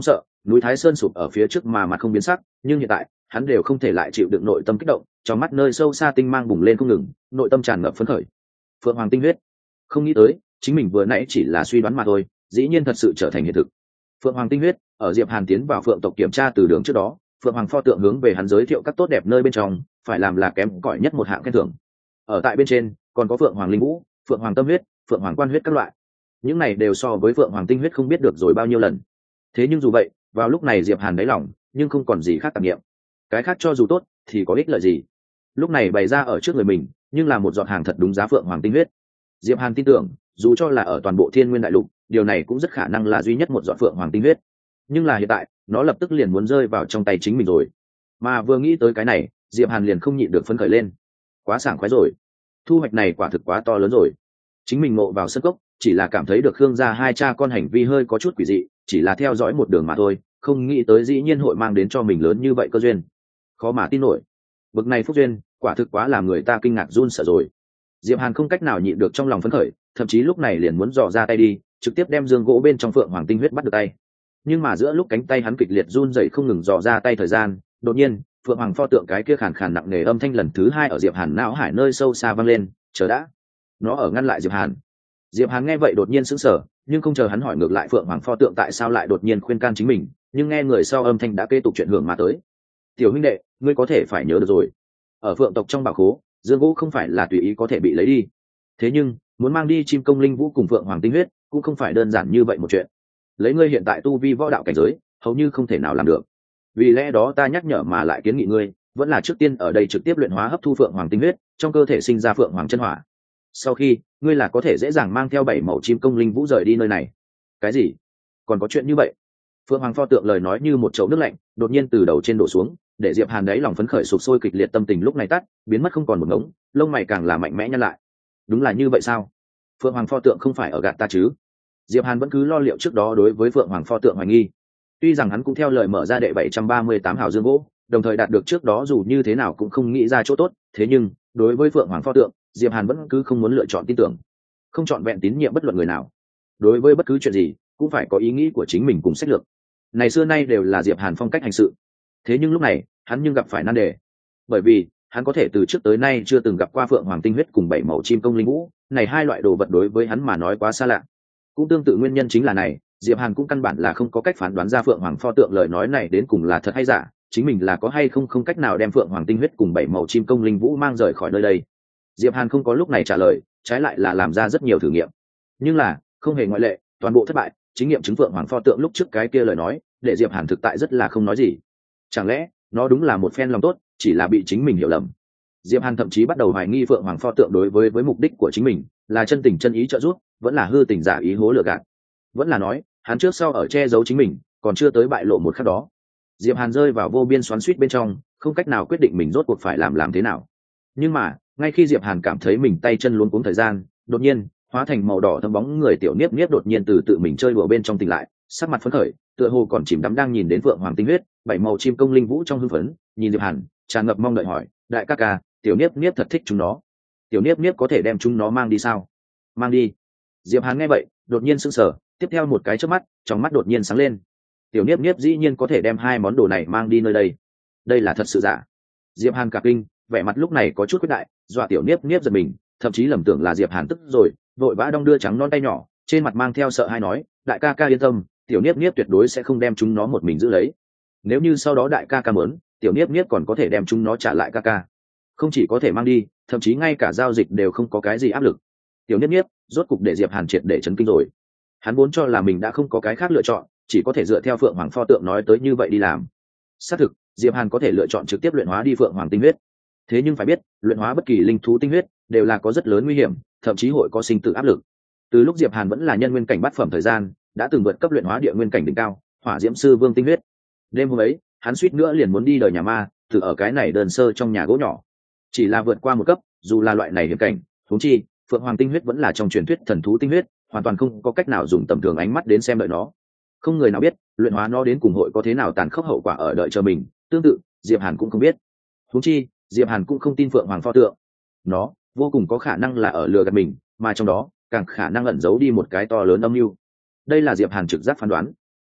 núi Thái Sơn sụp ở phía trước mà mặt không biến sắc, nhưng hiện tại hắn đều không thể lại chịu đựng nội tâm kích động, trong mắt nơi sâu xa tinh mang bùng lên không ngừng, nội tâm tràn ngập phấn khởi. Phượng Hoàng tinh huyết, không nghĩ tới chính mình vừa nãy chỉ là suy đoán mà thôi, dĩ nhiên thật sự trở thành hiện thực. Phượng Hoàng tinh huyết, ở Diệp Hàn tiến vào Phượng tộc kiểm tra từ đường trước đó, Phượng Hoàng pho tượng hướng về hắn giới thiệu các tốt đẹp nơi bên trong, phải làm là kém cỏi nhất một hạng khen thưởng. Ở tại bên trên còn có Phượng Hoàng linh vũ, Phượng Hoàng tâm huyết, Phượng Hoàng quan huyết các loại, những này đều so với Phượng Hoàng tinh huyết không biết được rồi bao nhiêu lần. Thế nhưng dù vậy, vào lúc này Diệp Hàn đáy lòng nhưng không còn gì khác tạp niệm. Cái khác cho dù tốt thì có ích lợi gì? Lúc này bày ra ở trước người mình, nhưng là một giọt hàng thật đúng giá Phượng Hoàng tinh huyết. Diệp Hàn tin tưởng, dù cho là ở toàn bộ Thiên Nguyên đại lục, điều này cũng rất khả năng là duy nhất một giọt Phượng Hoàng tinh huyết. Nhưng là hiện tại, nó lập tức liền muốn rơi vào trong tay chính mình rồi. Mà vừa nghĩ tới cái này, Diệp Hàn liền không nhịn được phấn khởi lên. Quá sảng khoái rồi, thu hoạch này quả thực quá to lớn rồi. Chính mình ngộ vào sân cốc, chỉ là cảm thấy được Khương gia hai cha con hành vi hơi có chút quỷ dị, chỉ là theo dõi một đường mà thôi, không nghĩ tới dĩ nhiên hội mang đến cho mình lớn như vậy cơ duyên. Khó mà tin nổi, bực này phúc duyên, quả thực quá làm người ta kinh ngạc run sợ rồi. Diệp Hàn không cách nào nhịn được trong lòng phấn khởi, thậm chí lúc này liền muốn dò ra tay đi, trực tiếp đem dương gỗ bên trong Phượng Hoàng tinh huyết bắt được tay. Nhưng mà giữa lúc cánh tay hắn kịch liệt run rẩy không ngừng dò ra tay thời gian, đột nhiên, Phượng Hoàng pho tượng cái kia khàn khàn nặng nề âm thanh lần thứ hai ở Diệp Hàn não hải nơi sâu xa vang lên, "Chờ đã." Nó ở ngăn lại Diệp Hàn. Diệp Hàn nghe vậy đột nhiên sững sờ, nhưng không chờ hắn hỏi ngược lại Phượng Hoàng pho tượng tại sao lại đột nhiên khuyên can chính mình, nhưng nghe người sau âm thanh đã kế tục chuyện hưởng mà tới. "Tiểu huynh đệ, ngươi có thể phải nhớ được rồi. Ở Phượng tộc trong bảo khố, dương gỗ không phải là tùy ý có thể bị lấy đi. Thế nhưng, muốn mang đi chim công linh vũ cùng Phượng Hoàng tinh huyết, cũng không phải đơn giản như vậy một chuyện. Lấy ngươi hiện tại tu vi võ đạo cảnh giới, hầu như không thể nào làm được. Vì lẽ đó ta nhắc nhở mà lại kiến nghị ngươi, vẫn là trước tiên ở đây trực tiếp luyện hóa hấp thu Phượng Hoàng tinh huyết, trong cơ thể sinh ra Phượng Hoàng chân hỏa. Sau khi, ngươi là có thể dễ dàng mang theo 7 mẩu chim công linh vũ rời đi nơi này." "Cái gì? Còn có chuyện như vậy?" Phượng Hoàng pho tượng lời nói như một chậu nước lạnh, đột nhiên từ đầu trên đổ xuống, để Diệp Hàn đấy lòng phấn khởi sục sôi kịch liệt tâm tình lúc này tắt, biến mất không còn một ngống, lông mày càng là mạnh mẽ nhăn lại. Đúng là như vậy sao? Phượng Hoàng pho tượng không phải ở gạt ta chứ? Diệp Hàn vẫn cứ lo liệu trước đó đối với Phượng Hoàng pho tượng hoài nghi. Tuy rằng hắn cũng theo lời mở ra đệ 738 hào dương gỗ, đồng thời đạt được trước đó dù như thế nào cũng không nghĩ ra chỗ tốt, thế nhưng, đối với Phượng Hoàng pho tượng, Diệp Hàn vẫn cứ không muốn lựa chọn tin tưởng, không chọn vẹn tín nhiệm bất luận người nào. Đối với bất cứ chuyện gì, cũng phải có ý nghĩ của chính mình cùng sách lược. Này xưa nay đều là Diệp Hàn phong cách hành sự. Thế nhưng lúc này, hắn nhưng gặp phải nan đề. Bởi vì, hắn có thể từ trước tới nay chưa từng gặp qua Phượng Hoàng tinh huyết cùng 7 mẩu chim công linh vũ, này hai loại đồ vật đối với hắn mà nói quá xa lạ. Cũng tương tự nguyên nhân chính là này, Diệp Hàn cũng căn bản là không có cách phán đoán ra Phượng Hoàng pho tượng lời nói này đến cùng là thật hay giả, chính mình là có hay không cách nào đem Phượng Hoàng tinh huyết cùng 7 mẩu chim công linh vũ mang rời khỏi nơi đây. Diệp Hàn không có lúc này trả lời, trái lại là làm ra rất nhiều thử nghiệm. Nhưng là, không hề ngoại lệ, toàn bộ thất bại, chính nghiệm chứng Phượng Hoàng pho tượng lúc trước cái kia lời nói, để Diệp Hàn thực tại rất là không nói gì. Chẳng lẽ, nó đúng là một phen lòng tốt, chỉ là bị chính mình hiểu lầm. Diệp Hàn thậm chí bắt đầu hoài nghi Phượng Hoàng pho tượng đối với mục đích của chính mình, là chân tình chân ý trợ giúp, vẫn là hư tình giả ý hố lừa gạt. Vẫn là nói, hắn trước sau ở che giấu chính mình, còn chưa tới bại lộ một khắc đó. Diệp Hàn rơi vào vô biên xoắn xuýt bên trong, không cách nào quyết định mình rốt cuộc phải làm thế nào. Nhưng mà, ngay khi Diệp Hàn cảm thấy mình tay chân luống cuống thời gian, đột nhiên, hóa thành màu đỏ thâm bóng người tiểu Niếp Niếp đột nhiên từ tự mình chơi đùa bên trong tỉnh lại, sắc mặt phấn khởi, tựa hồ còn chìm đắm đang nhìn đến Phượng Hoàng tinh huyết, 7 màu chim công linh vũ trong hưng phấn, nhìn Diệp Hàn, tràn ngập mong đợi hỏi, "Đại ca ca, tiểu Niếp Niếp thật thích chúng nó. Tiểu Niếp Niếp có thể đem chúng nó mang đi sao?" "Mang đi." Diệp Hàn nghe vậy, đột nhiên sững sờ, tiếp theo một cái chớp mắt, trong mắt đột nhiên sáng lên. Tiểu Niếp Niếp dĩ nhiên có thể đem hai món đồ này mang đi nơi đây. Đây là thật sự giả? Diệp Hàn cả kinh, vẻ mặt lúc này có chút quyết đại, dọa tiểu Niếp Niếp giật mình, thậm chí lầm tưởng là Diệp Hàn tức rồi, vội vã đong đưa trắng non tay nhỏ, trên mặt mang theo sợ hãi nói, "Đại ca ca yên tâm, tiểu Niếp Niếp tuyệt đối sẽ không đem chúng nó một mình giữ lấy. Nếu như sau đó đại ca ca muốn, tiểu Niếp Niếp còn có thể đem chúng nó trả lại ca ca. Không chỉ có thể mang đi, thậm chí ngay cả giao dịch đều không có cái gì áp lực." Tiểu Niếp Niếp rốt cục để Diệp Hàn triệt để chấn kinh rồi. Hắn vốn cho là mình đã không có cái khác lựa chọn, chỉ có thể dựa theo Phượng Hoàng pho tượng nói tới như vậy đi làm. Xác thực, Diệp Hàn có thể lựa chọn trực tiếp luyện hóa đi Phượng Hoàng tinh huyết. Thế nhưng phải biết, luyện hóa bất kỳ linh thú tinh huyết đều là có rất lớn nguy hiểm, thậm chí hội có sinh tử áp lực. Từ lúc Diệp Hàn vẫn là nhân nguyên cảnh bát phẩm thời gian, đã từng vượt cấp luyện hóa địa nguyên cảnh đỉnh cao, Hỏa Diễm Sư Vương tinh huyết. Đêm hôm ấy, hắn suýt nữa liền muốn đi đời nhà ma, từ ở cái này đơn sơ trong nhà gỗ nhỏ. Chỉ là vượt qua một cấp, dù là loại này hiểm cảnh, huống chi, Phượng Hoàng tinh huyết vẫn là trong truyền thuyết thần thú tinh huyết, hoàn toàn không có cách nào dùng tầm thường ánh mắt đến xem đợi nó. Không người nào biết, luyện hóa nó đến cùng hội có thế nào tàn khốc hậu quả ở đợi chờ mình, tương tự, Diệp Hàn cũng không biết. Huống chi, Diệp Hàn cũng không tin Phượng Hoàng pho tượng. Nó vô cùng có khả năng là ở lừa gạt mình, mà trong đó càng khả năng ẩn giấu đi một cái to lớn âm mưu. Đây là Diệp Hàn trực giác phán đoán.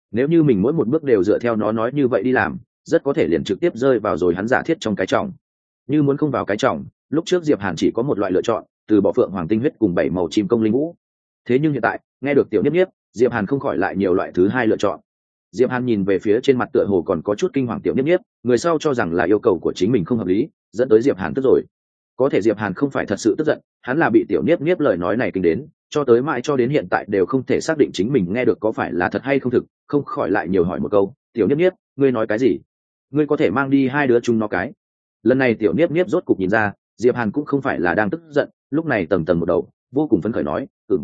nếu như mình mỗi một bước đều dựa theo nó nói như vậy đi làm, rất có thể liền trực tiếp rơi vào rồi hắn giả thiết trong cái trọng. Như muốn không vào cái trọng, lúc trước Diệp Hàn chỉ có một loại lựa chọn, từ bỏ phượng hoàng tinh huyết cùng 7 màu chim công linh vũ. Thế nhưng hiện tại nghe được tiểu niếp niếp, Diệp Hàn không khỏi lại nhiều loại thứ hai lựa chọn. Diệp Hàn nhìn về phía trên mặt tựa hồ còn có chút kinh hoàng tiểu niếp niếp, người sau cho rằng là yêu cầu của chính mình không hợp lý, dẫn tới Diệp Hàn tức rồi. Có thể Diệp Hàn không phải thật sự tức giận, hắn là bị tiểu niếp niếp lời nói này kinh đến, cho tới mãi cho đến hiện tại đều không thể xác định chính mình nghe được có phải là thật hay không thực, không khỏi lại nhiều hỏi một câu, tiểu niếp niếp, ngươi nói cái gì? Ngươi có thể mang đi hai đứa chúng nó cái? Lần này tiểu niếp niếp rốt cục nhìn ra, Diệp Hàn cũng không phải là đang tức giận, lúc này tầng tầng một đầu, vô cùng phấn khởi nói,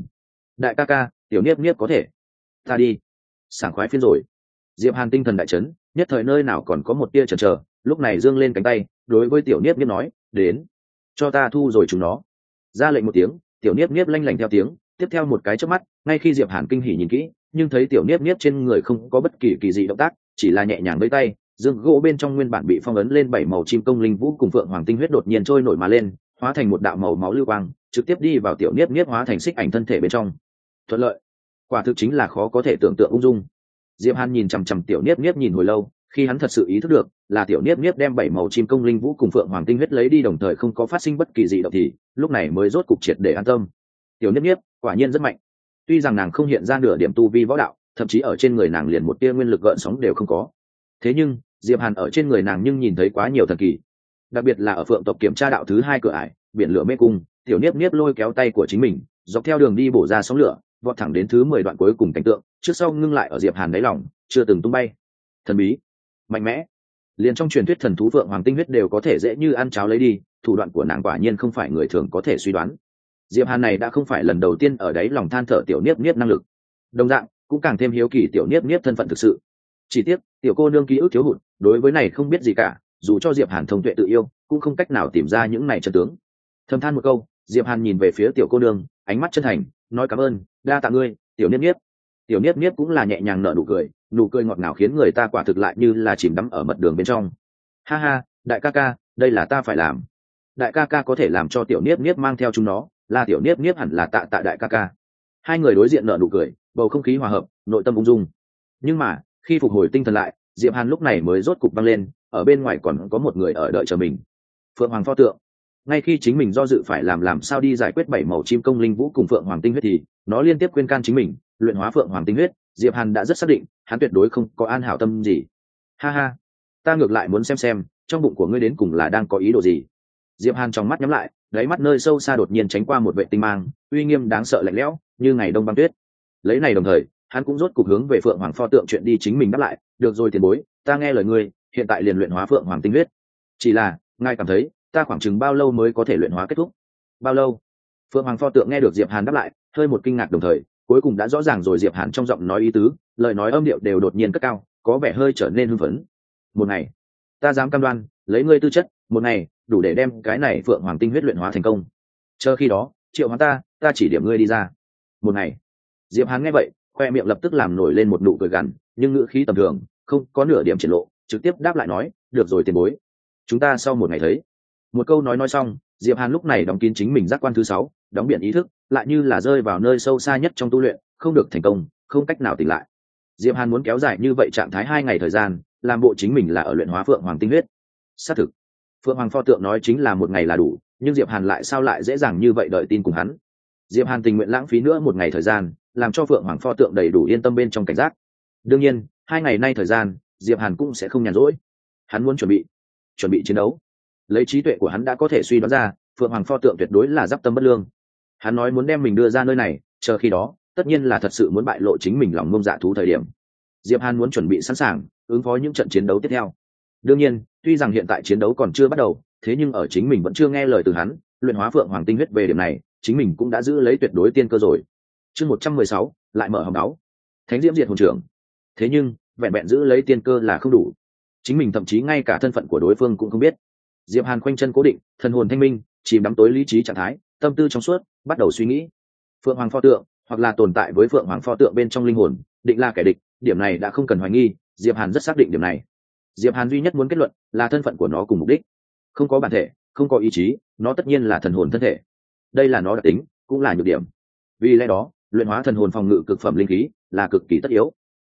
đại ca ca, tiểu niếp niếp có thể, ta đi, sảng khoái phiên rồi. Diệp Hàn tinh thần đại chấn, nhất thời nơi nào còn có một tia chần chờ, lúc này giương lên cánh tay, đối với tiểu niếp niếp nói, đến, cho ta thu rồi chúng nó. Ra lệnh một tiếng, tiểu niếp niếp lanh lảnh theo tiếng, tiếp theo một cái chớp mắt, ngay khi Diệp Hàn kinh hỉ nhìn kỹ, nhưng thấy tiểu niếp niếp trên người không có bất kỳ kỳ dị động tác, chỉ là nhẹ nhàng với tay, dương gỗ bên trong nguyên bản bị phong ấn lên 7 màu chim công linh vũ cùng phượng hoàng tinh huyết đột nhiên trôi nổi mà lên, hóa thành một đạo màu máu lưu quang, trực tiếp đi vào tiểu niếp niếp hóa thành xích ảnh thân thể bên trong. Thuận lợi, quả thực chính là khó có thể tưởng tượng ung dung. Diệp Hàn nhìn chằm chằm tiểu niếp niếp nhìn hồi lâu, khi hắn thật sự ý thức được là tiểu niếp niếp đem 7 màu chim công linh vũ cùng phượng hoàng tinh huyết lấy đi đồng thời không có phát sinh bất kỳ dị động thì lúc này mới rốt cục triệt để an tâm. Tiểu niếp niếp quả nhiên rất mạnh, tuy rằng nàng không hiện ra nửa điểm tu vi võ đạo, thậm chí ở trên người nàng liền một tia nguyên lực gợn sóng đều không có. Thế nhưng Diệp Hàn ở trên người nàng nhưng nhìn thấy quá nhiều thần kỳ, đặc biệt là ở phượng tộc kiểm tra đạo thứ 2 cửa ải biển lửa mê cung, tiểu niếp niếp lôi kéo tay của chính mình dọc theo đường đi bổ ra sóng lửa, vọt thẳng đến thứ 10 đoạn cuối cùng cảnh tượng, trước sau ngưng lại ở Diệp Hàn đáy lòng, chưa từng tung bay. Thần bí, mạnh mẽ, liền trong truyền thuyết thần thú phượng hoàng tinh huyết đều có thể dễ như ăn cháo lấy đi, thủ đoạn của nàng quả nhiên không phải người thường có thể suy đoán. Diệp Hàn này đã không phải lần đầu tiên ở đáy lòng than thở tiểu niếp niếp năng lực, đồng dạng cũng càng thêm hiếu kỳ tiểu niếp niếp thân phận thực sự. Chỉ tiếc tiểu cô nương ký ức thiếu hụt, đối với này không biết gì cả, dù cho Diệp Hàn thông tuệ tự yêu cũng không cách nào tìm ra những này chân tướng. Thầm than một câu, Diệp Hàn nhìn về phía tiểu cô nương, ánh mắt chân thành, nói cảm ơn, đa tạ ngươi, tiểu niếp niếp. Tiểu niếp niếp cũng là nhẹ nhàng nở nụ cười ngọt ngào khiến người ta quả thực lại như là chìm đắm ở mật đường bên trong. Ha ha, đại ca ca, đây là ta phải làm. Đại ca ca có thể làm cho tiểu niếp niếp mang theo chúng nó, là tiểu niếp niếp hẳn là tạ đại ca ca. Hai người đối diện nở nụ cười, bầu không khí hòa hợp, nội tâm ung dung. Nhưng mà khi phục hồi tinh thần lại, Diệp Hàn lúc này mới rốt cục văng lên, ở bên ngoài còn có một người ở đợi chờ mình. Phượng Hoàng pho tượng. Ngay khi chính mình do dự phải làm sao đi giải quyết 7 màu chim công linh vũ cùng phượng hoàng tinh huyết thì nó liên tiếp khuyên can chính mình luyện hóa phượng hoàng tinh huyết. Diệp Hàn đã rất xác định hắn tuyệt đối không có an hảo tâm gì. Ha ha, ta ngược lại muốn xem trong bụng của ngươi đến cùng là đang có ý đồ gì. Diệp Hàn trong mắt nhắm lại, đáy mắt nơi sâu xa đột nhiên tránh qua một vệ tinh mang, uy nghiêm đáng sợ lạnh lẽo như ngày đông băng tuyết. Lấy này đồng thời hắn cũng rốt cục hướng về phượng hoàng pho tượng chuyện đi chính mình đáp lại. Được rồi tiền bối, ta nghe lời ngươi, hiện tại liền luyện hóa phượng hoàng tinh huyết. Chỉ là ngài cảm thấy ta khoảng chừng bao lâu mới có thể luyện hóa kết thúc? Bao lâu? Phượng Hoàng pho tượng nghe được Diệp Hàn đáp lại, hơi một kinh ngạc đồng thời, cuối cùng đã rõ ràng rồi Diệp Hàn trong giọng nói ý tứ, lời nói âm điệu đều đột nhiên cất cao, có vẻ hơi trở nên hưng phấn. Một ngày, ta dám cam đoan, lấy ngươi tư chất, một ngày đủ để đem cái này Phượng Hoàng tinh huyết luyện hóa thành công. Chờ khi đó, triệu hóa ta chỉ điểm ngươi đi ra. Một ngày. Diệp Hàn nghe vậy, khoe miệng lập tức làm nổi lên một nụ cười gằn, nhưng ngữ khí tầm thường, không có nửa điểm triển lộ, trực tiếp đáp lại nói, được rồi tiền bối, chúng ta sau một ngày thấy. Một câu nói xong, Diệp Hàn lúc này đóng kín chính mình giác quan thứ 6, đóng biển ý thức, lại như là rơi vào nơi sâu xa nhất trong tu luyện, không được thành công, không cách nào tỉnh lại. Diệp Hàn muốn kéo dài như vậy trạng thái 2 ngày thời gian, làm bộ chính mình là ở luyện hóa phượng hoàng tinh huyết. Xác thực, phượng hoàng pho tượng nói chính là một ngày là đủ, nhưng Diệp Hàn lại sao lại dễ dàng như vậy đợi tin cùng hắn. Diệp Hàn tình nguyện lãng phí nữa một ngày thời gian, làm cho phượng hoàng pho tượng đầy đủ yên tâm bên trong cảnh giác. Đương nhiên, 2 ngày nay thời gian, Diệp Hàn cũng sẽ không nhàn rỗi. Hắn muốn chuẩn bị chiến đấu. Lấy trí tuệ của hắn đã có thể suy đoán ra phượng hoàng pho tượng tuyệt đối là giáp tâm bất lương. Hắn nói muốn đem mình đưa ra nơi này, chờ khi đó tất nhiên là thật sự muốn bại lộ chính mình lòng ngông dạ thú thời điểm. Diệp Hàn muốn chuẩn bị sẵn sàng ứng phó những trận chiến đấu tiếp theo. Đương nhiên, tuy rằng hiện tại chiến đấu còn chưa bắt đầu, thế nhưng ở chính mình vẫn chưa nghe lời từ hắn luyện hóa phượng hoàng tinh huyết về điểm này, chính mình cũng đã giữ lấy tuyệt đối tiên cơ rồi. Chương 116, lại mở hòm đáo. Thánh diễm diệt hồn trưởng. Thế nhưng vẹn vẹn giữ lấy tiên cơ là không đủ, chính mình thậm chí ngay cả thân phận của đối phương cũng không biết. Diệp Hàn khoanh chân cố định, thần hồn thanh minh, chìm đắm tối lý trí trạng thái, tâm tư trong suốt, bắt đầu suy nghĩ. Phượng Hoàng pho tượng, hoặc là tồn tại với Phượng Hoàng pho tượng bên trong linh hồn, định là kẻ địch, điểm này đã không cần hoài nghi, Diệp Hàn rất xác định điểm này. Diệp Hàn duy nhất muốn kết luận là thân phận của nó cùng mục đích. Không có bản thể, không có ý chí, nó tất nhiên là thần hồn thân thể. Đây là nó đặc tính, cũng là nhược điểm. Vì lẽ đó, luyện hóa thần hồn phòng ngự cực phẩm linh khí là cực kỳ tất yếu.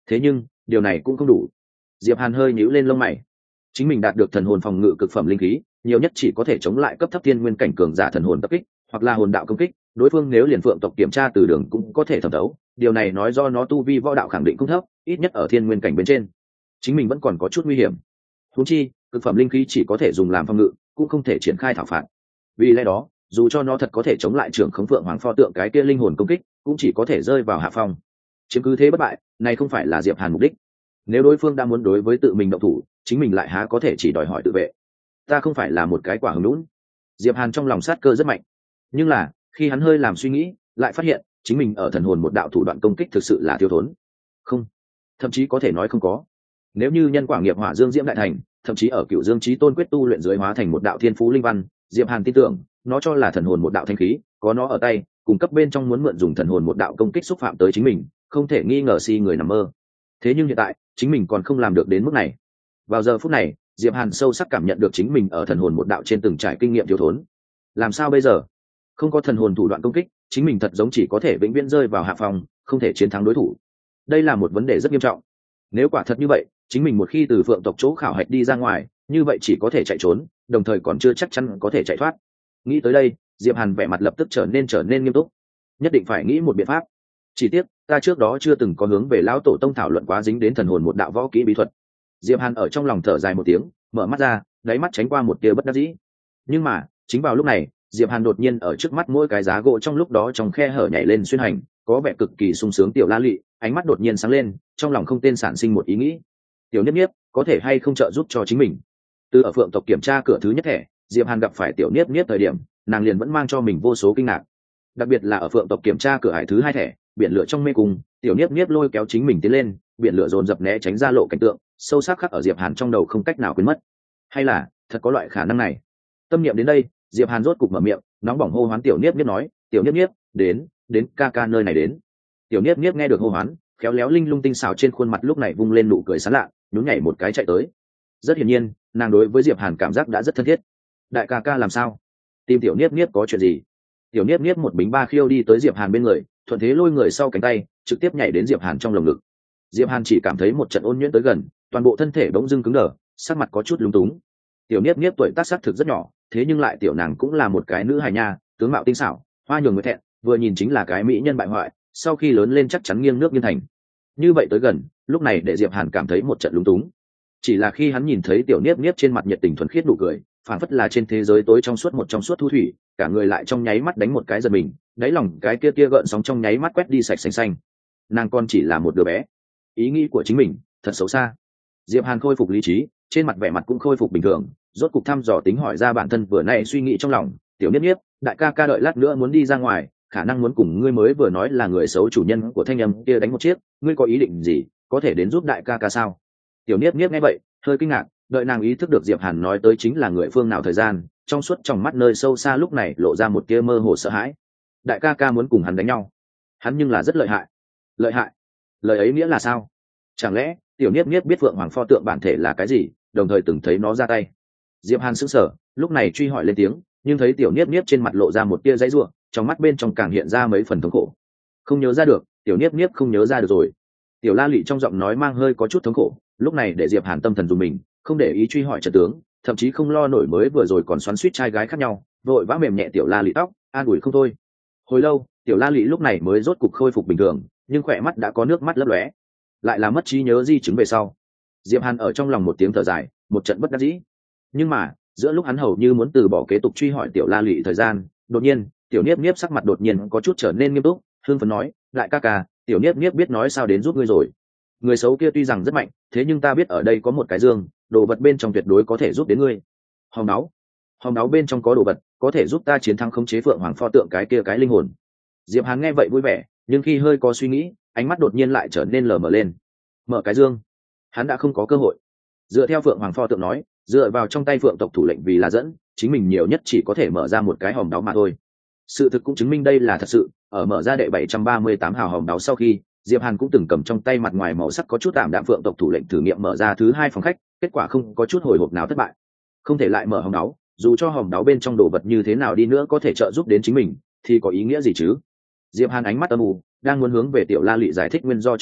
thế nhưng điều này cũng không đủ. Diệp Hàn hơi nhíu lên lông mày. Chính mình đạt được thần hồn phòng ngự cực phẩm linh khí, nhiều nhất chỉ có thể chống lại cấp thấp thiên nguyên cảnh cường giả thần hồn tập kích, hoặc là hồn đạo công kích. Đối phương nếu liền phượng tộc kiểm tra từ đường cũng có thể thẩm thấu, điều này nói do nó tu vi võ đạo khẳng định không thấp, ít nhất ở thiên nguyên cảnh bên trên. Chính mình vẫn còn có chút nguy hiểm. Huống chi, cực phẩm linh khí chỉ có thể dùng làm phòng ngự, cũng không thể triển khai thảo phạt. Vì lẽ đó, dù cho nó thật có thể chống lại trưởng khống phượng hoàng pho tượng cái kia linh hồn công kích, cũng chỉ có thể rơi vào hạ phong. Chiếm cứ thế bất bại, này không phải là Diệp Hàn mục đích. Nếu đối phương đã muốn đối với tự mình động thủ, chính mình lại há có thể chỉ đòi hỏi tự vệ. Ta không phải là một cái quả hứng lún. Diệp Hàn trong lòng sát cơ rất mạnh, nhưng là khi hắn hơi làm suy nghĩ, lại phát hiện chính mình ở thần hồn một đạo thủ đoạn công kích thực sự là thiếu thốn. Không, thậm chí có thể nói không có. Nếu như nhân quả nghiệp hỏa dương diễm đại thành, thậm chí ở cựu dương chí tôn quyết tu luyện dưới hóa thành một đạo thiên phú linh văn, Diệp Hàn tin tưởng nó cho là thần hồn một đạo thanh khí, có nó ở tay, cung cấp bên trong muốn mượn dùng thần hồn một đạo công kích xúc phạm tới chính mình, không thể nghi ngờ si người nằm mơ. Thế nhưng hiện tại chính mình còn không làm được đến mức này. Vào giờ phút này, Diệp Hàn sâu sắc cảm nhận được chính mình ở thần hồn một đạo trên từng trải kinh nghiệm thiếu thốn. Làm sao bây giờ? Không có thần hồn thủ đoạn công kích, chính mình thật giống chỉ có thể vĩnh viễn rơi vào hạ phòng, không thể chiến thắng đối thủ. Đây là một vấn đề rất nghiêm trọng. Nếu quả thật như vậy, chính mình một khi từ phượng tộc chỗ khảo hạch đi ra ngoài, như vậy chỉ có thể chạy trốn, đồng thời còn chưa chắc chắn có thể chạy thoát. Nghĩ tới đây, Diệp Hàn vẻ mặt lập tức trở nên nghiêm túc. Nhất định phải nghĩ một biện pháp. Chỉ tiếc, ta trước đó chưa từng có hướng về lão tổ tông thảo luận quá dính đến thần hồn một đạo võ kỹ bí thuật. Diệp Hàn ở trong lòng thở dài một tiếng, mở mắt ra, đáy mắt tránh qua một tia bất đắc dĩ. Nhưng mà, chính vào lúc này, Diệp Hàn đột nhiên ở trước mắt mỗi cái giá gỗ trong lúc đó trong khe hở nhảy lên xuyên hành, có vẻ cực kỳ sung sướng. Tiểu La Lị, ánh mắt đột nhiên sáng lên, trong lòng không tên sản sinh một ý nghĩ. Tiểu Niếp Niếp, có thể hay không trợ giúp cho chính mình? Từ ở phượng tộc kiểm tra cửa thứ nhất thẻ, Diệp Hàn gặp phải Tiểu Niếp Niếp thời điểm, nàng liền vẫn mang cho mình vô số kinh ngạc. Đặc biệt là ở phượng tộc kiểm tra cửa hải thứ hai thẻ, biển lửa trong mê cung, Tiểu Niếp Niếp lôi kéo chính mình tiến lên, biển lửa dồn dập né tránh ra lộ cảnh tượng, sâu sắc khắc ở Diệp Hàn trong đầu không cách nào quên mất. Hay là thật có loại khả năng này? Tâm niệm đến đây, Diệp Hàn rốt cục mở miệng, nóng bỏng hô hoán Tiểu Niếp Niếp nói, Tiểu Niếp Niếp, đến ca ca nơi này đến. Tiểu Niếp Niếp nghe được hô hoán, khéo léo linh lung tinh xảo trên khuôn mặt lúc này vung lên nụ cười sán lạ, nhún nhảy một cái chạy tới. Rất hiển nhiên, nàng đối với Diệp Hàn cảm giác đã rất thân thiết. Đại ca ca làm sao? Tìm Tiểu Niếp Niếp có chuyện gì? Tiểu Niếp Niếp một bính ba khiêu đi tới Diệp Hàn bên người, thuận thế lôi người sau cánh tay, trực tiếp nhảy đến Diệp Hàn trong lồng ngực. Diệp Hàn chỉ cảm thấy một trận ôn nhuyễn tới gần, toàn bộ thân thể bỗng dưng cứng đờ, sắc mặt có chút lúng túng. Tiểu Niếp Niếp tuổi tác sắc thực rất nhỏ, thế nhưng lại tiểu nàng cũng là một cái nữ hài nha, tướng mạo tinh xảo, hoa nhường người thẹn, vừa nhìn chính là cái mỹ nhân bại hoại, sau khi lớn lên chắc chắn nghiêng nước nghiêng thành. Như vậy tới gần, lúc này để Diệp Hàn cảm thấy một trận lúng túng. Chỉ là khi hắn nhìn thấy Tiểu Niếp Niếp trên mặt nhiệt tình thuần khiết nụ cười, phảng phất là trên thế giới tối trong suốt một trong suốt thu thủy, cả người lại trong nháy mắt đánh một cái giật mình, đáy lòng cái kia gợn sóng trong nháy mắt quét đi sạch xanh xanh. Nàng con chỉ là một đứa bé. Ý nghĩ của chính mình thật xấu xa. Diệp Hàn khôi phục lý trí, trên mặt vẻ mặt cũng khôi phục bình thường, rốt cục thăm dò tính hỏi ra bản thân vừa nãy suy nghĩ trong lòng. Tiểu Niếp Niếp, đại ca ca đợi lát nữa muốn đi ra ngoài, khả năng muốn cùng ngươi mới vừa nói là người xấu chủ nhân của thanh âm kia đánh một chiếc, ngươi có ý định gì, có thể đến giúp đại ca ca sao? Tiểu Niếp Niếp nghe vậy, hơi kinh ngạc, đợi nàng ý thức được Diệp Hàn nói tới chính là người phương nào thời gian, trong suốt trong mắt nơi sâu xa lúc này lộ ra một tia mơ hồ sợ hãi. Đại ca ca muốn cùng hắn đánh nhau? Hắn nhưng là rất lợi hại. Lợi hại? Lời ấy nghĩa là sao? Chẳng lẽ Tiểu Niếp Niếp biết Vượng Hoàng pho tượng bản thể là cái gì, đồng thời từng thấy nó ra tay? Diệp Hàn sững sờ, lúc này truy hỏi lên tiếng, nhưng thấy Tiểu Niếp Niếp trên mặt lộ ra một tia dãy rủa, trong mắt bên trong càng hiện ra mấy phần thống khổ. Không nhớ ra được, Tiểu Niếp Niếp không nhớ ra được rồi. Tiểu La Lị trong giọng nói mang hơi có chút thống khổ, lúc này để Diệp Hàn tâm thần dùng mình, không để ý truy hỏi trận tướng, thậm chí không lo nổi mới vừa rồi còn xoắn xuýt trai gái khác nhau, vội vã mềm nhẹ Tiểu La Lị tóc, an ủi không thôi. Hồi lâu, Tiểu La Lị lúc này mới rốt cục khôi phục bình thường, nhưng khỏe mắt đã có nước mắt lấp lóe. Lại là mất trí nhớ di chứng về sau. Diệp Hàn ở trong lòng một tiếng thở dài, một trận bất đắc dĩ. Nhưng mà, giữa lúc hắn hầu như muốn từ bỏ kế tục truy hỏi Tiểu La Lị thời gian, đột nhiên, Tiểu Niếp Niếp sắc mặt đột nhiên có chút trở nên nghiêm túc, hưng phấn nói, đại ca ca, Tiểu Niếp Niếp biết nói sao đến giúp ngươi rồi. Người xấu kia tuy rằng rất mạnh, thế nhưng ta biết ở đây có một cái dương, đồ vật bên trong tuyệt đối có thể giúp đến ngươi. Hòm đáo bên trong có đồ vật, có thể giúp ta chiến thắng khống chế Phượng Hoàng pho tượng cái kia cái linh hồn. Diệp Hàn nghe vậy vui vẻ, nhưng khi hơi có suy nghĩ, ánh mắt đột nhiên lại trở nên lờ mờ lên. Mở cái dương, hắn đã không có cơ hội. Dựa theo Phượng Hoàng pho tượng nói, dựa vào trong tay Phượng tộc thủ lệnh vì là dẫn, chính mình nhiều nhất chỉ có thể mở ra một cái hòm đáo mà thôi. Sự thực cũng chứng minh đây là thật sự, ở mở ra đệ 738 hào hòm đáo sau khi, Diệp Hàn cũng từng cầm trong tay mặt ngoài màu sắc có chút tạm đạm Phượng tộc thủ lệnh thử nghiệm mở ra thứ hai phòng khách, kết quả không có chút hồi hộp nào thất bại. Không thể lại mở hòm đáo, dù cho hòm đáo bên trong đồ vật như thế nào đi nữa có thể trợ giúp đến chính mình, thì có ý nghĩa gì chứ? Diệp Hàn ánh mắt âm u, đang muốn hướng về Tiểu La Lị giải thích nguyên do trong đó,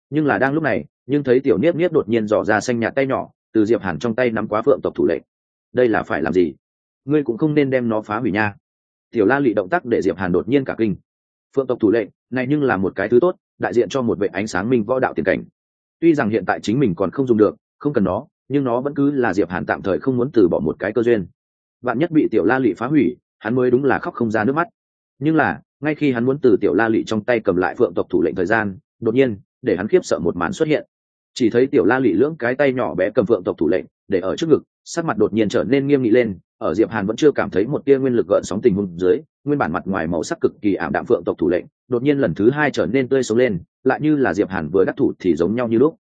Nhưng là đang lúc này, nhưng thấy tiểu niếp niếp đột nhiên dò ra xanh nhạt tay nhỏ từ Diệp Hàn trong tay nắm quá phượng tộc thủ lệnh. Đây là phải làm gì? Ngươi cũng không nên đem nó phá hủy nha. Tiểu La Lị động tác để Diệp Hàn đột nhiên cả kinh. Phượng tộc thủ lệnh này nhưng là một cái thứ tốt, đại diện cho một vệ ánh sáng minh võ đạo tiền cảnh. Tuy rằng hiện tại chính mình còn không dùng được, không cần nó, nhưng nó vẫn cứ là Diệp Hàn tạm thời không muốn từ bỏ một cái cơ duyên. Vạn nhất bị tiểu La Lị phá hủy, hắn mới đúng là khóc không ra nước mắt. Nhưng là ngay khi hắn muốn từ tiểu La Lị trong tay cầm lại phượng tộc thủ lệnh thời gian, đột nhiên để hắn khiếp sợ một màn xuất hiện. Chỉ thấy tiểu La Lị lưỡng cái tay nhỏ bé cầm phượng tộc thủ lệnh để ở trước ngực, sắc mặt đột nhiên trở nên nghiêm nghị lên. Ở Diệp Hàn vẫn chưa cảm thấy một tia nguyên lực gợn sóng tình huống dưới, nguyên bản mặt ngoài màu sắc cực kỳ ảm đạm phượng tộc thủ lệnh đột nhiên lần thứ hai trở nên tươi sống lên, lại như là Diệp Hàn vừa đắc thủ thì giống nhau như lúc.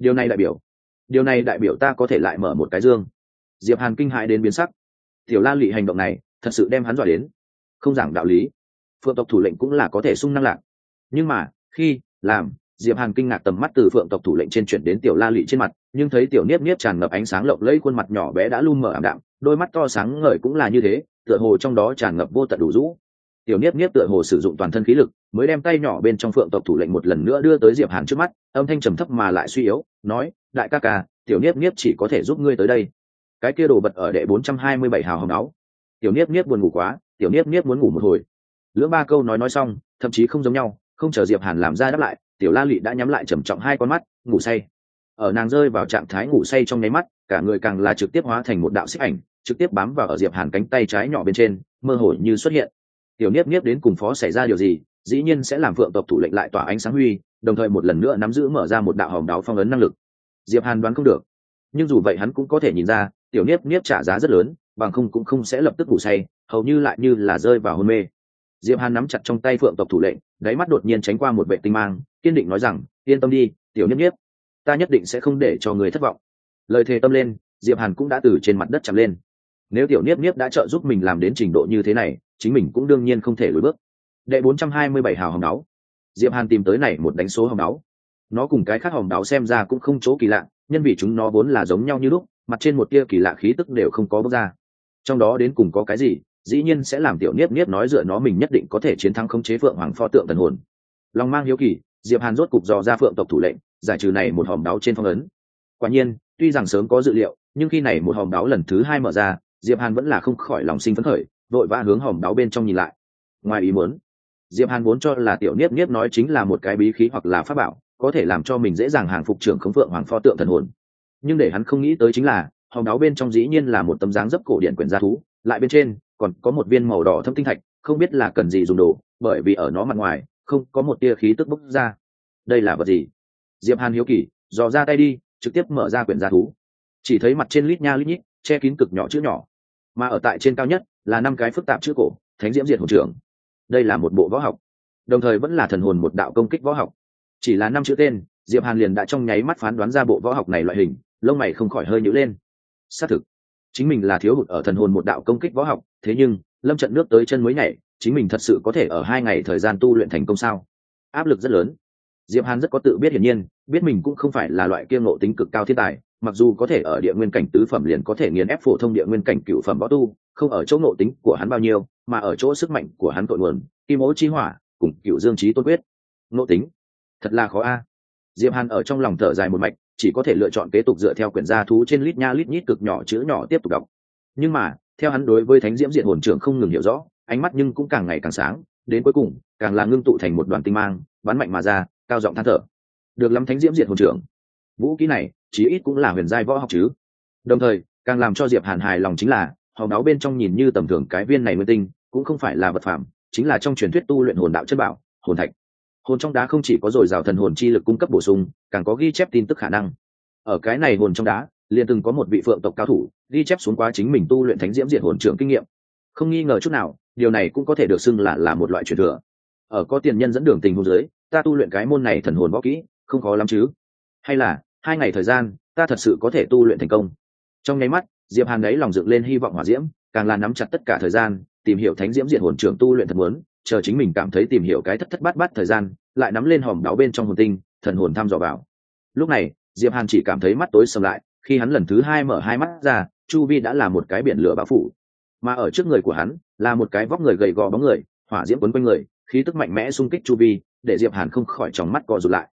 Điều này đại biểu ta có thể lại mở một cái dương. Diệp Hàn kinh hãi đến biến sắc. Tiểu La Lị hành động này thật sự đem hắn dọa đến. Không giảng đạo lý, phượng tộc thủ lệnh cũng là có thể sung năng lạc. Nhưng mà khi làm Diệp Hàn kinh ngạc tầm mắt từ phượng tộc thủ lệnh trên chuyển đến tiểu La Lị trên mặt, nhưng thấy tiểu niếp niếp tràn ngập ánh sáng lộng lẫy khuôn mặt nhỏ bé đã lu mờ ảm đạm, đôi mắt to sáng ngời cũng là như thế, tựa hồ trong đó tràn ngập vô tận đủ rũ. Tiểu niếp niếp tựa hồ sử dụng toàn thân khí lực mới đem tay nhỏ bên trong phượng tộc thủ lệnh một lần nữa đưa tới Diệp Hàn trước mắt, âm thanh trầm thấp mà lại suy yếu nói: đại ca ca, tiểu niếp niếp chỉ có thể giúp ngươi tới đây. Cái kia đồ vật ở đệ 427 hào hồng áo. Tiểu niếp niếp buồn ngủ quá, tiểu niếp niếp muốn ngủ một hồi. Lưỡng ba câu nói xong, thậm chí không giống nhau, không chờ Diệp Hàn làm ra đáp lại, tiểu La Lị đã nhắm lại trầm trọng hai con mắt, ngủ say. Ở nàng rơi vào trạng thái ngủ say trong nháy mắt, cả người càng là trực tiếp hóa thành một đạo xích ảnh, trực tiếp bám vào ở Diệp Hàn cánh tay trái nhỏ bên trên, mơ hồ như xuất hiện. Tiểu niếp niếp đến cùng phó xảy ra điều gì, dĩ nhiên sẽ làm phượng tộc thủ lệnh lại tỏa ánh sáng huy, đồng thời một lần nữa nắm giữ mở ra một đạo hồng đáo phong ấn năng lực. Diệp Hàn đoán không được, nhưng dù vậy hắn cũng có thể nhìn ra, tiểu niếp niếp trả giá rất lớn, bằng không cũng không sẽ lập tức ngủ say, hầu như lại như là rơi vào hôn mê. Diệp Hàn nắm chặt trong tay phượng tộc thủ lệnh, đáy mắt đột nhiên tránh qua một vệ tinh mang, kiên định nói rằng: yên tâm đi, tiểu niếp niếp, ta nhất định sẽ không để cho người thất vọng. Lời thề tâm lên, Diệp Hàn cũng đã từ trên mặt đất chạm lên. Nếu tiểu niếp niếp đã trợ giúp mình làm đến trình độ như thế này, chính mình cũng đương nhiên không thể lùi bước. Đệ 427 hào hồng đáo. Diệp Hàn tìm tới này một đánh số hồng đáo. Nó cùng cái khác hồng đáo xem ra cũng không chỗ kỳ lạ, nhân vì chúng nó vốn là giống nhau như lúc, mặt trên một tia kỳ lạ khí tức đều không có bốc ra. Trong đó đến cùng có cái gì, dĩ nhiên sẽ làm tiểu niếp niếp nói dựa nó mình nhất định có thể chiến thắng khống chế phượng hoàng pho tượng thần hồn. Lòng mang hiếu kỳ, Diệp Hàn rốt cục dò ra phượng tộc thủ lệnh, giải trừ này một hòm đáo trên phong ấn. Quả nhiên, tuy rằng sớm có dự liệu, nhưng khi này một hòm đáo lần thứ hai mở ra, Diệp Hàn vẫn là không khỏi lòng sinh phấn khởi, vội vã hướng hòm đáo bên trong nhìn lại. Ngoài ý muốn, Diệp Hàn vốn cho là tiểu niếp niếp nói chính là một cái bí khí hoặc là pháp bảo, có thể làm cho mình dễ dàng hàng phục trưởng khống phượng hoàng pho tượng thần hồn. Nhưng để hắn không nghĩ tới chính là, hòm đáo bên trong dĩ nhiên là một tấm dáng dấp cổ điển quyển gia thú, lại bên trên còn có một viên màu đỏ thâm tinh thạch, không biết là cần gì dùng đồ, bởi vì ở nó mặt ngoài không có một tia khí tức bốc ra. Đây là vật gì? Diệp Hàn hiếu kỳ, dò ra tay đi, trực tiếp mở ra quyển gia thú. Chỉ thấy mặt trên lít nha lít nhít, che kín cực nhỏ chữ nhỏ, mà ở tại trên cao nhất là 5 cái phức tạp chữ cổ: Thánh Diễm Diệt Hồn Trưởng. Đây là một bộ võ học, đồng thời vẫn là thần hồn một đạo công kích võ học. Chỉ là 5 chữ tên, Diệp Hàn liền đã trong nháy mắt phán đoán ra bộ võ học này loại hình, lông mày không khỏi hơi nhíu lên. Xác thực, chính mình là thiếu hụt ở thần hồn một đạo công kích võ học, thế nhưng lâm trận nước tới chân mới nhảy, chính mình thật sự có thể ở 2 ngày thời gian tu luyện thành công sao? Áp lực rất lớn. Diệp Hàn rất có tự biết, hiển nhiên biết mình cũng không phải là loại kiêng ngộ tính cực cao thiên tài, mặc dù có thể ở địa nguyên cảnh tứ phẩm liền có thể nghiền ép phổ thông địa nguyên cảnh cửu phẩm võ tu, không ở chỗ ngộ tính của hắn bao nhiêu, mà ở chỗ sức mạnh của hắn cội nguồn, kim ố chi hỏa cùng cửu dương chí tôn quyết. Ngộ tính thật là khó a. Diệp Hàn ở trong lòng thở dài một mạch, chỉ có thể lựa chọn kế tục dựa theo quyển gia thú trên lít nha lít nhít cực nhỏ chữ nhỏ tiếp tục đọc. Nhưng mà theo hắn đối với Thánh Diễm Diệt Hồn Trưởng không ngừng hiểu rõ, ánh mắt nhưng cũng càng ngày càng sáng, đến cuối cùng càng là ngưng tụ thành một đoàn tinh mang, bắn mạnh mà ra, cao giọng than thở: được lắm Thánh Diễm Diệt Hồn Trưởng, vũ khí này chí ít cũng là huyền giai võ học chứ. Đồng thời càng làm cho Diệp Hàn hài lòng chính là, hòm đáo bên trong nhìn như tầm thường cái viên này nguyên tinh cũng không phải là vật phẩm, chính là trong truyền thuyết tu luyện hồn đạo chất bảo, hồn thạch. Hồn trong đá không chỉ có dồi dào thần hồn chi lực cung cấp bổ sung, càng có ghi chép tin tức khả năng. Ở cái này hồn trong đá liền từng có một vị phượng tộc cao thủ ghi chép xuống quá chính mình tu luyện Thánh Diễm Diệt Hồn Trưởng kinh nghiệm. Không nghi ngờ chút nào, điều này cũng có thể được xưng là một loại truyền thừa. Ở có tiền nhân dẫn đường tình huống dưới, ta tu luyện cái môn này thần hồn võ kỹ không khó lắm chứ? Hay là 2 ngày thời gian ta thật sự có thể tu luyện thành công? Trong nháy mắt, Diệp Hàn đấy lòng dựng lên hy vọng hỏa diễm, càng là nắm chặt tất cả thời gian tìm hiểu Thánh Diễm Diệt Hồn Trưởng tu luyện thật muốn, chờ chính mình cảm thấy tìm hiểu cái thất thất bát bát thời gian, lại nắm lên hòm đáo bên trong hồn tinh, thần hồn thăm dò vào. Lúc này Diệp Hàn chỉ cảm thấy mắt tối sầm lại, khi hắn lần thứ 2 mở hai mắt ra, chu vi đã là một cái biển lửa bao phủ, mà ở trước người của hắn là một cái vóc người gầy gò bóng người, hỏa diễm quấn quanh người, khí tức mạnh mẽ xung kích chu vi, để Diệp Hàn không khỏi tròng mắt co rụt lại.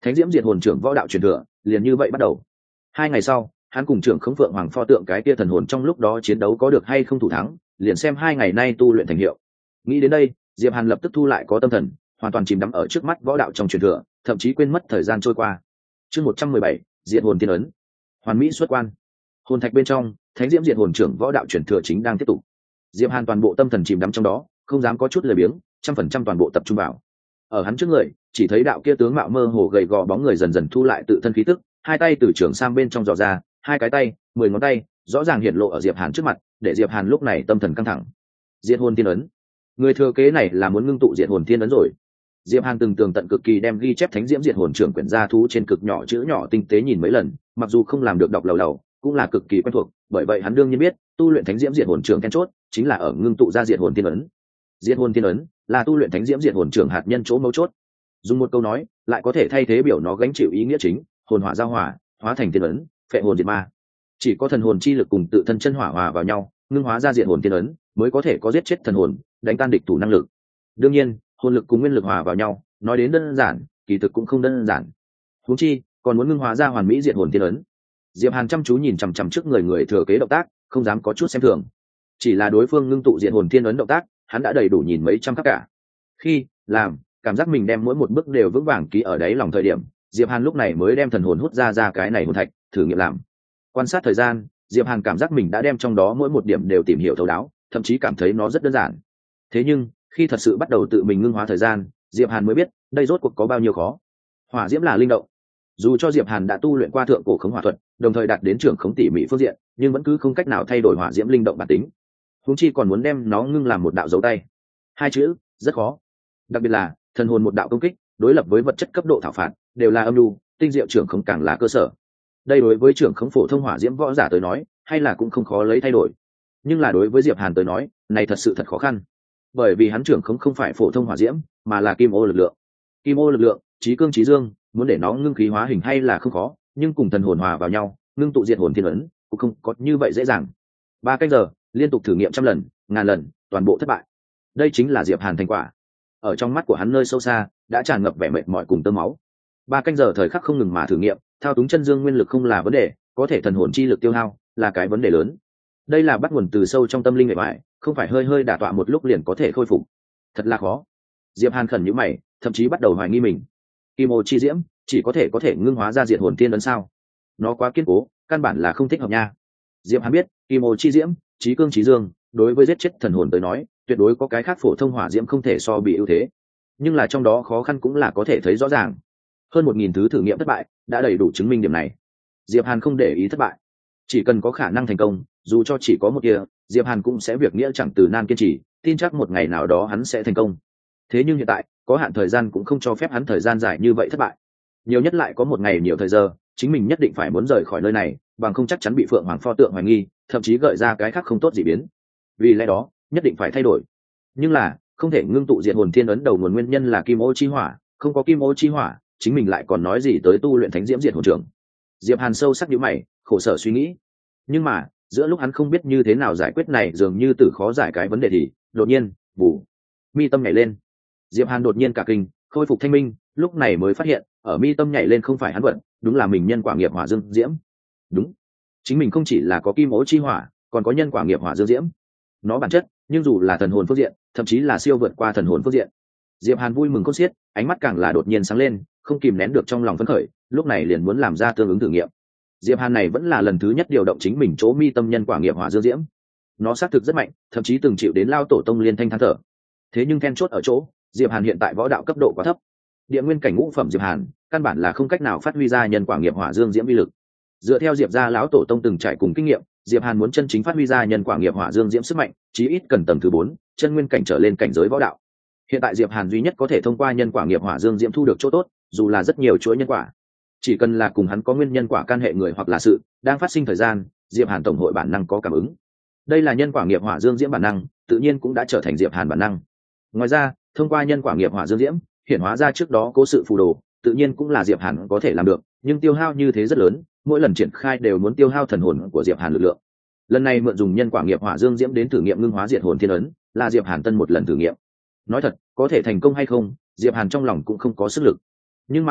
thánh diễm diệt hồn trưởng võ đạo truyền thừa liền như vậy bắt đầu. 2 ngày sau, hắn cùng trưởng khống phượng hoàng pho tượng cái kia thần hồn trong lúc đó chiến đấu có được hay không thủ thắng, liền xem 2 ngày nay tu luyện thành hiệu. Nghĩ đến đây, Diệp Hàn lập tức thu lại có tâm thần, hoàn toàn chìm đắm ở trước mắt võ đạo trong truyền thừa, thậm chí quên mất thời gian trôi qua. Chương 117, diệt hồn tiên ấn. Hoàn mỹ xuất quan. Hồn thạch bên trong, thánh diễm diệt hồn trưởng võ đạo truyền thừa chính đang tiếp tục. Diệp Hàn toàn bộ tâm thần chìm đắm trong đó, không dám có chút lười biếng, 100% toàn bộ tập trung vào. Ở hắn trước người, chỉ thấy đạo kia tướng mạo mơ hồ gầy gò bóng người dần dần thu lại tự thân khí tức, hai tay từ trường sang bên trong dò ra, hai cái tay, 10 ngón tay, rõ ràng hiện lộ ở Diệp Hàn trước mặt, để Diệp Hàn lúc này tâm thần căng thẳng. Diệt hồn tiên ấn. Người thừa kế này là muốn ngưng tụ diệt hồn tiên ấn rồi. Diệp Hàn từng tường tận cực kỳ đem ghi chép thánh diễm diệt hồn trưởng quyển gia thú trên cực nhỏ chữ nhỏ tinh tế nhìn mấy lần, mặc dù không làm được đọc lầu lầu, cũng là cực kỳ quen thuộc, bởi vậy hắn đương nhiên biết, tu luyện thánh diễm diệt hồn trưởng then chốt chính là ở ngưng tụ ra diệt hồn tiên ấn. Diệt hồn tiên ấn là tu luyện thánh diễm diệt hồn trưởng hạt nhân chỗ mấu chốt. Dùng một câu nói, lại có thể thay thế biểu nó gánh chịu ý nghĩa chính, hồn hỏa giao hỏa, hóa thành tiên ấn, phệ hồn diệt ma. Chỉ có thần hồn chi lực cùng tự thân chân hỏa hòa vào nhau, ngưng hóa ra diệt hồn tiên ấn, mới có thể có giết chết thần hồn, đánh tan địch thủ năng lực. Đương nhiên, hồn lực cùng nguyên lực hòa vào nhau, nói đến đơn giản, kỳ thực cũng không đơn giản. Huống chi, còn muốn ngưng hóa ra hoàn mỹ diệt hồn tiên ấn. Diệp Hàn chăm chú nhìn chằm chằm trước người thừa kế động tác, không dám có chút xem thường. Chỉ là đối phương ngưng tụ diệt hồn tiên ấn động tác, hắn đã đầy đủ nhìn mấy trăm khắc cả. Khi làm, cảm giác mình đem mỗi một bước đều vững vàng ký ở đáy lòng thời điểm, Diệp Hàn lúc này mới đem thần hồn hút ra cái này hồn thạch, thử nghiệm làm. Quan sát thời gian, Diệp Hàn cảm giác mình đã đem trong đó mỗi một điểm đều tìm hiểu thấu đáo, thậm chí cảm thấy nó rất đơn giản. Thế nhưng, khi thật sự bắt đầu tự mình ngưng hóa thời gian, Diệp Hàn mới biết, đây rốt cuộc có bao nhiêu khó. Hỏa diễm là linh động. Dù cho Diệp Hàn đã tu luyện qua thượng cổ khống hỏa thuật, đồng thời đạt đến trưởng khống tỉ mỉ phương diện, nhưng vẫn cứ không cách nào thay đổi hỏa diễm linh động bản tính. Huống chi còn muốn đem nó ngưng làm một đạo dấu tay. Hai chữ, rất khó. Đặc biệt là, thần hồn một đạo công kích, đối lập với vật chất cấp độ thảo phạt, đều là âm lưu, tinh diệu trưởng khống càng là cơ sở. Đây đối với trưởng khống phổ thông hỏa diễm võ giả tới nói, hay là cũng không khó lấy thay đổi. Nhưng là đối với Diệp Hàn tới nói, này thật sự thật khó khăn. Bởi vì hắn trưởng khống không phải phổ thông hỏa diễm, mà là kim ô lực lượng. Kim ô lực lượng, chí cương chí dương, muốn để nó ngưng khí hóa hình hay là không khó, nhưng cùng thần hồn hòa vào nhau, ngưng tụ diệt hồn thiên ấn, cũng không có như vậy dễ dàng. 3 canh giờ, liên tục thử nghiệm trăm lần, ngàn lần, toàn bộ thất bại. Đây chính là Diệp Hàn thành quả. Ở trong mắt của hắn nơi sâu xa, đã tràn ngập vẻ mệt mỏi cùng tơ máu. 3 canh giờ thời khắc không ngừng mà thử nghiệm, thao túng chân dương nguyên lực không là vấn đề, có thể thần hồn chi lực tiêu hao là cái vấn đề lớn. Đây là bắt nguồn từ sâu trong tâm linh mệt mỏi, không phải hơi hơi đả tọa một lúc liền có thể khôi phục. Thật là khó. Diệp Hàn khẩn nhíu mày, thậm chí bắt đầu hoài nghi mình. Kim ô chi diễm chỉ có thể ngưng hóa ra diệt hồn tiên ấn sao? Nó quá kiên cố, căn bản là không thích hợp nha. Diệp Hàn biết, kim ô chi diễm, chí cương chí dương, đối với giết chết thần hồn tới nói, tuyệt đối có cái khác phổ thông hỏa diễm không thể so bị ưu thế. Nhưng là trong đó khó khăn cũng là có thể thấy rõ ràng. Hơn 1000 thứ thử nghiệm thất bại, đã đầy đủ chứng minh điểm này. Diệp Hàn không để ý thất bại, chỉ cần có khả năng thành công, dù cho chỉ có một kia, Diệp Hàn cũng sẽ việc nghĩa chẳng từ nan kiên trì, tin chắc một ngày nào đó hắn sẽ thành công. Thế nhưng hiện tại, có hạn thời gian cũng không cho phép hắn thời gian dài như vậy thất bại. Nhiều nhất lại có một ngày nhiều thời giờ, chính mình nhất định phải muốn rời khỏi nơi này, bằng không chắc chắn bị Phượng Hoàng pho tượng hoài nghi, thậm chí gợi ra cái khác không tốt gì biến. Vì lẽ đó, nhất định phải thay đổi. Nhưng là, không thể ngưng tụ diệt hồn thiên ấn đầu nguồn nguyên nhân là kim ô chi hỏa, không có kim ô chi hỏa, chính mình lại còn nói gì tới tu luyện thánh diễm diệt hồn trưởng. Diệp Hàn sâu sắc nhíu mày, khổ sở suy nghĩ. Nhưng mà, giữa lúc hắn không biết như thế nào giải quyết này dường như tử khó giải cái vấn đề thì, đột nhiên, bù, mi tâm nhảy lên. Diệp Hàn đột nhiên cả kinh, khôi phục thanh minh, lúc này mới phát hiện, ở mi tâm nhảy lên không phải hắn vận, đúng là mình nhân quả nghiệp hỏa dương diễm. Đúng, chính mình không chỉ là có kim ô chi hỏa, còn có nhân quả nghiệp hỏa dương diễm. Nó bản chất, nhưng dù là thần hồn phương diện, thậm chí là siêu vượt qua thần hồn phương diện. Diệp Hàn vui mừng khôn xiết, ánh mắt càng là đột nhiên sáng lên, không kìm nén được trong lòng phấn khởi, lúc này liền muốn làm ra tương ứng thử nghiệm. Diệp Hàn này vẫn là lần thứ nhất điều động chính mình chỗ mi tâm nhân quả nghiệp hỏa dương diễm. Nó xác thực rất mạnh, thậm chí từng chịu đến lao tổ tông liên thanh than thở. Thế nhưng then chốt ở chỗ, Diệp Hàn hiện tại võ đạo cấp độ quá thấp. Địa nguyên cảnh ngũ phẩm Diệp Hàn, căn bản là không cách nào phát huy ra nhân quả nghiệp hỏa dương diễm uy lực. Dựa theo Diệp gia lão tổ tông từng trải cùng kinh nghiệm, Diệp Hàn muốn chân chính phát huy ra nhân quả nghiệp hỏa dương diễm sức mạnh, chí ít cần tầng thứ 4, chân nguyên cảnh trở lên cảnh giới võ đạo. Hiện tại Diệp Hàn duy nhất có thể thông qua nhân quả nghiệp hỏa dương diễm thu được chỗ tốt, dù là rất nhiều chuỗi nhân quả. Chỉ cần là cùng hắn có nguyên nhân quả can hệ người hoặc là sự đang phát sinh thời gian, Diệp Hàn tổng hội bản năng có cảm ứng. Đây là nhân quả nghiệp hỏa dương diễm bản năng, tự nhiên cũng đã trở thành Diệp Hàn bản năng. Ngoài ra, thông qua nhân quả nghiệp hỏa dương diễm, hiển hóa ra trước đó cố sự phù đồ, tự nhiên cũng là Diệp Hàn có thể làm được, nhưng tiêu hao như thế rất lớn, mỗi lần triển khai đều muốn tiêu hao thần hồn của Diệp Hàn lực lượng. Lần này mượn dùng nhân quả nghiệp hỏa dương diễm đến thử nghiệm ngưng hóa diệt hồn thiên ấn, là Diệp Hàn tân một lần thử nghiệm. Nói thật, có thể thành công hay không, Diệp Hàn trong lòng cũng không có sức lực. Nhưng mà,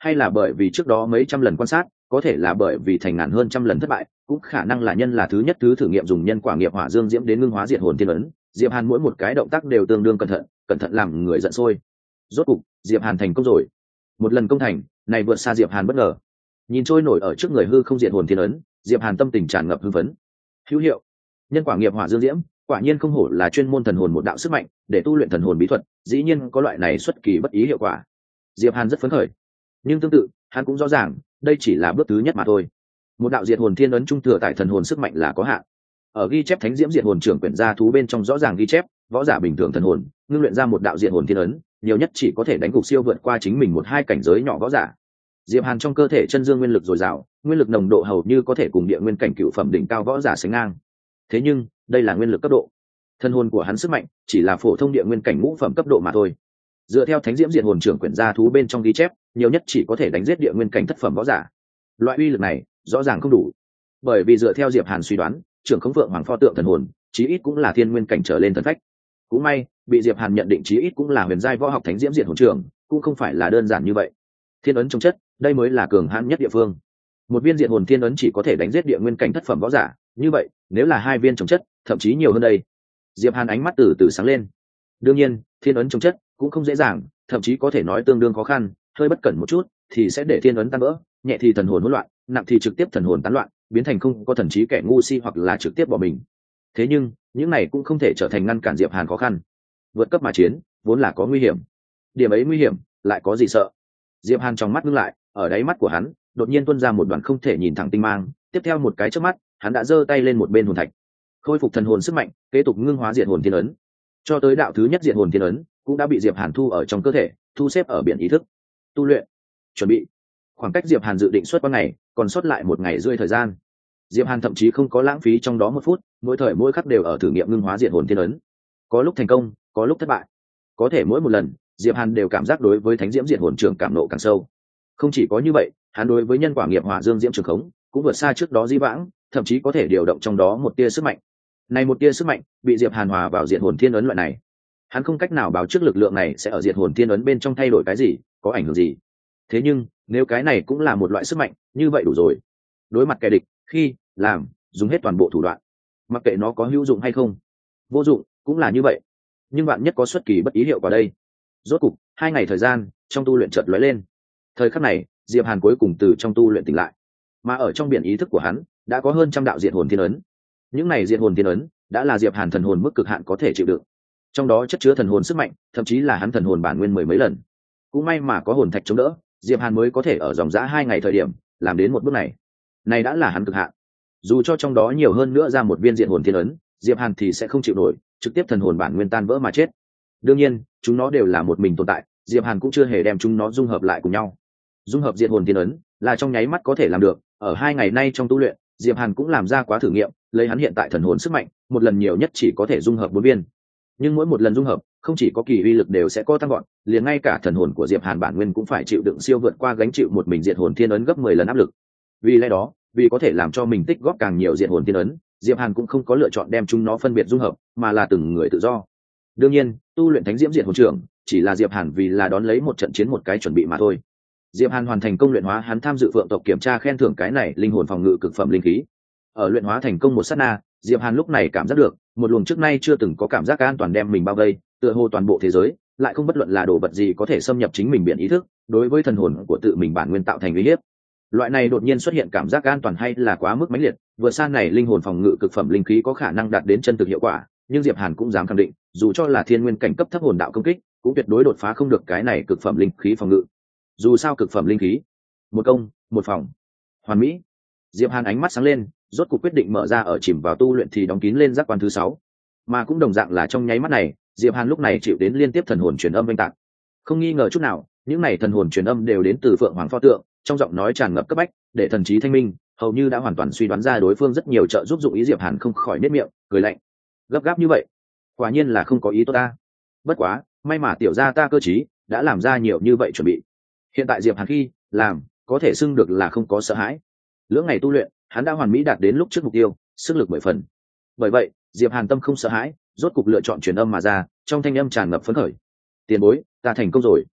hay là bởi vì trước đó mấy trăm lần quan sát, có thể là bởi vì thành ngàn hơn trăm lần thất bại, cũng khả năng là nhân là thứ nhất thứ thử nghiệm dùng nhân quả nghiệp hỏa dương diễm đến ngưng hóa diệt hồn thiên ấn. Diệp Hàn mỗi một cái động tác đều tương đương cẩn thận làm người giận sôi. Rốt cục Diệp Hàn thành công rồi. Một lần công thành này vượt xa Diệp Hàn bất ngờ. Nhìn trôi nổi ở trước người hư không diệt hồn thiên ấn, Diệp Hàn tâm tình tràn ngập hưng phấn. Hữu hiệu, nhân quả nghiệp hỏa dương diễm, quả nhiên không hổ là chuyên môn thần hồn một đạo sức mạnh, để tu luyện thần hồn bí thuật, dĩ nhiên có loại này xuất kỳ bất ý hiệu quả. Diệp Hàn rất phấn khởi, nhưng tương tự, hắn cũng rõ ràng, đây chỉ là bước thứ nhất mà thôi. Một đạo diệt hồn thiên ấn trung thừa tại thần hồn sức mạnh là có hạn. Ở ghi chép thánh diễm diệt hồn trưởng quyển gia thú bên trong rõ ràng ghi chép, võ giả bình thường thần hồn, ngưng luyện ra một đạo diệt hồn thiên ấn, nhiều nhất chỉ có thể đánh gục siêu vượt qua chính mình một hai cảnh giới nhỏ võ giả. Diệp Hàn trong cơ thể chân dương nguyên lực dồi dào, nguyên lực nồng độ hầu như có thể cùng địa nguyên cảnh cựu phẩm đỉnh cao võ giả sánh ngang. Thế nhưng, đây là nguyên lực cấp độ. Thân hồn của hắn sức mạnh chỉ là phổ thông địa nguyên cảnh ngũ phẩm cấp độ mà thôi. Dựa theo thánh diễm diệt hồn trưởng quyển gia thú bên trong ghi chép, nhiều nhất chỉ có thể đánh giết địa nguyên cảnh thất phẩm võ giả. Loại uy lực này rõ ràng không đủ, bởi vì dựa theo Diệp Hàn suy đoán, trưởng khống vượng hoàng pho tượng thần hồn, chí ít cũng là thiên nguyên cảnh trở lên thần phách. Cũng may, bị Diệp Hàn nhận định chí ít cũng là huyền giai võ học thánh diễm diệt hồn trưởng, cũng không phải là đơn giản như vậy. Thiên ấn trong chất, đây mới là cường hãn nhất địa phương. Một viên diệt hồn thiên ấn chỉ có thể đánh giết địa nguyên cảnh thất phẩm võ giả, như vậy, nếu là hai viên trong chất, thậm chí nhiều hơn đây. Diệp Hàn ánh mắt từ từ sáng lên. Đương nhiên, thiên ấn trong chất cũng không dễ dàng, thậm chí có thể nói tương đương khó khăn, hơi bất cẩn một chút thì sẽ để thiên ấn tan vỡ, nhẹ thì thần hồn hỗn loạn, nặng thì trực tiếp thần hồn tán loạn, biến thành không có thần trí kẻ ngu si hoặc là trực tiếp bỏ mình. Thế nhưng, những này cũng không thể trở thành ngăn cản Diệp Hàn khó khăn. Vượt cấp mà chiến, vốn là có nguy hiểm. Điểm ấy nguy hiểm, lại có gì sợ? Diệp Hàn trong mắt ngưng lại, ở đáy mắt của hắn, đột nhiên tuôn ra một đoàn không thể nhìn thẳng tinh mang, tiếp theo một cái chớp mắt, hắn đã giơ tay lên một bên hồn thạch, khôi phục thần hồn sức mạnh, kế tục ngưng hóa diệt hồn thiên ấn. Cho tới đạo thứ nhất diệt hồn thiên ấn, cũng đã bị Diệp Hàn thu ở trong cơ thể, thu xếp ở biển ý thức. Tu luyện, chuẩn bị. Khoảng cách Diệp Hàn dự định xuất quan ngày, còn sót lại một ngày rưỡi thời gian. Diệp Hàn thậm chí không có lãng phí trong đó một phút, mỗi thời mỗi khắc đều ở thử nghiệm ngưng hóa diệt hồn thiên ấn. Có lúc thành công, có lúc thất bại. Có thể mỗi một lần, Diệp Hàn đều cảm giác đối với thánh diễm diệt hồn trường cảm nộ càng sâu. Không chỉ có như vậy, hắn đối với nhân quả nghiệp hỏa dương diễm trường khống cũng vượt xa trước đó dĩ vãng, thậm chí có thể điều động trong đó một tia sức mạnh. Này một tia sức mạnh bị Diệp Hàn hòa vào diệt hồn thiên ấn loại này, hắn không cách nào báo trước lực lượng này sẽ ở diệt hồn thiên ấn bên trong thay đổi cái gì, có ảnh hưởng gì. Thế nhưng, nếu cái này cũng là một loại sức mạnh, như vậy đủ rồi. Đối mặt kẻ địch, khi làm dùng hết toàn bộ thủ đoạn, mặc kệ nó có hữu dụng hay không, vô dụng cũng là như vậy. Nhưng bạn nhất có xuất kỳ bất ý hiệu quả đây. Rốt cục, 2 ngày thời gian, trong tu luyện chợt lóe lên. Thời khắc này, Diệp Hàn cuối cùng từ trong tu luyện tỉnh lại, mà ở trong biển ý thức của hắn đã có hơn trăm đạo diệt hồn thiên ấn. Những này diệt hồn thiên ấn đã là Diệp Hàn thần hồn mức cực hạn có thể chịu đựng, trong đó chất chứa thần hồn sức mạnh, thậm chí là hắn thần hồn bản nguyên mười mấy lần. Cũng may mà có hồn thạch chống đỡ, Diệp Hàn mới có thể ở dòng dã 2 ngày thời điểm làm đến một bước này. Này đã là hắn cực hạn. Dù cho trong đó nhiều hơn nữa ra một viên diệt hồn thiên ấn, Diệp Hàn thì sẽ không chịu nổi, trực tiếp thần hồn bản nguyên tan vỡ mà chết. Đương nhiên, chúng nó đều là một mình tồn tại, Diệp Hàn cũng chưa hề đem chúng nó dung hợp lại cùng nhau. Dung hợp diệt hồn thiên ấn là trong nháy mắt có thể làm được, ở 2 ngày nay trong tu luyện, Diệp Hàn cũng làm ra quá thử nghiệm, lấy hắn hiện tại thần hồn sức mạnh, một lần nhiều nhất chỉ có thể dung hợp 4 viên. Nhưng mỗi một lần dung hợp, không chỉ có kỳ uy lực đều sẽ có tăng gọn, liền ngay cả thần hồn của Diệp Hàn bản nguyên cũng phải chịu đựng siêu vượt qua gánh chịu một mình diệt hồn thiên ấn gấp 10 lần áp lực. Vì lẽ đó, vì có thể làm cho mình tích góp càng nhiều diệt hồn thiên ấn, Diệp Hàn cũng không có lựa chọn đem chúng nó phân biệt dung hợp, mà là từng người tự do. Đương nhiên, tu luyện thánh diễm diệt hồn trưởng, chỉ là Diệp Hàn vì là đón lấy một trận chiến một cái chuẩn bị mà thôi. Diệp Hàn hoàn thành công luyện hóa hắn tham dự phượng tộc kiểm tra khen thưởng cái này linh hồn phòng ngự cực phẩm linh khí. Ở luyện hóa thành công một sát na, Diệp Hàn lúc này cảm giác được một luồng trước nay chưa từng có cảm giác an toàn đem mình bao vây, tựa hồ toàn bộ thế giới lại không bất luận là đồ vật gì có thể xâm nhập chính mình biển ý thức, đối với thần hồn của tự mình bản nguyên tạo thành uy hiếp. Loại này đột nhiên xuất hiện cảm giác an toàn hay là quá mức mãnh liệt, vượt xa này linh hồn phòng ngự cực phẩm linh khí có khả năng đạt đến chân thực hiệu quả, nhưng Diệp Hàn cũng dám khẳng định, dù cho là thiên nguyên cảnh cấp thấp hồn đạo công kích, cũng tuyệt đối đột phá không được cái này cực phẩm linh khí phòng ngự. Dù sao cực phẩm linh khí, một công, một phòng, hoàn mỹ. Diệp Hàn ánh mắt sáng lên, rốt cuộc quyết định mở ra ở chìm vào tu luyện thì đóng kín lên giác quan thứ 6. Mà cũng đồng dạng là trong nháy mắt này, Diệp Hàn lúc này chịu đến liên tiếp thần hồn truyền âm vang tạc. Không nghi ngờ chút nào, những này thần hồn truyền âm đều đến từ Phượng Hoàng pho tượng, trong giọng nói tràn ngập cấp bách, để thần trí thanh minh, hầu như đã hoàn toàn suy đoán ra đối phương rất nhiều trợ giúp dụng ý. Diệp Hàn không khỏi nhếch miệng, cười lạnh. Gấp gáp như vậy, quả nhiên là không có ý tốt ta. Bất quá, may mà tiểu gia ta cơ trí, đã làm ra nhiều như vậy chuẩn bị. Hiện tại Diệp Hàn khi làm, có thể xưng được là không có sợ hãi. Lưỡng ngày tu luyện, hắn đã hoàn mỹ đạt đến lúc trước mục tiêu, sức lực 10 phần. Bởi vậy, Diệp Hàn tâm không sợ hãi, rốt cục lựa chọn truyền âm mà ra, trong thanh âm tràn ngập phấn khởi. Tiền bối, ta thành công rồi.